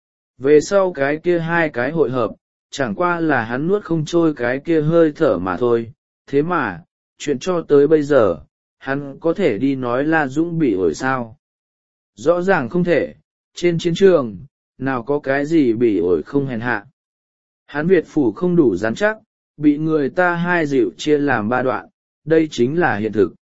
Về sau cái kia 2 cái hội hợp, chẳng qua là hắn nuốt không trôi cái kia hơi thở mà thôi, thế mà, chuyện cho tới bây giờ, hắn có thể đi nói La Dũng bị ổi sao? Rõ ràng không thể, trên chiến trường, nào có cái gì bị ổi không hèn hạ. Hắn Việt Phủ không đủ rắn chắc, bị người ta 2 dịu chia làm 3 đoạn, đây chính là hiện thực.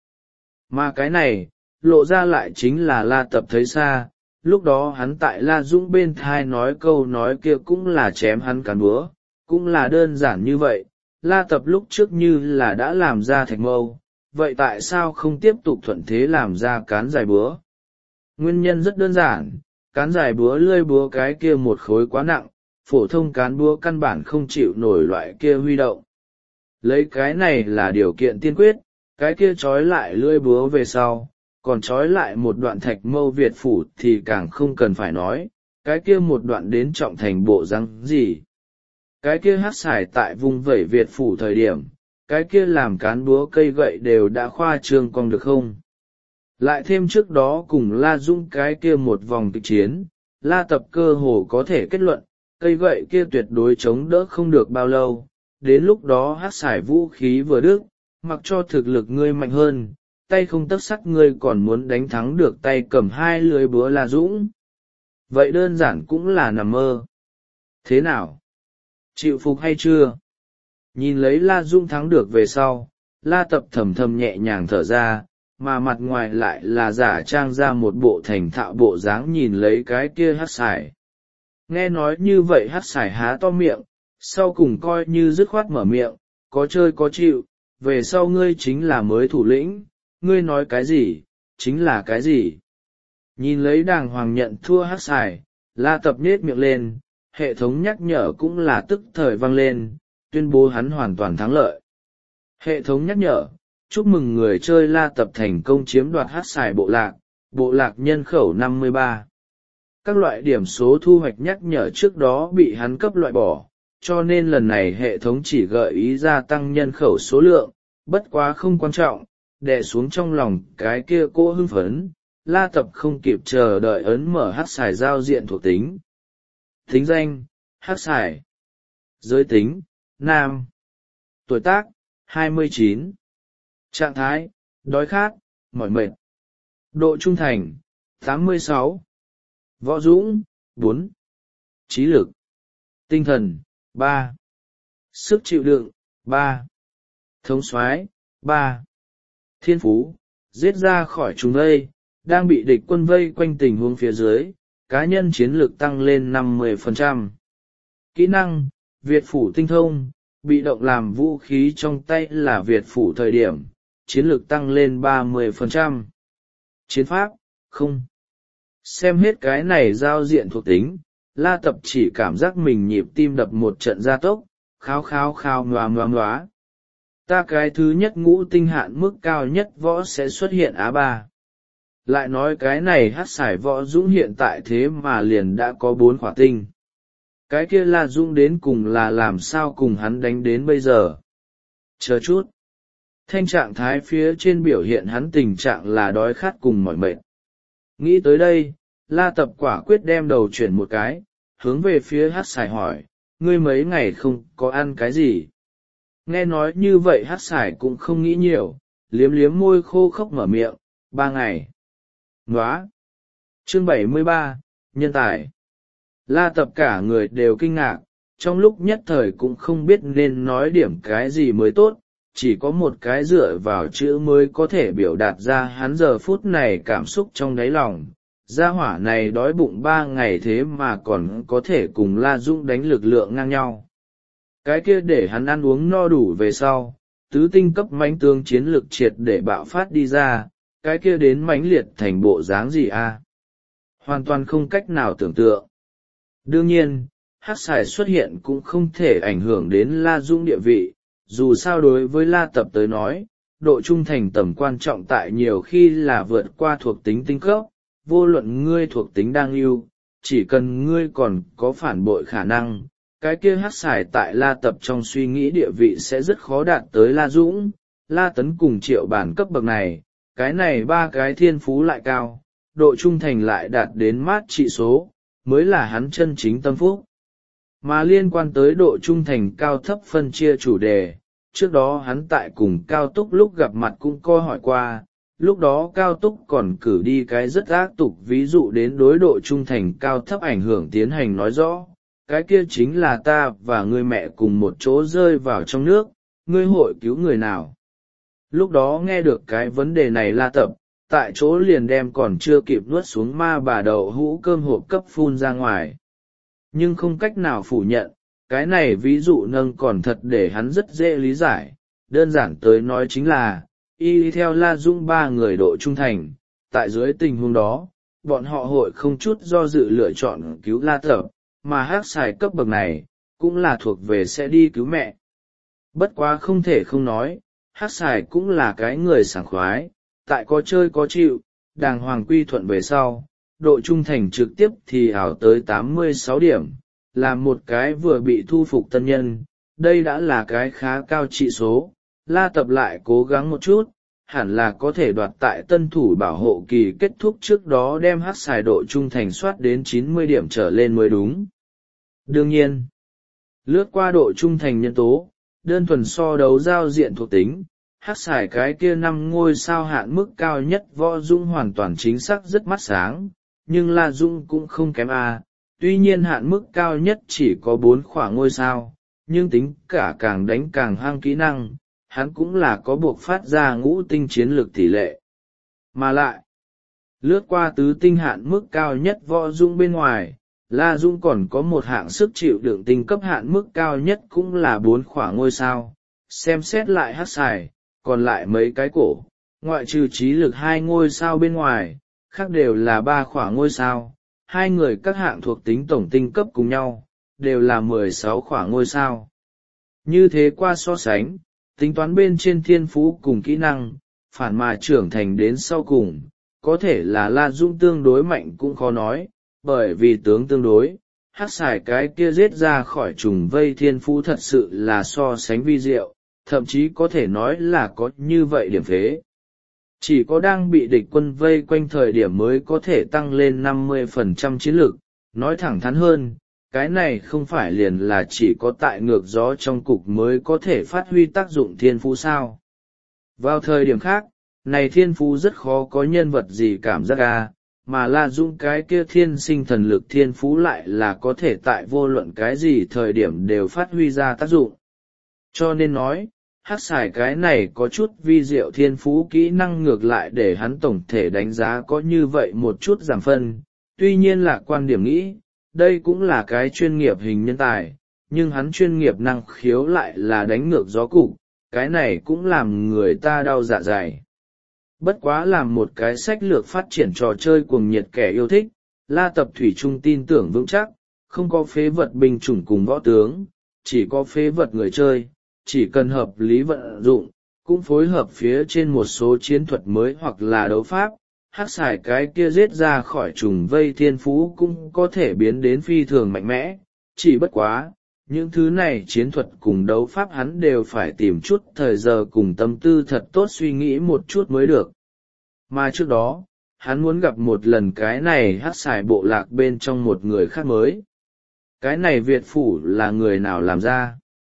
Mà cái này, lộ ra lại chính là La Tập thấy xa, lúc đó hắn tại La Dũng bên thai nói câu nói kia cũng là chém hắn cán búa, cũng là đơn giản như vậy. La Tập lúc trước như là đã làm ra thạch mâu, vậy tại sao không tiếp tục thuận thế làm ra cán dài búa? Nguyên nhân rất đơn giản, cán dài búa lưỡi búa cái kia một khối quá nặng, phổ thông cán búa căn bản không chịu nổi loại kia huy động. Lấy cái này là điều kiện tiên quyết, cái kia trói lại lưỡi búa về sau, còn trói lại một đoạn thạch mâu Việt Phủ thì càng không cần phải nói, cái kia một đoạn đến trọng thành bộ răng gì. Cái kia hắc xài tại vùng vẩy Việt Phủ thời điểm, cái kia làm cán búa cây gậy đều đã khoa trương cong được không? Lại thêm trước đó cùng La Dũng cái kia một vòng kịch chiến, La Tập cơ hồ có thể kết luận, cây gậy kia tuyệt đối chống đỡ không được bao lâu, đến lúc đó hắc xài vũ khí vừa đứt, mặc cho thực lực ngươi mạnh hơn, tay không tấc sắt ngươi còn muốn đánh thắng được tay cầm 2 lưỡi búa La Dũng. Vậy đơn giản cũng là nằm mơ. Thế nào? Chịu phục hay chưa? Nhìn lấy La Dũng thắng được về sau, La Tập thầm thầm nhẹ nhàng thở ra, mà mặt ngoài lại là giả trang ra một bộ thành thạo bộ dáng nhìn lấy cái kia hắc xài. Nghe nói như vậy hắc xài há to miệng, sau cùng coi như dứt khoát mở miệng, có chơi có chịu, về sau ngươi chính là mới thủ lĩnh, ngươi nói cái gì, chính là cái gì. Nhìn lấy đàng hoàng nhận thua hắc xài, La Tập nhết miệng lên, hệ thống nhắc nhở cũng là tức thời vang lên, tuyên bố hắn hoàn toàn thắng lợi. Hệ thống nhắc nhở, chúc mừng người chơi La Tập thành công chiếm đoạt hắc xài bộ lạc nhân khẩu 53. Các loại điểm số thu hoạch nhắc nhở trước đó bị hắn cấp loại bỏ, cho nên lần này hệ thống chỉ gợi ý gia tăng nhân khẩu số lượng, bất quá không quan trọng, đè xuống trong lòng cái kia cô hưng phấn, La Tập không kịp chờ đợi ấn mở hắc xài giao diện thuộc tính. Tính danh, hắc xài. Giới tính, nam. Tuổi tác, 29. Trạng thái, đói khát, mỏi mệt. Độ trung thành 86. Võ dũng 4. Trí lực tinh thần 3. Sức chịu đựng 3. Thống soái 3. Thiên phú giết ra khỏi chúng vây, đang bị địch quân vây quanh tình huống phía dưới, cá nhân chiến lược tăng lên 50%. Kỹ năng Việt phủ tinh thông, bị động làm vũ khí trong tay là Việt phủ thời điểm, chiến lược tăng lên 30%. Chiến pháp không. Xem hết cái này giao diện thuộc tính, La Tập chỉ cảm giác mình nhịp tim đập một trận gia tốc, khao khao khao ngoà ngoà ngoá. Ta cái thứ nhất ngũ tinh hạn mức cao nhất võ sẽ xuất hiện Á3. Lại nói cái này hát xài võ dũng hiện tại thế mà liền đã có 4 khỏa tinh. Cái kia La Dũng đến cùng là làm sao cùng hắn đánh đến bây giờ. Chờ chút. Thanh trạng thái phía trên biểu hiện hắn tình trạng là đói khát cùng mỏi mệt. Nghĩ tới đây, La Tập quả quyết đem đầu chuyển một cái, hướng về phía hát xài hỏi, ngươi mấy ngày không có ăn cái gì. Nghe nói như vậy hát xài cũng không nghĩ nhiều, liếm liếm môi khô khốc mở miệng, 3 ngày. Nóa! Chương 73, Nhân tài. La Tập cả người đều kinh ngạc, trong lúc nhất thời cũng không biết nên nói điểm cái gì mới tốt, chỉ có một cái dựa vào chữ mới có thể biểu đạt ra hắn giờ phút này cảm xúc trong đáy lòng. Gia hỏa này đói bụng 3 ngày thế mà còn có thể cùng La Dũng đánh lực lượng ngang nhau. Cái kia để hắn ăn uống no đủ về sau, tứ tinh cấp mãnh tướng chiến lực triệt để bạo phát đi ra, cái kia đến mãnh liệt thành bộ dáng gì a? Hoàn toàn không cách nào tưởng tượng. Đương nhiên, hát xài xuất hiện cũng không thể ảnh hưởng đến La Dũng địa vị, dù sao đối với La Tập tới nói, độ trung thành tầm quan trọng tại nhiều khi là vượt qua thuộc tính tinh cấp, vô luận ngươi thuộc tính đang ưu, chỉ cần ngươi còn có phản bội khả năng, cái kia hát xài tại La Tập trong suy nghĩ địa vị sẽ rất khó đạt tới La Dũng, La Tấn cùng Triệu Bản cấp bậc này, cái này 3 cái thiên phú lại cao, độ trung thành lại đạt đến mát trị số, mới là hắn chân chính tâm phúc. Mà liên quan tới độ trung thành cao thấp phân chia chủ đề, trước đó hắn tại cùng Cao Túc lúc gặp mặt cũng có hỏi qua, lúc đó Cao Túc còn cử đi cái rất ác tục ví dụ đến đối độ trung thành cao thấp ảnh hưởng tiến hành nói rõ, cái kia chính là ta và người mẹ cùng một chỗ rơi vào trong nước, ngươi hội cứu người nào. Lúc đó nghe được cái vấn đề này La Tập, tại chỗ liền đem còn chưa kịp nuốt xuống ma bà đậu hũ cơm hộp cấp phun ra ngoài. Nhưng không cách nào phủ nhận, cái này ví dụ nâng còn thật để hắn rất dễ lý giải, đơn giản tới nói chính là, y theo La Dũng 3 người độ trung thành, tại dưới tình huống đó, bọn họ hội không chút do dự lựa chọn cứu La Tập, mà hát xài cấp bậc này, cũng là thuộc về sẽ đi cứu mẹ. Bất quá không thể không nói, hát xài cũng là cái người sảng khoái, tại có chơi có chịu, đàng hoàng quy thuận về sau, độ trung thành trực tiếp thì ảo tới 86 điểm, là một cái vừa bị thu phục tân nhân, đây đã là cái khá cao trị số. La Tập lại cố gắng một chút, hẳn là có thể đoạt tại tân thủ bảo hộ kỳ kết thúc trước đó đem hát xài độ trung thành soát đến 90 điểm trở lên mới đúng. Đương nhiên, lướt qua độ trung thành nhân tố, đơn thuần so đấu giao diện thuộc tính, hát xài cái kia 5 ngôi sao hạn mức cao nhất Võ Dũng hoàn toàn chính xác rất mắt sáng, nhưng La Dũng cũng không kém a. Tuy nhiên hạn mức cao nhất chỉ có 4 khỏa ngôi sao, nhưng tính cả càng đánh càng hăng kỹ năng, hắn cũng là có buộc phát ra ngũ tinh chiến lược tỷ lệ. Mà lại, lướt qua tứ tinh hạn mức cao nhất Võ Dũng bên ngoài, La Dũng còn có một hạng sức chịu đựng tinh cấp hạn mức cao nhất cũng là 4 khỏa ngôi sao. Xem xét lại hát xài, còn lại mấy cái cổ, ngoại trừ trí lực 2 ngôi sao bên ngoài, khác đều là 3 khỏa ngôi sao, 2 người các hạng thuộc tính tổng tinh cấp cùng nhau, đều là 16 khỏa ngôi sao. Như thế qua so sánh, tính toán bên trên thiên phú cùng kỹ năng, phản mà trưởng thành đến sau cùng, có thể là La Dũng tương đối mạnh cũng khó nói, bởi vì tướng tương đối, hát xài cái kia giết ra khỏi trùng vây thiên phú thật sự là so sánh vi diệu, thậm chí có thể nói là có như vậy điểm phế. Chỉ có đang bị địch quân vây quanh thời điểm mới có thể tăng lên 50% chiến lực, nói thẳng thắn hơn, cái này không phải liền là chỉ có tại ngược gió trong cục mới có thể phát huy tác dụng thiên phú sao. Vào thời điểm khác, này thiên phú rất khó có nhân vật gì cảm giác mà La Dũng cái kia thiên sinh thần lực thiên phú lại là có thể tại vô luận cái gì thời điểm đều phát huy ra tác dụng. Cho nên nói, hắc xài cái này có chút vi diệu thiên phú kỹ năng ngược lại để hắn tổng thể đánh giá có như vậy một chút giảm phân, tuy nhiên là quan điểm nghĩ, đây cũng là cái chuyên nghiệp hình nhân tài, nhưng hắn chuyên nghiệp năng khiếu lại là đánh ngược gió cục, cái này cũng làm người ta đau dạ dày. Bất quá làm một cái sách lược phát triển trò chơi cuồng nhiệt kẻ yêu thích, La Tập thủy chung tin tưởng vững chắc, không có phế vật binh chủng cùng võ tướng, chỉ có phế vật người chơi, chỉ cần hợp lý vận dụng, cũng phối hợp phía trên một số chiến thuật mới hoặc là đấu pháp, hắc xài cái kia giết ra khỏi trùng vây thiên phú cũng có thể biến đến phi thường mạnh mẽ, chỉ bất quá. Những thứ này chiến thuật cùng đấu pháp hắn đều phải tìm chút thời giờ cùng tâm tư thật tốt suy nghĩ một chút mới được. Mà trước đó, hắn muốn gặp một lần cái này hắc xài bộ lạc bên trong một người khác mới. Cái này Việt phủ là người nào làm ra?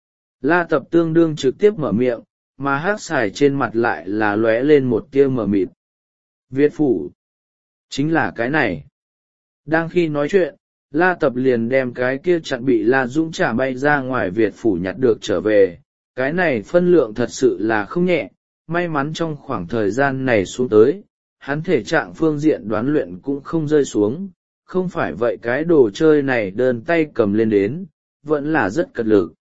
La Tập tương đương trực tiếp mở miệng, mà hắc xài trên mặt lại là lóe lên một tia mờ mịt. Việt phủ? Chính là cái này. Đang khi nói chuyện, La Tập liền đem cái kia chặn bị La Dũng trả bay ra ngoài Việt phủ nhặt được trở về, cái này phân lượng thật sự là không nhẹ, may mắn trong khoảng thời gian này xuống tới, hắn thể trạng phương diện đoán luyện cũng không rơi xuống, không phải vậy cái đồ chơi này đơn tay cầm lên đến, vẫn là rất cật lực.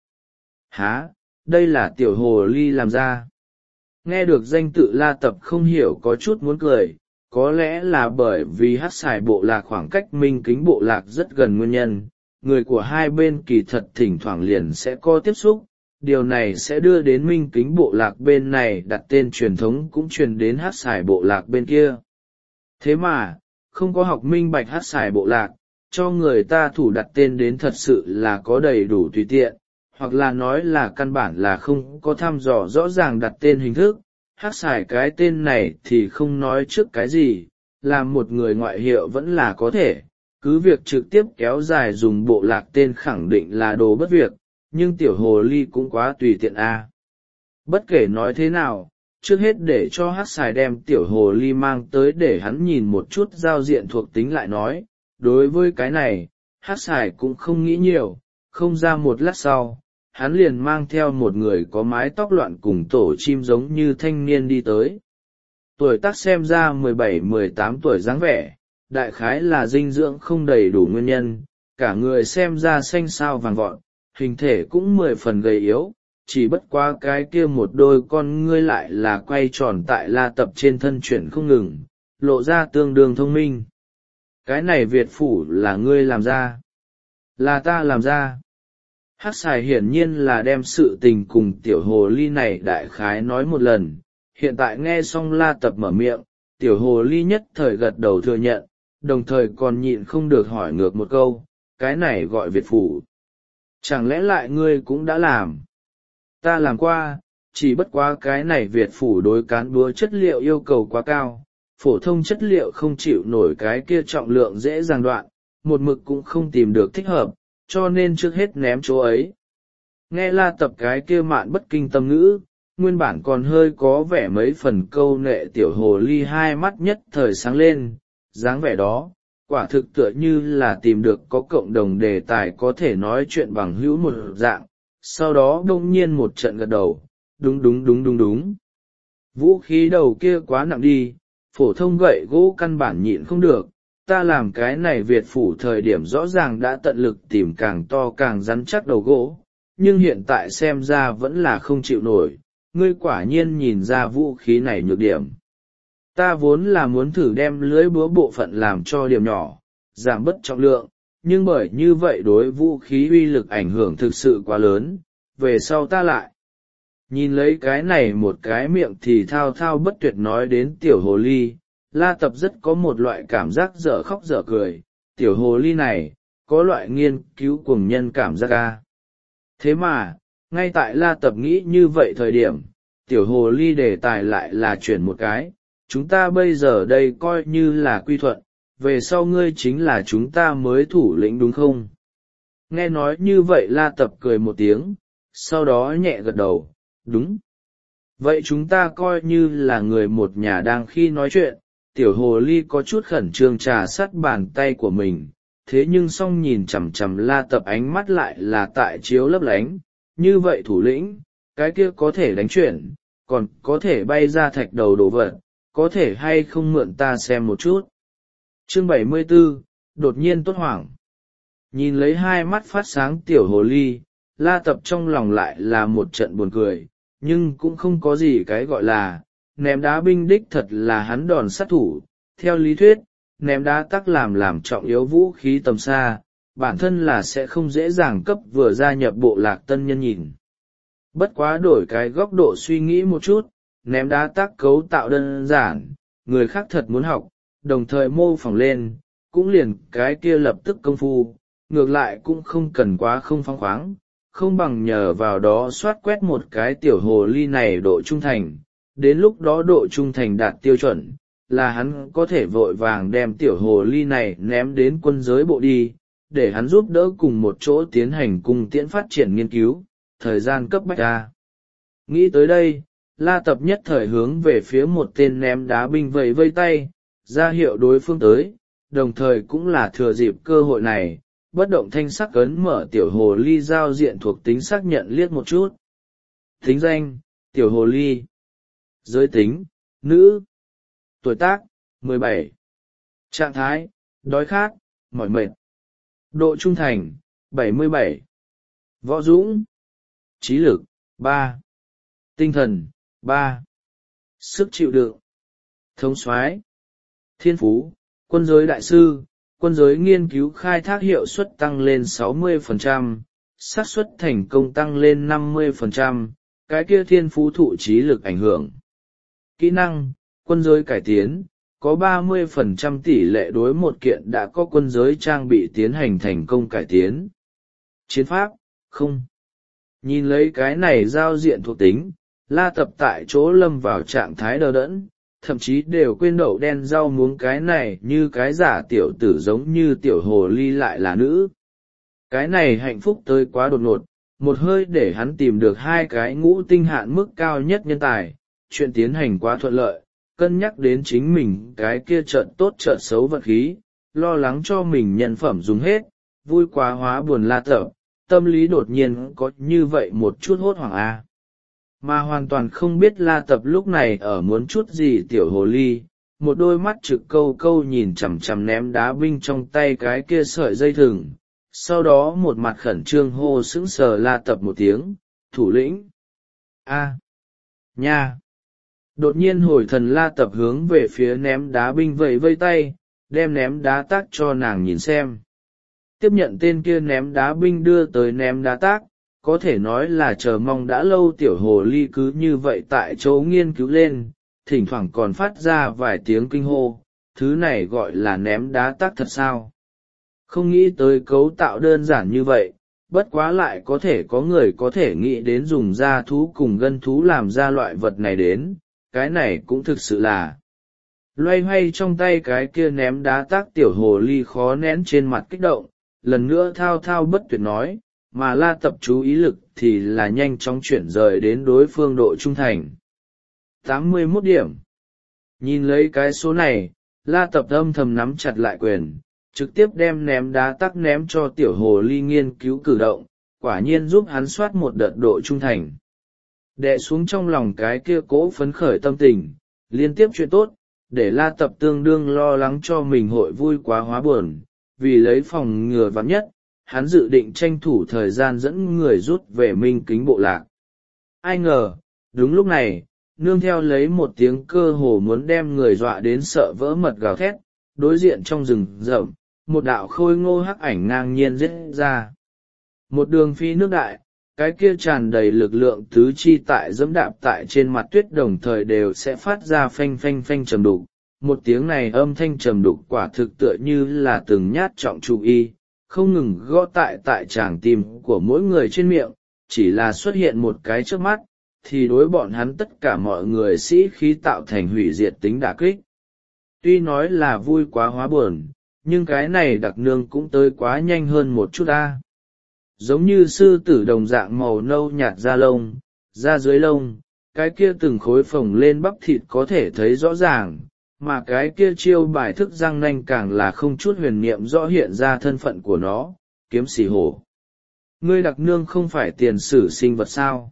Hả, đây là tiểu hồ ly làm ra. Nghe được danh tự La Tập không hiểu có chút muốn cười. Có lẽ là bởi vì hắc xài bộ lạc khoảng cách minh kính bộ lạc rất gần nguyên nhân, người của hai bên kỳ thật thỉnh thoảng liền sẽ có tiếp xúc, điều này sẽ đưa đến minh kính bộ lạc bên này đặt tên truyền thống cũng truyền đến hắc xài bộ lạc bên kia. Thế mà, không có học minh bạch hắc xài bộ lạc, cho người ta thủ đặt tên đến thật sự là có đầy đủ tùy tiện, hoặc là nói là căn bản là không có thăm dò rõ ràng đặt tên hình thức. Hắc xài cái tên này thì không nói trước cái gì, làm một người ngoại hiệu vẫn là có thể, cứ việc trực tiếp kéo dài dùng bộ lạc tên khẳng định là đồ bất việc, nhưng tiểu hồ ly cũng quá tùy tiện Bất kể nói thế nào, trước hết để cho hắc xài đem tiểu hồ ly mang tới để hắn nhìn một chút giao diện thuộc tính lại nói, đối với cái này, hắc xài cũng không nghĩ nhiều, không ra một lát sau. Hắn liền mang theo một người có mái tóc loạn cùng tổ chim giống như thanh niên đi tới. Tuổi tác xem ra 17-18 tuổi dáng vẻ, đại khái là dinh dưỡng không đầy đủ nguyên nhân, cả người xem ra xanh xao vàng vọt, hình thể cũng 10 phần gầy yếu, chỉ bất qua cái kia một đôi con ngươi lại là quay tròn tại La Tập trên thân chuyển không ngừng, lộ ra tương đương thông minh. Cái này Việt phủ là ngươi làm ra? Là ta làm ra. Hắc xài hiển nhiên là đem sự tình cùng tiểu hồ ly này đại khái nói một lần, hiện tại nghe xong La Tập mở miệng, tiểu hồ ly nhất thời gật đầu thừa nhận, đồng thời còn nhịn không được hỏi ngược một câu, cái này gọi Việt phủ. Chẳng lẽ lại ngươi cũng đã làm? Ta làm qua, chỉ bất quá cái này Việt phủ đối cán búa chất liệu yêu cầu quá cao, phổ thông chất liệu không chịu nổi cái kia trọng lượng dễ dàng đoạn, một mực cũng không tìm được thích hợp. Cho nên trước hết ném chỗ ấy. Nghe La Tập cái kia mạn bất kinh tâm ngữ, nguyên bản còn hơi có vẻ mấy phần câu nệ tiểu hồ ly hai mắt nhất thời sáng lên, dáng vẻ đó, quả thực tựa như là tìm được có cộng đồng đề tài có thể nói chuyện bằng hữu một dạng, sau đó đông nhiên một trận gật đầu, đúng. Vũ khí đầu kia quá nặng đi, phổ thông gậy gỗ căn bản nhịn không được. Ta làm cái này Việt phủ thời điểm rõ ràng đã tận lực tìm càng to càng rắn chắc đầu gỗ, nhưng hiện tại xem ra vẫn là không chịu nổi, ngươi quả nhiên nhìn ra vũ khí này nhược điểm. Ta vốn là muốn thử đem lưới búa bộ phận làm cho điểm nhỏ, giảm bớt trọng lượng, nhưng bởi như vậy đối vũ khí uy lực ảnh hưởng thực sự quá lớn, về sau ta lại. Nhìn lấy cái này một cái miệng thì thao thao bất tuyệt nói đến tiểu hồ ly. La Tập rất có một loại cảm giác dở khóc dở cười, tiểu hồ ly này, có loại nghiên cứu cuồng nhân cảm giác Thế mà, ngay tại La Tập nghĩ như vậy thời điểm, tiểu hồ ly đề tài lại là chuyển một cái, chúng ta bây giờ đây coi như là quy thuận, về sau ngươi chính là chúng ta mới thủ lĩnh đúng không? Nghe nói như vậy La Tập cười một tiếng, sau đó nhẹ gật đầu, đúng. vậy chúng ta coi như là người một nhà đang khi nói chuyện. Tiểu hồ ly có chút khẩn trương trà sát bàn tay của mình, thế nhưng song nhìn chằm chằm La Tập ánh mắt lại là tại chiếu lấp lánh. Như vậy thủ lĩnh, cái kia có thể đánh chuyển, còn có thể bay ra thạch đầu đồ vật, có thể hay không mượn ta xem một chút. Chương 74, đột nhiên tốt hoảng. Nhìn lấy hai mắt phát sáng tiểu hồ ly, La Tập trong lòng lại là một trận buồn cười, nhưng cũng không có gì cái gọi là ném đá binh đích thật là hắn đòn sát thủ. Theo lý thuyết, ném đá tắc làm trọng yếu vũ khí tầm xa, bản thân là sẽ không dễ dàng cấp vừa gia nhập bộ lạc tân nhân nhìn. Bất quá đổi cái góc độ suy nghĩ một chút, ném đá tắc cấu tạo đơn giản, người khác thật muốn học, đồng thời mô phỏng lên, cũng liền cái kia lập tức công phu, ngược lại cũng không cần quá không phóng khoáng, không bằng nhờ vào đó soát quét một cái tiểu hồ ly này độ trung thành. Đến lúc đó độ trung thành đạt tiêu chuẩn, là hắn có thể vội vàng đem tiểu hồ ly này ném đến quân giới bộ đi, để hắn giúp đỡ cùng một chỗ tiến hành cung tiễn phát triển nghiên cứu, thời gian cấp bách ra. Nghĩ tới đây, La Tập nhất thời hướng về phía một tên ném đá binh vẫy vây tay, ra hiệu đối phương tới, đồng thời cũng là thừa dịp cơ hội này, bất động thanh sắc ấn mở tiểu hồ ly giao diện thuộc tính xác nhận liếc một chút. Tính danh, tiểu hồ ly. Giới tính, nữ. Tuổi tác, 17. Trạng thái, đói khát, mỏi mệt. Độ trung thành, 77. Võ dũng. Trí lực, 3. Tinh thần, 3. Sức chịu đựng. Thống soái. Thiên phú, quân giới đại sư, quân giới nghiên cứu khai thác hiệu suất tăng lên 60%, xác suất thành công tăng lên 50%, cái kia thiên phú thụ trí lực ảnh hưởng. Kỹ năng, quân giới cải tiến, có 30% tỷ lệ đối một kiện đã có quân giới trang bị tiến hành thành công cải tiến. Chiến pháp, không. Nhìn lấy cái này giao diện thuộc tính, La Tập tại chỗ lâm vào trạng thái đờ đẫn, thậm chí đều quên đậu đen rau muống cái này như cái giả tiểu tử giống như tiểu hồ ly lại là nữ. Cái này hạnh phúc tới quá đột ngột, một hơi để hắn tìm được hai cái ngũ tinh hạn mức cao nhất nhân tài, chuyện tiến hành quá thuận lợi, cân nhắc đến chính mình cái kia trận tốt trận xấu vật khí, lo lắng cho mình nhân phẩm dùng hết, vui quá hóa buồn La Tập, tâm lý đột nhiên có như vậy một chút hốt hoảng a. Mà hoàn toàn không biết La Tập lúc này ở muốn chút gì tiểu hồ ly, một đôi mắt trực câu câu nhìn chằm chằm ném đá binh trong tay cái kia sợi dây thừng, sau đó một mặt khẩn trương hô sững sờ La Tập một tiếng, thủ lĩnh. A. Nha. Đột nhiên hồi thần La Tập hướng về phía ném đá binh vẫy vây tay, đem ném đá tác cho nàng nhìn xem. Tiếp nhận tên kia ném đá binh đưa tới ném đá tác, có thể nói là chờ mong đã lâu tiểu hồ ly cứ như vậy tại chỗ nghiên cứu lên, thỉnh thoảng còn phát ra vài tiếng kinh hô, thứ này gọi là ném đá tác thật sao? Không nghĩ tới cấu tạo đơn giản như vậy, bất quá lại có thể có người có thể nghĩ đến dùng da thú cùng gân thú làm ra loại vật này đến, cái này cũng thực sự là. Loay hoay trong tay cái kia ném đá tác tiểu hồ ly khó nén trên mặt kích động, lần nữa thao thao bất tuyệt nói, mà La Tập chú ý lực thì là nhanh chóng chuyển rời đến đối phương độ trung thành. 81 điểm. Nhìn lấy cái số này, La Tập âm thầm nắm chặt lại quyền, trực tiếp đem ném đá tắc ném cho tiểu hồ ly nghiên cứu cử động, quả nhiên giúp hắn soát một đợt độ trung thành. Đè xuống trong lòng cái kia cố phấn khởi tâm tình, liên tiếp chuyện tốt, để La Tập tương đương lo lắng cho mình hội vui quá hóa buồn, vì lấy phòng ngừa vắn nhất, hắn dự định tranh thủ thời gian dẫn người rút về Minh Kính bộ lạc. Ai ngờ, đúng lúc này, nương theo lấy một tiếng cơ hồ muốn đem người dọa đến sợ vỡ mật gào thét, đối diện trong rừng rậm, một đạo khôi ngô hắc ảnh ngang nhiên giết ra. Một đường phi nước đại, cái kia tràn đầy lực lượng tứ chi tại dẫm đạp tại trên mặt tuyết đồng thời đều sẽ phát ra phanh phanh phanh trầm đục. Một tiếng này âm thanh trầm đục quả thực tựa như là từng nhát trọng trụ y, không ngừng gõ tại tràng tim của mỗi người trên miệng, chỉ là xuất hiện một cái trước mắt, thì đối bọn hắn tất cả mọi người sĩ khí tạo thành hủy diệt tính đả kích. Tuy nói là vui quá hóa buồn, nhưng cái này đặc nương cũng tới quá nhanh hơn một chút ta. Giống như sư tử đồng dạng màu nâu nhạt da lông, da dưới lông, cái kia từng khối phồng lên bắp thịt có thể thấy rõ ràng, mà cái kia chiêu bài thức răng nanh càng là không chút huyền niệm rõ hiện ra thân phận của nó, kiếm sĩ hổ. Ngươi đặc nương không phải tiền sử sinh vật sao?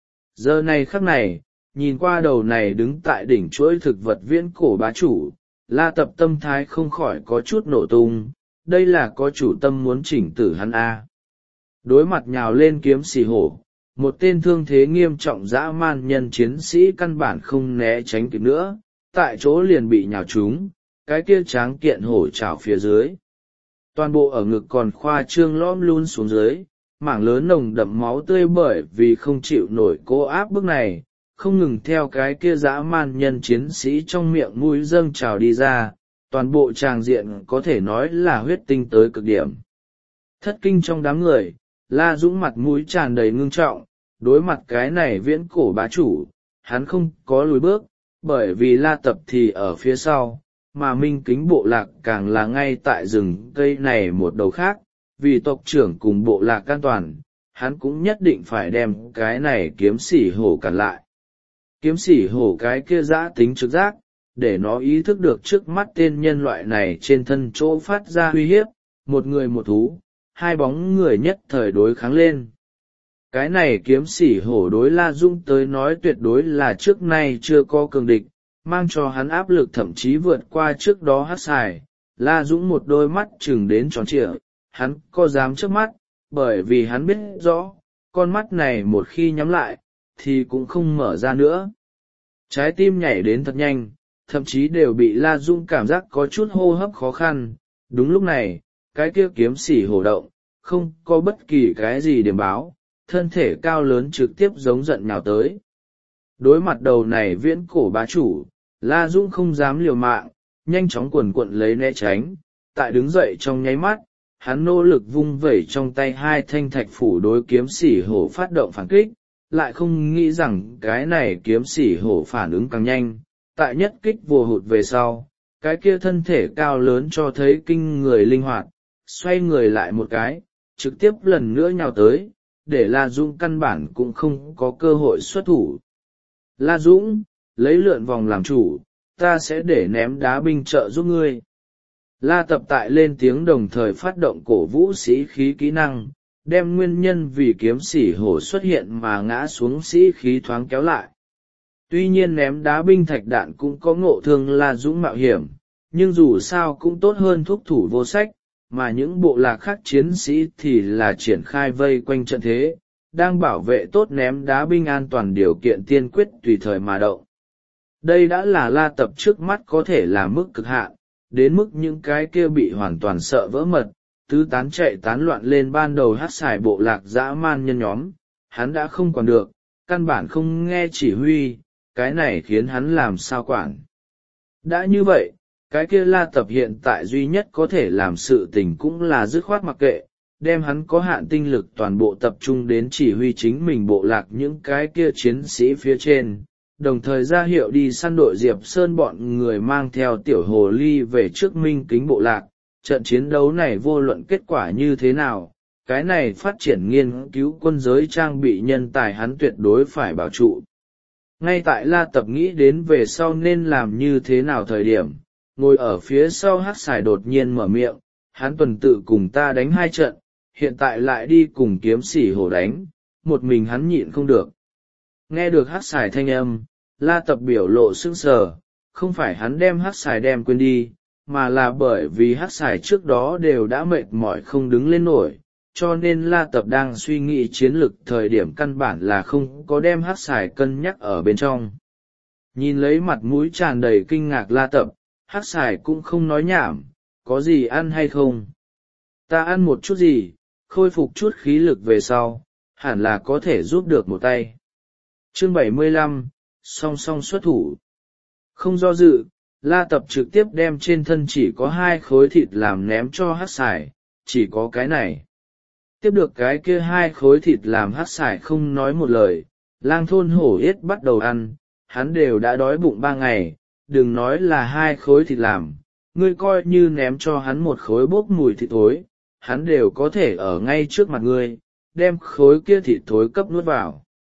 Giờ này khắc này, nhìn qua đầu này đứng tại đỉnh chuỗi thực vật viễn cổ bá chủ, La Tập tâm thái không khỏi có chút nổ tung, đây là có chủ tâm muốn chỉnh tử hắn a. Đối mặt nhào lên kiếm sĩ hổ, một tên thương thế nghiêm trọng dã man nhân chiến sĩ căn bản không né tránh kịp nữa, tại chỗ liền bị nhào trúng, cái kia tráng kiện hổ trào phía dưới. Toàn bộ ở ngực còn khoa trương lõm luôn xuống dưới, mảng lớn nồng đậm máu tươi bởi vì không chịu nổi cố áp bức này, không ngừng theo cái kia dã man nhân chiến sĩ trong miệng mũi dâng trào đi ra, toàn bộ tràng diện có thể nói là huyết tinh tới cực điểm. Thất kinh trong đám người, La Dũng mặt mũi tràn đầy ngưng trọng, đối mặt cái này viễn cổ bá chủ, hắn không có lùi bước, bởi vì La Tập thì ở phía sau, mà Minh Kính bộ lạc càng là ngay tại rừng cây này một đầu khác, vì tộc trưởng cùng bộ lạc an toàn, hắn cũng nhất định phải đem cái này kiếm sĩ hổ cản lại. Kiếm sĩ hổ cái kia dã tính trực giác, để nó ý thức được trước mắt tên nhân loại này trên thân chỗ phát ra uy hiếp, một người một thú, hai bóng người nhất thời đối kháng lên. Cái này kiếm sĩ hổ đối La Dũng tới nói tuyệt đối là trước nay chưa có cường địch, mang cho hắn áp lực thậm chí vượt qua trước đó hát xài. La Dũng một đôi mắt chừng đến tròn trịa, hắn có dám trước mắt, bởi vì hắn biết rõ, con mắt này một khi nhắm lại, thì cũng không mở ra nữa. Trái tim nhảy đến thật nhanh, thậm chí đều bị La Dũng cảm giác có chút hô hấp khó khăn. Đúng lúc này, cái kia kiếm sĩ hổ động, không có bất kỳ cái gì điểm báo, thân thể cao lớn trực tiếp giống giận nhào tới. Đối mặt đầu này viễn cổ bá chủ, La Dũng không dám liều mạng, nhanh chóng quần quận lấy né tránh, tại đứng dậy trong nháy mắt, hắn nỗ lực vung vẩy trong tay hai thanh thạch phủ đối kiếm sĩ hổ phát động phản kích, lại không nghĩ rằng cái này kiếm sĩ hổ phản ứng càng nhanh, tại nhất kích vồ hụt về sau, cái kia thân thể cao lớn cho thấy kinh người linh hoạt, xoay người lại một cái, trực tiếp lần nữa nhào tới, để La Dũng căn bản cũng không có cơ hội xuất thủ. La Dũng, lấy lượn vòng làm chủ, ta sẽ để ném đá binh trợ giúp ngươi. La Tập tại lên tiếng đồng thời phát động cổ vũ sĩ khí kỹ năng, đem nguyên nhân vì kiếm sĩ hổ xuất hiện mà ngã xuống sĩ khí thoáng kéo lại. Tuy nhiên ném đá binh thạch đạn cũng có ngộ thương La Dũng mạo hiểm, nhưng dù sao cũng tốt hơn thuốc thủ vô sách, mà những bộ lạc khác chiến sĩ thì là triển khai vây quanh trận thế, đang bảo vệ tốt ném đá binh an toàn điều kiện tiên quyết tùy thời mà động. Đây đã là La Tập trước mắt có thể là mức cực hạn, đến mức những cái kia bị hoàn toàn sợ vỡ mật, tứ tán chạy tán loạn lên ban đầu hát xài bộ lạc dã man nhân nhóm, hắn đã không còn được, căn bản không nghe chỉ huy, cái này khiến hắn làm sao quản. Đã như vậy, cái kia La Tập hiện tại duy nhất có thể làm sự tình cũng là dứt khoát mặc kệ, đem hắn có hạn tinh lực toàn bộ tập trung đến chỉ huy chính mình bộ lạc những cái kia chiến sĩ phía trên, đồng thời ra hiệu đi săn đội Diệp Sơn bọn người mang theo tiểu hồ ly về trước Minh Kính bộ lạc. Trận chiến đấu này vô luận kết quả như thế nào, cái này phát triển nghiên cứu quân giới trang bị nhân tài hắn tuyệt đối phải bảo trụ. Ngay tại La Tập nghĩ đến về sau nên làm như thế nào thời điểm, ngồi ở phía sau hát xài đột nhiên mở miệng, hắn tuần tự cùng ta đánh 2 trận, hiện tại lại đi cùng kiếm sĩ hổ đánh, một mình hắn nhịn không được. Nghe được hát xài thanh âm, La Tập biểu lộ sững sờ, không phải hắn đem hát xài đem quên đi, mà là bởi vì hát xài trước đó đều đã mệt mỏi không đứng lên nổi, cho nên La Tập đang suy nghĩ chiến lược thời điểm căn bản là không có đem hát xài cân nhắc ở bên trong. Nhìn lấy mặt mũi tràn đầy kinh ngạc La Tập, hát xài cũng không nói nhảm, có gì ăn hay không? Ta ăn một chút gì, khôi phục chút khí lực về sau, hẳn là có thể giúp được một tay. Chương 75, song song xuất thủ. Không do dự, La Tập trực tiếp đem trên thân chỉ có 2 khối thịt làm ném cho hát xài, chỉ có cái này. Tiếp được cái kia 2 khối thịt làm hát xài không nói một lời, lang thôn hổ yết bắt đầu ăn, hắn đều đã đói bụng 3 ngày, đừng nói là 2 khối thịt làm, ngươi coi như ném cho hắn một khối bốc mùi thịt thối, hắn đều có thể ở ngay trước mặt ngươi, đem khối kia thịt thối cấp nuốt vào.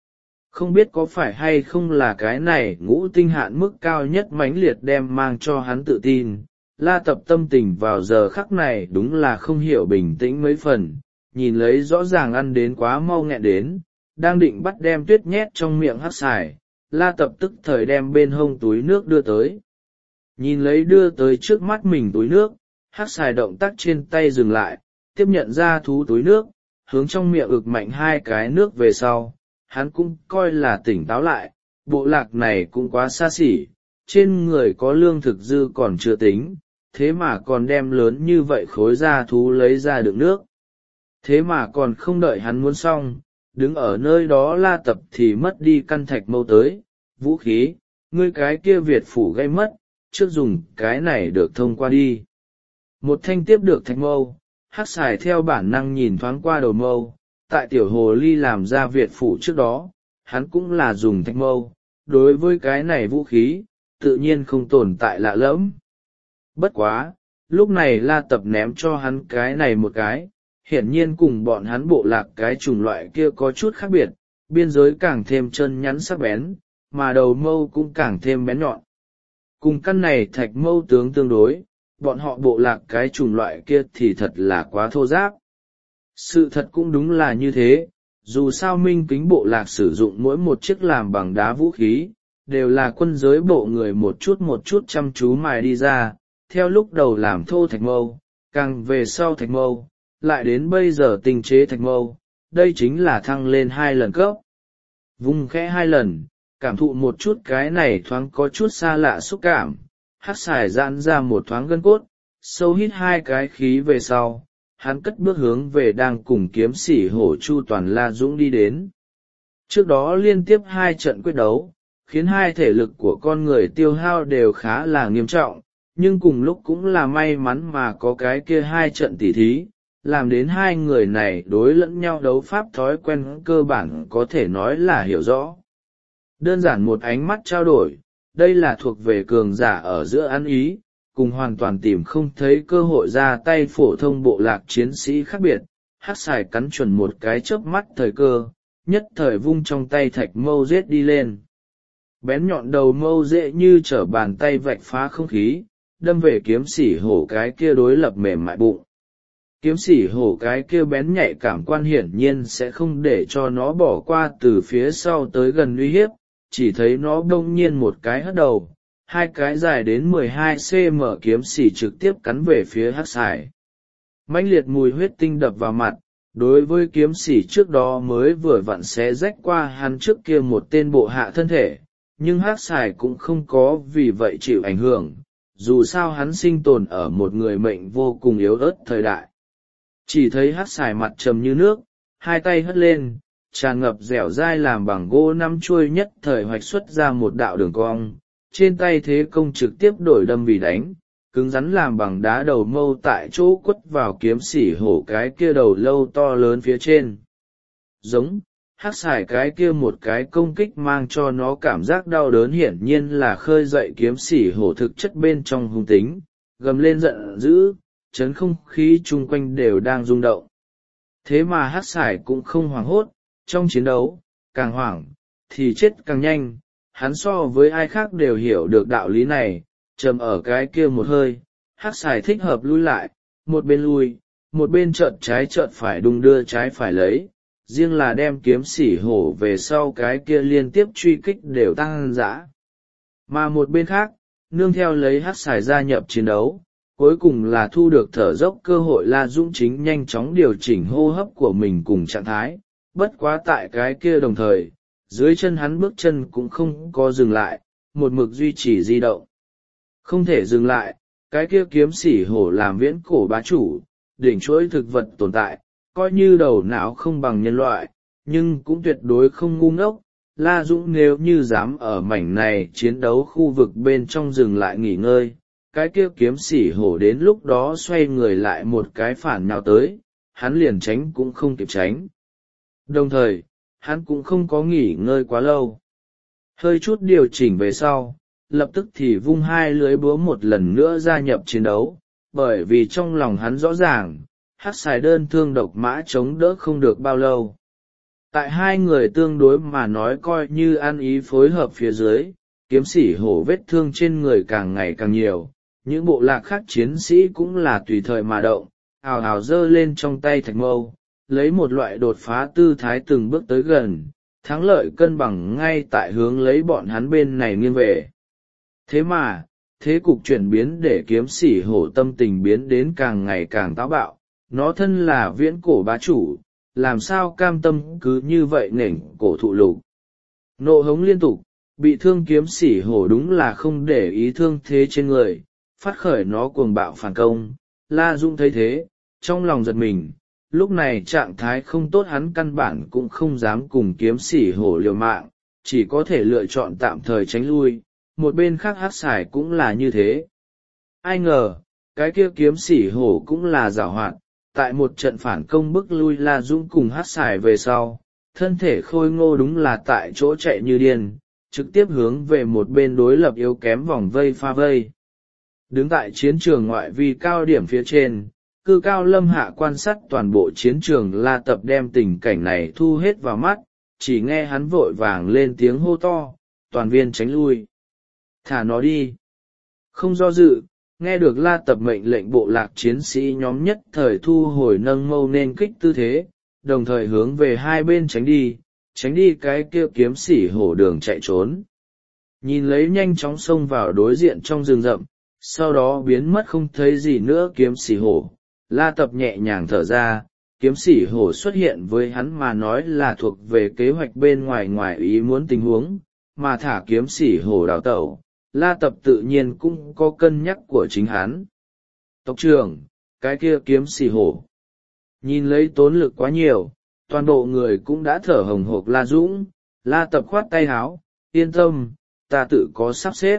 Không biết có phải hay không là cái này ngũ tinh hạn mức cao nhất mãnh liệt đem mang cho hắn tự tin. La Tập tâm tình vào giờ khắc này đúng là không hiểu bình tĩnh mấy phần, nhìn lấy rõ ràng ăn đến quá mau nghẹn đến, đang định bắt đem tuyết nhét trong miệng Hắc Sải, La Tập tức thời đem bên hông túi nước đưa tới. Nhìn lấy đưa tới trước mắt mình túi nước, Hắc Sải động tác trên tay dừng lại, tiếp nhận ra thú túi nước, hướng trong miệng ực mạnh hai cái nước về sau, hắn cũng coi là tỉnh táo lại, bộ lạc này cũng quá xa xỉ, trên người có lương thực dư còn chưa tính, thế mà còn đem lớn như vậy khối da thú lấy ra đựng nước. Thế mà còn không đợi hắn muốn xong, đứng ở nơi đó La Tập thì mất đi căn thạch mâu tới, vũ khí, ngươi cái kia Việt phủ gây mất, trước dùng cái này được thông qua đi. Một thanh tiếp được thạch mâu, Hắc Sải theo bản năng nhìn thoáng qua đầu mâu, tại tiểu hồ ly làm ra Việt phủ trước đó, hắn cũng là dùng thạch mâu, đối với cái này vũ khí, tự nhiên không tồn tại lạ lẫm. Bất quá, lúc này La Tập ném cho hắn cái này một cái, hiển nhiên cùng bọn hắn bộ lạc cái chủng loại kia có chút khác biệt, biên giới càng thêm chân nhắn sắc bén, mà đầu mâu cũng càng thêm bén nhọn. Cùng căn này thạch mâu tướng tương đối, bọn họ bộ lạc cái chủng loại kia thì thật là quá thô giáp. Sự thật cũng đúng là như thế, dù sao Minh Kính bộ lạc sử dụng mỗi một chiếc làm bằng đá vũ khí, đều là quân giới bộ người một chút chăm chú mài đi ra, theo lúc đầu làm thô thạch mâu, càng về sau thạch mâu, lại đến bây giờ tinh chế thạch mâu, đây chính là thăng lên 2 lần cấp. Vung khẽ 2 lần, cảm thụ một chút cái này thoáng có chút xa lạ xúc cảm, Hắc Sải giãn ra một thoáng gân cốt, sâu hít 2 cái khí về sau, hắn cất bước hướng về đang cùng kiếm sĩ hổ Chu Toàn La Dũng đi đến. Trước đó liên tiếp 2 trận quyết đấu, khiến 2 thể lực của con người tiêu hao đều khá là nghiêm trọng, nhưng cùng lúc cũng là may mắn mà có cái kia 2 trận tỉ thí, làm đến 2 người này đối lẫn nhau đấu pháp thói quen cơ bản có thể nói là hiểu rõ. Đơn giản một ánh mắt trao đổi, đây là thuộc về cường giả ở giữa ăn ý, cùng hoàn toàn tìm không thấy cơ hội ra tay phổ thông bộ lạc chiến sĩ khác biệt. Hắc Sải cắn chuẩn một cái chớp mắt thời cơ, nhất thời vung trong tay thạch mâu giết đi lên. Bén nhọn đầu mâu dễ như trở bàn tay vạch phá không khí, đâm về kiếm sĩ hổ cái kia đối lập mềm mại bụng. Kiếm sĩ hổ cái kia bén nhạy cảm quan hiển nhiên sẽ không để cho nó bỏ qua từ phía sau tới gần uy hiếp, chỉ thấy nó đông nhiên một cái hất đầu, 2 cái dài đến 12 cm kiếm xỉ trực tiếp cắn về phía Hắc Sải. Mãnh liệt mùi huyết tinh đập vào mặt, đối với kiếm xỉ trước đó mới vừa vặn xé rách qua hắn trước kia một tên bộ hạ thân thể, nhưng Hắc Sải cũng không có vì vậy chịu ảnh hưởng, dù sao hắn sinh tồn ở một người mệnh vô cùng yếu ớt thời đại. Chỉ thấy Hắc Sải mặt trầm như nước, 2 tay hất lên, tràn ngập dẻo dai làm bằng gỗ 5 chuôi nhất thời hoạch xuất ra một đạo đường cong, trên tay thế công trực tiếp đổi đâm vì đánh, cứng rắn làm bằng đá đầu mâu tại chỗ quất vào kiếm sĩ hổ cái kia đầu lâu to lớn phía trên. Giống, Hắc Sải cái kia một cái công kích mang cho nó cảm giác đau đớn hiển nhiên là khơi dậy kiếm sĩ hổ thực chất bên trong hung tính, gầm lên giận dữ, chấn không khí chung quanh đều đang rung động. Thế mà Hắc Sải cũng không hoảng hốt, trong chiến đấu, càng hoảng, thì chết càng nhanh, hắn so với ai khác đều hiểu được đạo lý này, trầm ở cái kia một hơi, Hắc Sải thích hợp lui lại, một bên lui, một bên chợt trái chợt phải đung đưa trái phải lấy, riêng là đem kiếm sĩ hổ về sau cái kia liên tiếp truy kích đều tăng dã. Mà một bên khác, nương theo lấy Hắc Sải gia nhập chiến đấu, cuối cùng là thu được thở dốc cơ hội La Dũng chính nhanh chóng điều chỉnh hô hấp của mình cùng trạng thái, bất quá tại cái kia đồng thời, dưới chân hắn bước chân cũng không có dừng lại, một mực duy trì di động. Không thể dừng lại, cái kia kiếm sĩ hổ làm viễn cổ bá chủ, đỉnh chuỗi thực vật tồn tại, coi như đầu não không bằng nhân loại, nhưng cũng tuyệt đối không ngu ngốc. La Dũng nếu như dám ở mảnh này chiến đấu khu vực bên trong dừng lại nghỉ ngơi, cái kia kiếm sĩ hổ đến lúc đó xoay người lại một cái phản nhào tới, hắn liền tránh cũng không kịp tránh. Đồng thời, hắn cũng không có nghỉ ngơi quá lâu. Hơi chút điều chỉnh về sau, lập tức thì vung 2 lưới búa một lần nữa gia nhập chiến đấu, bởi vì trong lòng hắn rõ ràng, Hắc Sải đơn thương độc mã chống đỡ không được bao lâu. Tại hai người tương đối mà nói coi như ăn ý phối hợp phía dưới, kiếm sĩ hổ vết thương trên người càng ngày càng nhiều, những bộ lạc khác chiến sĩ cũng là tùy thời mà động, ào ào giơ lên trong tay thạch mâu, lấy một loại đột phá tư thái từng bước tới gần, thắng lợi cân bằng ngay tại hướng lấy bọn hắn bên này nghiêng về. Thế mà, thế cục chuyển biến để kiếm sĩ hổ tâm tình biến đến càng ngày càng táo bạo, nó thân là viễn cổ bá chủ, làm sao cam tâm cứ như vậy nểnh cổ thụ lục. Nộ hống liên tục, bị thương kiếm sĩ hổ đúng là không để ý thương thế trên người, phát khởi nó cuồng bạo phản công. La Dung thấy thế, trong lòng giật mình, lúc này trạng thái không tốt, hắn căn bản cũng không dám cùng kiếm sĩ hổ liều mạng, chỉ có thể lựa chọn tạm thời tránh lui. Một bên khác Hắc Sải cũng là như thế. Ai ngờ, cái kia kiếm sĩ hổ cũng là giảo hoạt, tại một trận phản công bức lui La Dũng cùng Hắc Sải về sau, thân thể khôi ngô đúng là tại chỗ chạy như điên, trực tiếp hướng về một bên đối lập yếu kém vòng vây pha vây. Đứng tại chiến trường ngoại vi cao điểm phía trên, cư cao lâm hạ quan sát toàn bộ chiến trường. La Tập đem tình cảnh này thu hết vào mắt, chỉ nghe hắn vội vàng lên tiếng hô to, toàn viên tránh lui. Thả nó đi. Không do dự, nghe được La Tập mệnh lệnh, bộ lạc chiến sĩ nhóm nhất thời thu hồi nâng mâu nên kích tư thế, đồng thời hướng về hai bên tránh đi cái kia kiếm sĩ hổ đường chạy trốn. Nhìn lấy nhanh chóng xông vào đối diện trong rừng rậm, sau đó biến mất không thấy gì nữa kiếm sĩ hổ, La Tập nhẹ nhàng thở ra. Kiếm sĩ hổ xuất hiện với hắn mà nói là thuộc về kế hoạch bên ngoài ý muốn tình huống, mà thả kiếm sĩ hổ đào tẩu, La Tập tự nhiên cũng có cân nhắc của chính hắn. Tộc trưởng, cái kia kiếm sĩ hổ. Nhìn lấy tốn lực quá nhiều, toàn bộ người cũng đã thở hồng hộc. La Dũng, La Tập khoát tay háo, yên tâm, ta tự có sắp xếp.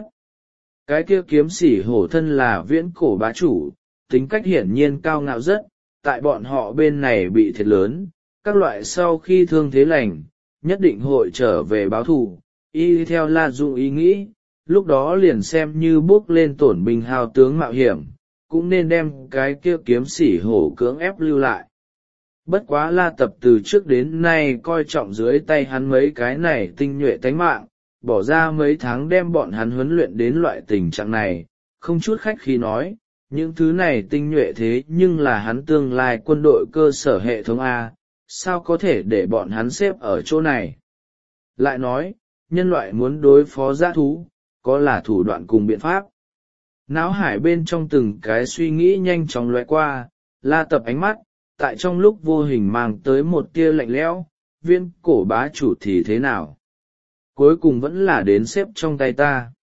Cái kia kiếm sĩ hổ thân là viễn cổ bá chủ, tính cách hiển nhiên cao ngạo rất, tại bọn họ bên này bị thiệt lớn, các loại sau khi thương thế lành, nhất định hội trở về báo thù. Y theo La Dũng ý nghĩ, lúc đó liền xem như bước lên tổn binh hao tướng mạo hiểm, cũng nên đem cái kia kiếm sĩ hổ cưỡng ép lưu lại. Bất quá La Tập từ trước đến nay coi trọng dưới tay hắn mấy cái này tinh nhuệ tánh mạng, bỏ ra mấy tháng đem bọn hắn huấn luyện đến loại tình trạng này, không chút khách khí nói, những thứ này tinh nhuệ thế nhưng là hắn tương lai quân đội cơ sở hệ thống A, sao có thể để bọn hắn xếp ở chỗ này. Lại nói, nhân loại muốn đối phó dã thú, có là thủ đoạn cùng biện pháp. Não hải bên trong từng cái suy nghĩ nhanh chóng lóe qua, La Tập ánh mắt, tại trong lúc vô hình mang tới một tia lạnh lẽo. Viên cổ bá chủ thì thế nào? Cuối cùng vẫn là đến xếp trong tay ta.